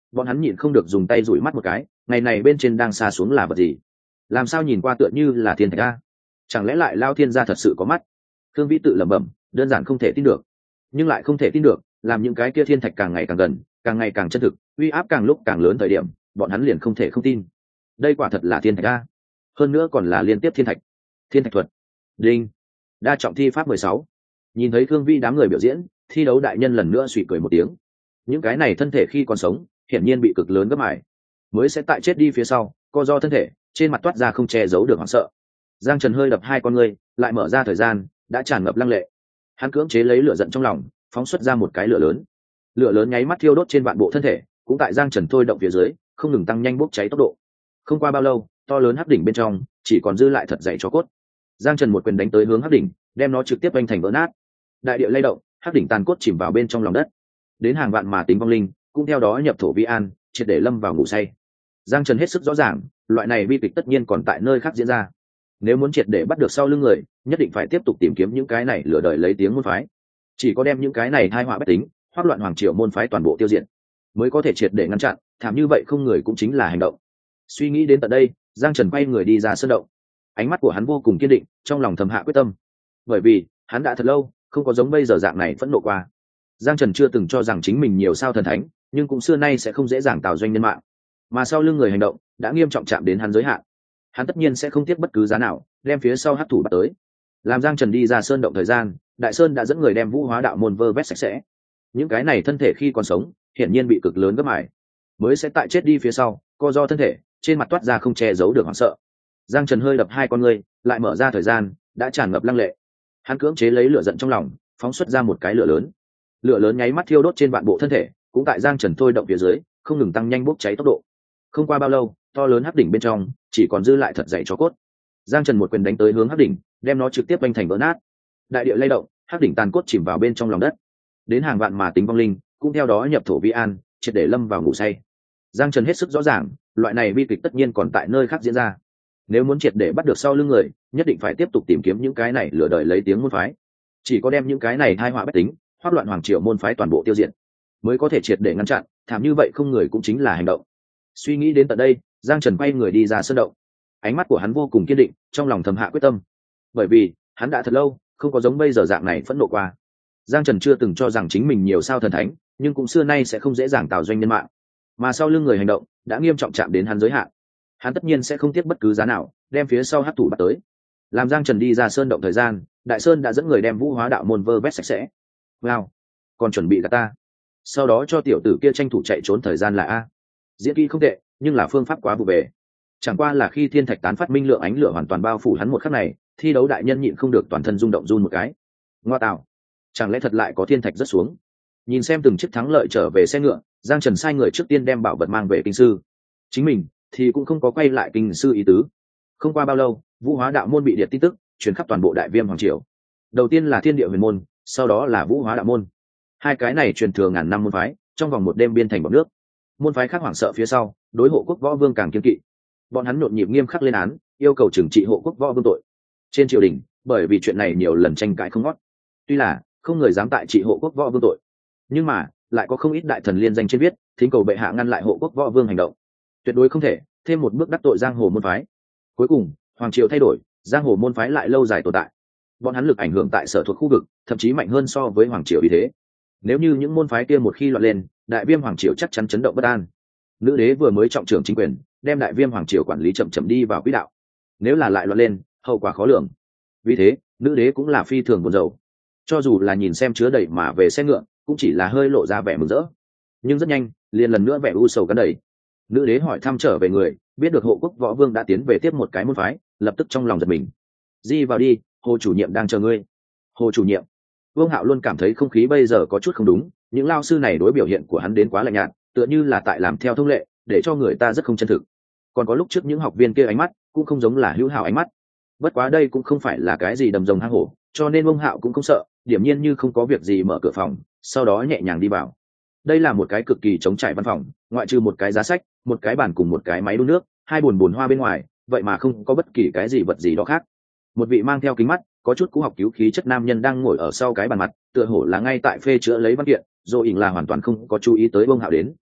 bọn hắn nhịn không được dùng tay dụi mắt một cái, ngày này bên trên đang xa xuống là vật gì, làm sao nhìn qua tựa như là thiên thạch a, chẳng lẽ lại Lao Thiên gia thật sự có mắt? Thương Vĩ tự lẩm bẩm, đơn giản không thể tin được, nhưng lại không thể tin được làm những cái kia thiên thạch càng ngày càng gần, càng ngày càng chân thực, uy áp càng lúc càng lớn thời điểm, bọn hắn liền không thể không tin đây quả thật là thiên thạch a, hơn nữa còn là liên tiếp thiên thạch. Thiên thạch thuật. Đinh. Đa trọng thi pháp mười sáu. Nhìn thấy Thương Vi đám người biểu diễn, thi đấu đại nhân lần nữa suy cười một tiếng. Những cái này thân thể khi còn sống hiển nhiên bị cực lớn gấp mài, mới sẽ tại chết đi phía sau co do thân thể, trên mặt toát ra không che giấu được hoảng sợ. Giang Trần hơi đập hai con ngươi, lại mở ra thời gian đã tràn ngập lăng lệ. Hắn cưỡng chế lấy lửa giận trong lòng, phóng xuất ra một cái lửa lớn. Lửa lớn nháy mắt thiêu đốt trên vạn bộ thân thể, cũng tại Giang Trần thôi động phía dưới không ngừng tăng nhanh bốc cháy tốc độ. Không qua bao lâu, to lớn hắc đỉnh bên trong chỉ còn dư lại thật dày cho cốt. Giang Trần một quyền đánh tới hướng hắc đỉnh, đem nó trực tiếp vênh thành vỡ nát. Đại địa lay động, hắc đỉnh tàn cốt chìm vào bên trong lòng đất. Đến hàng vạn mà tính vong linh cũng theo đó nhập thổ vi an, triệt để lâm vào ngủ say. Giang Trần hết sức rõ ràng, loại này bi kịch tất nhiên còn tại nơi khác diễn ra. Nếu muốn triệt để bắt được sau lưng người, nhất định phải tiếp tục tìm kiếm những cái này lừa đời lấy tiếng môn phái. Chỉ có đem những cái này tai họa bách tính, hoắc loạn hoàng triều môn phái toàn bộ tiêu diệt, mới có thể triệt để ngăn chặn, thảm như vậy không người cũng chính là hành động. Suy nghĩ đến tận đây, Giang Trần quay người đi ra sơn động. Ánh mắt của hắn vô cùng kiên định, trong lòng thầm hạ quyết tâm. Bởi vì, hắn đã thật lâu không có giống bây giờ dạng này phẫn nộ qua. Giang Trần chưa từng cho rằng chính mình nhiều sao thần thánh, nhưng cũng xưa nay sẽ không dễ dàng tạo doanh nhân mạng. Mà sau lưng người hành động đã nghiêm trọng chạm đến hắn giới hạn. Hắn tất nhiên sẽ không tiếc bất cứ giá nào, đem phía sau hắc thủ bắt tới. Làm Giang Trần đi ra sơn động thời gian, Đại Sơn đã dẫn người đem Vũ Hóa đạo môn vơ vét sạch sẽ. Những cái này thân thể khi còn sống, hiển nhiên bị cực lớn gấp mài, mới sẽ tại chết đi phía sau, co do thân thể, trên mặt toát ra không che giấu được hoảng sợ. Giang Trần hơi đập hai con ngươi, lại mở ra thời gian đã tràn ngập lăng lệ. Hắn cưỡng chế lấy lửa giận trong lòng, phóng xuất ra một cái lửa lớn. Lửa lớn nháy mắt thiêu đốt trên vạn bộ thân thể, cũng tại Giang Trần thôi động phía dưới không ngừng tăng nhanh bốc cháy tốc độ. Không qua bao lâu, to lớn hắc đỉnh bên trong chỉ còn dư lại thật dày cho cốt. Giang Trần một quyền đánh tới hướng hắc đỉnh, đem nó trực tiếp vênh thành vỡ nát. Đại địa lay động, hắc đỉnh tàn cốt chìm vào bên trong lòng đất. Đến hàng vạn mà tính vong linh cũng theo đó nhập thổ vi an, triệt để lâm vào ngủ say. Giang Trần hết sức rõ ràng, loại này bi kịch tất nhiên còn tại nơi khác diễn ra. Nếu muốn triệt để bắt được sau lưng người, nhất định phải tiếp tục tìm kiếm những cái này lừa đời lấy tiếng môn phái. Chỉ có đem những cái này tai họa bách tính, hoắc loạn hoàng triều môn phái toàn bộ tiêu diệt, mới có thể triệt để ngăn chặn, thảm như vậy không người cũng chính là hành động. Suy nghĩ đến tận đây, Giang Trần quay người đi ra sơn động. Ánh mắt của hắn vô cùng kiên định, trong lòng thầm hạ quyết tâm. Bởi vì, hắn đã thật lâu không có giống bây giờ dạng này phẫn nộ qua. Giang Trần chưa từng cho rằng chính mình nhiều sao thần thánh, nhưng cũng xưa nay sẽ không dễ dàng tạo doanh nhân mạng. Mà sau lưng người hành động đã nghiêm trọng chạm đến hắn giới hạn. Hắn tất nhiên sẽ không tiếc bất cứ giá nào, đem phía sau hắc thủ bắt tới. Làm Giang Trần đi ra sơn động thời gian, Đại Sơn đã dẫn người đem Vũ Hóa đạo môn vơ vét sạch sẽ. Wow, còn chuẩn bị gạt ta. Sau đó cho tiểu tử kia tranh thủ chạy trốn thời gian là a. Diễn kỹ không tệ, nhưng là phương pháp quá vụ về. Chẳng qua là khi thiên thạch tán phát minh lượng ánh lửa hoàn toàn bao phủ hắn một khắc này, thi đấu đại nhân nhịn không được toàn thân rung động run một cái. Ngoa tạo, chẳng lẽ thật lại có thiên thạch rớt xuống? Nhìn xem từng chiếc thắng lợi trở về xe ngựa, Giang Trần sai người trước tiên đem bảo vật mang về kinh sư. Chính mình thì cũng không có quay lại kinh sư ý tứ. Không qua bao lâu, Vũ Hóa đạo môn bị điệt tin tức truyền khắp toàn bộ Đại Viêm hoàng triều. Đầu tiên là Thiên Địa Huyền môn, sau đó là Vũ Hóa đạo môn. Hai cái này truyền thừa ngàn năm môn phái, trong vòng một đêm biên thành bọt nước. Môn phái khác hoảng sợ phía sau, đối Hộ Quốc Võ Vương càng kiên kỵ. Bọn hắn nhộn nhịp nghiêm khắc lên án, yêu cầu trừng trị Hộ Quốc Võ Vương tội. Trên triều đình, bởi vì chuyện này nhiều lần tranh cãi không ngót. Tuy là không người dám tại trị Hộ Quốc Võ Vương tội, nhưng mà lại có không ít đại thần liên danh trên viết, thỉnh cầu bệ hạ ngăn lại Hộ Quốc Võ Vương hành động. Tuyệt đối không thể thêm một bước đắc tội giang hồ môn phái. Cuối cùng, hoàng triều thay đổi, giang hồ môn phái lại lâu dài tồn tại. Bọn hắn lực ảnh hưởng tại sở thuộc khu vực, thậm chí mạnh hơn so với hoàng triều ý thế. Nếu như những môn phái kia một khi loạn lên, Đại Viêm hoàng triều chắc chắn chấn động bất an. Nữ đế vừa mới trọng trưởng chính quyền, đem Đại Viêm hoàng triều quản lý chậm chậm đi vào quỹ đạo. Nếu là lại loạn lên, hậu quả khó lường. Vì thế, nữ đế cũng là phi thường buồn rầu. Cho dù là nhìn xem chứa đầy mà về xe ngựa, cũng chỉ là hơi lộ ra vẻ mừng rỡ. Nhưng rất nhanh, liền lần nữa vẻ u sầu cắn đầy. Nữ đế hỏi thăm trở về người, biết được Hộ Quốc Võ Vương đã tiến về tiếp một cái môn phái, lập tức trong lòng giật mình. Di vào đi, Hồ chủ nhiệm đang chờ ngươi. Hồ chủ nhiệm. Vương Hạo luôn cảm thấy không khí bây giờ có chút không đúng, những lao sư này đối biểu hiện của hắn đến quá lạnh nhạt, tựa như là tại làm theo thông lệ, để cho người ta rất không chân thực. Còn có lúc trước những học viên kia ánh mắt cũng không giống là hữu hảo ánh mắt. Bất quá đây cũng không phải là cái gì đầm rồng hang hổ, cho nên Vương Hạo cũng không sợ, điểm nhiên như không có việc gì mở cửa phòng, sau đó nhẹ nhàng đi vào. Đây là một cái cực kỳ trống trải văn phòng, ngoại trừ một cái giá sách, một cái bàn cùng một cái máy đun nước, hai bồn bồn hoa bên ngoài, vậy mà không có bất kỳ cái gì vật gì đó khác. Một vị mang theo kính mắt, có chút cũ học cứu khí chất nam nhân đang ngồi ở sau cái bàn mặt, tựa hồ là ngay tại phê chữa lấy văn kiện, rồi ỉn là hoàn toàn không có chú ý tới Vương Hạo đến.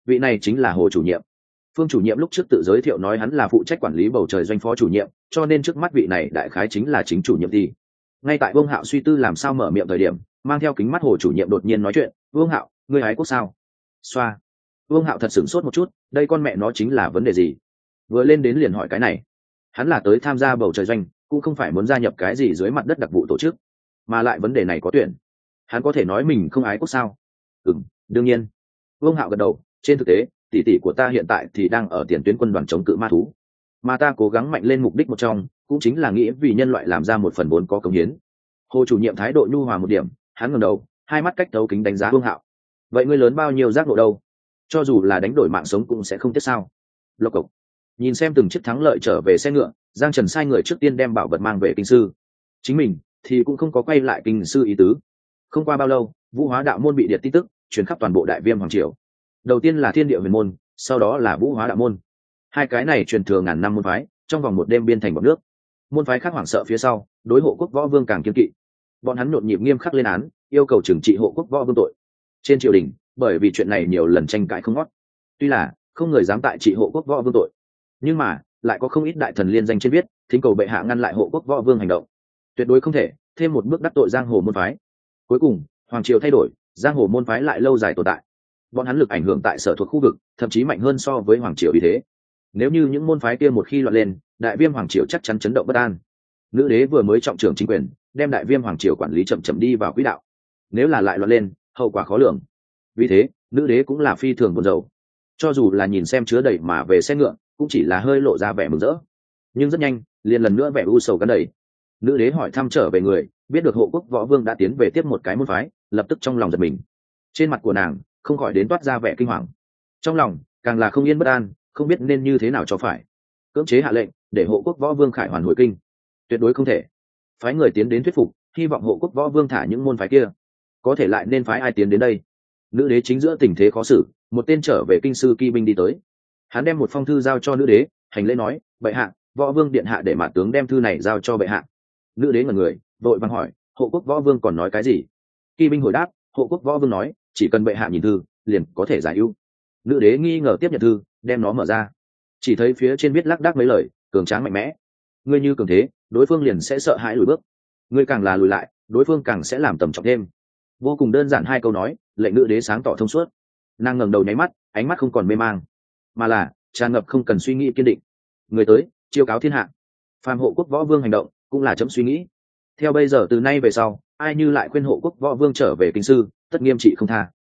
vị này chính là Hồ chủ nhiệm. Phương chủ nhiệm lúc trước tự giới thiệu nói hắn là phụ trách quản lý bầu trời doanh phó chủ nhiệm, cho nên trước mắt vị này đại khái chính là chính chủ nhiệm thì. Ngay tại Vương Hạo suy tư làm sao mở miệng thời điểm, mang theo kính mắt Hồ chủ nhiệm đột nhiên nói chuyện, "Vương Hạo, ngươi hái quốc sao?" Xoa. Vương Hạo thật sửng sốt một chút, đây con mẹ nó chính là vấn đề gì? Vừa lên đến liền hỏi cái này. Hắn là tới tham gia bầu trời doanh, cũng không phải muốn gia nhập cái gì dưới mặt đất đặc vụ tổ chức, mà lại vấn đề này có tuyển. Hắn có thể nói mình không ái quốc sao? Ừm, đương nhiên. Vương Hạo gật đầu, trên thực tế, tỷ tỷ của ta hiện tại thì đang ở tiền tuyến quân đoàn chống cự ma thú, mà ta cố gắng mạnh lên mục đích một trong cũng chính là nghĩ vì nhân loại làm ra một phần vốn có công hiến. Hồ chủ nhiệm thái độ nhu hòa một điểm, hắn ngẩng đầu, hai mắt cách thấu kính đánh giá Vương Hạo. Vậy ngươi lớn bao nhiêu giác ngộ đâu? Cho dù là đánh đổi mạng sống cũng sẽ không tiếc sao? Lộc cộc. Nhìn xem từng chiếc thắng lợi trở về xe ngựa, Giang Trần sai người trước tiên đem bảo vật mang về kinh sư. Chính mình thì cũng không có quay lại kinh sư ý tứ. Không qua bao lâu, Vũ Hóa đạo môn bị điệt tin tức truyền khắp toàn bộ Đại Viêm hoàng triều. Đầu tiên là Thiên Địa Huyền môn, sau đó là Vũ Hóa đạo môn. Hai cái này truyền thừa ngàn năm môn phái, trong vòng một đêm biên thành bọt nước. Môn phái khác hoảng sợ phía sau, đối Hộ Quốc Võ Vương càng kiên kỵ. Bọn hắn nhộn nhịp nghiêm khắc lên án, yêu cầu trừng trị Hộ Quốc Võ Vương tội. Trên triều đình, bởi vì chuyện này nhiều lần tranh cãi không ngót. Tuy là không người dám tại trị Hộ Quốc Võ Vương tội, nhưng mà lại có không ít đại thần liên danh trên viết, thỉnh cầu bệ hạ ngăn lại Hộ Quốc Võ Vương hành động. Tuyệt đối không thể thêm một bước đắc tội giang hồ môn phái. Cuối cùng, hoàng triều thay đổi, giang hồ môn phái lại lâu dài tồn tại. Bọn hắn lực ảnh hưởng tại sở thuộc khu vực, thậm chí mạnh hơn so với hoàng triều vì thế. Nếu như những môn phái kia một khi loạn lên, Đại Viêm hoàng triều chắc chắn chấn động bất an. Nữ đế vừa mới trọng trưởng chính quyền, đem Đại Viêm hoàng triều quản lý chậm chậm đi vào quỹ đạo. Nếu là lại loạn lên, hậu quả khó lường. Vì thế, nữ đế cũng là phi thường buồn rầu. Cho dù là nhìn xem chứa đầy mà về xe ngựa, cũng chỉ là hơi lộ ra vẻ mừng rỡ. Nhưng rất nhanh, liền lần nữa vẻ u sầu gắn đầy. Nữ đế hỏi thăm trở về người, biết được Hộ Quốc Võ Vương đã tiến về tiếp một cái môn phái, lập tức trong lòng giật mình. Trên mặt của nàng không khỏi đến toát ra vẻ kinh hoàng. Trong lòng càng là không yên bất an, không biết nên như thế nào cho phải. Cưỡng chế hạ lệnh để Hộ Quốc Võ Vương khải hoàn hồi kinh, tuyệt đối không thể. Phái người tiến đến thuyết phục, hy vọng Hộ Quốc Võ Vương thả những môn phái kia. Có thể lại nên phái ai tiến đến đây? Nữ đế chính giữa tình thế khó xử, một tên trở về kinh sư kỳ binh đi tới. Hắn đem một phong thư giao cho nữ đế, hành lễ nói, bệ hạ, Võ Vương điện hạ để mã tướng đem thư này giao cho bệ hạ. Nữ đế ngẩn người, vội vàng hỏi, Hộ Quốc Võ Vương còn nói cái gì? Kỳ binh hồi đáp, Hộ Quốc Võ Vương nói, chỉ cần bệ hạ nhìn thư, liền có thể giải ưu. Nữ đế nghi ngờ tiếp nhận thư, đem nó mở ra, chỉ thấy phía trên viết lác đác mấy lời, cường tráng mạnh mẽ. Ngươi như cường thế, đối phương liền sẽ sợ hãi lùi bước. Ngươi càng là lùi lại, đối phương càng sẽ làm tầm trọng thêm. Vô cùng đơn giản hai câu nói, lệnh nữ đế sáng tỏ thông suốt. Nàng ngẩng đầu nháy mắt, ánh mắt không còn mê mang, mà là tràn ngập không cần suy nghĩ kiên định. Người tới, chiêu cáo thiên hạ. Phàm Hộ Quốc Võ Vương hành động, cũng là chấm suy nghĩ. Theo bây giờ từ nay về sau, ai như lại khuyên Hộ Quốc Võ Vương trở về kinh sư, tất nghiêm trị không tha.